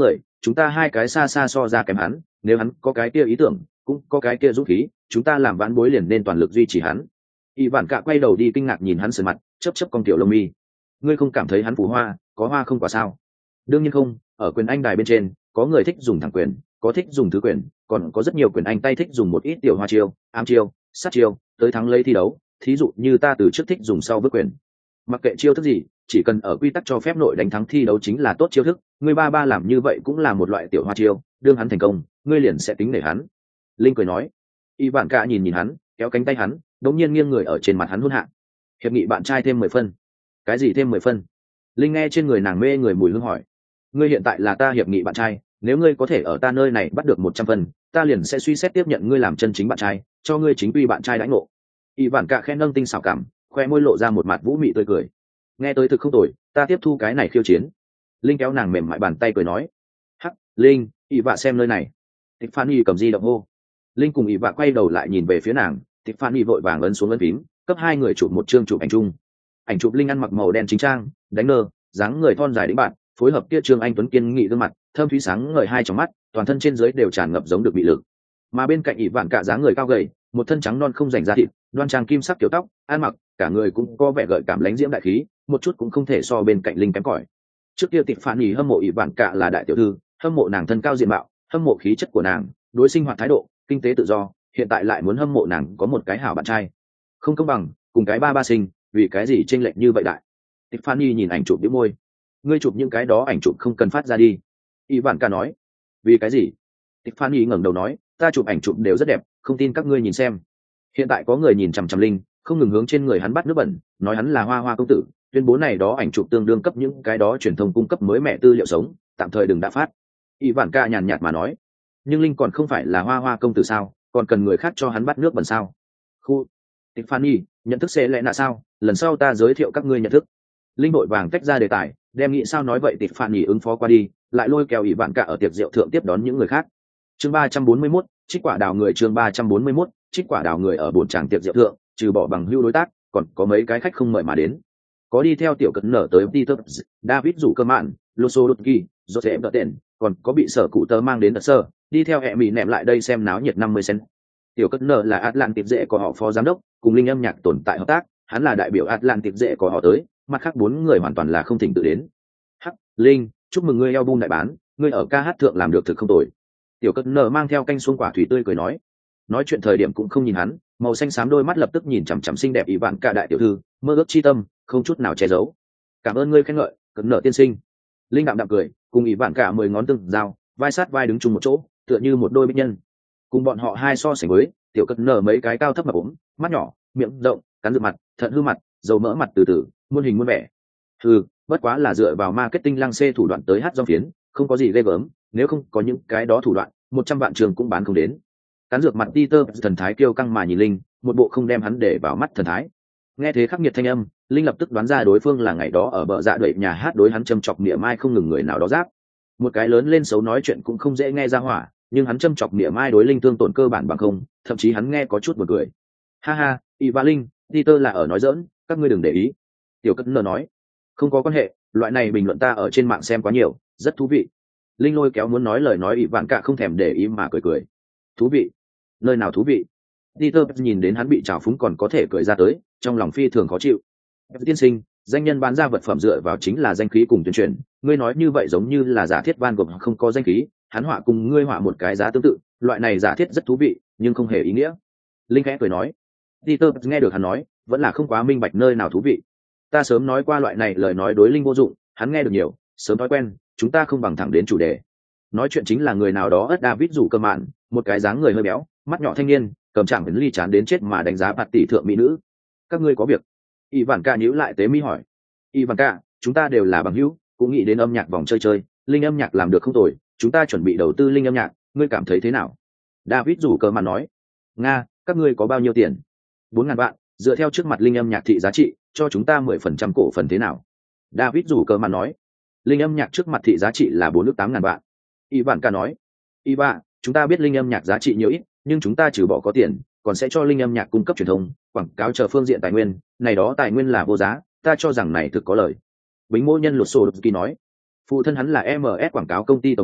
Speaker 1: chúng ta hai cái xa xa so ra kém hắn, nếu hắn có cái kia ý tưởng cũng có cái kia dũng khí, chúng ta làm vãn bối liền nên toàn lực duy trì hắn. Y vạn cạ quay đầu đi kinh ngạc nhìn hắn sườn mặt, chớp chớp con tiểu lông mi. Ngươi không cảm thấy hắn phù hoa, có hoa không quả sao? Đương nhiên không, ở quyền anh đài bên trên có người thích dùng thẳng quyền, có thích dùng thứ quyền, còn có rất nhiều quyền anh tay thích dùng một ít tiểu hoa chiêu, ám chiêu, sát chiêu tới thắng lấy thi đấu. Thí dụ như ta từ trước thích dùng sau bước quyền, mặc kệ chiêu thức gì, chỉ cần ở quy tắc cho phép nội đánh thắng thi đấu chính là tốt chiêu thức. Ngươi ba ba làm như vậy cũng là một loại tiểu hoa chiêu, đương hắn thành công ngươi liền sẽ tính để hắn. Linh cười nói. Y vạn cạ nhìn hắn, kéo cánh tay hắn, đống nhiên nghiêng người ở trên mặt hắn hôn hạ. Hiệp nghị bạn trai thêm 10 phân. Cái gì thêm 10 phân? Linh nghe trên người nàng mê người mùi hương hỏi. Ngươi hiện tại là ta hiệp nghị bạn trai, nếu ngươi có thể ở ta nơi này bắt được 100 phân, ta liền sẽ suy xét tiếp nhận ngươi làm chân chính bạn trai, cho ngươi chính quy bạn trai đãi ngộ. Y vạn cạ khen nâng tinh xảo cảm, khoe môi lộ ra một mặt vũ mị tươi cười. Nghe tới thực không tồi, ta tiếp thu cái này khiêu chiến. Linh kéo nàng mềm mại bàn tay cười nói. Hắc, Linh, Y vạ xem nơi này. Tiffany cầm di động hô. Linh cùng Y vạ quay đầu lại nhìn về phía nàng, Tiffany vội vàng ấn xuống ấn phím, cấp hai người chụp một chương chụp ảnh chung. Ảnh chụp Linh ăn mặc màu đen chính trang, đánh nơ, dáng người thon dài đĩnh bạn, phối hợp kia Trương Anh Tuấn kiên nghị gương mặt, thơm thúy sáng ngời hai trong mắt, toàn thân trên dưới đều tràn ngập giống được bị lực. Mà bên cạnh Y vạn cả dáng người cao gầy, một thân trắng non không rảnh da thịt, đoan trang kim sắc kiểu tóc, ăn mặc, cả người cũng có vẻ gợi cảm lãnh diễm đại khí, một chút cũng không thể so bên cạnh Linh kém cỏi. Trước kia Tiffany hâm mộ Y vạn cả là đại tiểu thư, hâm mộ nàng thân cao diện mạo, hâm mộ khí chất của nàng, đối sinh hoạt thái độ, kinh tế tự do, hiện tại lại muốn hâm mộ nàng có một cái hảo bạn trai. Không công bằng, cùng cái ba ba sinh, vì cái gì chênh lệch như vậy đại? Tiffany nhìn ảnh chụp bĩu môi. Ngươi chụp những cái đó ảnh chụp không cần phát ra đi. Y vạn ca nói. Vì cái gì? Tiffany ngẩng đầu nói, ta chụp ảnh chụp đều rất đẹp, không tin các ngươi nhìn xem. Hiện tại có người nhìn chằm chằm Linh, không ngừng hướng trên người hắn bắt nước bẩn, nói hắn là hoa hoa công tử, tuyên bố này đó ảnh chụp tương đương cấp những cái đó truyền thông cung cấp mới mẹ tư liệu sống, tạm thời đừng đã phát. Y vạn ca nhàn nhạt mà nói. Nhưng Linh còn không phải là hoa hoa công tử sao, còn cần người khác cho hắn bắt nước bẩn sao? Khu. Tiffany, nhận thức sẽ lẽ nạ sao? Lần sau ta giới thiệu các ngươi nhận thức. Linh đội vàng tách ra đề tài, đem nghĩ sao nói vậy Tiffany ứng phó qua đi, lại lôi kéo Y vạn cả ở tiệc rượu thượng tiếp đón những người khác. Chương 341, trích quả đào người. Chương 341, trích quả đào người. Ở buổi tràng tiệc rượu thượng, trừ bỏ bằng hữu đối tác, còn có mấy cái khách không mời mà đến. Có đi theo tiểu cận nở tới Peter, David rủ cơ mạn, Losodotki, Joseph đỡ tiền, còn có bị sở cụ tớ mang đến đợt sơ, đi theo hệ mỹ nẹm lại đây xem náo nhiệt 50 cent. Tiểu cận nở là Atlantic dễ của họ phó giám đốc, cùng Linh âm nhạc tồn tại hợp tác, hắn là đại biểu Atlantic dễ của họ tới, mặt khác 4 người hoàn toàn là không thỉnh tự đến. Hắc, Linh, chúc mừng ngươi album đại bán, ngươi ở ca hát thượng làm được thực không tồi. Tiểu cận nở mang theo canh xuông quả thủy tươi cười nói chuyện thời điểm cũng không nhìn hắn, màu xanh xám đôi mắt lập tức nhìn chằm chằm xinh đẹp Y vạn cả đại tiểu thư, mơ ước chi tâm không chút nào che giấu. Cảm ơn ngươi khen ngợi, cận nở tiên sinh. Linh đạm đạm cười, cùng Y vạn cả 10 ngón tương giao, vai sát vai đứng chung một chỗ, tựa như một đôi bích nhân. Cùng bọn họ hai so sánh với, tiểu cận nở mấy cái cao thấp mập ốm, mắt nhỏ, miệng rộng, cắn rượu mặt, thận hư mặt, dầu mỡ mặt từ từ, muôn hình muôn vẻ. Bất quá là dựa vào marketing lăng xê thủ đoạn tới hát do phiến, không có gì ghê gớm, nếu không có những cái đó thủ đoạn, 100 vạn trường cũng bán không đến. Cắn dược mặt Peter thần thái kiêu căng mà nhìn Linh, một bộ không đem hắn để vào mắt thần thái. Nghe thế khắc nghiệt thanh âm, Linh lập tức đoán ra đối phương là ngày đó ở bờ dạ đuổi nhà hát đối hắn châm chọc mỉa mai không ngừng người nào đó giáp. Một cái lớn lên xấu nói chuyện cũng không dễ nghe ra hỏa, nhưng hắn châm chọc mỉa mai đối Linh thương tổn cơ bản bằng không, thậm chí hắn nghe có chút buồn cười. Ha ha, Y và Linh, Peter là ở nói giỡn, các ngươi đừng để ý. Tiểu Cất Nơ nói, không có quan hệ, loại này bình luận ta ở trên mạng xem quá nhiều, rất thú vị. Linh lôi kéo muốn nói lời nói Y vạn cả không thèm để ý mà cười. Thú vị? Nơi nào thú vị? Peter nhìn đến hắn bị trào phúng còn có thể cười ra tới, trong lòng phi thường khó chịu. Tiên sinh, danh nhân bán ra vật phẩm dựa vào chính là danh khí cùng tuyên truyền, ngươi nói như vậy giống như là giả thiết Van Gogh không có danh khí, hắn họa cùng ngươi họa một cái giá tương tự, loại này giả thiết rất thú vị, nhưng không hề ý nghĩa. Linh khẽ cười nói. Peter nghe được hắn nói, vẫn là không quá minh bạch nơi nào thú vị. Ta sớm nói qua loại này lời nói đối Linh vô dụng, hắn nghe được nhiều, sớm thói quen, chúng ta không bằng thẳng đến chủ đề. Nói chuyện chính là người nào đó ất David rủ cơ mạn, một cái dáng người hơi béo, mắt nhỏ thanh niên, cầm chạm đến ly chán đến chết mà đánh giá bạt tỷ thượng mỹ nữ. Các ngươi có việc? Y vạn ca nhíu lại tế mi hỏi. Y vạn ca, chúng ta đều là bằng hữu, cũng nghĩ đến âm nhạc vòng chơi, Linh âm nhạc làm được không tồi, chúng ta chuẩn bị đầu tư Linh âm nhạc, ngươi cảm thấy thế nào? David rủ cơ mạn nói. Nga, các ngươi có bao nhiêu tiền? 4.000 vạn, dựa theo trước mặt Linh âm nhạc thị giá trị, cho chúng ta 10% cổ phần thế nào? David rủ cơ mạn nói. Linh âm nhạc trước mặt thị giá trị là 4.800.000 vạn. Y vạn ca nói. Y vạn, chúng ta biết Linh âm nhạc giá trị nhiều ít, nhưng chúng ta trừ bỏ có tiền, còn sẽ cho Linh âm nhạc cung cấp truyền thông, quảng cáo chờ phương diện tài nguyên, này đó tài nguyên là vô giá, ta cho rằng này thực có lời. Bính mô nhân Lột Sô Đột Kỳ nói. Phụ thân hắn là MS quảng cáo công ty tổng tài,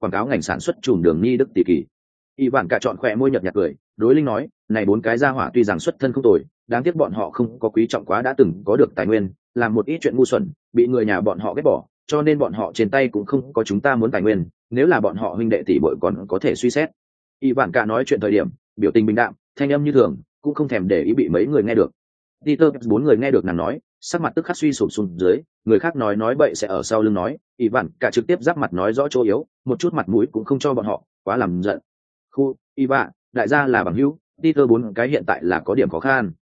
Speaker 1: quảng cáo ngành sản xuất chùm đường Ni Đức tỷ kỳ. Y Vạn cả chọn khỏe môi nhợt nhạt cười, đối Linh nói, này 4 cái gia hỏa tuy rằng xuất thân không tồi, đáng tiếc bọn họ không có quý trọng quá đã từng có được tài nguyên, làm một ít chuyện ngu xuẩn, bị người nhà bọn họ ghét bỏ, cho nên bọn họ trên tay cũng không có chúng ta muốn tài nguyên, nếu là bọn họ huynh đệ tỷ muội còn có thể suy xét. Y Vạn cả nói chuyện thời điểm, biểu tình bình đạm, thanh âm như thường, cũng không thèm để ý bị mấy người nghe được. Peter 4 người nghe được nàng nói, sắc mặt tức khắc suy sụp xuống dưới, người khác nói bậy sẽ ở sau lưng nói, Y Vạn cả trực tiếp giáp mặt nói rõ chỗ yếu, một chút mặt mũi cũng không cho bọn họ, quá làm giận. Khu, Y Vạn, đại gia là bằng hữu, Peter 4 cái hiện tại là có điểm khó khăn.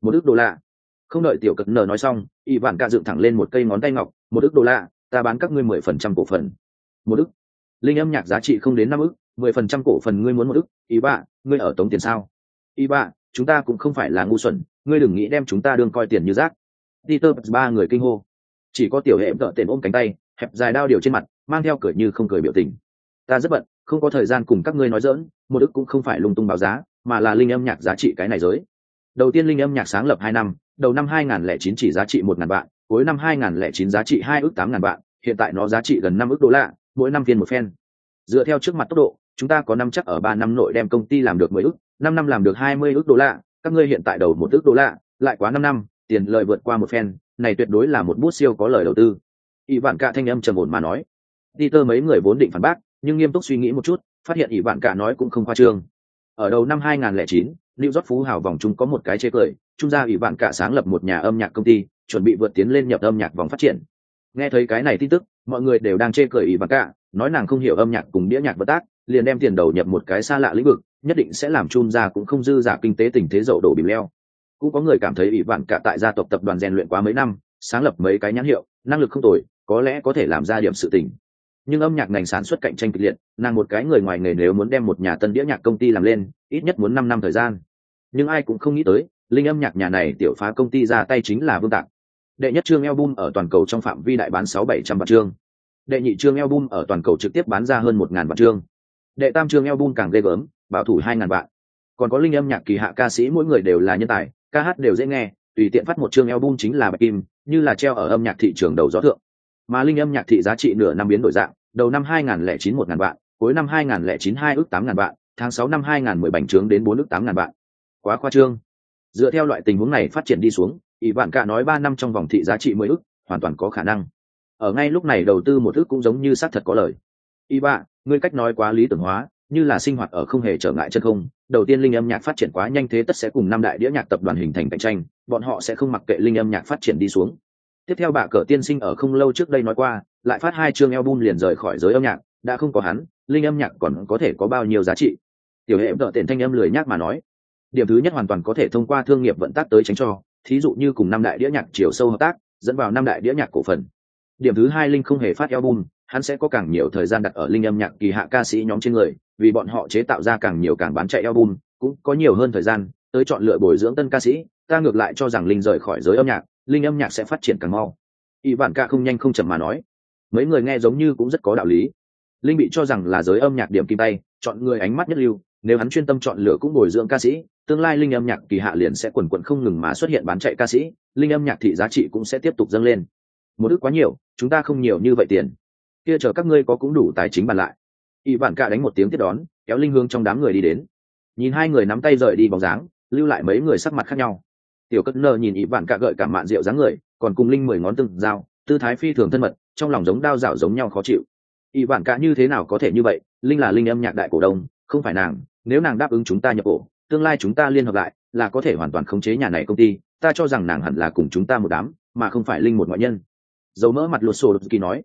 Speaker 1: $1 Không đợi tiểu cật nở nói xong, Y Vạn cả dựng thẳng lên một cây ngón tay ngọc, $1, ta bán các ngươi 10% cổ phần. $1. Linh âm nhạc giá trị không đến 5 ức, 10% cổ phần ngươi muốn $1, Y Vạn, ngươi ở tống tiền sao? Y Vạn, chúng ta cũng không phải là ngu xuẩn, ngươi đừng nghĩ đem chúng ta đương coi tiền như rác. Peter 3 người kinh hô. Chỉ có tiểu hệ đỡ tiền ôm cánh tay, hẹp dài đao điều trên mặt, mang theo cười như không cười biểu tình. Ta rất bận, không có thời gian cùng các ngươi nói giỡn, $1 cũng không phải lung tung báo giá, mà là linh âm nhạc giá trị cái này giới. Đầu tiên linh âm nhạc sáng lập 2 năm, đầu năm 2009 chỉ giá trị 1.000 vạn, cuối năm 2009 giá trị 2 ức 8.000 vạn, hiện tại nó giá trị gần 5 ức đô la, mỗi năm phiên một phen. Dựa theo trước mặt tốc độ, chúng ta có năm chắc ở 3 năm nội đem công ty làm được 10 ức, 5 năm làm được 20 ức đô la, các ngươi hiện tại đầu 1 ức đô la, lại quá 5 năm, tiền lợi vượt qua một phen, này tuyệt đối là một bút siêu có lời đầu tư. Y Vạn cả thanh âm trầm ổn mà nói. Peter mấy người vốn định phản bác, nhưng nghiêm túc suy nghĩ một chút, phát hiện Y Vạn cả nói cũng không khoa trương. Ở đầu năm 2009, New York phú hào vòng chung có một cái chế cười, trung gia Y Vạn cả sáng lập một nhà âm nhạc công ty, chuẩn bị vượt tiến lên nhập âm nhạc vòng phát triển. Nghe thấy cái này tin tức, mọi người đều đang chê cười Y Vạn cả, nói nàng không hiểu âm nhạc cùng đĩa nhạc vận tác, liền đem tiền đầu nhập một cái xa lạ lĩnh vực, nhất định sẽ làm Chun gia cũng không dư giả kinh tế tình thế dậu đổ bìm leo. Cũng có người cảm thấy Y Vạn cả tại gia tộc tập đoàn rèn luyện quá mấy năm, sáng lập mấy cái nhãn hiệu, năng lực không tồi, có lẽ có thể làm ra điểm sự tình. Nhưng âm nhạc ngành sản xuất cạnh tranh kịch liệt, nàng một cái người ngoài nghề nếu muốn đem một nhà tân đĩa nhạc công ty làm lên, ít nhất muốn 5 năm thời gian. Nhưng ai cũng không nghĩ tới, linh âm nhạc nhà này tiểu phá công ty ra tay chính là Vương Tạc. Đệ nhất chương album ở toàn cầu trong phạm vi đại bán 600-700 vạn chương. Đệ nhị chương album ở toàn cầu trực tiếp bán ra hơn 1.000 vạn chương. Đệ tam chương album càng ghê gớm, bảo thủ 2.000 vạn. Còn có linh âm nhạc kỳ hạ ca sĩ mỗi người đều là nhân tài, ca hát đều dễ nghe, tùy tiện phát một chương album chính là bạch kim, như là treo ở âm nhạc thị trường đầu gió thượng. Mà linh âm nhạc thị giá trị nửa năm biến đổi dạng, đầu năm 2009 1.000 vạn, cuối năm 2009 2 ức 8.000 vạn, tháng 6 năm 2010 bành trướng đến 4 ức 8.000 vạn. Quá khoa trương. Dựa theo loại tình huống này phát triển đi xuống, Y Vạn cả nói 3 năm trong vòng thị giá trị 10 ức, hoàn toàn có khả năng. Ở ngay lúc này đầu tư 1 ức cũng giống như xác thật có lời. Y Vạn, ngươi cách nói quá lý tưởng hóa, như là sinh hoạt ở không hề trở ngại chân không. Đầu tiên linh âm nhạc phát triển quá nhanh thế tất sẽ cùng năm đại đĩa nhạc tập đoàn hình thành cạnh tranh, bọn họ sẽ không mặc kệ linh âm nhạc phát triển đi xuống. Tiếp theo bà cờ tiên sinh ở không lâu trước đây nói qua, lại phát 2 chương album liền rời khỏi giới âm nhạc, đã không có hắn, linh âm nhạc còn có thể có bao nhiêu giá trị. Tiểu hệ đỡ tiền thanh âm lười nhác mà nói. Điểm thứ nhất hoàn toàn có thể thông qua thương nghiệp vận tác tới tránh cho, thí dụ như cùng năm đại đĩa nhạc chiều sâu hợp tác, dẫn vào năm đại đĩa nhạc cổ phần. Điểm thứ hai, linh không hề phát album, hắn sẽ có càng nhiều thời gian đặt ở linh âm nhạc kỳ hạ ca sĩ nhóm trên người, vì bọn họ chế tạo ra càng nhiều càng bán chạy album, cũng có nhiều hơn thời gian tới chọn lựa bồi dưỡng tân ca sĩ. Ta ngược lại cho rằng linh rời khỏi giới âm nhạc, linh âm nhạc sẽ phát triển càng mau. Y Vạn cả không nhanh không chậm mà nói. Mấy người nghe giống như cũng rất có đạo lý. Linh bị cho rằng là giới âm nhạc điểm kim tay, chọn người ánh mắt nhất lưu, nếu hắn chuyên tâm chọn lựa cũng bồi dưỡng ca sĩ, tương lai linh âm nhạc kỳ hạ liền sẽ quần quần không ngừng mà xuất hiện bán chạy ca sĩ, linh âm nhạc thị giá trị cũng sẽ tiếp tục dâng lên. Một ức quá nhiều, chúng ta không nhiều như vậy tiền. Kia chờ các ngươi có cũng đủ tài chính bàn lại. Y Vạn cả đánh một tiếng tiếp đón, kéo linh hướng trong đám người đi đến. Nhìn hai người nắm tay rời đi bóng dáng, lưu lại mấy người sắc mặt khác nhau. Tiểu Cất Nơ nhìn Y Vạn cả gợi cảm mạn rượu dáng người, còn cùng linh 10 ngón từng dao, tư thái phi thường thân mật, trong lòng giống đao dạo giống nhau khó chịu. Y Vạn cả như thế nào có thể như vậy, linh là linh âm nhạc đại cổ đông, không phải nàng, nếu nàng đáp ứng chúng ta nhập cổ, tương lai chúng ta liên hợp lại, là có thể hoàn toàn khống chế nhà này công ty, ta cho rằng nàng hẳn là cùng chúng ta một đám, mà không phải linh một ngoại nhân. Dầu mỡ mặt lột sổ kỳ nói,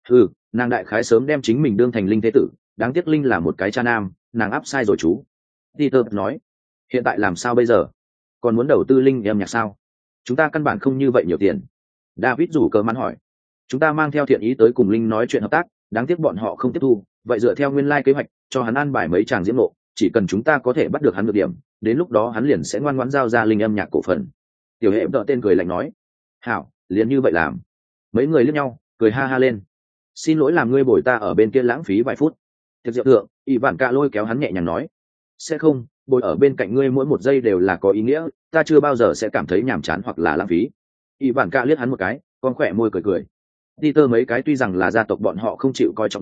Speaker 1: nàng đại khái sớm đem chính mình đương thành linh thế tử, đáng tiếc linh là một cái cha nam, nàng áp sai rồi chú. Peter nói, hiện tại làm sao bây giờ, còn muốn đầu tư linh âm nhạc sao? Chúng ta căn bản không như vậy nhiều tiền. David rủ cờ mắn hỏi, chúng ta mang theo thiện ý tới cùng linh nói chuyện hợp tác, đáng tiếc bọn họ không tiếp thu, vậy dựa theo nguyên lai kế hoạch, cho hắn an bài mấy chàng diễm nộ, chỉ cần chúng ta có thể bắt được hắn được điểm, đến lúc đó hắn liền sẽ ngoan ngoãn giao ra linh âm nhạc cổ phần. Tiểu hệ đỡ tên cười lạnh nói, hảo, liền như vậy làm. Mấy người liếc nhau, cười ha ha lên. Xin lỗi làm ngươi bồi ta ở bên kia lãng phí vài phút. Tiệc rượu thượng, Y Vạn cả lôi kéo hắn nhẹ nhàng nói, sẽ không, bồi ở bên cạnh ngươi mỗi một giây đều là có ý nghĩa, ta chưa bao giờ sẽ cảm thấy nhàm chán hoặc là lãng phí. Y Vạn cả liếc hắn một cái, con khỏe môi cười cười. Peter mấy cái tuy rằng là gia tộc bọn họ không chịu coi trọng người,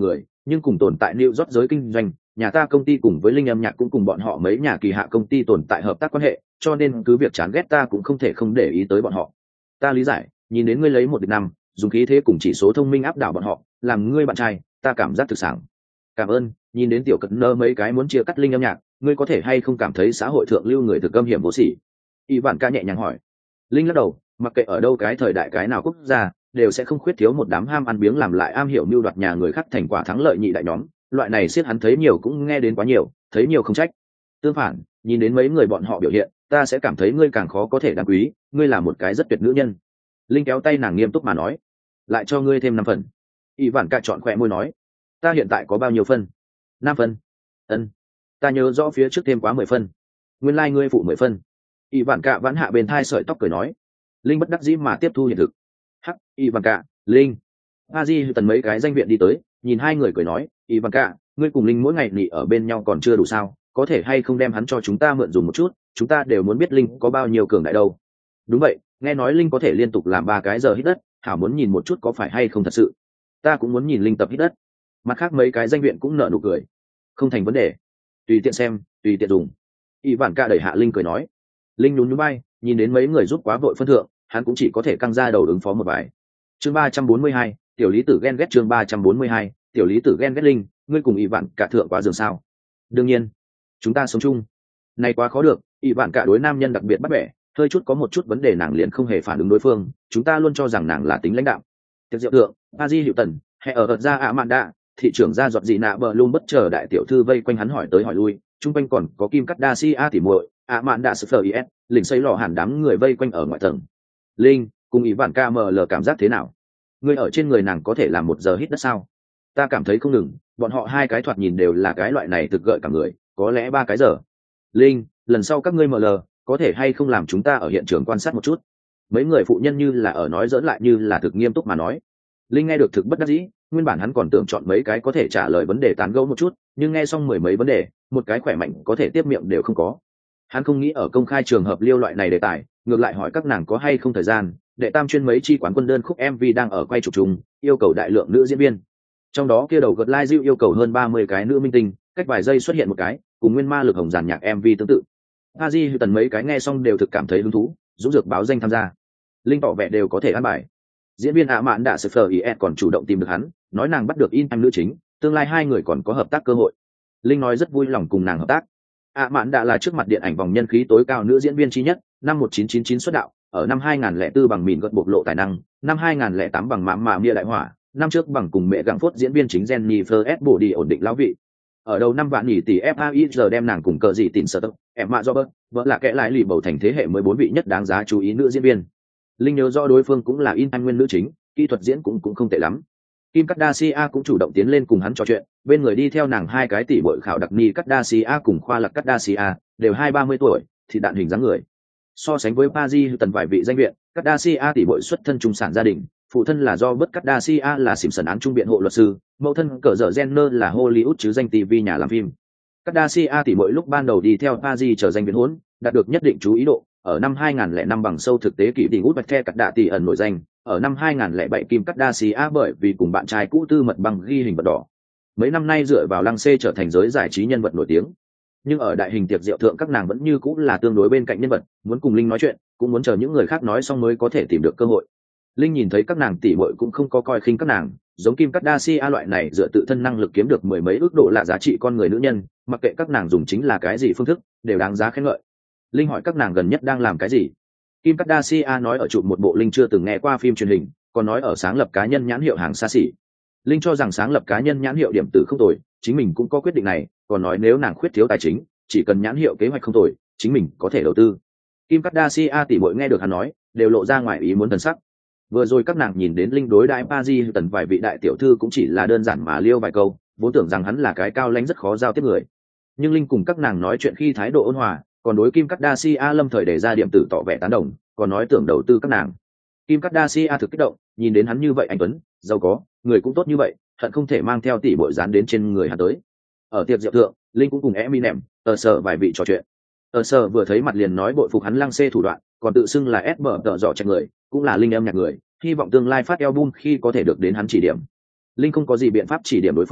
Speaker 1: nhưng cùng tồn tại New York giới kinh doanh, nhà ta công ty cùng với linh âm nhạc cũng cùng bọn họ mấy nhà kỳ hạ công ty tồn tại hợp tác quan hệ, cho nên cứ việc chán ghét ta cũng không thể không để ý tới bọn họ. Ta lý giải, nhìn đến ngươi lấy 1 địch 5, dùng khí thế cùng chỉ số thông minh áp đảo bọn họ, làm ngươi bạn trai, ta cảm giác thực sản. Cảm ơn, nhìn đến tiểu cận nơ mấy cái muốn chia cắt linh âm nhạc, ngươi có thể hay không cảm thấy xã hội thượng lưu người thực âm hiểm vô sỉ? Y Vạn Ca nhẹ nhàng hỏi. Linh lắc đầu, mặc kệ ở đâu cái thời đại cái nào quốc gia, đều sẽ không khuyết thiếu một đám ham ăn biếng làm lại am hiểu mưu đoạt nhà người khác thành quả thắng lợi nhị đại nhóm, loại này siết hắn thấy nhiều cũng nghe đến quá nhiều, thấy nhiều không trách. Tương phản, nhìn đến mấy người bọn họ biểu hiện, ta sẽ cảm thấy ngươi càng khó có thể đáng quý, ngươi là một cái rất tuyệt nữ nhân. Linh kéo tay nàng nghiêm túc mà nói, lại cho ngươi thêm 5 phần. Y Vạn Ca chọn khỏe môi nói, ta hiện tại có bao nhiêu phân? 5 phân. Ân, ta nhớ rõ phía trước thêm quá 10 phân. Nguyên lai ngươi phụ 10 phân. Y Vạn Ca vãn hạ bên thai sợi tóc cười nói. Linh bất đắc dĩ mà tiếp thu hiện thực. Hắc, Y Vạn Ca, Linh. A Di tần mấy cái danh viện đi tới, nhìn hai người cười nói, Y Vạn Ca, ngươi cùng Linh mỗi ngày nghỉ ở bên nhau còn chưa đủ sao, có thể hay không đem hắn cho chúng ta mượn dùng một chút, chúng ta đều muốn biết Linh có bao nhiêu cường đại đâu. Đúng vậy, nghe nói Linh có thể liên tục làm 3 cái giờ hít đất, hảo muốn nhìn một chút có phải hay không thật sự. Ta cũng muốn nhìn Linh tập hít đất. Mặt khác mấy cái danh viện cũng nở nụ cười. Không thành vấn đề, tùy tiện xem, tùy tiện dùng. Y Vạn Ca đẩy hạ Linh cười nói. Linh nhún nhún bay, nhìn đến mấy người giúp quá vội phân thượng, hắn cũng chỉ có thể căng ra đầu ứng phó một bài. Chương 342, tiểu lý tử ghen ghét. Chương 342, tiểu lý tử ghen ghét. Linh, ngươi cùng Y Vạn Ca thượng quá giường sao? Đương nhiên, chúng ta sống chung. Này quá khó được, Y Vạn Ca đối nam nhân đặc biệt bắt bẻ, hơi chút có một chút vấn đề nàng liền không hề phản ứng đối phương, chúng ta luôn cho rằng nàng là tính lãnh đạo. Tiệc rượu thượng, A Di Hiệu Tần, hay ở ra ạ mạn đạ, thị trưởng ra giọt gì nạ bờ luôn bất chờ đại tiểu thư vây quanh hắn hỏi tới hỏi lui, chung quanh còn có Kim Cắt Đa Si A tỉ muội, ạ mạn đạ Sfer IS, lỉnh xây lò hẳn đám người vây quanh ở ngoại tầng. Linh, cùng Y Vạn Ca ML cảm giác thế nào? Ngươi ở trên người nàng có thể làm 1 giờ hít đất sao? Ta cảm thấy không ngừng, bọn họ hai cái thoạt nhìn đều là cái loại này thực gợi cả người, có lẽ 3 cái giờ. Linh, lần sau các ngươi ML, có thể hay không làm chúng ta ở hiện trường quan sát một chút? Mấy người phụ nhân như là ở nói giỡn lại như là thực nghiêm túc mà nói. Linh nghe được thực bất đắc dĩ, nguyên bản hắn còn tưởng chọn mấy cái có thể trả lời vấn đề tán gẫu một chút, nhưng nghe xong 10 mấy vấn đề, một cái khỏe mạnh có thể tiếp miệng đều không có. Hắn không nghĩ ở công khai trường hợp liêu loại này đề tài, ngược lại hỏi các nàng có hay không thời gian. Đệ tam chuyên mấy chi quán quân đơn khúc MV đang ở quay chụp chung, yêu cầu đại lượng nữ diễn viên. Trong đó kia đầu gật lai diệu yêu cầu hơn 30 cái nữ minh tinh, cách vài giây xuất hiện một cái, cùng nguyên ma lực hồng giàn nhạc MV tương tự. A Di Hữu Tần mấy cái nghe xong đều thực cảm thấy hứng thú, dũng dược báo danh tham gia. Linh tỏ vẻ đều có thể ăn bài. Diễn viên ạ mạn đã Sfer IS còn chủ động tìm được hắn, nói nàng bắt được in em nữ chính, tương lai hai người còn có hợp tác cơ hội. Linh nói rất vui lòng cùng nàng hợp tác. ạ mạn đã là trước mặt điện ảnh vòng nhân khí tối cao nữ diễn viên trí nhất, năm 1999 xuất đạo, ở năm 2004 bằng mìn gật bộc lộ tài năng, năm 2008 bằng mạm mà mia đại hỏa, năm trước bằng cùng mẹ gặng phốt diễn viên chính Jennifer S. Bổ đi ổn định lão vị. Ở đầu năm vạn nghỉ tỷ FAIZ đem nàng cùng cờ gì tìm sợ tốc, em mạ Robert, vợ là kẻ lại lì bầu thành thế hệ 14 vị nhất đáng giá chú ý nữ diễn viên. Linh nhớ rõ đối phương cũng là in anh nguyên nữ chính, kỹ thuật diễn cũng không tệ lắm. Kim Kardashian cũng chủ động tiến lên cùng hắn trò chuyện, bên người đi theo nàng hai cái tỷ muội khảo đặc ni Kardashian cùng khoa lạc Kardashian, đều 20-30 tuổi, thì đạn hình dáng người. So sánh với Paris Hilton vài vị danh viện, Kardashian tỷ muội xuất thân trung sản gia đình, phụ thân là do bất Kardashian là Simpson án trung biện hộ luật sư, mẫu thân cờ dở Jenner là Hollywood chứ danh TV nhà làm phim. Kardashian tỷ muội lúc ban đầu đi theo Paris trở danh viện hỗn, đạt được nhất định chú ý độ. Ở năm 2005 bằng sâu thực tế kỷ tình út bạch the cắt đạ tỷ ẩn nổi danh, ở năm 2007 Kim Kardashian bởi vì cùng bạn trai cũ tư mật bằng ghi hình vật đỏ. Mấy năm nay dựa vào lăng xê trở thành giới giải trí nhân vật nổi tiếng. Nhưng ở đại hình tiệc rượu thượng các nàng vẫn như cũ là tương đối bên cạnh nhân vật, muốn cùng Linh nói chuyện, cũng muốn chờ những người khác nói xong mới có thể tìm được cơ hội. Linh nhìn thấy các nàng tỷ muội cũng không có coi khinh các nàng, giống Kim Kardashian loại này dựa tự thân năng lực kiếm được 10 mấy ước độ là giá trị con người nữ nhân, mặc kệ các nàng dùng chính là cái gì phương thức, đều đáng giá khen ngợi. Linh hỏi các nàng gần nhất đang làm cái gì. Kim Kardashian nói ở chụp một bộ Linh chưa từng nghe qua phim truyền hình, còn nói ở sáng lập cá nhân nhãn hiệu hàng xa xỉ. Linh cho rằng sáng lập cá nhân nhãn hiệu điểm tử không tồi, chính mình cũng có quyết định này, còn nói nếu nàng khuyết thiếu tài chính, chỉ cần nhãn hiệu kế hoạch không tồi, chính mình có thể đầu tư. Kim Kardashian tỷ muội nghe được hắn nói, đều lộ ra ngoài ý muốn thần sắc. Vừa rồi các nàng nhìn đến Linh đối đãi Paris Hilton vài vị đại tiểu thư cũng chỉ là đơn giản mà liêu vài câu, vốn tưởng rằng hắn là cái cao lãnh rất khó giao tiếp người. Nhưng Linh cùng các nàng nói chuyện khi thái độ ôn hòa, còn đối Kim Kardashian lâm thời đề ra điểm tử tỏ vẻ tán đồng, còn nói tưởng đầu tư các nàng. Kim Kardashian thực kích động, nhìn đến hắn như vậy anh tuấn, giàu có, người cũng tốt như vậy, hận không thể mang theo tỷ muội dán đến trên người hắn tới. Ở tiệc rượu thượng, Linh cũng cùng Eminem, Sở vài vị trò chuyện. Sở vừa thấy mặt liền nói bội phục hắn lăng xê thủ đoạn, còn tự xưng là SB tợ dọ chạy người, cũng là Linh âm nhạc người, hy vọng tương lai phát album khi có thể được đến hắn chỉ điểm. Linh không có gì biện pháp chỉ điểm đối phương,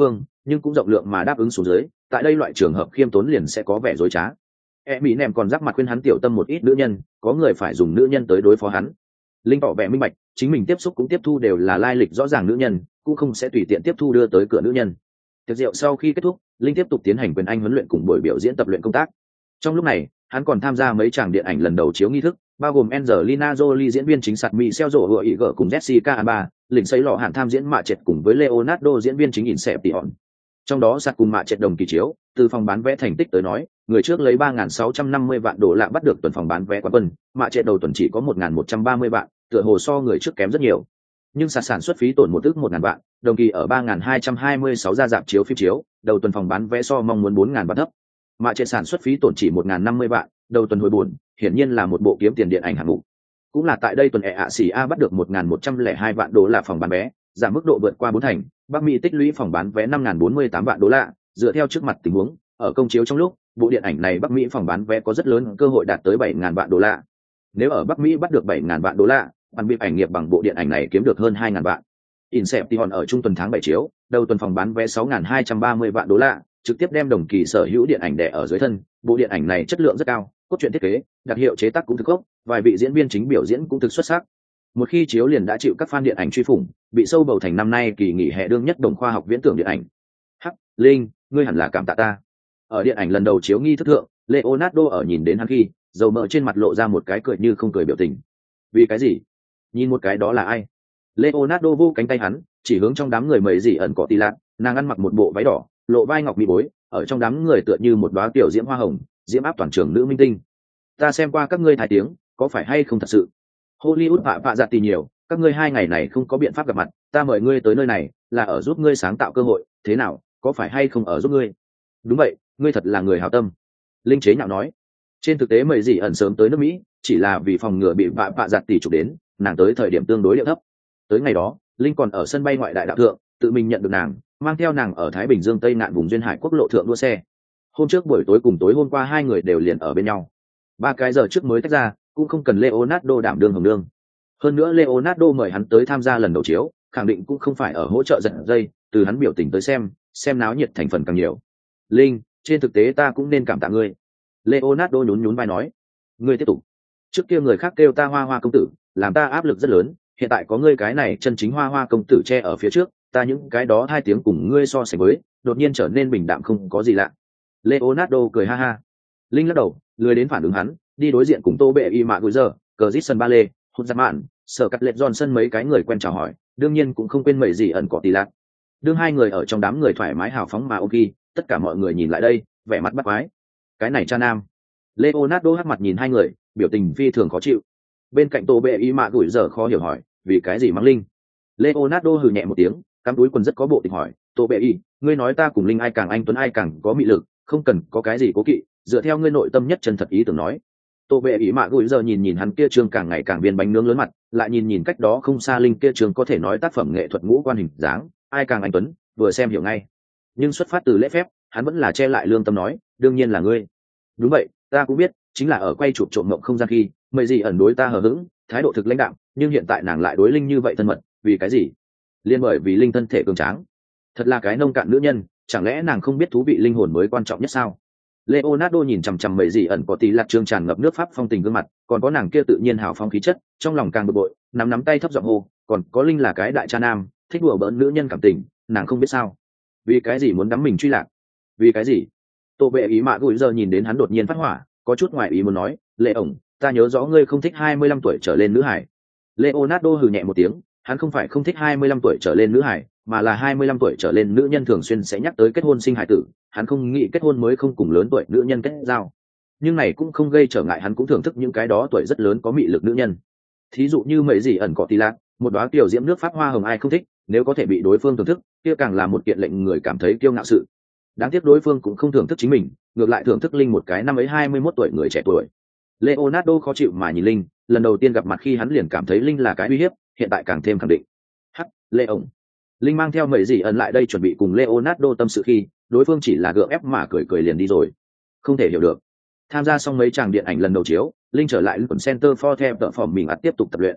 Speaker 1: nhưng cũng rộng lượng mà đáp ứng xuống dưới. Tại đây loại trường hợp khiêm tốn liền sẽ có vẻ dối trá. Mỹ nèm còn rắc mặt khuyên hắn tiểu tâm một ít nữ nhân, có người phải dùng nữ nhân tới đối phó hắn. Linh tỏ vẻ minh bạch, chính mình tiếp xúc cũng tiếp thu đều là lai lịch rõ ràng nữ nhân, cũng không sẽ tùy tiện tiếp thu đưa tới cửa nữ nhân. Tiệc rượu sau khi kết thúc, Linh tiếp tục tiến hành quyền anh huấn luyện cùng buổi biểu diễn tập luyện công tác. Trong lúc này, hắn còn tham gia mấy tràng điện ảnh lần đầu chiếu nghi thức, bao gồm Angelina Jolie diễn viên chính sạt Michelle Yeoh vừa ý gở cùng Jessica Alba, lĩnh xây lọ hạn tham diễn mạ trệt cùng với Leonardo diễn viên chính Inception. Trong đó sạt cùng mạ trệt đồng kỳ chiếu, từ phòng bán vé thành tích tới nói, người trước lấy 3.650 vạn đô la bắt được tuần phòng bán vé quán quân, mạ trệt đầu tuần chỉ có 1.130 vạn, tựa hồ so người trước kém rất nhiều. Nhưng sạt sản xuất phí tổn một ức 1.000 vạn, đồng kỳ ở 3.226 ra dạp chiếu phim chiếu, đầu tuần phòng bán vé so mong muốn 4.000 vạn thấp. Mạ trệt sản xuất phí tổn chỉ 1.050 vạn, đầu tuần hồi buồn, hiển nhiên là một bộ kiếm tiền điện ảnh hạng mục. Cũng là tại đây tuần EACA bắt được 1.102 vạn đô la phòng bán vé, giảm mức độ vượt qua 4 thành. Bắc Mỹ tích lũy phòng bán vé 5.048 vạn đô la, dựa theo trước mặt tình huống, ở công chiếu trong lúc, bộ điện ảnh này Bắc Mỹ phòng bán vé có rất lớn cơ hội đạt tới 7.000 vạn đô la. Nếu ở Bắc Mỹ bắt được 7.000 vạn đô la, ban biên ảnh nghiệp bằng bộ điện ảnh này kiếm được hơn 2.000 vạn. Inception ở trung tuần tháng 7 chiếu, đầu tuần phòng bán vé 6.230 vạn đô la, trực tiếp đem đồng kỳ sở hữu điện ảnh đè ở dưới thân. Bộ điện ảnh này chất lượng rất cao, cốt truyện thiết kế, đặc hiệu chế tác cũng thực gốc, vài vị diễn viên chính biểu diễn cũng thực xuất sắc. Một khi chiếu liền đã chịu các fan điện ảnh truy phủng, bị sâu bầu thành năm nay kỳ nghỉ hè đương nhất đồng khoa học viễn tưởng điện ảnh. Hắc, Linh, ngươi hẳn là cảm tạ ta. Ở điện ảnh lần đầu chiếu nghi thức thượng, Leonardo ở nhìn đến hắn khi, dầu mỡ trên mặt lộ ra một cái cười như không cười biểu tình. Vì cái gì? Nhìn một cái đó là ai? Leonardo vô cánh tay hắn, chỉ hướng trong đám người mấy gì ẩn cỏ tì lạc, nàng ăn mặc một bộ váy đỏ, lộ vai ngọc mỹ bối, ở trong đám người tựa như một đóa tiểu diễm hoa hồng, diễm áp toàn trường nữ minh tinh. Ta xem qua các ngươi thái tiếng, có phải hay không thật sự? Hollywood vạ giặt tì nhiều, các ngươi 2 ngày này không có biện pháp gặp mặt, ta mời ngươi tới nơi này, là ở giúp ngươi sáng tạo cơ hội, thế nào, có phải hay không ở giúp ngươi? Đúng vậy, ngươi thật là người hảo tâm. Linh chế nhạo nói. Trên thực tế mấy gì ẩn sớm tới nước Mỹ, chỉ là vì phòng ngừa bị vạ giặt tì chụp đến, nàng tới thời điểm tương đối điệu thấp. Tới ngày đó, Linh còn ở sân bay ngoại đại đạo thượng, tự mình nhận được nàng, mang theo nàng ở Thái Bình Dương Tây ngạn vùng duyên hải quốc lộ thượng đua xe. Hôm trước buổi tối cùng tối hôm qua 2 người đều liền ở bên nhau. 3 cái giờ trước mới tách ra, cũng không cần Leonardo đảm đương hồng đương. Hơn nữa Leonardo mời hắn tới tham gia lần đầu chiếu, khẳng định cũng không phải ở hỗ trợ giật dây, từ hắn biểu tình tới xem náo nhiệt thành phần càng nhiều. Linh, trên thực tế ta cũng nên cảm tạ ngươi. Leonardo nhún nhún vai nói. Ngươi tiếp tục. Trước kia người khác kêu ta hoa hoa công tử, làm ta áp lực rất lớn, hiện tại có ngươi cái này chân chính hoa hoa công tử che ở phía trước, ta những cái đó 2 tiếng cùng ngươi so sánh với, đột nhiên trở nên bình đạm không có gì lạ. Leonardo cười ha ha. Linh lắc đầu, lười đến phản ứng hắn, đi đối diện cùng Tô Bệ Y Mạ Gùi Giờ, cờ Dít sân ba lê, hôn giáp mạn, sở cắt lệch Johnson mấy cái người quen chào hỏi, đương nhiên cũng không quên mấy gì ẩn cỏ tì lạc. Đương 2 người ở trong đám người thoải mái hào phóng mà ok, tất cả mọi người nhìn lại đây, vẻ mặt bắt quái. Cái này cha nam. Leonardo hắc mặt nhìn 2 người, biểu tình phi thường khó chịu. Bên cạnh Tô Bệ Y Mạ Gùi Giờ khó hiểu hỏi, vì cái gì mắng Linh? Leonardo hừ nhẹ một tiếng, cắm túi quần rất có bộ tình hỏi, Tô Bệ Y, ngươi nói ta cùng Linh ai càng anh tuấn ai càng có mị lực, không cần có cái gì cố kỵ, dựa theo ngươi nội tâm nhất chân thật ý tưởng nói. Tô Bệ ý mạ gùi giờ nhìn hắn kia trường càng ngày càng viên bánh nướng lớn mặt, lại nhìn cách đó không xa Linh kia trường có thể nói tác phẩm nghệ thuật ngũ quan hình dáng, ai càng anh tuấn, vừa xem hiểu ngay. Nhưng xuất phát từ lễ phép, hắn vẫn là che lại lương tâm nói, đương nhiên là ngươi. Đúng vậy, ta cũng biết, chính là ở quay chụp trộm mộng không gian khi, mấy gì ẩn đối ta hờ hững, thái độ thực lãnh đạm, nhưng hiện tại nàng lại đối Linh như vậy thân mật, vì cái gì? Liên bởi vì Linh thân thể cường tráng. Thật là cái nông cạn nữ nhân, chẳng lẽ nàng không biết thú vị linh hồn mới quan trọng nhất sao? Leonardo nhìn chằm chằm mấy gì ẩn có tí lạc trương tràn ngập nước pháp phong tình gương mặt, còn có nàng kia tự nhiên hào phong khí chất, trong lòng càng bực bội, nắm tay thấp giọng hô, còn có Linh là cái đại cha nam, thích đùa bỡn nữ nhân cảm tình, nàng không biết sao? Vì cái gì muốn đắm mình truy lạc? Vì cái gì? Tô Bệ ý mạ gùi giờ nhìn đến hắn đột nhiên phát hỏa, có chút ngoài ý muốn nói, Lệ ổng, ta nhớ rõ ngươi không thích 25 tuổi trở lên nữ hải. Leonardo hừ nhẹ một tiếng, hắn không phải không thích 25 tuổi trở lên nữ hải, mà là 25 tuổi trở lên nữ nhân thường xuyên sẽ nhắc tới kết hôn sinh hải tử, hắn không nghĩ kết hôn mới không cùng lớn tuổi nữ nhân kết giao. Nhưng này cũng không gây trở ngại hắn cũng thưởng thức những cái đó tuổi rất lớn có mị lực nữ nhân. Thí dụ như mấy gì ẩn cỏ tì lạc, một đóa tiểu diễm nước pháp hoa hồng ai không thích, nếu có thể bị đối phương thưởng thức, kia càng là một kiện lệnh người cảm thấy kiêu ngạo sự. Đáng tiếc đối phương cũng không thưởng thức chính mình, ngược lại thưởng thức Linh một cái năm ấy 21 tuổi người trẻ tuổi. Leonardo khó chịu mà nhìn Linh, lần đầu tiên gặp mặt khi hắn liền cảm thấy Linh là cái uy hiếp, hiện tại càng thêm khẳng định. Hắc, Lệ ổng. Linh mang theo mấy gì ẩn lại đây chuẩn bị cùng Leonardo tâm sự khi, đối phương chỉ là gượng ép mà cười liền đi rồi. Không thể hiểu được. Tham gia xong mấy tràng điện ảnh lần đầu chiếu, Linh trở lại Lincoln Center for the Performing Arts tiếp tục tập luyện.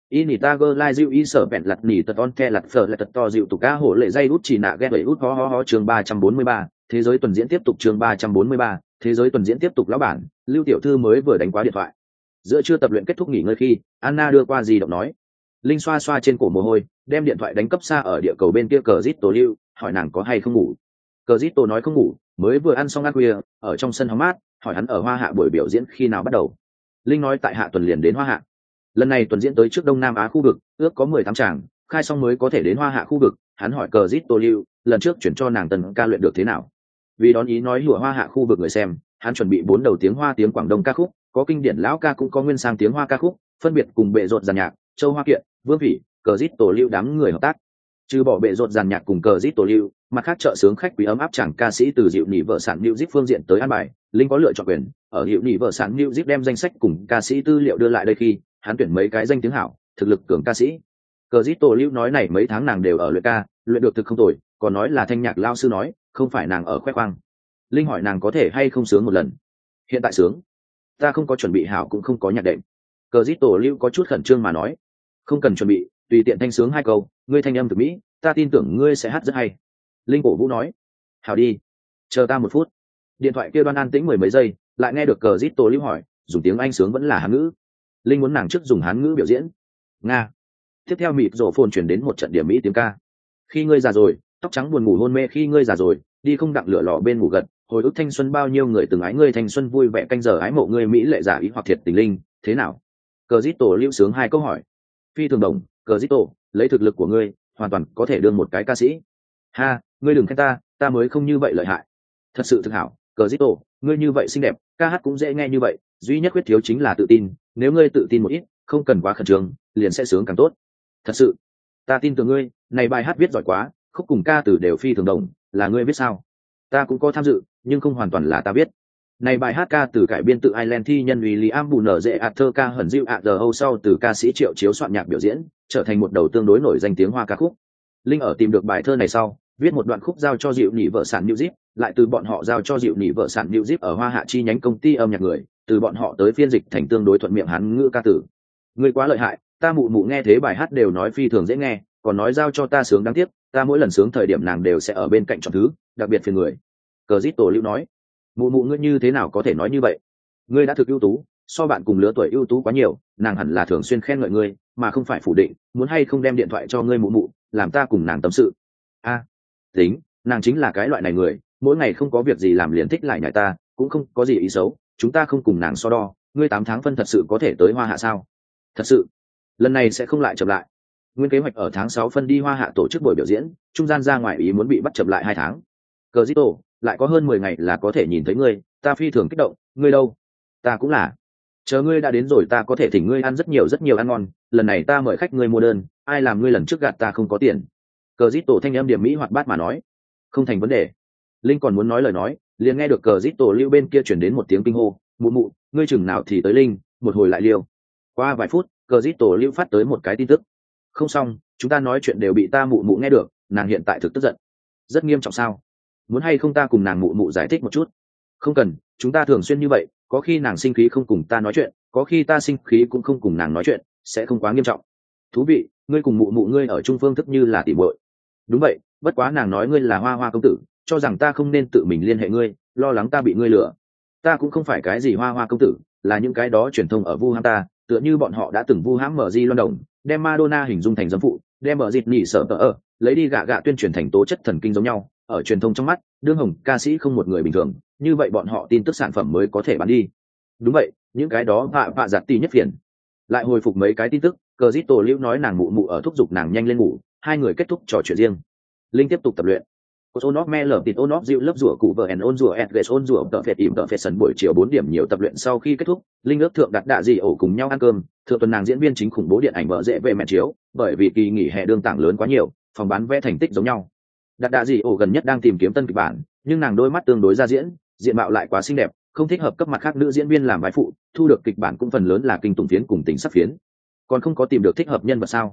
Speaker 1: Initager lai diệu y sở bẹn lặt nỉ tật on the lặt phở lặt tật to diệu tục cá hổ lệ dây út chỉ nạ ghe bảy út ho chương 343, thế giới tuần diễn tiếp tục chương 343, thế giới tuần diễn tiếp tục lão bản, Lưu tiểu thư mới vừa đánh quá điện thoại. Giữa trưa tập luyện kết thúc nghỉ ngơi khi, Anna đưa qua di động nói. Linh xoa xoa trên cổ mồ hôi, đem điện thoại đánh cấp xa ở địa cầu bên kia cờ Zito Lưu, hỏi nàng có hay không ngủ. Cờ Zito nói không ngủ, mới vừa ăn xong ăn khuya, ở trong sân hóng mát, hỏi hắn ở Hoa Hạ buổi biểu diễn khi nào bắt đầu. Linh nói tại hạ tuần liền đến Hoa Hạ. Lần này tuần diễn tới trước Đông Nam Á khu vực, ước có 18 tràng, khai xong mới có thể đến Hoa Hạ khu vực. Hắn hỏi cờ Zito Lưu, lần trước chuyển cho nàng tần ca luyện được thế nào? Vì đón ý nói hùa Hoa Hạ khu vực người xem, hắn chuẩn bị 4 đầu tiếng Hoa tiếng Quảng Đông ca khúc, có kinh điển lão ca cũng có nguyên sang tiếng Hoa ca khúc, phân biệt cùng bệ rột giàn nhạc, Châu Hoa Kiện, Vương Vĩ, cờ Zito Lưu đám người hợp tác. Trừ bỏ bệ rột giàn nhạc cùng cờ Zito Lưu, mặt khác trợ sướng khách quý ấm áp chẳng ca sĩ từ dịu nỉ vợ sản music phương diện tới an bài, Linh có lựa chọn quyền, ở dịu nỉ vợ sản music đem danh sách cùng ca sĩ tư liệu đưa lại đây khi, hắn tuyển mấy cái danh tiếng hảo, thực lực cường ca sĩ. Cờ Zito Lưu nói này mấy tháng nàng đều ở luyện ca, luyện được thực không tồi, còn nói là thanh nhạc lao sư nói, không phải nàng ở khoe khoang. Linh hỏi nàng có thể hay không sướng một lần. Hiện tại sướng. Ta không có chuẩn bị hảo cũng không có nhạc đệm. Cờ Zito Lưu có chút khẩn trương mà nói, không cần chuẩn bị, tùy tiện thanh sướng 2 câu, ngươi thanh âm thực mỹ, ta tin tưởng ngươi sẽ hát rất hay. Linh cổ vũ nói, hảo đi, chờ ta 1 phút. Điện thoại kia đoan an tĩnh 10 mấy giây, lại nghe được cờ Zito Lưu hỏi, dùng tiếng Anh sướng vẫn là Hán ngữ. Linh muốn nàng trước dùng Hán ngữ biểu diễn. Nga. Tiếp theo mịt rổ phồn chuyển đến một trận điểm mỹ tiếng ca. Khi ngươi già rồi, tóc trắng buồn ngủ hôn mê khi ngươi già rồi, đi không đặng lửa lò bên ngủ gật, hồi ức thanh xuân bao nhiêu người từng ái ngươi thanh xuân vui vẻ canh giờ ái mộ ngươi mỹ lệ giả ý hoặc thiệt tình linh, thế nào? Cờ Zito Lưu sướng 2 câu hỏi. Phi thường đồng, cờ Zito, lấy thực lực của ngươi, hoàn toàn có thể đương một cái ca sĩ. Ha, ngươi đừng khen ta mới không như vậy lợi hại. Thật sự thực hảo, cờ Zito, ngươi như vậy xinh đẹp, ca hát cũng dễ nghe như vậy, duy nhất khuyết thiếu chính là tự tin, nếu ngươi tự tin một ít, không cần quá khẩn trương, liền sẽ sướng càng tốt. Thật sự, ta tin tưởng ngươi, này bài hát viết giỏi quá, khúc cùng ca từ đều phi thường đồng, là ngươi viết sao? Ta cũng có tham dự, nhưng không hoàn toàn là ta viết. Này bài hát ca từ cải biên tự Ireland thi nhân William Bùn dễ thơ ca hẩn diệu ạ giờ sau từ ca sĩ Triệu Chiếu soạn nhạc biểu diễn, trở thành một đầu tương đối nổi danh tiếng Hoa ca khúc. Linh ở tìm được bài thơ này sau, viết một đoạn khúc giao cho Diệu Nỉ vợ sản Music, lại từ bọn họ giao cho Diệu Nỉ vợ sản Music ở Hoa Hạ chi nhánh công ty âm nhạc người, từ bọn họ tới phiên dịch thành tương đối thuận miệng Hán ngữ ca từ. Ngươi quá lợi hại, ta mụ mụ nghe thế bài hát đều nói phi thường dễ nghe, còn nói giao cho ta sướng đáng tiếc, ta mỗi lần sướng thời điểm nàng đều sẽ ở bên cạnh chọn thứ, đặc biệt phiền người. Cờ Zito Lưu nói, mụ mụ ngươi như thế nào có thể nói như vậy? Ngươi đã thực ưu tú, so bạn cùng lứa tuổi ưu tú quá nhiều, nàng hẳn là thường xuyên khen ngợi ngươi, mà không phải phủ định, muốn hay không đem điện thoại cho ngươi mụ mụ, làm ta cùng nàng tâm sự. A, tính, nàng chính là cái loại này người, mỗi ngày không có việc gì làm liền thích lại nhảy ta, cũng không có gì ý xấu, chúng ta không cùng nàng so đo, ngươi 8 tháng phân thật sự có thể tới Hoa Hạ sao? Thật sự, lần này sẽ không lại chậm lại. Nguyên kế hoạch ở tháng 6 phân đi Hoa Hạ tổ chức buổi biểu diễn, trung gian ra ngoài ý muốn bị bắt chậm lại 2 tháng. Cờ Zito, lại có hơn 10 ngày là có thể nhìn thấy ngươi, ta phi thường kích động, ngươi đâu? Ta cũng là. Chờ ngươi đã đến rồi ta có thể thỉnh ngươi ăn rất nhiều ăn ngon, lần này ta mời khách ngươi mua đơn, ai làm ngươi lần trước gạt ta không có tiền. Cờ Zito thanh âm điểm mỹ hoạt bát mà nói, không thành vấn đề. Linh còn muốn nói lời nói, liền nghe được cờ Zito Lưu bên kia chuyển đến một tiếng kinh hô, mụ mụ, ngươi chừng nào thì tới Linh, một hồi lại liêu. Qua vài phút, cờ Zito Lưu phát tới một cái tin tức. Không xong, chúng ta nói chuyện đều bị ta mụ mụ nghe được, nàng hiện tại thực tức giận. Rất nghiêm trọng sao? Muốn hay không ta cùng nàng mụ mụ giải thích một chút? Không cần, chúng ta thường xuyên như vậy, có khi nàng sinh khí không cùng ta nói chuyện, có khi ta sinh khí cũng không cùng nàng nói chuyện, sẽ không quá nghiêm trọng. Thú vị, ngươi cùng mụ mụ ngươi ở chung phương thức như là tỉ muội. Đúng vậy, bất quá nàng nói ngươi là Hoa Hoa công tử, cho rằng ta không nên tự mình liên hệ ngươi, lo lắng ta bị ngươi lừa. Ta cũng không phải cái gì Hoa Hoa công tử, là những cái đó truyền thông ở vu hãm ta, tựa như bọn họ đã từng vu hãm mở di loan đồng, đem Madonna hình dung thành dâm phụ, đem mở dịt nỉ sợ tờ lấy đi gạ gạ tuyên truyền thành tố chất thần kinh giống nhau, ở truyền thông trong mắt, đương hồng ca sĩ không một người bình thường, như vậy bọn họ tin tức sản phẩm mới có thể bán đi. Đúng vậy, những cái đó vạ giặt tì nhất phiền. Lại hồi phục mấy cái tin tức, cờ Zito Lưu nói nàng mụ mụ ở thúc giục nàng nhanh lên ngủ, 2 người kết thúc trò chuyện riêng. Linh tiếp tục tập luyện. Onop me lở tịt onop dịu lớp rủa cụ vợ and on rủa edges on rủa tợ phệt ỉm tợ phệt sần buổi chiều 4 điểm nhiều tập luyện sau khi kết thúc, Linh ước thượng đặt đạ gì ổ cùng nhau ăn cơm, thượng tuần nàng diễn viên chính khủng bố điện ảnh vợ dễ về mẹ chiếu, bởi vì kỳ nghỉ hè đương tảng lớn quá nhiều, phòng bán vé thành tích giống nhau. Đặt đạ gì ổ gần nhất đang tìm kiếm tân kịch bản, nhưng nàng đôi mắt tương đối ra diễn, diện mạo lại quá xinh đẹp, không thích hợp cấp mặt khác nữ diễn viên làm vai phụ, thu được kịch bản cũng phần lớn là kinh tủng phiến cùng tình sắc phiến, còn không có tìm được thích hợp nhân vật sao?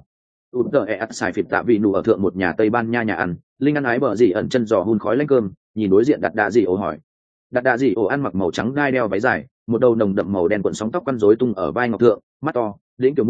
Speaker 1: Xài phịt tạ vị nụ ở thượng một nhà Tây Ban Nha nhà ăn, Linh ăn ái bờ gì ẩn chân giò hun khói lanh cơm, nhìn đối diện đặt đạ gì ổ hỏi. Đặt đạ gì ổ ăn mặc màu trắng gai đeo váy dài, một đầu nồng đậm màu đen cuộn sóng tóc quăn rối tung ở vai ngọc thượng, mắt to, đỉnh kiểu mũi,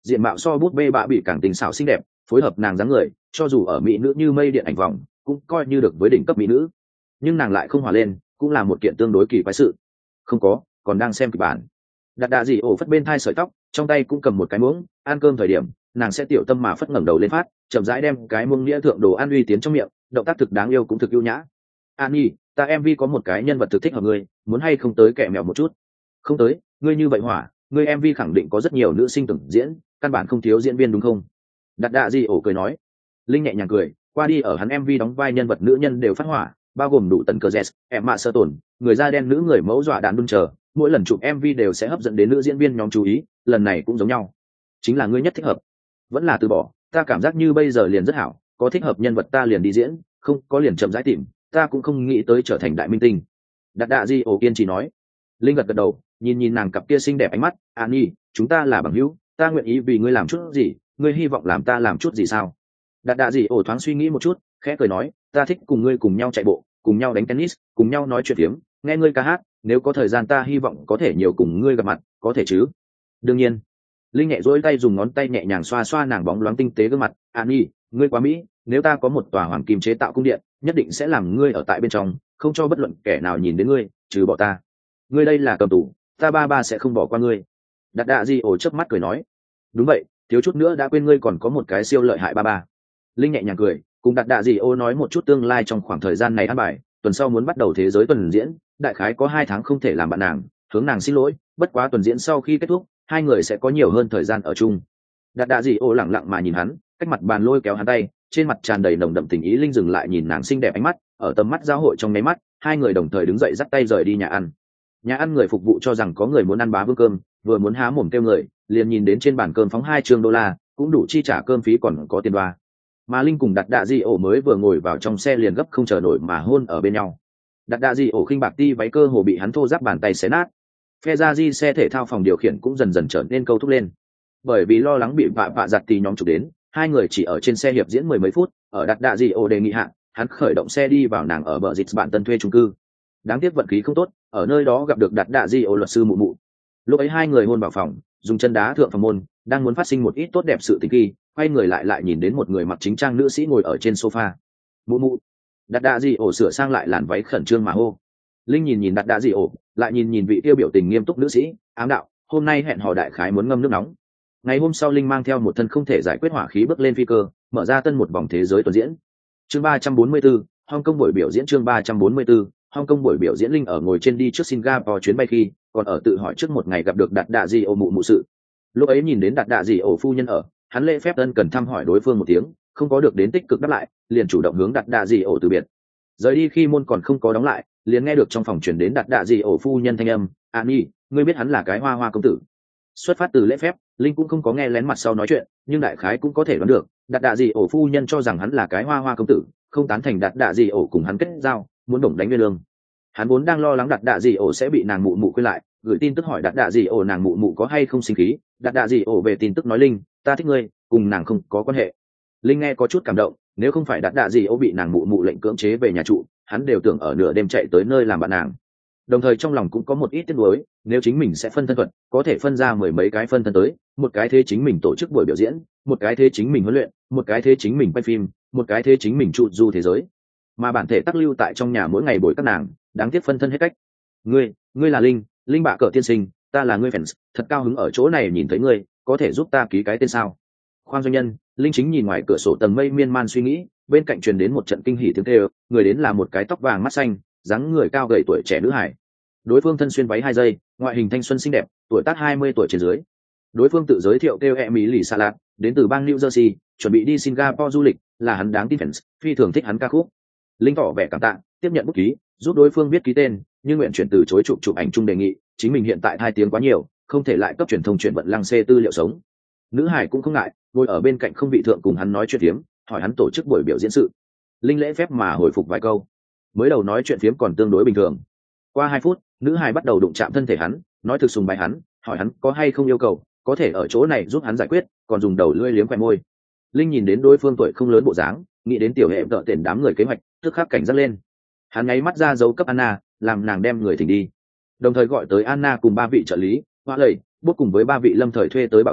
Speaker 1: diện mạo so bút bê bạ bị càng tình xảo xinh đẹp, phối hợp nàng dáng người, cho dù ở mỹ nữ như mây điện ảnh vòng cũng coi như được với đỉnh cấp mỹ nữ, nhưng nàng lại không hòa lên, cũng là một kiện tương đối kỳ quái sự. Không có, còn đang xem kịch bản. Đặt đạ gì ổ phất bên thai sợi tóc, trong tay cũng cầm một cái muỗng, ăn cơm thời điểm nàng sẽ tiểu tâm mà phất ngẩng đầu lên phát, chậm rãi đem cái muỗng nghĩa thượng đồ ăn uy tiến trong miệng, động tác thực đáng yêu cũng thực ưu nhã. Ani, ta MV có một cái nhân vật thực thích hợp ngươi, muốn hay không tới kẻ mèo một chút? Không tới, ngươi như vậy hỏa, ngươi MV khẳng định có rất nhiều nữ sinh tưởng diễn, căn bản không thiếu diễn viên đúng không? Đặt đạ gì ổ cười nói. Linh nhẹ nhàng cười, qua đi ở hắn MV đóng vai nhân vật nữ nhân đều phát hỏa, bao gồm đủ tần cờ jazz, em mạ sơ tổn, người da đen nữ người mẫu dọa đạn đun chờ, mỗi lần chụp MV đều sẽ hấp dẫn đến nữ diễn viên nhóm chú ý, lần này cũng giống nhau. Chính là ngươi nhất thích hợp. Vẫn là từ bỏ, ta cảm giác như bây giờ liền rất hảo, có thích hợp nhân vật ta liền đi diễn, không có liền chậm rãi tìm, ta cũng không nghĩ tới trở thành đại minh tinh. Đặt đạ di ổ kiên trì nói. Linh gật gật đầu, nhìn nàng cặp kia xinh đẹp ánh mắt. Ani, chúng ta là bằng hữu, ta nguyện ý vì ngươi làm chút gì, ngươi hy vọng làm ta làm chút gì sao? Đặt đạ di ổ thoáng suy nghĩ một chút, khẽ cười nói, ta thích cùng ngươi cùng nhau chạy bộ, cùng nhau đánh tennis, cùng nhau nói chuyện phiếm, nghe ngươi ca hát, nếu có thời gian ta hy vọng có thể nhiều cùng ngươi gặp mặt, có thể chứ? Đương nhiên. Linh nhẹ duỗi tay dùng ngón tay nhẹ nhàng xoa xoa nàng bóng loáng tinh tế gương mặt. Ani, ngươi quá mỹ, nếu ta có một tòa hoàng kim chế tạo cung điện, nhất định sẽ làm ngươi ở tại bên trong, không cho bất luận kẻ nào nhìn đến ngươi, trừ bỏ ta. Ngươi đây là cầm tù, ta ba sẽ không bỏ qua ngươi. Đặt đạ di ổ chớp mắt cười nói. Đúng vậy, thiếu chút nữa đã quên ngươi còn có một cái siêu lợi hại ba. Linh nhẹ nhàng cười, cùng đặt đạ di ổ nói một chút tương lai trong khoảng thời gian này ăn bài, tuần sau muốn bắt đầu thế giới tuần diễn, đại khái có 2 tháng không thể làm bạn nàng, hướng nàng xin lỗi, bất quá tuần diễn sau khi kết thúc, hai người sẽ có nhiều hơn thời gian ở chung. Đặt đạ di ổ lặng lặng mà nhìn hắn, cách mặt bàn lôi kéo hắn tay, trên mặt tràn đầy nồng đậm tình ý. Linh dừng lại nhìn nàng xinh đẹp ánh mắt, ở tầm mắt giao hội trong nháy mắt, hai người đồng thời đứng dậy dắt tay rời đi nhà ăn. Nhà ăn người phục vụ cho rằng có người muốn ăn bá vương cơm, vừa muốn há mồm kêu người, liền nhìn đến trên bàn cơm phóng 2 triệu đô la, cũng đủ chi trả cơm phí còn có tiền đoa. Mà Linh cùng đặt đạ di ổ mới vừa ngồi vào trong xe liền gấp không chờ nổi mà hôn ở bên nhau. Đặt đạ di ổ khinh bạc ti váy cơ hồ bị hắn thô giáp bàn tay xé nát. Phe ra di xe thể thao phòng điều khiển cũng dần dần trở nên câu thúc lên, bởi vì lo lắng bị vạ giặt thì nhóm chụp đến, hai người chỉ ở trên xe hiệp diễn 10 mấy phút. Ở đặt đạ di ổ đề nghị hạn, hắn khởi động xe đi vào nàng ở bờ dịch bạn tân thuê chung cư. Đáng tiếc vận khí không tốt, ở nơi đó gặp được đặt đạ di ổ luật sư mụ mụ. Lúc ấy hai người hôn vào phòng, dùng chân đá thượng phòng môn, đang muốn phát sinh một ít tốt đẹp sự tình kỳ, quay người lại nhìn đến một người mặc chính trang nữ sĩ ngồi ở trên sofa. Mụ mụ. Đặt đạ di ổ sửa sang lại làn váy khẩn trương mà hô. Linh nhìn đặt đạ di ổ, lại nhìn vị tiêu biểu tình nghiêm túc nữ sĩ, ám đạo, hôm nay hẹn hò đại khái muốn ngâm nước nóng. Ngày hôm sau Linh mang theo một thân không thể giải quyết hỏa khí bước lên phi cơ, mở ra tân một vòng thế giới tuần diễn. Chương 344, Hong Kong buổi biểu diễn. Chương 344, Hong Kong buổi biểu diễn. Linh ở ngồi trên đi trước Singapore chuyến bay khi, còn ở tự hỏi trước một ngày gặp được đặt đạ di ổ mụ sự. Lúc ấy nhìn đến đặt đạ di ổ phu nhân ở, hắn lễ phép ân cần thăm hỏi đối phương một tiếng, không có được đến tích cực đáp lại, liền chủ động hướng đặt đạ di ổ từ biệt. Rời đi khi môn còn không có đóng lại, liền nghe được trong phòng truyền đến đặt đạ di ổ phu nhân thanh âm, Ani, ngươi biết hắn là cái hoa công tử. Xuất phát từ lễ phép, Linh cũng không có nghe lén mặt sau nói chuyện, nhưng đại khái cũng có thể đoán được, đặt đạ di ổ phu nhân cho rằng hắn là cái hoa công tử, không tán thành đặt đạ di ổ cùng hắn kết giao, muốn đồng đánh nguyên lương. Hắn vốn đang lo lắng đặt đạ di ổ sẽ bị nàng mụ quên lại, gửi tin tức hỏi đặt đạ di ổ nàng mụ có hay không sinh khí. Đặt đạ di ổ về tin tức nói, Linh, ta thích ngươi, cùng nàng không có quan hệ. Linh nghe có chút cảm động, nếu không phải đặt đạ di ổ bị nàng mụ lệnh cưỡng chế về nhà trụ, hắn đều tưởng ở nửa đêm chạy tới nơi làm bạn nàng. Đồng thời trong lòng cũng có một ít tiếc nuối, nếu chính mình sẽ phân thân thuật, có thể phân ra 10 mấy cái phân thân tới, một cái thế chính mình tổ chức buổi biểu diễn, một cái thế chính mình huấn luyện, một cái thế chính mình quay phim, một cái thế chính mình trụ du thế giới, mà bản thể tắc lưu tại trong nhà mỗi ngày bồi các nàng, đáng tiếc phân thân hết cách. Ngươi là Linh bạ cờ tiên sinh, ta là ngươi fans, thật cao hứng ở chỗ này nhìn thấy ngươi, có thể giúp ta ký cái tên sao? Khoan doanh nhân. Linh chính nhìn ngoài cửa sổ tầng mây miên man suy nghĩ, bên cạnh truyền đến một trận kinh hỉ tiếng kêu, người đến là một cái tóc vàng mắt xanh, dáng người cao gầy tuổi trẻ nữ hải. Đối phương thân xuyên váy 2 giây, ngoại hình thanh xuân xinh đẹp, tuổi tác 20 tuổi trên dưới. Đối phương tự giới thiệu kêu Emily Salat, đến từ bang New Jersey, chuẩn bị đi Singapore du lịch, là hắn đáng tin fans, phi thường thích hắn ca khúc. Linh tỏ vẻ cảm tạ, tiếp nhận bút ký, giúp đối phương viết ký tên, nhưng nguyện chuyển từ chối chụp ảnh chung đề nghị, chính mình hiện tại 2 tiếng quá nhiều, không thể lại cấp truyền thông chuyển vận lăng xê tư liệu sống. Nữ hải cũng không ngại, ngồi ở bên cạnh không vị thượng cùng hắn nói chuyện phiếm, hỏi hắn tổ chức buổi biểu diễn sự. Linh lễ phép mà hồi phục vài câu. Mới đầu nói chuyện phiếm còn tương đối bình thường. Qua 2 phút, nữ hải bắt đầu đụng chạm thân thể hắn, nói thực sùng bái hắn, hỏi hắn có hay không yêu cầu, có thể ở chỗ này giúp hắn giải quyết, còn dùng đầu lưỡi liếm quẹt môi. Linh nhìn đến đối phương tuổi không lớn bộ dáng, nghĩ đến tiểu hệ vợ tiền đám người kế hoạch, tức khắc cảnh giác lên. Hắn ngáy mắt ra dấu cấp Anna, làm nàng đem người thỉnh đi, đồng thời gọi tới Anna cùng 3 vị trợ lý, Hoa Lầy, bút cùng với 3 vị lâm thời thuê tới bảo tiêu,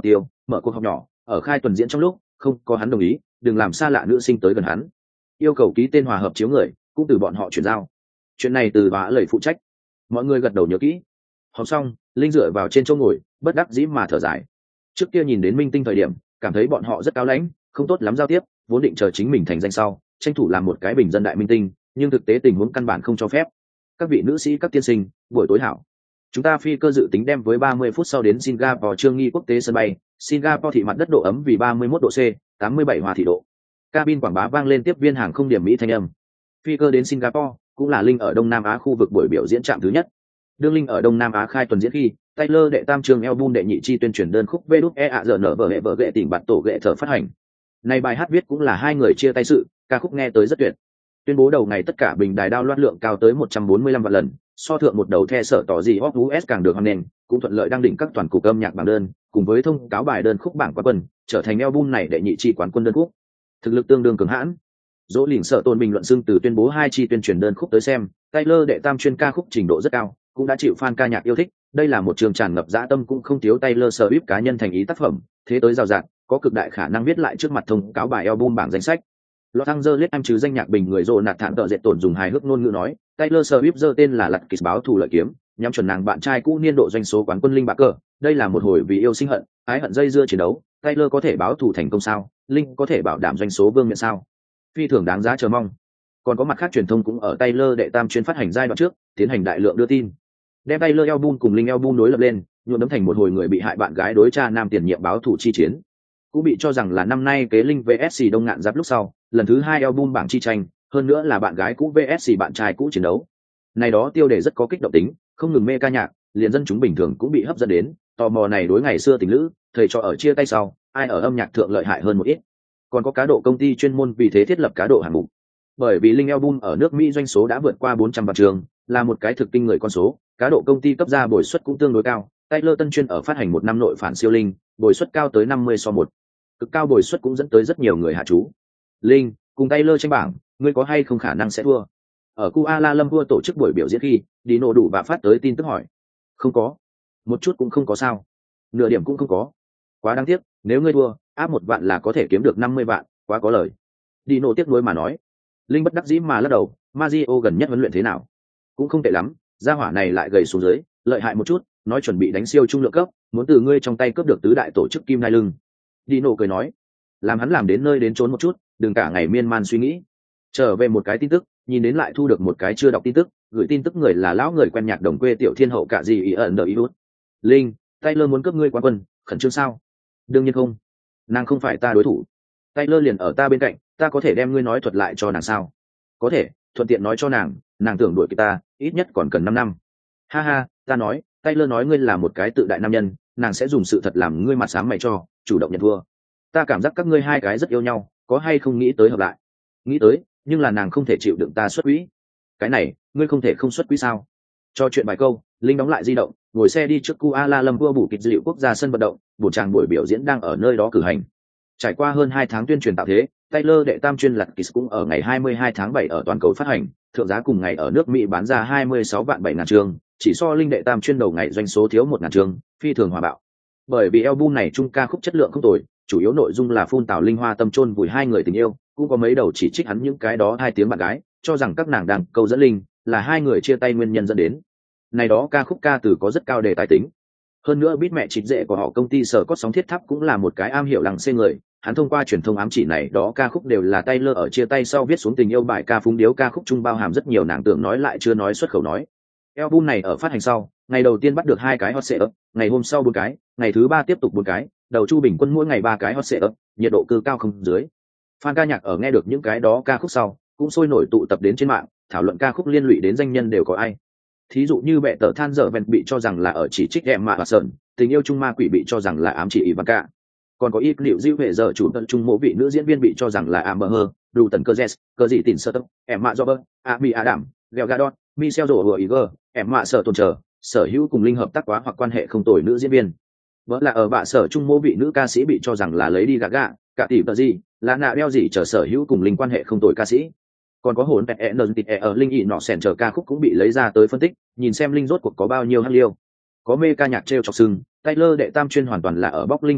Speaker 1: mở cuộc họp nhỏ ở khai tuần diễn trong lúc không có hắn đồng ý đừng làm xa lạ nữ sinh tới gần hắn, yêu cầu ký tên hòa hợp chiếu người cũng từ bọn họ chuyển giao. Chuyện này từ vã lời phụ trách. Mọi người gật đầu nhớ kỹ. Họp xong, Linh dựa vào trên chỗ ngồi bất đắc dĩ mà thở dài. Trước kia nhìn đến minh tinh thời điểm cảm thấy bọn họ rất cao lãnh, không tốt lắm giao tiếp, vốn định chờ chính mình thành danh sau tranh thủ làm một cái bình dân đại minh tinh, nhưng thực tế tình huống căn bản không cho phép. Các vị nữ sĩ các tiên sinh, buổi tối hảo. Chúng ta phi cơ dự tính đem với 30 phút sau đến Singapore Trương Nghi quốc tế sân bay. Singapore thị mặt đất độ ấm vì 31 độ C, 87 hòa thị độ. Cabin quảng bá vang lên tiếp viên hàng không điểm Mỹ thanh âm. Phi cơ đến Singapore cũng là Linh ở Đông Nam Á khu vực buổi biểu diễn trạm thứ nhất. Đương Linh ở Đông Nam Á khai tuần diễn khi, Taylor đệ tam trường album đệ nhị chi tuyên truyền đơn khúc VĐEAZN vở ghệ tỉnh bạn tổ ghệ thở phát hành. Này bài hát viết cũng là hai người chia tay sự, ca khúc nghe tới rất tuyệt. Tuyên bố đầu ngày tất cả bình đài download lượng cao tới 145 vạn lần, so thượng một đầu the sở tỏ gì US càng được hoan nghênh, cũng thuận lợi đăng đỉnh các toàn cục âm nhạc bảng đơn, cùng với thông cáo bài đơn khúc bảng quán quân, trở thành album này đệ nhị chi quán quân đơn khúc. Thực lực tương đương cường hãn. Dỗ lỉnh sợ tôn bình luận xưng từ tuyên bố hai chi tuyên truyền đơn khúc tới xem, Taylor đệ tam chuyên ca khúc trình độ rất cao, cũng đã chịu fan ca nhạc yêu thích. Đây là một trường tràn ngập dã tâm cũng không thiếu Taylor Swift cá nhân thành ý tác phẩm, thế tới rào rạt, có cực đại khả năng viết lại trước mặt thông cáo bài album bảng danh sách. Los Angeles em chứ danh nhạc bình người rồ nạt thản tợ dệt tổn dùng hài hước ngôn ngữ nói, Taylor Swift giơ tên là lật kịch báo thù lợi kiếm, nhắm chuẩn nàng bạn trai cũ niên độ doanh số quán quân Linh bạc cờ. Đây là một hồi vì yêu sinh hận, ái hận dây dưa chiến đấu. Taylor có thể báo thù thành công sao? Linh có thể bảo đảm doanh số vương miện sao? Phi thường đáng giá chờ mong. Còn có mặt khác truyền thông cũng ở Taylor đệ tam chuyên phát hành giai đoạn trước tiến hành đại lượng đưa tin, đem Taylor album cùng Linh album đối lập lên, nhuộm đấm thành một hồi người bị hại bạn gái đối cha nam tiền nhiệm báo thù chi chiến. Cũng bị cho rằng là năm nay kế Linh vs Đông Ngạn Giáp lúc sau lần thứ hai album bảng chi tranh, hơn nữa là bạn gái cũ vs bạn trai cũ chiến đấu. Này đó tiêu đề rất có kích động tính, không ngừng mê ca nhạc, liền dân chúng bình thường cũng bị hấp dẫn đến, tò mò này đối ngày xưa tình lữ, thầy cho ở chia tay sau, ai ở âm nhạc thượng lợi hại hơn một ít. Còn có cá độ công ty chuyên môn vì thế thiết lập cá độ hạng mục. Bởi vì Linh album ở nước Mỹ doanh số đã vượt qua 400 vạn trường, là một cái thực kinh người con số, cá độ công ty cấp ra bồi suất cũng tương đối cao. Taylor tân chuyên ở phát hành một năm nội phản siêu Linh, bồi suất cao tới 50/1. Cực cao bồi suất cũng dẫn tới rất nhiều người hạ chú. Linh cùng Taylor tranh bảng, ngươi có hay không khả năng sẽ thua? Ở Kuala Lumpur tổ chức buổi biểu diễn khi, Dino đủ và phát tới tin tức hỏi. Không có, một chút cũng không có sao, nửa điểm cũng không có. Quá đáng tiếc, nếu ngươi thua, áp 1 vạn là có thể kiếm được 50 vạn, quá có lời. Dino tiếc nuối mà nói. Linh bất đắc dĩ mà lắc đầu, Mario gần nhất huấn luyện thế nào? Cũng không tệ lắm, gia hỏa này lại gầy xuống dưới, lợi hại một chút, nói chuẩn bị đánh siêu trung lượng cấp, muốn từ ngươi trong tay cướp được tứ đại tổ chức kim nai lưng. Dino cười nói, làm hắn làm đến nơi đến trốn một chút, đừng cả ngày miên man suy nghĩ. Trở về một cái tin tức, nhìn đến lại thu được một cái chưa đọc tin tức, gửi tin tức người là lão người quen nhạc đồng quê tiểu thiên hậu cả gì ý ẩn đợi ý hút. Linh, Taylor muốn cướp ngươi quán quân, khẩn trương sao? Đương nhiên không, nàng không phải ta đối thủ. Taylor liền ở ta bên cạnh, ta có thể đem ngươi nói thuật lại cho nàng sao? Có thể, thuận tiện nói cho nàng, nàng tưởng đuổi kịp ta, ít nhất còn cần 5 năm. Ha ha, ta nói, Taylor nói ngươi là một cái tự đại nam nhân, nàng sẽ dùng sự thật làm ngươi mặt sáng mày cho, chủ động nhận thua. Ta cảm giác các ngươi hai cái rất yêu nhau, có hay không nghĩ tới hợp lại? Nghĩ tới, nhưng là nàng không thể chịu đựng ta xuất quỹ. Cái này, ngươi không thể không xuất quỹ sao? Cho chuyện vài câu, Linh đóng lại di động, ngồi xe đi trước Kuala Lumpur bù kịch dữ liệu quốc gia sân vận động, buổi tràng buổi biểu diễn đang ở nơi đó cử hành. Trải qua hơn 2 tháng tuyên truyền tạo thế, Taylor đệ tam chuyên lật Kiss cũng ở ngày 22 tháng 7 ở toàn cầu phát hành, thượng giá cùng ngày ở nước Mỹ bán ra 26 vạn 7 ngàn chương, chỉ so Linh đệ tam chuyên đầu ngày doanh số thiếu 1 ngàn chương, phi thường hòa bạo. Bởi vì album này trung ca khúc chất lượng không tồi, chủ yếu nội dung là phun tào linh hoa tâm chôn vùi hai người tình yêu, cũng có mấy đầu chỉ trích hắn những cái đó hai tiếng bạn gái, cho rằng các nàng đang câu dẫn Linh, là hai người chia tay nguyên nhân dẫn đến. Này đó ca khúc ca từ có rất cao đề tài tính. Hơn nữa biết mẹ chích dệ của họ công ty sở cốt sóng thiết tháp cũng là một cái am hiểu lằng xê người, hắn thông qua truyền thông ám chỉ này đó ca khúc đều là Taylor ở chia tay sau viết xuống tình yêu bài ca phúng điếu ca khúc chung bao hàm rất nhiều nàng tưởng nói lại chưa nói xuất khẩu nói. Album này ở phát hành sau, ngày đầu tiên bắt được 2 cái hot search, ngày hôm sau 4 cái, ngày thứ 3 tiếp tục 4 cái, đầu chu bình quân mỗi ngày 3 cái hot search, nhiệt độ cư cao không dưới. Fan ca nhạc ở nghe được những cái đó ca khúc sau, cũng sôi nổi tụ tập đến trên mạng, thảo luận ca khúc liên lụy đến danh nhân đều có ai. Thí dụ như bệ tờ than dở vẹn bị cho rằng là ở chỉ trích Emma Watson, tình yêu chung ma quỷ bị cho rằng là ám chỉ Ivanka. Còn có ít liệu diêu hệ giờ chủ tận trung mộ vị nữ diễn viên bị cho rằng là Amber Heard, đủ tần cơ Jess, cơ gì tỉnh sơ tốc, Emma Robert, Amy Adam, Gal Gadot, Michelle Yeoh Iger, Emma sở tồn chờ, sở hữu cùng Linh hợp tác quá hoặc quan hệ không tồi nữ diễn viên. Vỡ là ở bạ sở trung mộ vị nữ ca sĩ bị cho rằng là Lady Gaga, cả tỷ tờ gì, là nạ đeo gì chờ sở hữu cùng Linh quan hệ không tồi ca sĩ. Còn có hồn pẹt ở Linh ị nọ sèn chờ ca khúc cũng bị lấy ra tới phân tích, nhìn xem Linh rốt cuộc có bao nhiêu hắc liêu. Có mê ca nhạc treo chọc sừng, Taylor đệ tam chuyên hoàn toàn là ở bóc Linh gốc gác,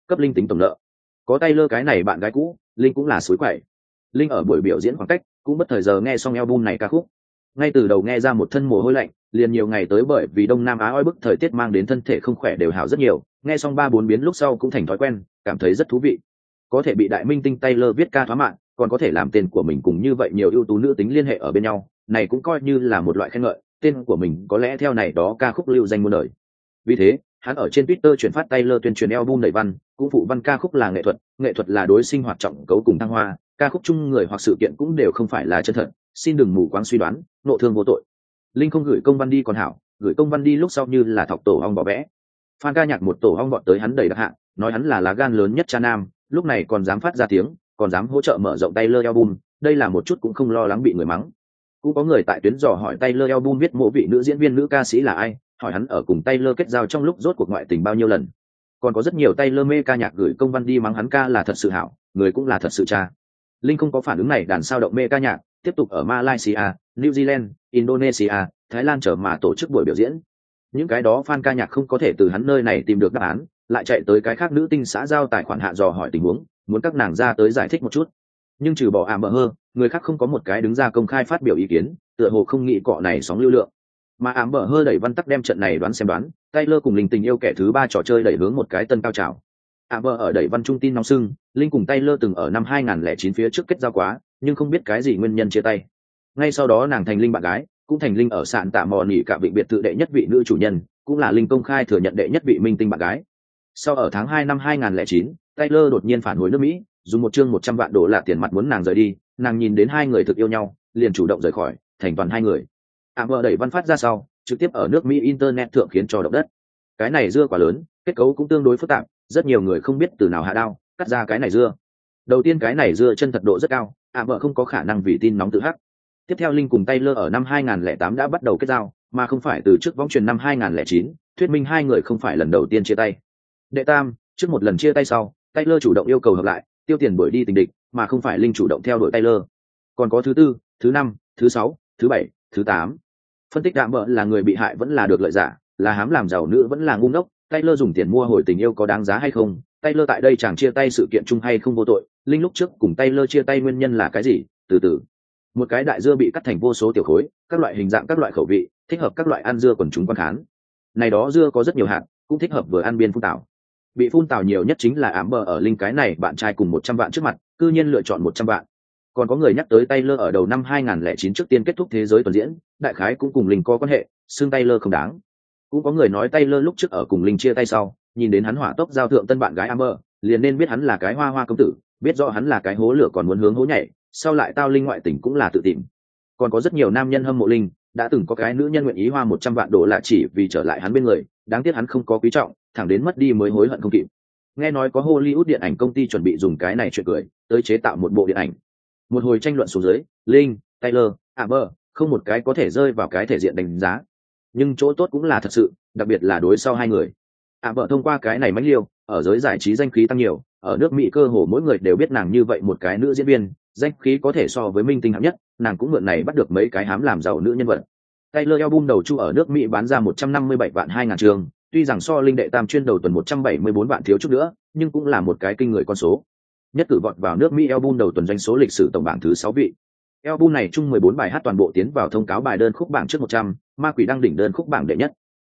Speaker 1: cấp Linh tính tổng nợ. Có Taylor cái này bạn gái cũ, Linh cũng là suối quậy. Linh ở buổi biểu diễn khoảng cách cũng bất thời giờ nghe xong album này ca khúc, ngay từ đầu nghe ra một thân mồ hôi lạnh, liền nhiều ngày tới bởi vì Đông Nam Á oi bức thời tiết mang đến thân thể không khỏe đều hảo rất nhiều, nghe xong 3-4 biến lúc sau cũng thành thói quen, cảm thấy rất thú vị. Có thể bị đại minh tinh Taylor viết ca thoá mạng, còn có thể làm tên của mình cùng như vậy nhiều ưu tú nữ tính liên hệ ở bên nhau, này cũng coi như là một loại khen ngợi, tên của mình có lẽ theo này đó ca khúc lưu danh muôn đời. Vì thế, hắn ở trên Twitter chuyển phát Taylor tuyên truyền album đầy văn, cũng phụ văn ca khúc là nghệ thuật là đối sinh hoạt trọng cấu cùng thăng hoa, ca khúc chung người hoặc sự kiện cũng đều không phải là chân thật, xin đừng mù quáng suy đoán, nộ thương vô tội. Linh không gửi công văn đi còn hảo, gửi công văn đi lúc sau như là thọc tổ ong bỏ vẽ. Fan ca nhạc một tổ ong bọn tới hắn đầy đặc hạ, nói hắn là lá gan lớn nhất cha nam, lúc này còn dám phát ra tiếng, còn dám hỗ trợ mở rộng Taylor album, đây là một chút cũng không lo lắng bị người mắng. Cũng có người tại tuyến dò hỏi Taylor album viết mộ vị nữ diễn viên nữ ca sĩ là ai, hỏi hắn ở cùng Taylor kết giao trong lúc rốt cuộc ngoại tình bao nhiêu lần. Còn có rất nhiều Taylor mê ca nhạc gửi công văn đi mắng hắn ca là thật sự hảo, người cũng là thật sự cha. Linh không có phản ứng này, đàn sao động mê ca nhạc tiếp tục ở Malaysia, New Zealand, Indonesia, Thái Lan chờ mà tổ chức buổi biểu diễn. Những cái đó fan ca nhạc không có thể từ hắn nơi này tìm được đáp án, lại chạy tới cái khác nữ tinh xã giao tài khoản hạ dò hỏi tình huống, muốn các nàng ra tới giải thích một chút. Nhưng trừ bỏ Amber Heard, người khác không có một cái đứng ra công khai phát biểu ý kiến, tựa hồ không nghĩ cọ này sóng lưu lượng. Mà Amber Heard đẩy văn tắc đem trận này đoán xem đoán, Taylor cùng Linh tình yêu kẻ thứ ba trò chơi đẩy hướng một cái tân cao trào. Amber ở đẩy văn trung tin nóng sưng, Linh cùng Taylor từng ở năm 2009 phía trước kết giao quá, nhưng không biết cái gì nguyên nhân chia tay. Ngay sau đó nàng thành Linh bạn gái, cũng thành Linh ở sạn tạ mò nỉ cả vịnh biệt thự đệ nhất vị nữ chủ nhân, cũng là Linh công khai thừa nhận đệ nhất vị minh tinh bạn gái. Sau ở tháng 2 năm 2009, Taylor đột nhiên phản hồi nước Mỹ, dùng một chương 100 vạn đô la tiền mặt muốn nàng rời đi, nàng nhìn đến hai người thực yêu nhau, liền chủ động rời khỏi, thành toàn hai người. Amber đẩy văn phát ra sau, trực tiếp ở nước Mỹ internet thượng khiến cho động đất. Cái này dưa quá lớn, kết cấu cũng tương đối phức tạp, rất nhiều người không biết từ nào hạ đao cắt ra cái này dưa. Đầu tiên cái này dưa chân thật độ rất cao, Amber không có khả năng vì tin nóng tự hắc. Tiếp theo Linh cùng Taylor ở năm 2008 đã bắt đầu kết giao, mà không phải từ trước võng truyền năm 2009, thuyết minh hai người không phải lần đầu tiên chia tay. Đệ tam, trước một lần chia tay sau, Taylor chủ động yêu cầu hợp lại, tiêu tiền đuổi đi tình địch, mà không phải Linh chủ động theo đuổi Taylor. Còn có thứ tư, thứ năm, thứ sáu, thứ bảy, thứ tám. Phân tích Amber là người bị hại vẫn là được lợi giả, là hám làm giàu nữ vẫn là ngu ngốc, Taylor dùng tiền mua hồi tình yêu có đáng giá hay không, Taylor tại đây chẳng chia tay sự kiện chung hay không vô tội, Linh lúc trước cùng Taylor chia tay nguyên nhân là cái gì, từ từ. Một cái đại dưa bị cắt thành vô số tiểu khối, các loại hình dạng các loại khẩu vị, thích hợp các loại ăn dưa quần chúng quan khán. Này đó dưa có rất nhiều hạt, cũng thích hợp vừa ăn biên phun tảo. Bị phun tảo nhiều nhất chính là Amber ở Linh cái này bạn trai cùng 100 vạn trước mặt, cư nhiên lựa chọn 100 vạn. Còn có người nhắc tới Taylor ở đầu năm 2009 trước tiên kết thúc thế giới tuần diễn, đại khái cũng cùng Linh có quan hệ, xưng Taylor không đáng. Cũng có người nói Taylor lúc trước ở cùng Linh chia tay sau, nhìn đến hắn hỏa tốc giao thượng tân bạn gái Amber, liền nên biết hắn là cái hoa hoa công tử, biết rõ hắn là cái hố lửa còn muốn hướng hố nhảy, sau lại tao Linh ngoại tình cũng là tự tìm. Còn có rất nhiều nam nhân hâm mộ Linh, đã từng có cái nữ nhân nguyện ý hoa 100 vạn đô la chỉ vì trở lại hắn bên người, đáng tiếc hắn không có quý trọng, thẳng đến mất đi mới hối hận không kịp. Nghe nói có Hollywood điện ảnh công ty chuẩn bị dùng cái này chuyện cười tới chế tạo một bộ điện ảnh. Một hồi tranh luận xuống dưới, Linh, Taylor, Amber, không một cái có thể rơi vào cái thể diện đánh giá. Nhưng chỗ tốt cũng là thật sự, đặc biệt là đối sau hai người. Amber thông qua cái này mánh liêu, ở giới giải trí danh khí tăng nhiều, ở nước Mỹ cơ hồ mỗi người đều biết nàng như vậy một cái nữ diễn viên, danh khí có thể so với minh tinh hạng nhất, nàng cũng mượn này bắt được mấy cái hám làm giàu nữ nhân vật. Taylor album đầu chu ở nước Mỹ bán ra 157 vạn 2.000 trường, tuy rằng so Linh đệ tam chuyên đầu tuần 174 vạn thiếu chút nữa, nhưng cũng là một cái kinh người con số. Nhất cử vọt vào nước Mỹ album đầu tuần doanh số lịch sử tổng bảng thứ 6 vị. Album này chung 14 bài hát toàn bộ tiến vào thông cáo bài đơn khúc bảng trước 100, Ma Quỷ đăng đỉnh đơn khúc bảng đệ nhất.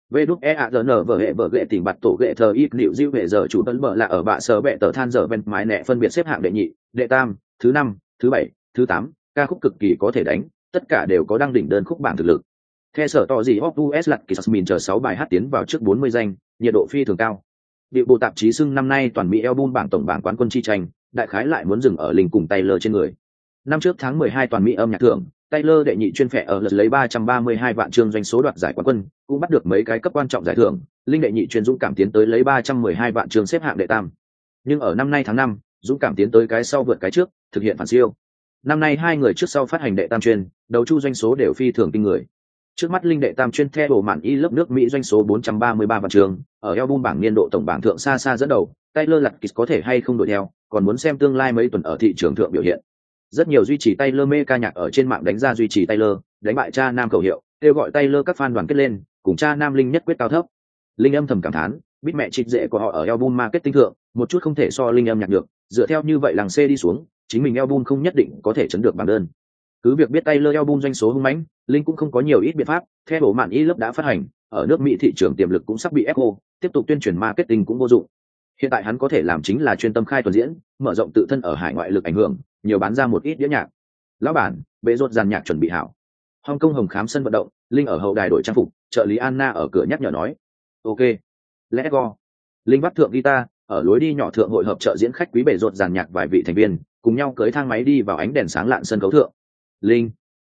Speaker 1: VĐEAZN vở hệ vở ghệ tỉnh bạt tổ ghệ thờ ít liệu diêu hệ giờ chủ tấn bờ là ở bạ sở bệ tờ than giờ ven mái nẹ phân biệt xếp hạng đệ nhị, đệ tam, thứ năm, thứ bảy, thứ tám, ca khúc cực kỳ có thể đánh, tất cả đều có đăng đỉnh đơn khúc bảng thực lực. Theo sở tỏ gì Hot US lật Kismin chờ 6 bài hát tiến vào trước 40 danh, nhiệt độ phi thường cao. Điệu bộ tạp chí xưng năm nay toàn Mỹ album bảng tổng bảng quán quân chi tranh, đại khái lại muốn dừng ở Linh cùng Taylor trên người. Năm trước tháng 12 toàn Mỹ âm nhạc thưởng, Taylor đệ nhị chuyên phệ ở lượt lấy 332 vạn chương doanh số đoạt giải quán quân, cũng bắt được mấy cái cấp quan trọng giải thưởng, Linh đệ nhị chuyên dũng cảm tiến tới lấy 312 vạn chương xếp hạng đệ tam. Nhưng ở năm nay tháng 5, dũng cảm tiến tới cái sau vượt cái trước, thực hiện phản siêu. Năm nay hai người trước sau phát hành đệ tam chuyên, đầu chu doanh số đều phi thường kinh người. Trước mắt Linh đệ tam chuyên theo bộ mạn y lớp nước Mỹ doanh số 433 vạn chương, ở album bảng niên độ tổng bảng thượng xa xa dẫn đầu, Taylor lật kịch có thể hay không đội theo, còn muốn xem tương lai mấy tuần ở thị trường thượng biểu hiện. Rất nhiều duy trì Taylor mê ca nhạc ở trên mạng đánh ra duy trì Taylor, đánh bại cha nam khẩu hiệu, kêu gọi Taylor các fan đoàn kết lên, cùng cha nam Linh nhất quyết cao thấp. Linh âm thầm cảm thán, Biết mẹ trịch dễ của họ ở album marketing thượng, một chút không thể so linh âm nhạc được, dựa theo như vậy làng C đi xuống, chính mình album không nhất định có thể chấn được bảng đơn. Cứ việc biết Taylor album doanh số hung mãnh, linh cũng không có nhiều ít biện pháp, theo bộ mạn ý lớp đã phát hành, ở nước Mỹ thị trường tiềm lực cũng sắp bị echo, tiếp tục tuyên truyền marketing cũng vô dụng. Hiện tại hắn có thể làm chính là chuyên tâm khai tuần diễn, mở rộng tự thân ở hải ngoại lực ảnh hưởng, nhiều bán ra một ít đĩa nhạc. Lão bản, bệ rốt dàn nhạc chuẩn bị hảo. Hồng Kông Hồng Khám sân vận động, linh ở hậu đài đổi trang phục, trợ lý Anna ở cửa nhắc nhở nói. Ok, let's go. Linh bắt thượng guitar, ở lối đi nhỏ thượng hội hợp trợ diễn khách quý bệ rốt dàn nhạc vài vị thành viên, cùng nhau cưỡi thang máy đi vào ánh đèn sáng lạn sân khấu thượng. Linh,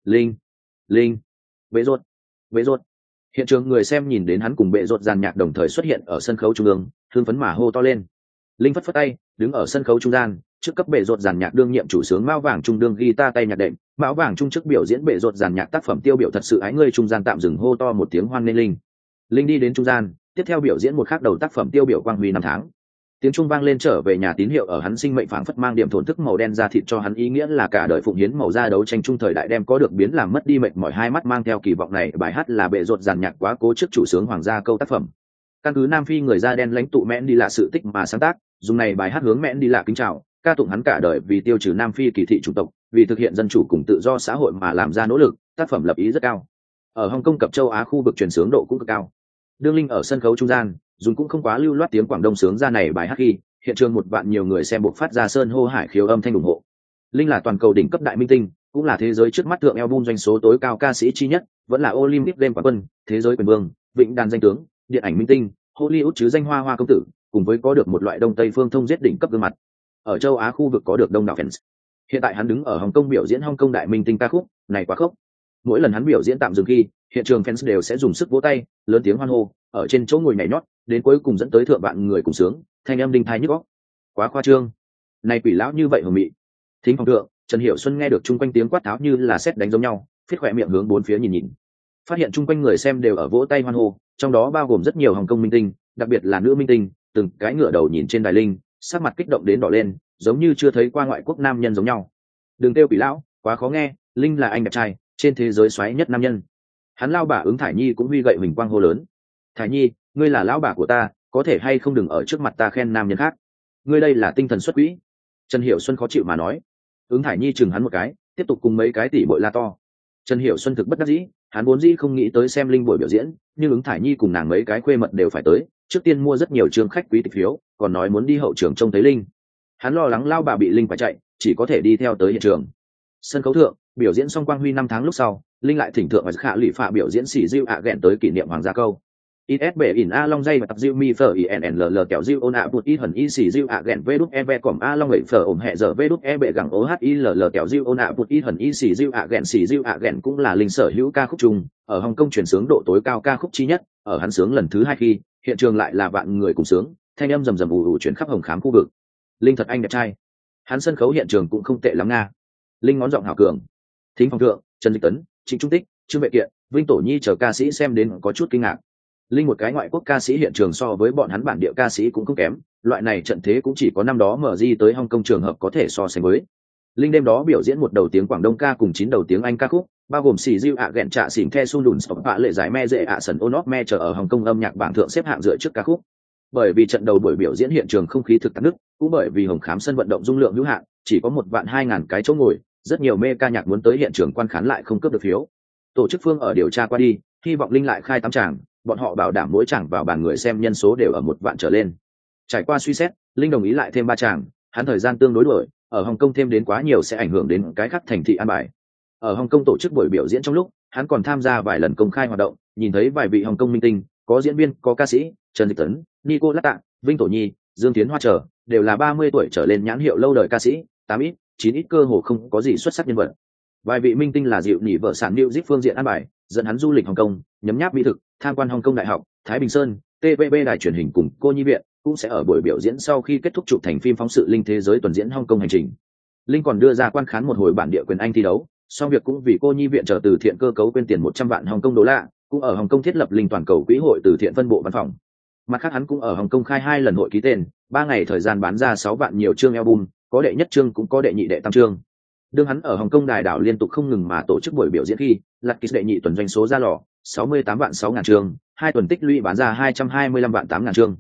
Speaker 1: bệ rốt. Hiện trường người xem nhìn đến hắn cùng bệ rốt dàn nhạc đồng thời xuất hiện ở sân khấu trung ương, hưng phấn mà hô to lên. Linh phất phất tay, đứng ở sân khấu trung gian, trước cấp bệ rốt dàn nhạc đương nhiệm chủ sướng Mão Vàng Trung đương guitar tay nhạc đệm, Mão Vàng Trung trước biểu diễn bệ rốt dàn nhạc tác phẩm tiêu biểu thật sự ái ngươi trung gian tạm dừng hô to một tiếng hoan nghênh Linh. Linh đi đến trung gian, tiếp theo biểu diễn một khác đầu tác phẩm tiêu biểu quang huy năm tháng. Tiếng trung vang lên trở về nhà tín hiệu ở hắn sinh mệnh phảng phất mang điểm thổn thức màu đen ra thịt cho hắn ý nghĩa là cả đời phụng hiến màu da đấu tranh trung thời đại đem có được biến làm mất đi mệt mỏi hai mắt mang theo kỳ vọng này bài hát là bệ rốt dàn nhạc quá cố trước chủ sướng hoàng gia câu tác phẩm. Căn cứ Nam Phi người da đen lãnh tụ mẽn đi là sự tích mà sáng tác, dùng này bài hát hướng mẽn đi là kính chào, ca tụng hắn cả đời vì tiêu trừ Nam Phi kỳ thị chủng tộc, vì thực hiện dân chủ cùng tự do xã hội mà làm ra nỗ lực, tác phẩm lập ý rất cao. Ở Hồng Kông cập châu Á khu vực truyền sướng độ cũng cực cao. Đương Linh ở sân khấu trung gian, dùng cũng không quá lưu loát tiếng Quảng Đông sướng ra này bài hát khi, hiện trường một vạn nhiều người xem buộc phát ra sơn hô hải khiếu âm thanh ủng hộ. Linh là toàn cầu đỉnh cấp đại minh tinh, cũng là thế giới trước mắt thượng album doanh số tối cao ca sĩ chi nhất, vẫn là Olympic Game quán quân, thế giới quyền vương, vịnh đàn danh tướng, điện ảnh minh tinh, Hollywood chứ danh hoa công tử, cùng với có được một loại đông tây phương thông giết đỉnh cấp gương mặt. Ở châu Á khu vực có được đông đảo fans. Hiện tại hắn đứng ở Hồng Kông biểu diễn Hồng Kông đại minh tinh ca khúc, này quá khốc. Mỗi lần hắn biểu diễn tạm dừng khi, hiện trường fans đều sẽ dùng sức vỗ tay, lớn tiếng hoan hô, ở trên chỗ ngồi nhảy nhót, đến cuối cùng dẫn tới thượng vạn người cùng sướng, thanh âm đinh tai nhức óc. Quá khoa trương. Này quỷ lão như vậy hùng mị. Thính phòng thượng, Trần Hiểu Xuân nghe được chung quanh tiếng quát tháo như là sét đánh giống nhau, phiết khỏe miệng hướng bốn phía nhìn nhìn. Phát hiện chung quanh người xem đều ở vỗ tay hoan hô, trong đó bao gồm rất nhiều Hồng Kông minh tinh, đặc biệt là nữ minh tinh, từng cái ngửa đầu nhìn trên đài Linh, sắc mặt kích động đến đỏ lên, giống như chưa thấy qua ngoại quốc nam nhân giống nhau. Đừng kêu quỷ lão, quá khó nghe, Linh là anh đẹp trai, trên thế giới xoáy nhất nam nhân. Hắn lao bà ứng Thải Nhi cũng huy gậy huỳnh quang hô lớn. Thải Nhi, ngươi là lão bà của ta, có thể hay không đừng ở trước mặt ta khen nam nhân khác. Ngươi đây là tinh thần xuất quỹ. Trần Hiểu Xuân khó chịu mà nói. Ứng Thải Nhi chừng hắn một cái, tiếp tục cùng mấy cái tỷ bội la to. Trần Hiểu Xuân thực bất đắc dĩ, hắn vốn dĩ không nghĩ tới xem Linh buổi biểu diễn, nhưng ứng Thải Nhi cùng nàng mấy cái khuê mật đều phải tới, trước tiên mua rất nhiều trường khách quý tịch phiếu, còn nói muốn đi hậu trường trông thấy Linh. Hắn lo lắng lao bà bị Linh phải chạy, chỉ có thể đi theo tới hiện trường. Sân khấu thượng, biểu diễn xong quang huy 5 tháng lúc sau, Linh lại thỉnh thượng và khả lụy phạ biểu diễn xỉ diêu ạ ghẹn tới kỷ niệm hoàng gia câu. ISB in A Long dây và tập diêu mi phở INNL kẹo diêu ôn ạ bụt ít hẳn y xỉ diêu ạ ghẹn vê đút e cỏm A Long ấy phở ổm hẹ giờ vê đút e bệ gẳng OHILL kẹo diêu ôn ạ bụt ít hẳn y xỉ diêu ạ ghẹn cũng là Linh sở hữu ca khúc chung, ở Hồng Kông truyền sướng độ tối cao ca khúc chi nhất, ở hắn sướng lần thứ 2 khi, hiện trường lại là vạn người cùng sướng, thanh âm rầm rầm ù ù chuyển khắp Hồng Khám khu vực. Linh thật anh đẹp trai. Hắn sân khấu hiện trường cũng không tệ lắm nga. Linh ngón giọng hào cường. Thính phòng thượng, Trần Dịch Tấn, Trịnh Trung Tích, Trương Vệ Kiện, Vinh Tổ Nhi chờ ca sĩ xem đến có chút kinh ngạc. Linh một cái ngoại quốc ca sĩ hiện trường so với bọn hắn bản địa ca sĩ cũng không kém, loại này trận thế cũng chỉ có năm đó mở di tới Hồng Kông trường hợp có thể so sánh với. Linh đêm đó biểu diễn một đầu tiếng Quảng Đông ca cùng 9 đầu tiếng Anh ca khúc, bao gồm xì diêu ạ ghẹn trạ xỉn the sun đùn sọc vạ lệ giải me dễ ạ sần ôn me chờ ở Hồng Kông âm nhạc bảng thượng xếp hạng dựa trước ca khúc. Bởi vì trận đầu buổi biểu diễn hiện trường không khí thực tắc nước, cũng bởi vì Hồng Khám sân vận động dung lượng hữu hạn, chỉ có 1.200.000 cái chỗ ngồi, rất nhiều mê ca nhạc muốn tới hiện trường quan khán lại không cướp được phiếu. Tổ chức phương ở điều tra qua đi, hy vọng Linh lại khai 8 tràng, bọn họ bảo đảm mỗi tràng vào bàn người xem nhân số đều ở 1 vạn trở lên. Trải qua suy xét, Linh đồng ý lại thêm 3 tràng, hắn thời gian tương đối đổi, ở Hồng Kông thêm đến quá nhiều sẽ ảnh hưởng đến cái khác thành thị an bài. Ở Hồng Kông tổ chức buổi biểu diễn trong lúc, hắn còn tham gia vài lần công khai hoạt động, nhìn thấy vài vị Hồng Kông minh tinh, có diễn viên, có ca sĩ, Trần Dịch Tấn, Nico Lát Tạ, Vinh Tổ Nhi, Dương Tiến Hoa trở, đều là 30 tuổi trở lên nhãn hiệu lâu đời ca sĩ, 8 9 ít cơ hồ không có gì xuất sắc nhân vật. Vài vị minh tinh là dịu nỉ vợ sản music phương diện an bài, dẫn hắn du lịch Hồng Kông, nhấm nháp mỹ thực, tham quan Hồng Kông Đại học, Thái Bình Sơn, TVB đài truyền hình cùng cô nhi viện, cũng sẽ ở buổi biểu diễn sau khi kết thúc chụp thành phim phóng sự Linh thế giới tuần diễn Hồng Kông hành trình. Linh còn đưa ra quan khán một hồi bản địa quyền Anh thi đấu, song việc cũng vì cô nhi viện chờ từ thiện cơ cấu quyên tiền 100 vạn Hồng Kông đô la, cũng ở Hồng Kông thiết lập Linh toàn cầu quỹ hội từ thiện phân bộ văn phòng. Mặt khác hắn cũng ở Hồng Kông khai 2 lần hội ký tên, 3 ngày thời gian bán ra 6 vạn nhiều chương album, có đệ nhất chương cũng có đệ nhị đệ tam chương. Đương hắn ở Hồng Kông đài đảo liên tục không ngừng mà tổ chức buổi biểu diễn khi, Lạt Kịch đệ nhị tuần doanh số ra lò, 68 vạn 6 ngàn chương, 2 tuần tích lũy bán ra 225 vạn 8 ngàn chương.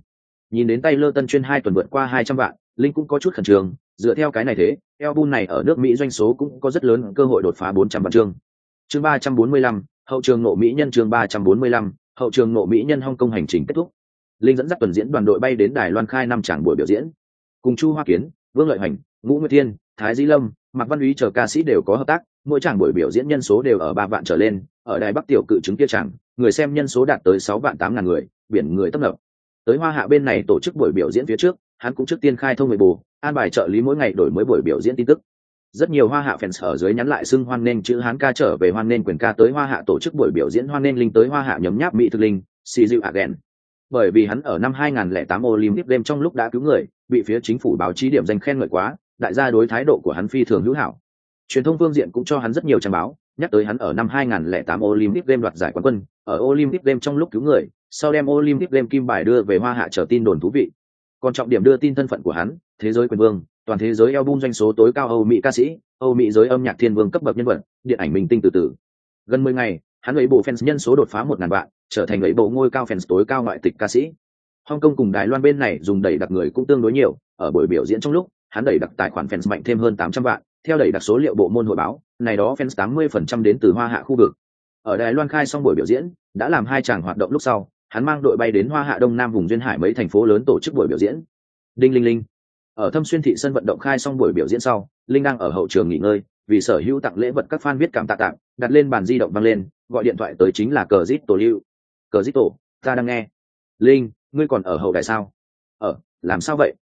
Speaker 1: Nhìn đến Taylor tân chuyên 2 tuần vượt qua 200 vạn, Linh cũng có chút khẩn trương, dựa theo cái này thế, album này ở nước Mỹ doanh số cũng có rất lớn cơ hội đột phá 400 vạn chương. Chương 345, hậu trường nộ mỹ nhân. Chương 345, hậu trường nộ mỹ nhân. Hong Kong hành trình kết thúc. Linh dẫn dắt tuần diễn đoàn đội bay đến Đài Loan khai 5 tràng buổi biểu diễn. Cùng Chu Hoa Kiến, Vương Lợi Hành, Ngũ Nguyệt Thiên, Thái Dĩ Lâm, Mạc Văn Úy chờ ca sĩ đều có hợp tác, mỗi tràng buổi biểu diễn nhân số đều ở 3 vạn trở lên, ở Đài Bắc tiểu cự chứng kia tràng, người xem nhân số đạt tới 6 vạn 8 ngàn người, biển người tấp nập. Tới Hoa Hạ bên này tổ chức buổi biểu diễn phía trước, hắn cũng trước tiên khai thông Weibo, an bài trợ lý mỗi ngày đổi mới buổi biểu diễn tin tức. Rất nhiều Hoa Hạ fans ở dưới nhắn lại xưng hoan nên chữ Hán ca trở về, hoan nên quyền ca tới Hoa Hạ tổ chức buổi biểu diễn, hoan nên Linh tới Hoa Hạ nhấm nháp mỹ thực linh, see you again. Bởi vì hắn ở năm 2008 Olympic Games trong lúc đã cứu người, bị phía chính phủ báo chí điểm danh khen ngợi quá, đại gia đối thái độ của hắn phi thường hữu hảo. Truyền thông phương diện cũng cho hắn rất nhiều trang báo, nhắc tới hắn ở năm 2008 Olympic Games đoạt giải quán quân, ở Olympic Games trong lúc cứu người, sau đem Olympic Games kim bài đưa về Hoa Hạ trở tin đồn thú vị. Còn trọng điểm đưa tin thân phận của hắn, thế giới quyền vương, toàn thế giới album doanh số tối cao Âu Mỹ ca sĩ, Âu Mỹ giới âm nhạc thiên vương cấp bậc nhân vật, điện ảnh minh tinh từ từ. Gần 10 ngày, hắn lấy bộ fans nhân số đột phá 1000 vạn, trở thành lấy bộ ngôi cao fans tối cao ngoại tịch ca sĩ. Hong Kong cùng Đài Loan bên này dùng đẩy đặc người cũng tương đối nhiều, ở buổi biểu diễn trong lúc, hắn đẩy đặc tài khoản fans mạnh thêm hơn 800 vạn, theo đẩy đặc số liệu bộ môn hội báo, này đó fans 80% đến từ Hoa Hạ khu vực. Ở Đài Loan khai xong buổi biểu diễn, đã làm 2 tràng hoạt động lúc sau, hắn mang đội bay đến Hoa Hạ Đông Nam vùng duyên hải mấy thành phố lớn tổ chức buổi biểu diễn. Đinh linh linh. Ở Thâm Xuyên thị sân vận động khai xong buổi biểu diễn sau, Linh đang ở hậu trường nghỉ ngơi, vì sở hữu tặng lễ vật các fan viết cảm tạ tặng, đặt lên bàn di động vang lên, gọi điện thoại tới chính là Cờ Dít Tổ Lưu. Cờ Dít Tổ, ta đang nghe. Linh, ngươi còn ở hậu đài sao? Làm sao vậy?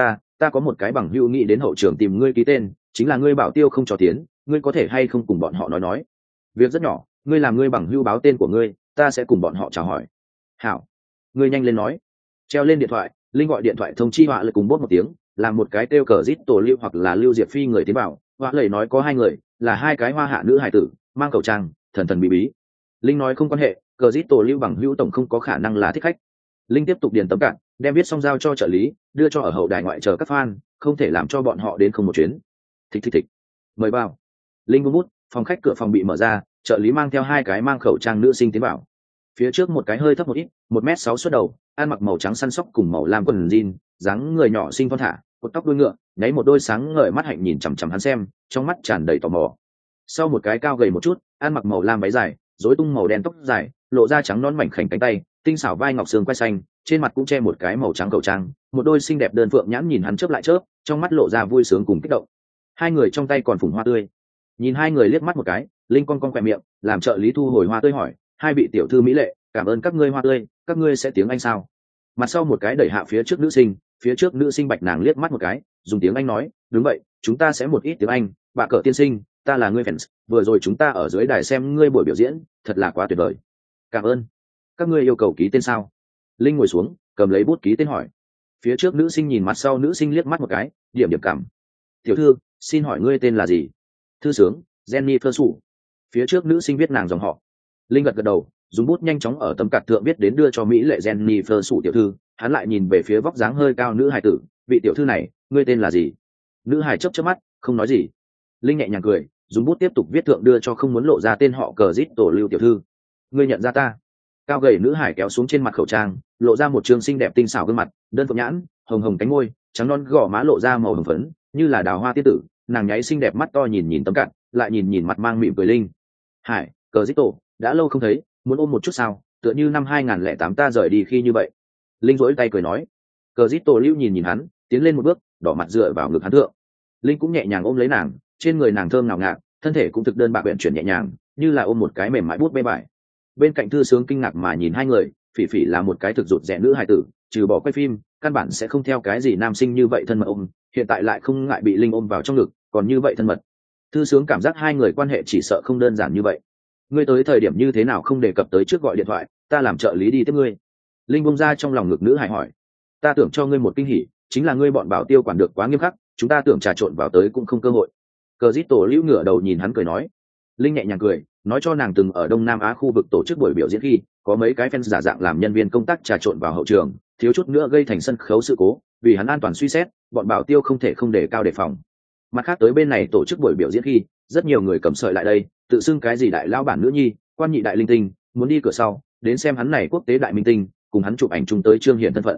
Speaker 1: Ta có một cái bằng hữu nghĩ đến hậu trường tìm ngươi ký tên, chính là ngươi bảo tiêu không cho tiến, ngươi có thể hay không cùng bọn họ nói. Việc rất nhỏ, ngươi làm ngươi bằng hữu báo tên của ngươi, ta sẽ cùng bọn họ chào hỏi. Hảo, ngươi nhanh lên nói. Treo lên điện thoại, Linh gọi điện thoại thông chi Họa Lợi cùng bốt một tiếng, làm một cái kêu Cờ Dít Tổ Lưu hoặc là Lưu Diệp Phi người tiến vào. Họa Lợi nói có 2 người, là 2 cái Hoa Hạ nữ hài tử, mang khẩu trang, thần thần bí bí. Linh nói không quan hệ, Cờ Dít Tổ Lưu bằng hữu tổng không có khả năng là thích khách. Linh tiếp tục điền tấm cạn, đem viết xong giao cho trợ lý, đưa cho ở hậu đài ngoại chờ các fan, không thể làm cho bọn họ đến không một chuyến. Thịch. Mời vào. Linh buông bút, phòng khách cửa phòng bị mở ra, trợ lý mang theo 2 cái mang khẩu trang nữ sinh tiến vào. Phía trước một cái hơi thấp một ít, 1m6 xuất đầu, ăn mặc màu trắng săn sóc cùng màu lam quần jean, dáng người nhỏ xinh thon thả, cột tóc đuôi ngựa, nháy một đôi sáng ngời mắt hạnh nhìn chằm chằm hắn xem, trong mắt tràn đầy tò mò. Sau một cái cao gầy một chút, ăn mặc màu lam váy dài, rối tung màu đen tóc dài, lộ ra trắng nón mảnh khảnh cánh tay, tinh xảo vai ngọc xương quai xanh, trên mặt cũng che một cái màu trắng khẩu trang, một đôi xinh đẹp đơn phượng nhãn nhìn hắn chớp lại chớp, trong mắt lộ ra vui sướng cùng kích động. 2 người trong tay còn phủng hoa tươi. Nhìn 2 người liếc mắt một cái, Linh con khỏe miệng, làm trợ lý thu hồi hoa tươi hỏi, 2 vị tiểu thư mỹ lệ, cảm ơn các ngươi hoa tươi, các ngươi sẽ tiếng Anh sao? Mặt sau một cái đẩy hạ phía trước nữ sinh bạch nàng liếc mắt một cái, dùng tiếng Anh nói, đúng vậy, chúng ta sẽ một ít tiếng Anh, bà Cờ tiên sinh, ta là ngươi fans, vừa rồi chúng ta ở dưới đài xem ngươi buổi biểu diễn, thật là quá tuyệt vời. Cảm ơn. Các ngươi yêu cầu ký tên sao? Linh ngồi xuống, cầm lấy bút ký tên hỏi. Phía trước nữ sinh nhìn mặt sau nữ sinh liếc mắt một cái, điểm cảm. Tiểu thư, xin hỏi ngươi tên là gì? Thư sướng, Jenny Fersu. Phía trước nữ sinh viết nàng dòng họ. Linh gật đầu, dùng bút nhanh chóng ở tấm card thượng viết đến đưa cho mỹ lệ Jenny Fersu tiểu thư. Hắn lại nhìn về phía vóc dáng hơi cao nữ hài tử, vị tiểu thư này, ngươi tên là gì? Nữ hài chớp mắt, không nói gì. Linh nhẹ nhàng cười, dùng bút tiếp tục viết thượng đưa cho không muốn lộ ra tên họ Cờ Dít Tổ Lưu tiểu thư. Ngươi nhận ra ta? Cao gầy nữ hải kéo xuống trên mặt khẩu trang, lộ ra một trương xinh đẹp tinh xảo gương mặt, đơn phượng nhãn, hồng hồng cánh môi, trắng non gò má lộ ra màu hồng phấn, như là đào hoa tiên tử. Nàng nháy xinh đẹp mắt to nhìn tấm cạn, lại nhìn mặt mang mỉm cười Linh. Hải, Cờ Dít Tổ, đã lâu không thấy, muốn ôm một chút sao? Tựa như năm 2008 ta rời đi khi như vậy. Linh rỗi tay cười nói. Cờ Dít Tổ Lưu nhìn hắn, tiến lên một bước, đỏ mặt dựa vào ngực hắn thượng. Linh cũng nhẹ nhàng ôm lấy nàng, trên người nàng thơm ngào ngạt, thân thể cũng thực đơn bạc uyển chuyển nhẹ nhàng, như là ôm một cái mềm mại bút bê bại. Bên cạnh thư sướng kinh ngạc mà nhìn 2 người, Phỉ là một cái thực rụt rẻ nữ hài tử, trừ bỏ quay phim, căn bản sẽ không theo cái gì nam sinh như vậy thân mật ôm, hiện tại lại không ngại bị Linh ôm vào trong ngực, còn như vậy thân mật. Thư sướng cảm giác 2 người quan hệ chỉ sợ không đơn giản như vậy. Ngươi tới thời điểm như thế nào không đề cập tới trước gọi điện thoại, ta làm trợ lý đi tiếp ngươi. Linh bông ra trong lòng ngực nữ hài hỏi. Ta tưởng cho ngươi một kinh hỉ, chính là ngươi bọn bảo tiêu quản được quá nghiêm khắc, chúng ta tưởng trà trộn vào tới cũng không cơ hội. Cờ Dít Tổ Lưu ngửa đầu nhìn hắn cười nói. Linh nhẹ nhàng cười, nói cho nàng từng ở Đông Nam Á khu vực tổ chức buổi biểu diễn khi có mấy cái fans giả dạng làm nhân viên công tác trà trộn vào hậu trường, thiếu chút nữa gây thành sân khấu sự cố, vì hắn an toàn suy xét, bọn bảo tiêu không thể không đề cao đề phòng. Mặt khác tới bên này tổ chức buổi biểu diễn khi, rất nhiều người cầm sợi lại đây, tự xưng cái gì đại lao bản nữ nhi, quan nhị đại linh tinh, muốn đi cửa sau, đến xem hắn này quốc tế đại minh tinh, cùng hắn chụp ảnh chung tới trương hiển thân phận.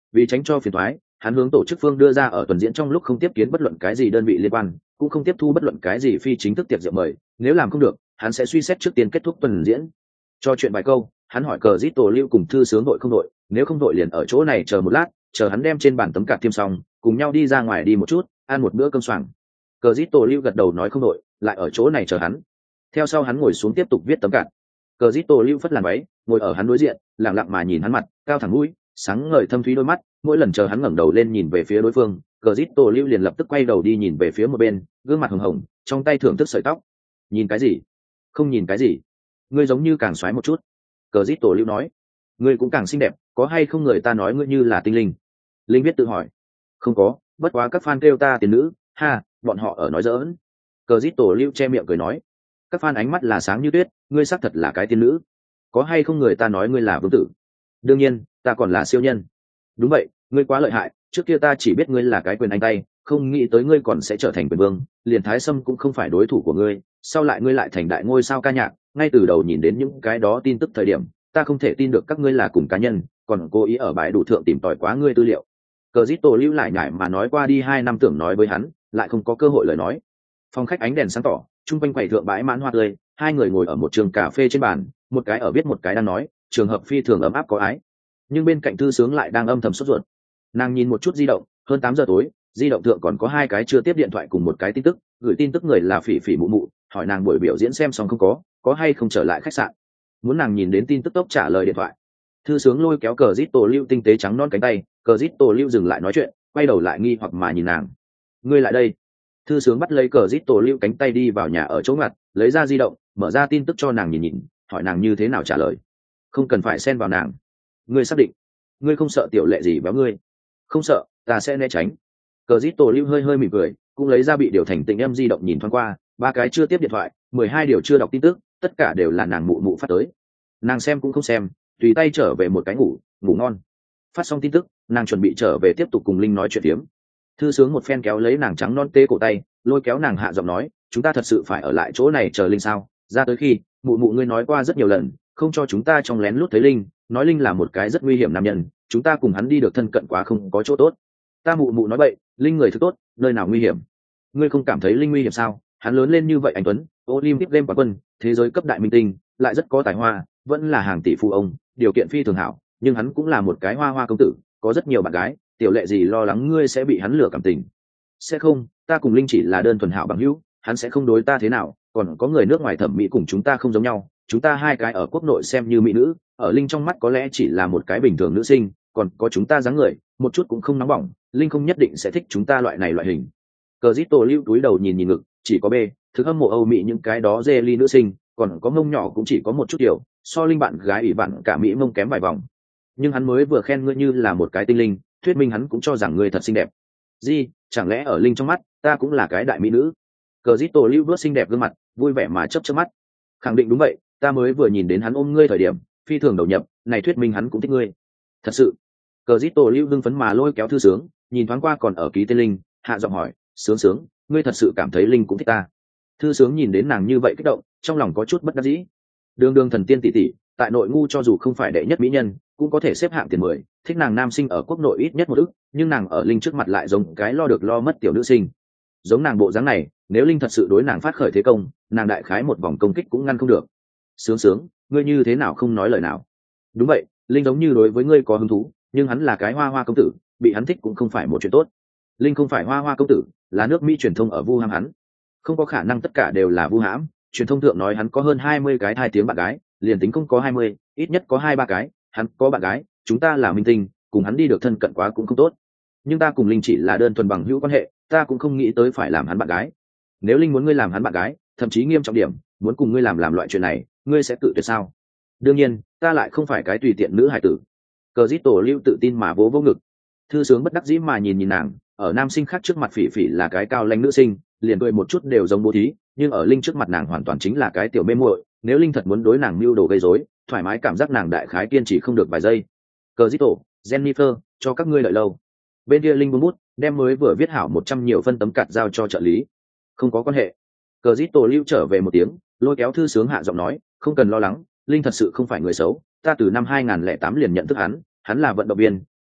Speaker 1: Vì tránh cho phiền toái, hắn hướng tổ chức phương đưa ra ở tuần diễn trong lúc không tiếp kiến bất luận cái gì đơn vị liên quan, cũng không tiếp thu bất luận cái gì phi chính thức tiệc rượu mời, nếu làm không được hắn sẽ suy xét trước tiên kết thúc tuần diễn. Cho chuyện vài câu, hắn hỏi cờ rít tổ lưu cùng thư sướng đội không đội, nếu không đội liền ở chỗ này chờ một lát, chờ hắn đem trên bàn tấm cạt tiêm xong, cùng nhau đi ra ngoài đi một chút, ăn một bữa cơm xoàng. Cờ rít tổ lưu gật đầu nói không đội, lại ở chỗ này chờ hắn. Theo sau hắn ngồi xuống tiếp tục viết tấm cạt. Cờ rít tổ lưu phất làn váy, ngồi ở hắn đối diện, lặng lặng mà nhìn hắn mặt cao thẳng mũi, sáng ngời thâm thúy đôi mắt, mỗi lần chờ hắn ngẩng đầu lên nhìn về phía đối phương, cờ rít tổ lưu liền lập tức quay đầu đi nhìn về phía một bên, gương mặt hồng hồng, trong tay thưởng thức sợi tóc. Nhìn cái gì? Không nhìn cái gì? Ngươi giống như càng xoáy một chút. Cờ rít tổ lưu nói. Ngươi cũng càng xinh đẹp, có hay không người ta nói ngươi như là tinh linh? Linh viết tự hỏi. Không có, bất quá các fan kêu ta tiền nữ, ha, bọn họ ở nói giỡn. Cờ rít tổ lưu che miệng cười nói. Các fan ánh mắt là sáng như tuyết, ngươi xác thật là cái tiên nữ. Có hay không người ta nói ngươi là vương tử? Đương nhiên, ta còn là siêu nhân. Đúng vậy, ngươi quá lợi hại, trước kia ta chỉ biết ngươi là cái quyền anh tay, không nghĩ tới ngươi còn sẽ trở thành quyền vương, liền Thái Sâm cũng không phải đối thủ của ngươi, sau lại ngươi lại thành đại ngôi sao ca nhạc, ngay từ đầu nhìn đến những cái đó tin tức thời điểm, ta không thể tin được các ngươi là cùng cá nhân, còn cố ý ở bãi đủ thượng tìm tòi quá ngươi tư liệu. Cờ Dít Tổ lưu lại nhải mà nói qua đi 2 năm tưởng nói với hắn, lại không có cơ hội lời nói. Phòng khách ánh đèn sáng tỏ, trung quanh quầy thượng bãi mãn hoa tươi, hai người ngồi ở một trường cà phê trên bàn, một cái ở viết một cái đang nói, trường hợp phi thường ấm áp có ái. Nhưng bên cạnh thư sướng lại đang âm thầm sốt ruột. Nàng nhìn một chút di động, hơn 8 giờ tối, di động thượng còn có 2 cái chưa tiếp điện thoại cùng một cái tin tức, gửi tin tức người là Phỉ Phỉ Mụ Mụ, hỏi nàng buổi biểu diễn xem xong không có hay không trở lại khách sạn. Muốn nàng nhìn đến tin tức tốc trả lời điện thoại. Thư sướng lôi kéo cờ Dít Tổ lưu tinh tế trắng non cánh tay, cờ Dít Tổ lưu dừng lại nói chuyện, quay đầu lại nghi hoặc mà nhìn nàng. Ngươi lại đây. Thư sướng bắt lấy cờ Dít Tổ lưu cánh tay đi vào nhà ở chỗ ngặt, lấy ra di động, mở ra tin tức cho nàng nhìn, hỏi nàng như thế nào trả lời. Không cần phải xen vào nàng. Ngươi xác định? Ngươi không sợ tiểu lệ gì béo ngươi? Không sợ, ta sẽ né tránh. Cờ Dít Tổ lưu hơi mỉm cười, cũng lấy ra bị điều thành tình em di động nhìn thoáng qua, 3 cái chưa tiếp điện thoại, 12 điều chưa đọc tin tức, tất cả đều là nàng mụ phát tới. Nàng xem cũng không xem, tùy tay trở về một cái ngủ ngon. Phát xong tin tức, nàng chuẩn bị trở về tiếp tục cùng Linh nói chuyện phiếm. Thư sướng một phen kéo lấy nàng trắng non tê cổ tay, lôi kéo nàng hạ giọng nói, chúng ta thật sự phải ở lại chỗ này chờ Linh sao? Ra tới khi mụ ngươi nói qua rất nhiều lần, không cho chúng ta trong lén lút thấy Linh, nói Linh là một cái rất nguy hiểm nam nhân, chúng ta cùng hắn đi được thân cận quá không có chỗ tốt. Ta mụ nói vậy, Linh người thứ tốt, nơi nào nguy hiểm? Ngươi không cảm thấy Linh nguy hiểm sao? Hắn lớn lên như vậy anh tuấn, Olympic game quán quân, thế giới cấp đại minh tinh, lại rất có tài hoa, vẫn là hàng tỷ phú ông, điều kiện phi thường hảo, nhưng hắn cũng là một cái hoa công tử, có rất nhiều bạn gái, tiểu lệ gì lo lắng ngươi sẽ bị hắn lừa cảm tình. Sẽ không, ta cùng Linh chỉ là đơn thuần hảo bằng hữu, hắn sẽ không đối ta thế nào, còn có người nước ngoài thẩm mỹ cùng chúng ta không giống nhau, chúng ta 2 cái ở quốc nội xem như mỹ nữ, ở Linh trong mắt có lẽ chỉ là một cái bình thường nữ sinh, còn có chúng ta dáng người, một chút cũng không nóng bỏng, Linh không nhất định sẽ thích chúng ta loại hình. Cờ Dít Tổ lưu túi đầu nhìn ngực, chỉ có B, thực hâm mộ Âu Mỹ những cái đó dê ly nữ sinh, còn có mông nhỏ cũng chỉ có một chút điều, so Linh bạn gái ủy bạn cả Mỹ mông kém vài vòng. Nhưng hắn mới vừa khen ngươi như là một cái tinh linh, thuyết minh hắn cũng cho rằng ngươi thật xinh đẹp. Gì, chẳng lẽ ở Linh trong mắt, ta cũng là cái đại mỹ nữ? Cờ Dít Tổ lưu bước xinh đẹp gương mặt, vui vẻ mà chớp mắt. Khẳng định đúng vậy, ta mới vừa nhìn đến hắn ôm ngươi thời điểm, phi thường đầu nhập, này thuyết minh hắn cũng thích ngươi. Thật sự. Cờ Dít Tổ lưu hưng phấn mà lôi kéo thư sướng, nhìn thoáng qua còn ở ký tên Linh, hạ giọng hỏi, sướng, ngươi thật sự cảm thấy Linh cũng thích ta? Thư sướng nhìn đến nàng như vậy kích động, trong lòng có chút bất đắc dĩ. Đường thần tiên tỷ tỷ, tại nội ngu cho dù không phải đệ nhất mỹ nhân, cũng có thể xếp hạng tiền 10, thích nàng nam sinh ở quốc nội ít nhất 1 ức, nhưng nàng ở Linh trước mặt lại giống cái lo được lo mất tiểu nữ sinh. Giống nàng bộ dáng này, nếu Linh thật sự đối nàng phát khởi thế công, nàng đại khái một vòng công kích cũng ngăn không được. Sướng, ngươi như thế nào không nói lời nào? Đúng vậy, Linh giống như đối với ngươi có hứng thú, nhưng hắn là cái hoa công tử, bị hắn thích cũng không phải một chuyện tốt. Linh không phải hoa công tử, là nước Mỹ truyền thông ở vu hãm hắn. Không có khả năng tất cả đều là vu hãm, truyền thông thượng nói hắn có hơn 20 cái thai tiếng bạn gái, liền tính không có 20, ít nhất có 2-3 cái, hắn có bạn gái, chúng ta là minh tinh, cùng hắn đi được thân cận quá cũng không tốt. Nhưng ta cùng Linh chỉ là đơn thuần bằng hữu quan hệ, ta cũng không nghĩ tới phải làm hắn bạn gái. Nếu Linh muốn ngươi làm hắn bạn gái, thậm chí nghiêm trọng điểm, muốn cùng ngươi làm loại chuyện này, ngươi sẽ cự tuyệt sao? Đương nhiên, ta lại không phải cái tùy tiện nữ hải tử. Cờ Dít Tổ lưu tự tin mà vỗ ngực. Thư sướng bất đắc dĩ mà nhìn nàng, ở nam sinh khác trước mặt Phỉ Phỉ là cái cao lãnh nữ sinh, liền cười một chút đều giống bố thí, nhưng ở Linh trước mặt nàng hoàn toàn chính là cái tiểu mê muội, nếu Linh thật muốn đối nàng mưu đồ gây rối, thoải mái cảm giác nàng đại khái kiên trì không được vài giây. Cờ Dít Tổ, Jennifer, cho các ngươi đợi lâu. Bên kia Linh buông bút, đem mới vừa viết hảo 100 nhiều phân tấm cạt giao cho trợ lý. Không có quan hệ. Cờ Dít Tổ lưu trở về một tiếng, lôi kéo thư sướng hạ giọng nói, không cần lo lắng, Linh thật sự không phải người xấu, ta từ năm 2008 liền nhận thức hắn là vận động viên,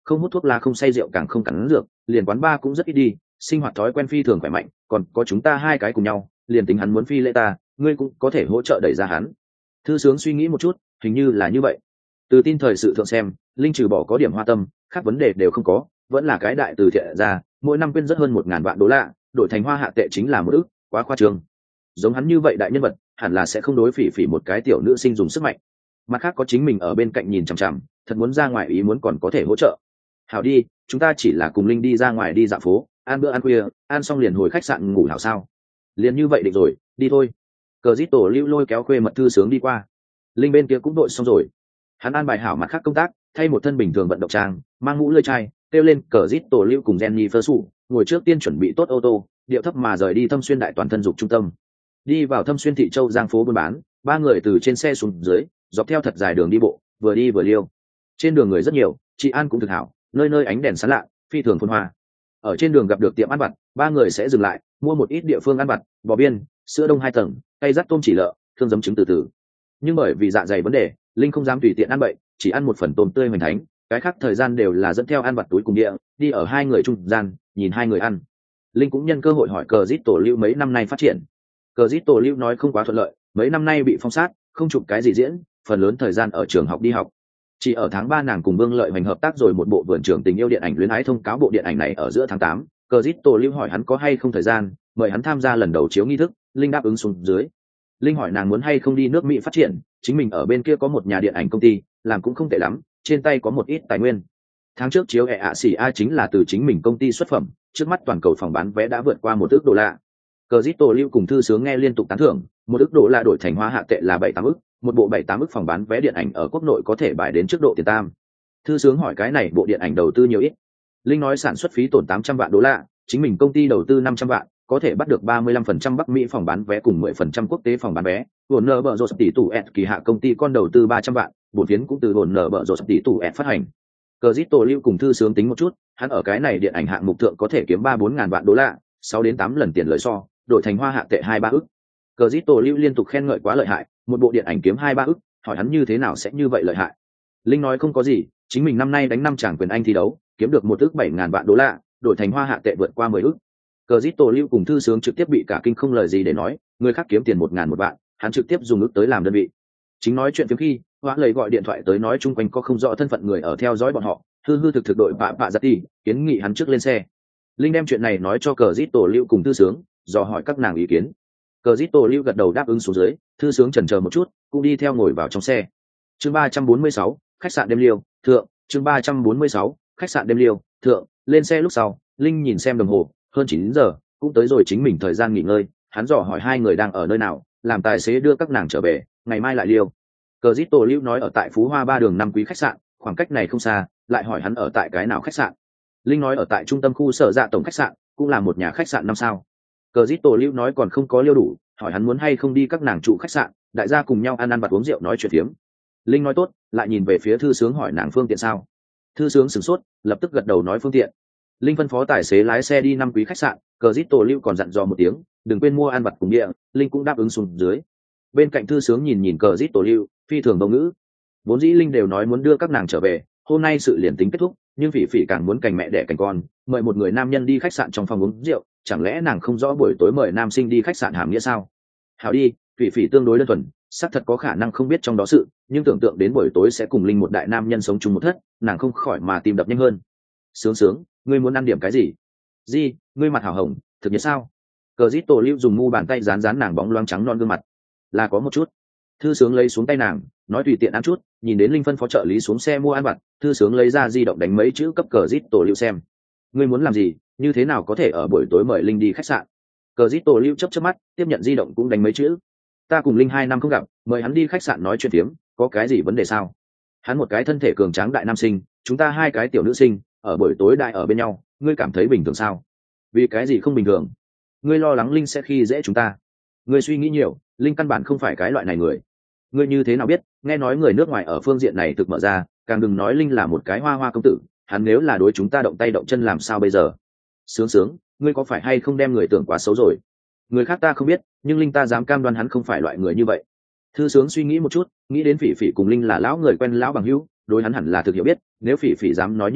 Speaker 1: không hút thuốc lá, không say rượu, càng không cắn dược, liền quán bar cũng rất ít đi, sinh hoạt thói quen phi thường khỏe mạnh, còn có chúng ta hai cái cùng nhau, liền tính hắn muốn phi lễ ta, ngươi cũng có thể hỗ trợ đẩy ra hắn. Thư sướng suy nghĩ một chút, hình như là như vậy. Từ tin thời sự thượng xem, linh trừ bỏ có điểm hoa tâm, khác vấn đề đều không có, vẫn là cái đại từ thiện ra, mỗi năm quyên rất hơn 1.000 vạn đô la, đổi thành hoa hạ tệ chính là 1 ức, quá khoa trương. Giống hắn như vậy đại nhân vật, hẳn là sẽ không đối phỉ phỉ một cái tiểu nữ sinh dùng sức mạnh. Mặt khác có chính mình ở bên cạnh nhìn chằm chằm, thật muốn ra ngoài ý muốn còn có thể hỗ trợ. Hảo đi, chúng ta chỉ là cùng linh đi ra ngoài đi dạo phố, ăn bữa ăn khuya, ăn xong liền hồi khách sạn ngủ hảo sao? Liền như vậy định rồi, đi thôi. Cờ Dít Tổ Lưu lôi kéo khuê mật thư sướng đi qua. Linh bên kia cũng đội xong rồi. Hắn an bài hảo mặt khác công tác, thay một thân bình thường vận động trang, mang mũ lưỡi chai, kêu lên Cờ Dít Tổ Lưu cùng Jenny Phơ Sụ, ngồi trước tiên chuẩn bị tốt ô tô, điệu thấp mà rời đi Thâm Xuyên đại toàn thân dục trung tâm. Đi vào Thâm Xuyên thị châu giang phố buôn bán, ba người từ trên xe xuống dưới, dọc theo thật dài đường đi bộ, vừa đi vừa liêu. Trên đường người rất nhiều, chị an cũng thực hảo, nơi nơi ánh đèn sáng lạ, phi thường phồn hoa. Ở trên đường gặp được tiệm ăn vặt, ba người sẽ dừng lại, mua một ít địa phương ăn vặt, bò biên, sữa đông 2 tầng, cây rắc tôm chỉ lợ, thương giấm trứng từ từ. Nhưng bởi vì dạ dày vấn đề, linh không dám tùy tiện ăn bậy, chỉ ăn một phần tôm tươi hoành thánh, cái khác thời gian đều là dẫn theo ăn vặt túi cùng địa, đi ở hai người trung gian, nhìn hai người ăn. Linh cũng nhân cơ hội hỏi Cờ Dít Tổ Lưu mấy năm nay phát triển. Cờ Dít Tổ Lưu nói không quá thuận lợi, mấy năm nay bị phong sát, không chụp cái gì diễn, phần lớn thời gian ở trường học đi học. Chỉ ở tháng 3 nàng cùng Vương Lợi Hoành hợp tác rồi một bộ vườn trường tình yêu điện ảnh luyến ái thông cáo bộ điện ảnh này ở giữa tháng 8, Cờ Dít Tổ Lưu hỏi hắn có hay không thời gian, mời hắn tham gia lần đầu chiếu nghi thức, Linh đáp ứng xuống dưới. Linh hỏi nàng muốn hay không đi nước Mỹ phát triển, chính mình ở bên kia có một nhà điện ảnh công ty, làm cũng không tệ lắm, trên tay có một ít tài nguyên. Tháng trước chiếu EACA chính là từ chính mình công ty xuất phẩm, trước mắt toàn cầu phòng bán vé đã vượt qua 1 ức đô la. Cờ Dít Tổ Lưu cùng thư sướng nghe liên tục tán thưởng, 1 ức đô la đổi thành hóa hạ tệ là 7-8 ức, một bộ 7-8 ức phòng bán vé điện ảnh ở quốc nội có thể bài đến trước độ tiền tam. Thư sướng hỏi cái này bộ điện ảnh đầu tư nhiều ít. Linh nói sản xuất phí tổn 800 vạn đô la, chính mình công ty đầu tư 500 vạn, có thể bắt được 35% Bắc Mỹ phòng bán vé cùng 10% quốc tế phòng bán vé. Warner Bros tỷ tụ kỳ hạ công ty con đầu tư 300 vạn, bổn phiến cũng từ Warner Bros tỷ tụ phát hành. Cờ Dít Tổ Lưu cùng thư sướng tính một chút, hắn ở cái này điện ảnh hạng mục thượng có thể kiếm 3-4 ngàn vạn đô la, 6 đến 8 lần tiền lời so, đổi thành hoa hạ tệ 2-3 ức. Cờ Dít Tổ Lưu liên tục khen ngợi quá lợi hại, một bộ điện ảnh kiếm 2-3 ức, hỏi hắn như thế nào sẽ như vậy lợi hại. Linh nói không có gì, chính mình năm nay đánh 5 tràng quyền Anh thi đấu, kiếm được 1 ức 7 ngàn vạn đô la, đổi thành hoa hạ tệ vượt qua 10 ức. Cờ Dít Tổ Lưu cùng thư sướng trực tiếp bị cả kinh không lời gì để nói, người khác kiếm tiền 1 ngàn một vạn, hắn trực tiếp dùng ức tới làm đơn vị. Chính nói chuyện phiếm khi, Hóa Lầy gọi điện thoại tới nói chung quanh có không rõ thân phận người ở theo dõi bọn họ, hư thực đội bạ giật tì, kiến nghị hắn trước lên xe. Linh đem chuyện này nói cho Cờ Dít Tổ Lưu cùng thư sướng, dò hỏi các nàng ý kiến. Cờ Dít Tổ Lưu gật đầu đáp ứng xuống dưới, thư sướng chần chờ một chút, cũng đi theo ngồi vào trong xe. Chương 346, khách sạn đêm liêu, thượng. Chương 346, khách sạn đêm liêu, thượng. Lên xe lúc sau, Linh nhìn xem đồng hồ, hơn 9 giờ, cũng tới rồi chính mình thời gian nghỉ ngơi. Hắn dò hỏi hai người đang ở nơi nào, làm tài xế đưa các nàng trở về, ngày mai lại liêu. Cờ Dít Tổ Lưu nói ở tại Phú Hoa 3 đường 5 quý khách sạn, khoảng cách này không xa, lại hỏi hắn ở tại cái nào khách sạn. Linh nói ở tại trung tâm khu sở dạ tổng khách sạn, cũng là một nhà khách sạn 5 sao. Cờ Dít Tổ Lưu nói còn không có liêu đủ, hỏi hắn muốn hay không đi các nàng trụ khách sạn, đại gia cùng nhau ăn vặt uống rượu nói chuyện phiếm. Linh nói tốt, lại nhìn về phía thư sướng hỏi nàng phương tiện sao. Thư sướng sửng sốt, lập tức gật đầu nói phương tiện. Linh phân phó tài xế lái xe đi 5 quý khách sạn, Cờ Dít Tổ Lưu còn dặn dò một tiếng, đừng quên mua ăn vặt cùng địa, Linh cũng đáp ứng xuống dưới. Bên cạnh thư sướng nhìn Cờ Dít Tổ Lưu, phi thường vô ngữ. Vốn dĩ Linh đều nói muốn đưa các nàng trở về, hôm nay sự liền tính kết thúc, nhưng Phỉ Phỉ càng muốn cành mẹ đẻ cành con, mời một người nam nhân đi khách sạn trong phòng uống rượu, chẳng lẽ nàng không rõ buổi tối mời nam sinh đi khách sạn hàm nghĩa sao? Hảo đi, Phỉ Phỉ tương đối đơn thuần, xác thật có khả năng không biết trong đó sự, nhưng tưởng tượng đến buổi tối sẽ cùng Linh một đại nam nhân sống chung một thất, nàng không khỏi mà tim đập nhanh hơn. Sướng, ngươi muốn ăn điểm cái gì? Di, ngươi mặt hào hồng, thực nhiệt sao? Cờ Dít Tổ Lưu dùng mu bàn tay dán nàng bóng loáng trắng non gương mặt. Là có một chút. Thư sướng lấy xuống tay nàng, nói tùy tiện ăn chút, nhìn đến Linh phân phó trợ lý xuống xe mua ăn vặt, thư sướng lấy ra di động đánh mấy chữ cấp Cờ Dít Tổ Lưu xem. Ngươi muốn làm gì, như thế nào có thể ở buổi tối mời Linh đi khách sạn? Cờ Dít Tổ Lưu chớp mắt, tiếp nhận di động cũng đánh mấy chữ. Ta cùng Linh 2 năm không gặp, mời hắn đi khách sạn nói chuyện phiếm, có cái gì vấn đề sao? Hắn một cái thân thể cường tráng đại nam sinh, chúng ta hai cái tiểu nữ sinh, ở buổi tối đại ở bên nhau, ngươi cảm thấy bình thường sao? Vì cái gì không bình thường? Ngươi lo lắng Linh sẽ khi dễ chúng ta. Ngươi suy nghĩ nhiều, Linh căn bản không phải cái loại này người. Ngươi như thế nào biết? Nghe nói người nước ngoài ở phương diện này thực mở ra, càng đừng nói Linh là một cái hoa công tử, hắn nếu là đối chúng ta động tay động chân làm sao bây giờ? Sướng, ngươi có phải hay không đem người tưởng quá xấu rồi? Người khác ta không biết, nhưng Linh ta dám cam đoan hắn không phải loại người như vậy. Thư sướng suy nghĩ một chút, nghĩ đến Phỉ Phỉ cùng Linh là lão người quen lão bằng hữu, đối hắn hẳn là thực hiểu biết, nếu Phỉ Phỉ dám nói như vậy,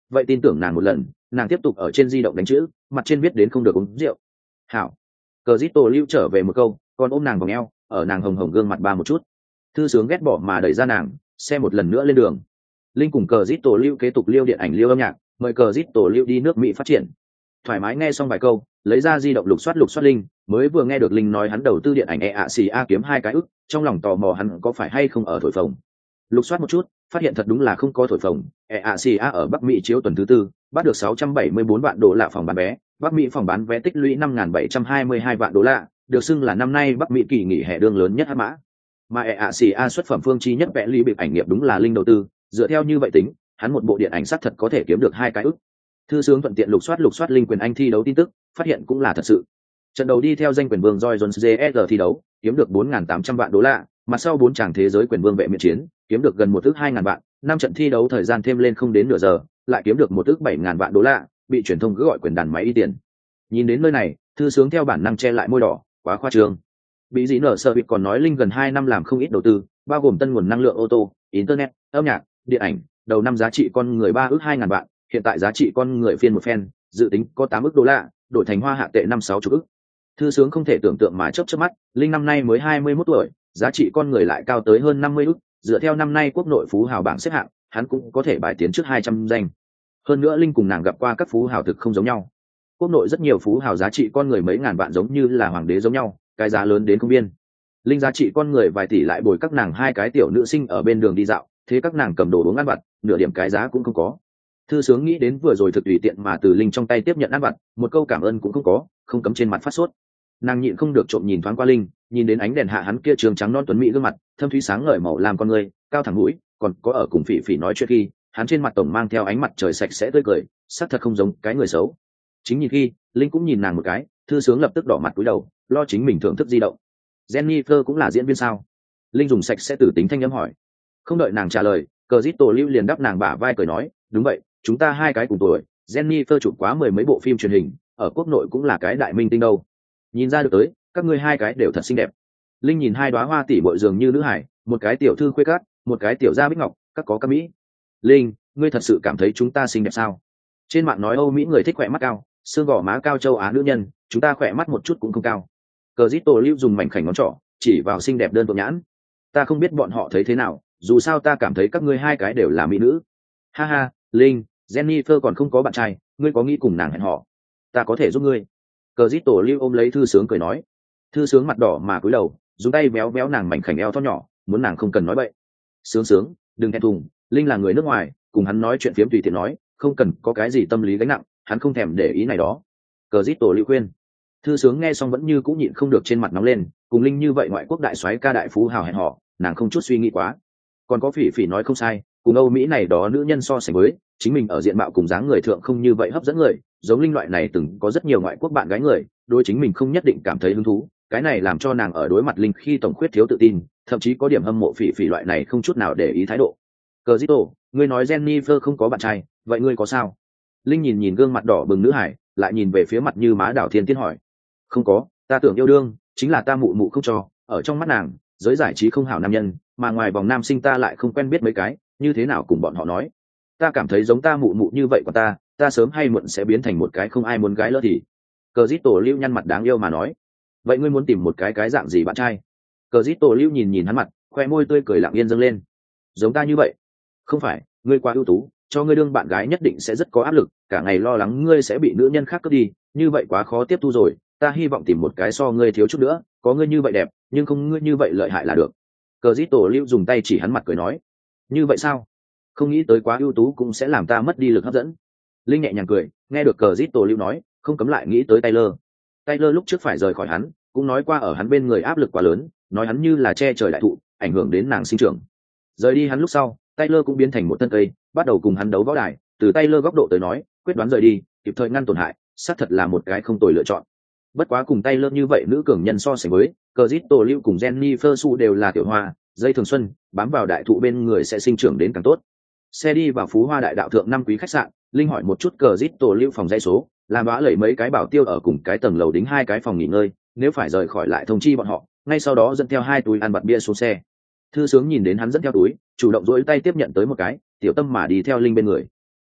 Speaker 1: vậy tin tưởng nàng một lần. Nàng tiếp tục ở trên di động đánh chữ, mặt trên viết đến không được uống rượu. Hảo. Cờ Zito lưu trở về một câu, còn ôm nàng vòng eo, ở nàng hồng hồng gương mặt ba một chút. Thư sướng ghét bỏ mà đẩy ra nàng, xe một lần nữa lên đường. Linh cùng Cờ Zito lưu kế tục liêu điện ảnh liêu âm nhạc, mời Cờ Zito lưu đi nước Mỹ phát triển. Thoải mái nghe xong vài câu, lấy ra di động lục soát Linh, mới vừa nghe được Linh nói hắn đầu tư điện ảnh EACA kiếm 2 cái ức, trong lòng tò mò hắn có phải hay không ở thổi phồng. Lục soát một chút, phát hiện thật đúng là không có thổi phồng. EACA ở Bắc Mỹ chiếu tuần thứ tư, bắt được 674 vạn đô la phòng bán vé, Bắc Mỹ phòng bán vé tích lũy 5.722 vạn đô la, được xưng là năm nay Bắc Mỹ kỳ nghỉ hè đương lớn nhất hắc mã. Mà EACA xuất phẩm phương chi nhất vẽ lý bịp ảnh nghiệp đúng là Linh đầu tư, dựa theo như vậy tính, hắn một bộ điện ảnh xác thật có thể kiếm được 2 cái ức. Thư sướng thuận tiện lục soát Linh quyền Anh thi đấu tin tức, phát hiện cũng là thật sự. Trận đầu đi theo danh quyền vương Roy Jones JR thi đấu, kiếm được 4.800 vạn đô la, mặt sau 4 chàng thế giới quyền vương vệ miện chiến, kiếm được gần 1 ức 2.000 vạn, 5 trận thi đấu thời gian thêm lên không đến nửa giờ, lại kiếm được 1 ức 7.000 vạn đô la, bị truyền thông cứ gọi quyền đàn máy y tiền. Nhìn đến nơi này, thư sướng theo bản năng che lại môi đỏ, quá khoa trương. Bị dĩ nở sợ bịt còn nói Linh gần 2 năm làm không ít đầu tư, bao gồm tân nguồn năng lượng ô tô, internet, âm nhạc, điện ảnh, đầu năm giá trị con người 3 ức 2.000 vạn, hiện tại giá trị con người phiên một phen, dự tính có 8 ức đô la, đổi thành hoa hạ tệ 5-6 chục ức. Thư sướng không thể tưởng tượng mà chớp mắt, Linh năm nay mới 21 tuổi, giá trị con người lại cao tới hơn 50 ức, dựa theo năm nay quốc nội phú hào bảng xếp hạng, hắn cũng có thể bài tiến trước 200 danh. Hơn nữa Linh cùng nàng gặp qua các phú hào thực không giống nhau. Quốc nội rất nhiều phú hào giá trị con người mấy ngàn vạn giống như là hoàng đế giống nhau, cái giá lớn đến không biên. Linh giá trị con người vài tỷ lại bồi các nàng hai cái tiểu nữ sinh ở bên đường đi dạo, thế các nàng cầm đồ uống ăn vặt, nửa điểm cái giá cũng không có. Thư sướng nghĩ đến vừa rồi thực tùy tiện mà từ Linh trong tay tiếp nhận ăn vặt, một câu cảm ơn cũng không có, không cấm trên mặt phát sốt. Nàng nhịn không được trộm nhìn thoáng qua Linh, nhìn đến ánh đèn hạ hắn kia trường trắng non tuấn mỹ gương mặt, thâm thúy sáng ngời màu làm con người, cao thẳng mũi, còn có ở cùng Phỉ Phỉ nói chuyện khi, hắn trên mặt tổng mang theo ánh mặt trời sạch sẽ tươi cười, sắc thật không giống cái người xấu. Chính nhìn khi, Linh cũng nhìn nàng một cái, thư sướng lập tức đỏ mặt cúi đầu, lo chính mình thưởng thức di động. Jennifer cũng là diễn viên sao? Linh dùng sạch sẽ tử tính thanh âm hỏi. Không đợi nàng trả lời, Cờ Zito lưu liền đắp nàng bả vai cười nói, đúng vậy, chúng ta hai cái cùng tuổi, Jennifer chụp quá 10 mấy bộ phim truyền hình, ở quốc nội cũng là cái đại minh tinh đâu. Nhìn ra được tới, các ngươi hai cái đều thật xinh đẹp. Linh nhìn hai đóa hoa tỷ bội dường như nữ hải, một cái tiểu thư khuê cát, một cái tiểu gia bích ngọc, các có các mỹ. Linh, ngươi thật sự cảm thấy chúng ta xinh đẹp sao? Trên mạng nói Âu Mỹ người thích khỏe mắt cao, xương gò má cao châu Á nữ nhân, chúng ta khỏe mắt một chút cũng không cao. Cờ Zito lưu dùng mảnh khảnh ngón trỏ chỉ vào xinh đẹp đơn phượng nhãn. Ta không biết bọn họ thấy thế nào, dù sao ta cảm thấy các ngươi hai cái đều là mỹ nữ. Ha ha, Linh, Jennifer còn không có bạn trai, ngươi có nghĩ cùng nàng hẹn hò? Ta có thể giúp ngươi. Cờ Zito lưu ôm lấy thư sướng cười nói. Thư sướng mặt đỏ mà cúi đầu, dùng tay véo véo nàng mảnh khảnh eo thon nhỏ, muốn nàng không cần nói bậy. Sướng, đừng thẹn thùng, Linh là người nước ngoài, cùng hắn nói chuyện phiếm tùy tiện nói, không cần có cái gì tâm lý gánh nặng, hắn không thèm để ý này đó. Cờ Zito lưu khuyên. Thư sướng nghe xong vẫn như cũng nhịn không được trên mặt nóng lên, cùng Linh như vậy ngoại quốc đại soái ca đại phú hào hẹn hò, nàng không chút suy nghĩ quá. Còn có Phỉ Phỉ nói không sai, cùng Âu Mỹ này đó nữ nhân so sánh với, chính mình ở diện mạo cùng dáng người thượng không như vậy hấp dẫn người, giống Linh loại này từng có rất nhiều ngoại quốc bạn gái người, đối chính mình không nhất định cảm thấy hứng thú, cái này làm cho nàng ở đối mặt Linh khi tổng khuyết thiếu tự tin, thậm chí có điểm hâm mộ Phỉ Phỉ loại này không chút nào để ý thái độ. Cờ Zito, ngươi nói Jennifer không có bạn trai, vậy ngươi có sao? Linh nhìn nhìn gương mặt đỏ bừng nữ hải, lại nhìn về phía mặt như má đảo thiên tiên hỏi. Không có, ta tưởng yêu đương, chính là ta mụ mụ không cho, ở trong mắt nàng, giới giải trí không hảo nam nhân, mà ngoài vòng nam sinh ta lại không quen biết mấy cái, như thế nào cùng bọn họ nói. Ta cảm thấy giống ta mụ mụ như vậy của ta sớm hay muộn sẽ biến thành một cái không ai muốn gái lỡ thì. Cờ Zito lưu nhăn mặt đáng yêu mà nói. Vậy ngươi muốn tìm một cái dạng gì bạn trai? Cờ Zito lưu nhìn nhìn hắn mặt, khoe môi tươi cười lặng yên dâng lên. Giống ta như vậy? Không phải, ngươi quá ưu tú, cho ngươi đương bạn gái nhất định sẽ rất có áp lực, cả ngày lo lắng ngươi sẽ bị nữ nhân khác cướp đi, như vậy quá khó tiếp thu rồi. Ta hy vọng tìm một cái so ngươi thiếu chút nữa, có ngươi như vậy đẹp, nhưng không ngươi như vậy lợi hại là được. Cờ Zito lưu dùng tay chỉ hắn mặt cười nói. Như vậy sao? Không nghĩ tới quá ưu tú cũng sẽ làm ta mất đi lực hấp dẫn. Linh nhẹ nhàng cười, nghe được Cờ Zito lưu nói, không cấm lại nghĩ tới Taylor. Taylor lúc trước phải rời khỏi hắn, cũng nói qua ở hắn bên người áp lực quá lớn, nói hắn như là che trời đại thụ, ảnh hưởng đến nàng sinh trưởng. Rời đi hắn lúc sau, Taylor cũng biến thành một thân cây, bắt đầu cùng hắn đấu võ đài. Từ Taylor góc độ tới nói, quyết đoán rời đi, kịp thời ngăn tổn hại, xác thật là một cái không tồi lựa chọn. Bất quá cùng Taylor như vậy nữ cường nhân so sánh với, Cờ Zito lưu cùng Jennifer Su đều là tiểu hoa, dây thường xuân, bám vào đại thụ bên người sẽ sinh trưởng đến càng tốt. Xe đi vào Phú Hoa Đại Đạo thượng 5 quý khách sạn, Linh hỏi một chút Cờ Zito lưu phòng dãy số, làm bá lẩy mấy cái bảo tiêu ở cùng cái tầng lầu đính 2 cái phòng nghỉ ngơi, nếu phải rời khỏi lại thông chi bọn họ, ngay sau đó dẫn theo 2 túi ăn vặt bia xuống xe. Thư sướng nhìn đến hắn dẫn theo túi, chủ động duỗi tay tiếp nhận tới một cái, tiểu tâm mà đi theo Linh bên người.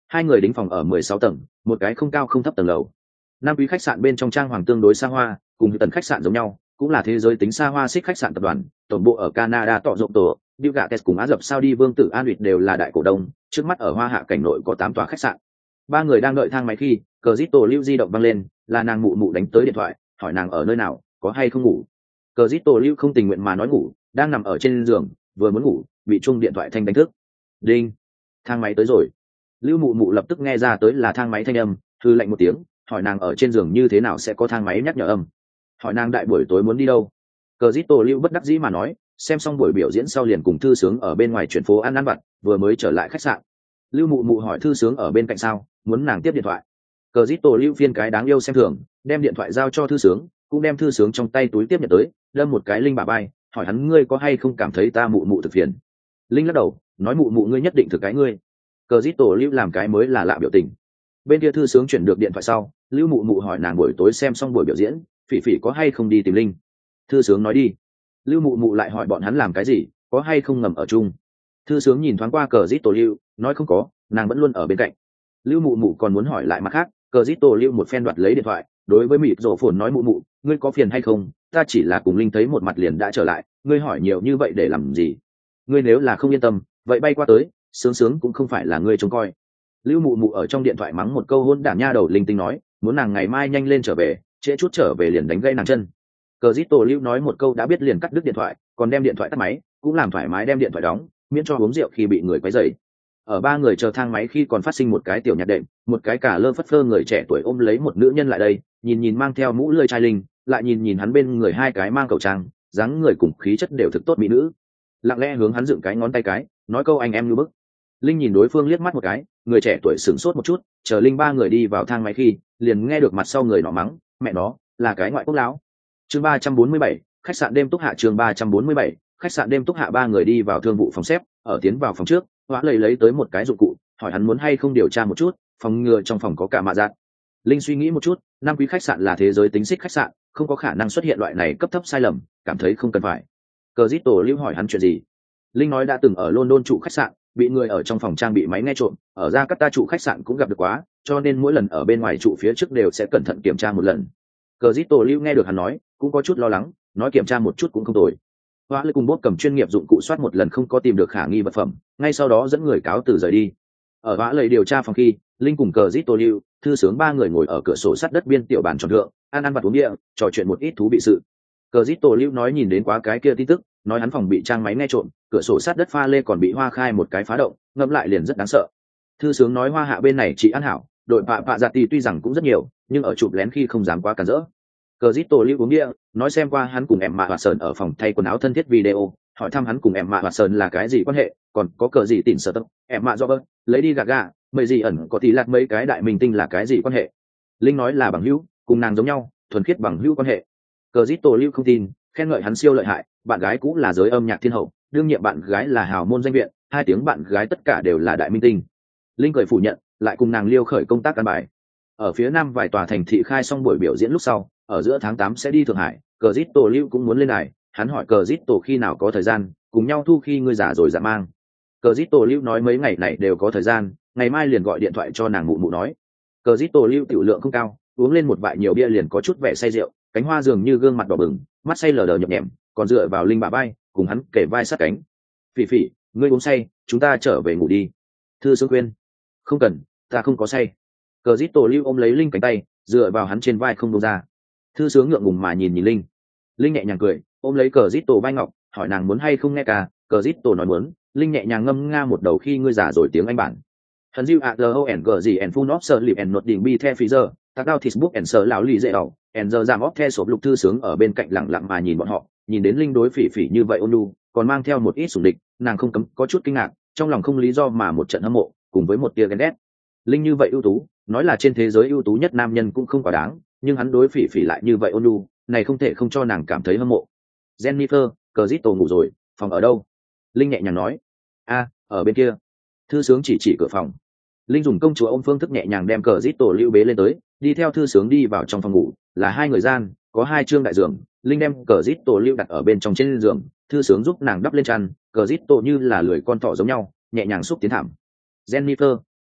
Speaker 1: Hai người đính phòng ở 16 tầng, một cái không cao không thấp tầng lầu. Nam quý khách sạn bên trong trang hoàng tương đối xa hoa, cùng tần khách sạn giống nhau, cũng là thế giới tính xa hoa xích khách sạn tập đoàn, tổng bộ ở Canada tọa rộng tổ, Bill Gates cùng Ả Rập Saudi vương tử An Uyệt đều là đại cổ đông, trước mắt ở Hoa Hạ cảnh nội có 8 tòa khách sạn. Ba người đang đợi thang máy khi, Cristo lưu di động vang lên, là nàng mụ mụ đánh tới điện thoại, hỏi nàng ở nơi nào, có hay không ngủ. Cristo lưu không tình nguyện mà nói ngủ, đang nằm ở trên giường, vừa muốn ngủ, bị chuông điện thoại thanh đánh thức. Đinh, thang máy tới rồi. Lưu mụ mụ lập tức nghe ra tới là thang máy thanh âm, hư lạnh một tiếng, hỏi nàng ở trên giường như thế nào sẽ có thang máy nhắc nhở âm. Hỏi nàng đại buổi tối muốn đi đâu. Cristo lưu bất đắc dĩ mà nói, xem xong buổi biểu diễn sau liền cùng thư sướng ở bên ngoài chuyển phố ăn vặt, vừa mới trở lại khách sạn. Lưu mụ mụ hỏi thư sướng ở bên cạnh sao, muốn nàng tiếp điện thoại. Cristo lưu phiên cái đáng yêu xem thường, đem điện thoại giao cho thư sướng, cũng đem thư sướng trong tay túi tiếp nhận tới, đâm một cái Linh bả vai, hỏi hắn ngươi có hay không cảm thấy ta mụ mụ thực phiền. Linh lắc đầu, nói mụ mụ ngươi nhất định thực cái ngươi. Cristo lưu làm cái mới là lạ biểu tình. Bên kia thư sướng chuyển được điện thoại sau, Lưu mụ mụ hỏi nàng buổi tối xem xong buổi biểu diễn, Phỉ Phỉ có hay không đi tìm Linh. Thư sướng nói đi. Lưu mụ mụ lại hỏi bọn hắn làm cái gì, có hay không ngầm ở chung. Thư sướng nhìn thoáng qua Cristo lưu, nói không có, nàng vẫn luôn ở bên cạnh. Lưu mụ mụ còn muốn hỏi lại mặt khác, Cristo lưu một phen đoạt lấy điện thoại, đối với mịt rổ phồn nói mụ mụ, ngươi có phiền hay không, ta chỉ là cùng Linh thấy một mặt liền đã trở lại, ngươi hỏi nhiều như vậy để làm gì. Ngươi nếu là không yên tâm, vậy bay qua tới, sướng sướng cũng không phải là ngươi trông coi. Lưu mụ mụ ở trong điện thoại mắng một câu hôn đản nha đầu linh tinh nói, muốn nàng ngày mai nhanh lên trở về, trễ chút trở về liền đánh gãy nàng chân. Cristo lưu nói một câu đã biết liền cắt đứt điện thoại, còn đem điện thoại tắt máy, cũng làm thoải mái đem điện thoại đóng, miễn cho uống rượu khi bị người quấy rầy. Ở ba người chờ thang máy khi còn phát sinh một cái tiểu nhạc đệm, một cái cả lơ phất phơ người trẻ tuổi ôm lấy một nữ nhân lại đây, nhìn nhìn mang theo mũ lưỡi chai linh, lại nhìn nhìn hắn bên người hai cái mang khẩu trang, dáng người cùng khí chất đều thực tốt mỹ nữ. Lặng lẽ hướng hắn dựng cái ngón tay cái, nói câu anh em như bức. Linh nhìn đối phương liếc mắt một cái, người trẻ tuổi sửng sốt một chút, chờ Linh ba người đi vào thang máy khi, liền nghe được mặt sau người nọ mắng, mẹ nó, là cái ngoại quốc lão. Chương 347, khách sạn đêm Túc Hạ. Chương 347, khách sạn đêm Túc Hạ. Ba người đi vào thương vụ phòng xếp, ở tiến vào phòng trước, Hóa lấy tới một cái dụng cụ, hỏi hắn muốn hay không điều tra một chút, phòng ngừa trong phòng có cả mạ giác. Linh suy nghĩ một chút, năm quý khách sạn là thế giới tính xích khách sạn, không có khả năng xuất hiện loại này cấp thấp sai lầm, cảm thấy không cần phải. Cristo lưu hỏi hắn chuyện gì. Linh nói đã từng ở London trụ khách sạn, bị người ở trong phòng trang bị máy nghe trộm, ở Jakarta trụ khách sạn cũng gặp được quá, cho nên mỗi lần ở bên ngoài trụ phía trước đều sẽ cẩn thận kiểm tra một lần. Cristo lưu nghe được hắn nói, cũng có chút lo lắng, nói kiểm tra một chút cũng không tồi. Hóa Lê cùng Bốt cầm chuyên nghiệp dụng cụ soát một lần không có tìm được khả nghi vật phẩm, ngay sau đó dẫn người cáo từ rời đi. Ở Hóa Lê điều tra phòng khi, Linh cùng Cristo lưu, thư sướng ba người ngồi ở cửa sổ sắt đất biên tiểu bàn tròn thượng, ăn vặt uống bia, trò chuyện một ít thú vị sự. Cristo lưu nói nhìn đến quá cái kia tin tức, nói hắn phòng bị trang máy nghe trộm, cửa sổ sát đất pha lê còn bị hoa khai một cái phá động, ngẫm lại liền rất đáng sợ. Thư sướng nói Hoa Hạ bên này chỉ ăn hảo, đội bạ giặt tì tuy rằng cũng rất nhiều, nhưng ở chụp lén khi không dám quá cản rỡ. Cristo lưu uống bia, nói xem qua hắn cùng em mạ Hoạt Sơn ở phòng thay quần áo thân thiết video, hỏi thăm hắn cùng em mạ Hoạt Sơn là cái gì quan hệ, còn có cờ gì tỉn sở tâm, em mạ Robert, lấy đi Gaga, mấy gì ẩn có tí lạt mấy cái đại minh tinh là cái gì quan hệ. Linh nói là bằng hữu, cùng nàng giống nhau, thuần khiết bằng hữu quan hệ. Cristo lưu không tin, khen ngợi hắn siêu lợi hại, bạn gái cũng là giới âm nhạc thiên hậu, đương nhiệm bạn gái là hào môn danh viện, hai tiếng bạn gái tất cả đều là đại minh tinh. Linh cười phủ nhận, lại cùng nàng liêu khởi công tác căn bài. Ở phía nam vài tòa thành thị khai xong buổi biểu diễn lúc sau, ở giữa tháng 8 sẽ đi Thượng Hải, Cristo lưu cũng muốn lên đài, hắn hỏi Cristo khi nào có thời gian, cùng nhau thu khi ngươi giả rồi dạ mang. Cristo lưu nói mấy ngày này đều có thời gian, ngày mai liền gọi điện thoại cho nàng mụ mụ nói. Cristo lưu tiểu lượng không cao, uống lên một vại nhiều bia liền có chút vẻ say rượu, cánh hoa dường như gương mặt đỏ bừng, mắt say lờ đờ nhập nhèm, còn dựa vào Linh bả vai, cùng hắn kể vai sát cánh. Phỉ Phỉ, ngươi uống say, chúng ta trở về ngủ đi. Thư sướng khuyên. Không cần, ta không có say. Cristo lưu ôm lấy Linh cánh tay, dựa vào hắn trên vai không buông ra. Thư sướng ngượng ngùng mà nhìn nhìn Linh. Linh nhẹ nhàng cười, ôm lấy Cristo vai ngọc, hỏi nàng muốn hay không nghe ca. Cristo nói muốn. Linh nhẹ nhàng ngâm nga một đầu khi ngươi giả rồi tiếng Anh bản. Hân diệu at the o and g and full of sleep and not đỉnh be the freezer. Tạc đao thịt book and sờ lão lì dễ đầu, and giờ giảm óc the sộp lục thư sướng ở bên cạnh lặng lặng mà nhìn bọn họ, nhìn đến Linh đối Phỉ Phỉ như vậy ôn nhu, còn mang theo một ít sủng địch, nàng không cấm có chút kinh ngạc, trong lòng không lý do mà một trận hâm mộ, cùng với một tia ghen ghét. Linh như vậy ưu tú, nói là trên thế giới ưu tú nhất nam nhân cũng không quá đáng, nhưng hắn đối Phỉ Phỉ lại như vậy ôn nhu, này không thể không cho nàng cảm thấy hâm mộ. Jennifer, Cristo ngủ rồi, phòng ở đâu? Linh nhẹ nhàng nói. A, ở bên kia. Thư sướng chỉ cửa phòng. Linh dùng công chúa ôm phương thức nhẹ nhàng đem Cristo lưu bế lên tới, đi theo thư sướng đi vào trong phòng ngủ, là hai người gian, có hai chương đại giường. Linh đem Cristo lưu đặt ở bên trong trên giường, thư sướng giúp nàng đắp lên chăn, Cristo như là lười con thỏ giống nhau, nhẹ nhàng xúc tiến thảm. Jennifer,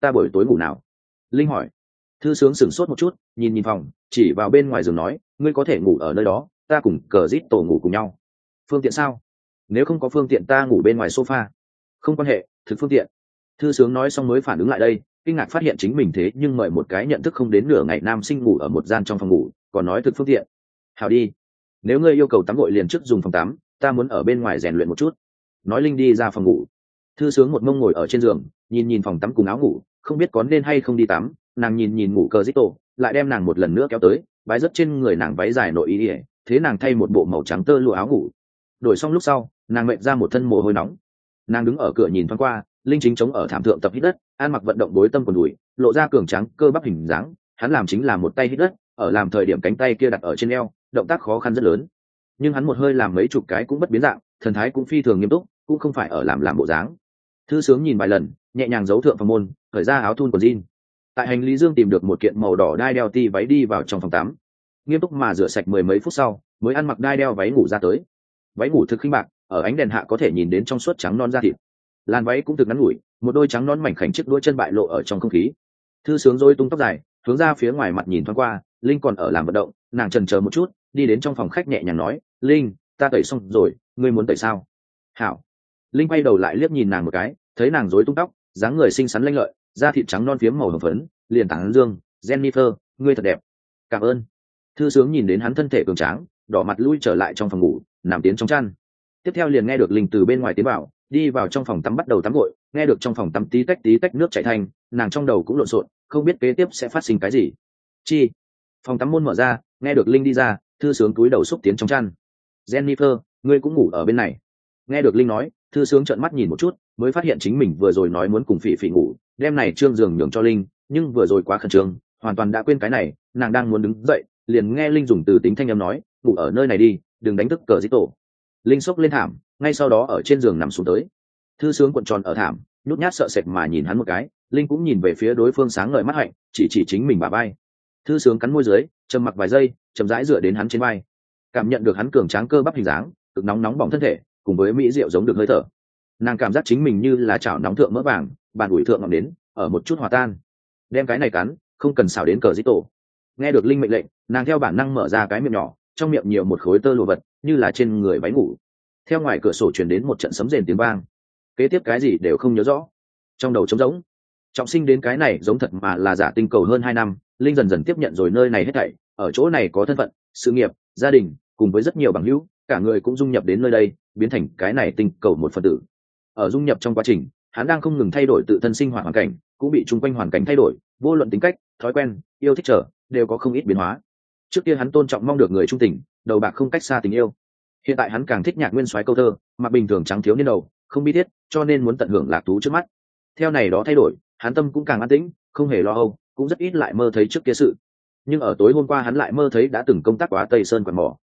Speaker 1: ta buổi tối ngủ nào? Linh hỏi. Thư sướng sửng sốt một chút, nhìn phòng, chỉ vào bên ngoài giường nói, ngươi có thể ngủ ở nơi đó, ta cùng cờ rít tổ ngủ cùng nhau. Phương tiện sao? Nếu không có phương tiện ta ngủ bên ngoài sofa. Không quan hệ, thực phương tiện. Thư sướng nói xong mới phản ứng lại đây, kinh ngạc phát hiện chính mình thế nhưng mời một cái nhận thức không đến nửa ngày nam sinh ngủ ở một gian trong phòng ngủ, còn nói thực phương tiện. Hào đi, nếu ngươi yêu cầu tắm gội liền trước dùng phòng tắm, ta muốn ở bên ngoài rèn luyện một chút. Nói Linh đi ra phòng ngủ. Thư sướng một mông ngồi ở trên giường, nhìn phòng tắm cùng áo ngủ, không biết có nên hay không đi tắm. Nàng nhìn ngủ cờ dít tổ, lại đem nàng một lần nữa kéo tới, bái rất trên người nàng váy dài nội y, thế nàng thay một bộ màu trắng tơ lụa áo ngủ. Đổi xong lúc sau, nàng mệt ra một thân mồ hôi nóng. Nàng đứng ở cửa nhìn thoáng qua, Linh chính chống ở thảm thượng tập hít đất, ăn mặc vận động bối tâm quần đùi, lộ ra cường tráng cơ bắp hình dáng. Hắn làm chính là một tay hít đất, ở làm thời điểm cánh tay kia đặt ở trên eo, động tác khó khăn rất lớn. Nhưng hắn một hơi làm mấy chục cái cũng bất biến dạng, thần thái cũng phi thường nghiêm túc, cũng không phải ở làm bộ dáng. Thư sướng nhìn vài lần, nhẹ nhàng giấu thượng phòng môn, khởi ra áo thun quần jean. Tại hành lý dương tìm được một kiện màu đỏ đai đeo ti váy đi vào trong phòng tắm, nghiêm túc mà rửa sạch mười mấy phút sau mới ăn mặc đai đeo váy ngủ ra tới. Váy ngủ thực khinh bạc, ở ánh đèn hạ có thể nhìn đến trong suốt trắng non da thịt. Làn váy cũng thực ngắn ngủi, một đôi trắng non mảnh khảnh chiếc đuôi chân bại lộ ở trong không khí. Thư sướng rối tung tóc dài, hướng ra phía ngoài mặt nhìn thoáng qua, Linh còn ở làm vận động, nàng chần chờ một chút, đi đến trong phòng khách nhẹ nhàng nói, Linh, ta tẩy xong rồi, ngươi muốn tẩy sao? Hảo. Linh quay đầu lại liếc nhìn nàng một cái, thấy nàng rối tung tóc, dáng người xinh xắn lanh lợi, da thịt trắng non phiếm màu hồng phấn, liền tảng dương, Jennifer, ngươi thật đẹp. Cảm ơn. Thư sướng nhìn đến hắn thân thể cường tráng, đỏ mặt lui trở lại trong phòng ngủ, nằm tiến trong chăn. Tiếp theo liền nghe được Linh từ bên ngoài tiến vào, đi vào trong phòng tắm bắt đầu tắm gội, nghe được trong phòng tắm tí tách nước chảy thành, nàng trong đầu cũng lộn xộn, không biết kế tiếp sẽ phát sinh cái gì. Chi? Phòng tắm môn mở ra, nghe được Linh đi ra, Thư sướng cúi đầu xúc tiến trong chăn. Jennifer, ngươi cũng ngủ ở bên này. Nghe được Linh nói, Thư sướng trợn mắt nhìn một chút, mới phát hiện chính mình vừa rồi nói muốn cùng Phỉ Phỉ ngủ, đêm này trương giường nhường cho Linh, nhưng vừa rồi quá khẩn trương, hoàn toàn đã quên cái này. Nàng đang muốn đứng dậy, liền nghe Linh dùng từ tính thanh âm nói, ngủ ở nơi này đi, đừng đánh thức cờ dít tổ. Linh xốc lên thảm, ngay sau đó ở trên giường nằm xuống tới. Thư sướng cuộn tròn ở thảm, nhút nhát sợ sệt mà nhìn hắn một cái. Linh cũng nhìn về phía đối phương sáng ngời mắt hạnh, chỉ chính mình bà bay. Thư sướng cắn môi dưới, trầm mặc vài giây, chậm rãi dựa đến hắn trên vai, cảm nhận được hắn cường tráng cơ bắp hình dáng, cực nóng bỏng thân thể, cùng với mỹ diệu giống được hơi thở. Nàng cảm giác chính mình như là chảo nóng thượng mỡ vàng, bàn ủi thượng ngọn đến, ở một chút hòa tan. Đem cái này cắn, không cần xào đến cờ dít tổ. Nghe được Linh mệnh lệnh, nàng theo bản năng mở ra cái miệng nhỏ, trong miệng nhiều một khối tơ lụa vật, như là trên người váy ngủ. Theo ngoài cửa sổ truyền đến một trận sấm rền tiếng vang. Kế tiếp cái gì đều không nhớ rõ, trong đầu trống rỗng. Trọng sinh đến cái này giống thật mà là giả tinh cầu hơn 2 năm, Linh dần tiếp nhận rồi nơi này hết thảy, ở chỗ này có thân phận, sự nghiệp, gia đình, cùng với rất nhiều bằng hữu, cả người cũng dung nhập đến nơi đây, biến thành cái này tinh cầu một phần tử. Ở dung nhập trong quá trình, hắn đang không ngừng thay đổi tự thân sinh hoạt hoàn cảnh, cũng bị chung quanh hoàn cảnh thay đổi, vô luận tính cách, thói quen, yêu thích trở, đều có không ít biến hóa. Trước kia hắn tôn trọng mong được người trung tình, đầu bạc không cách xa tình yêu. Hiện tại hắn càng thích nhạc nguyên soái câu thơ, mặc bình thường trắng thiếu niên đầu, không bi thiết, cho nên muốn tận hưởng lạc thú trước mắt. Theo này đó thay đổi, hắn tâm cũng càng an tĩnh, không hề lo âu, cũng rất ít lại mơ thấy trước kia sự. Nhưng ở tối hôm qua hắn lại mơ thấy đã từng công tác quá Tây Sơn quạt mỏ.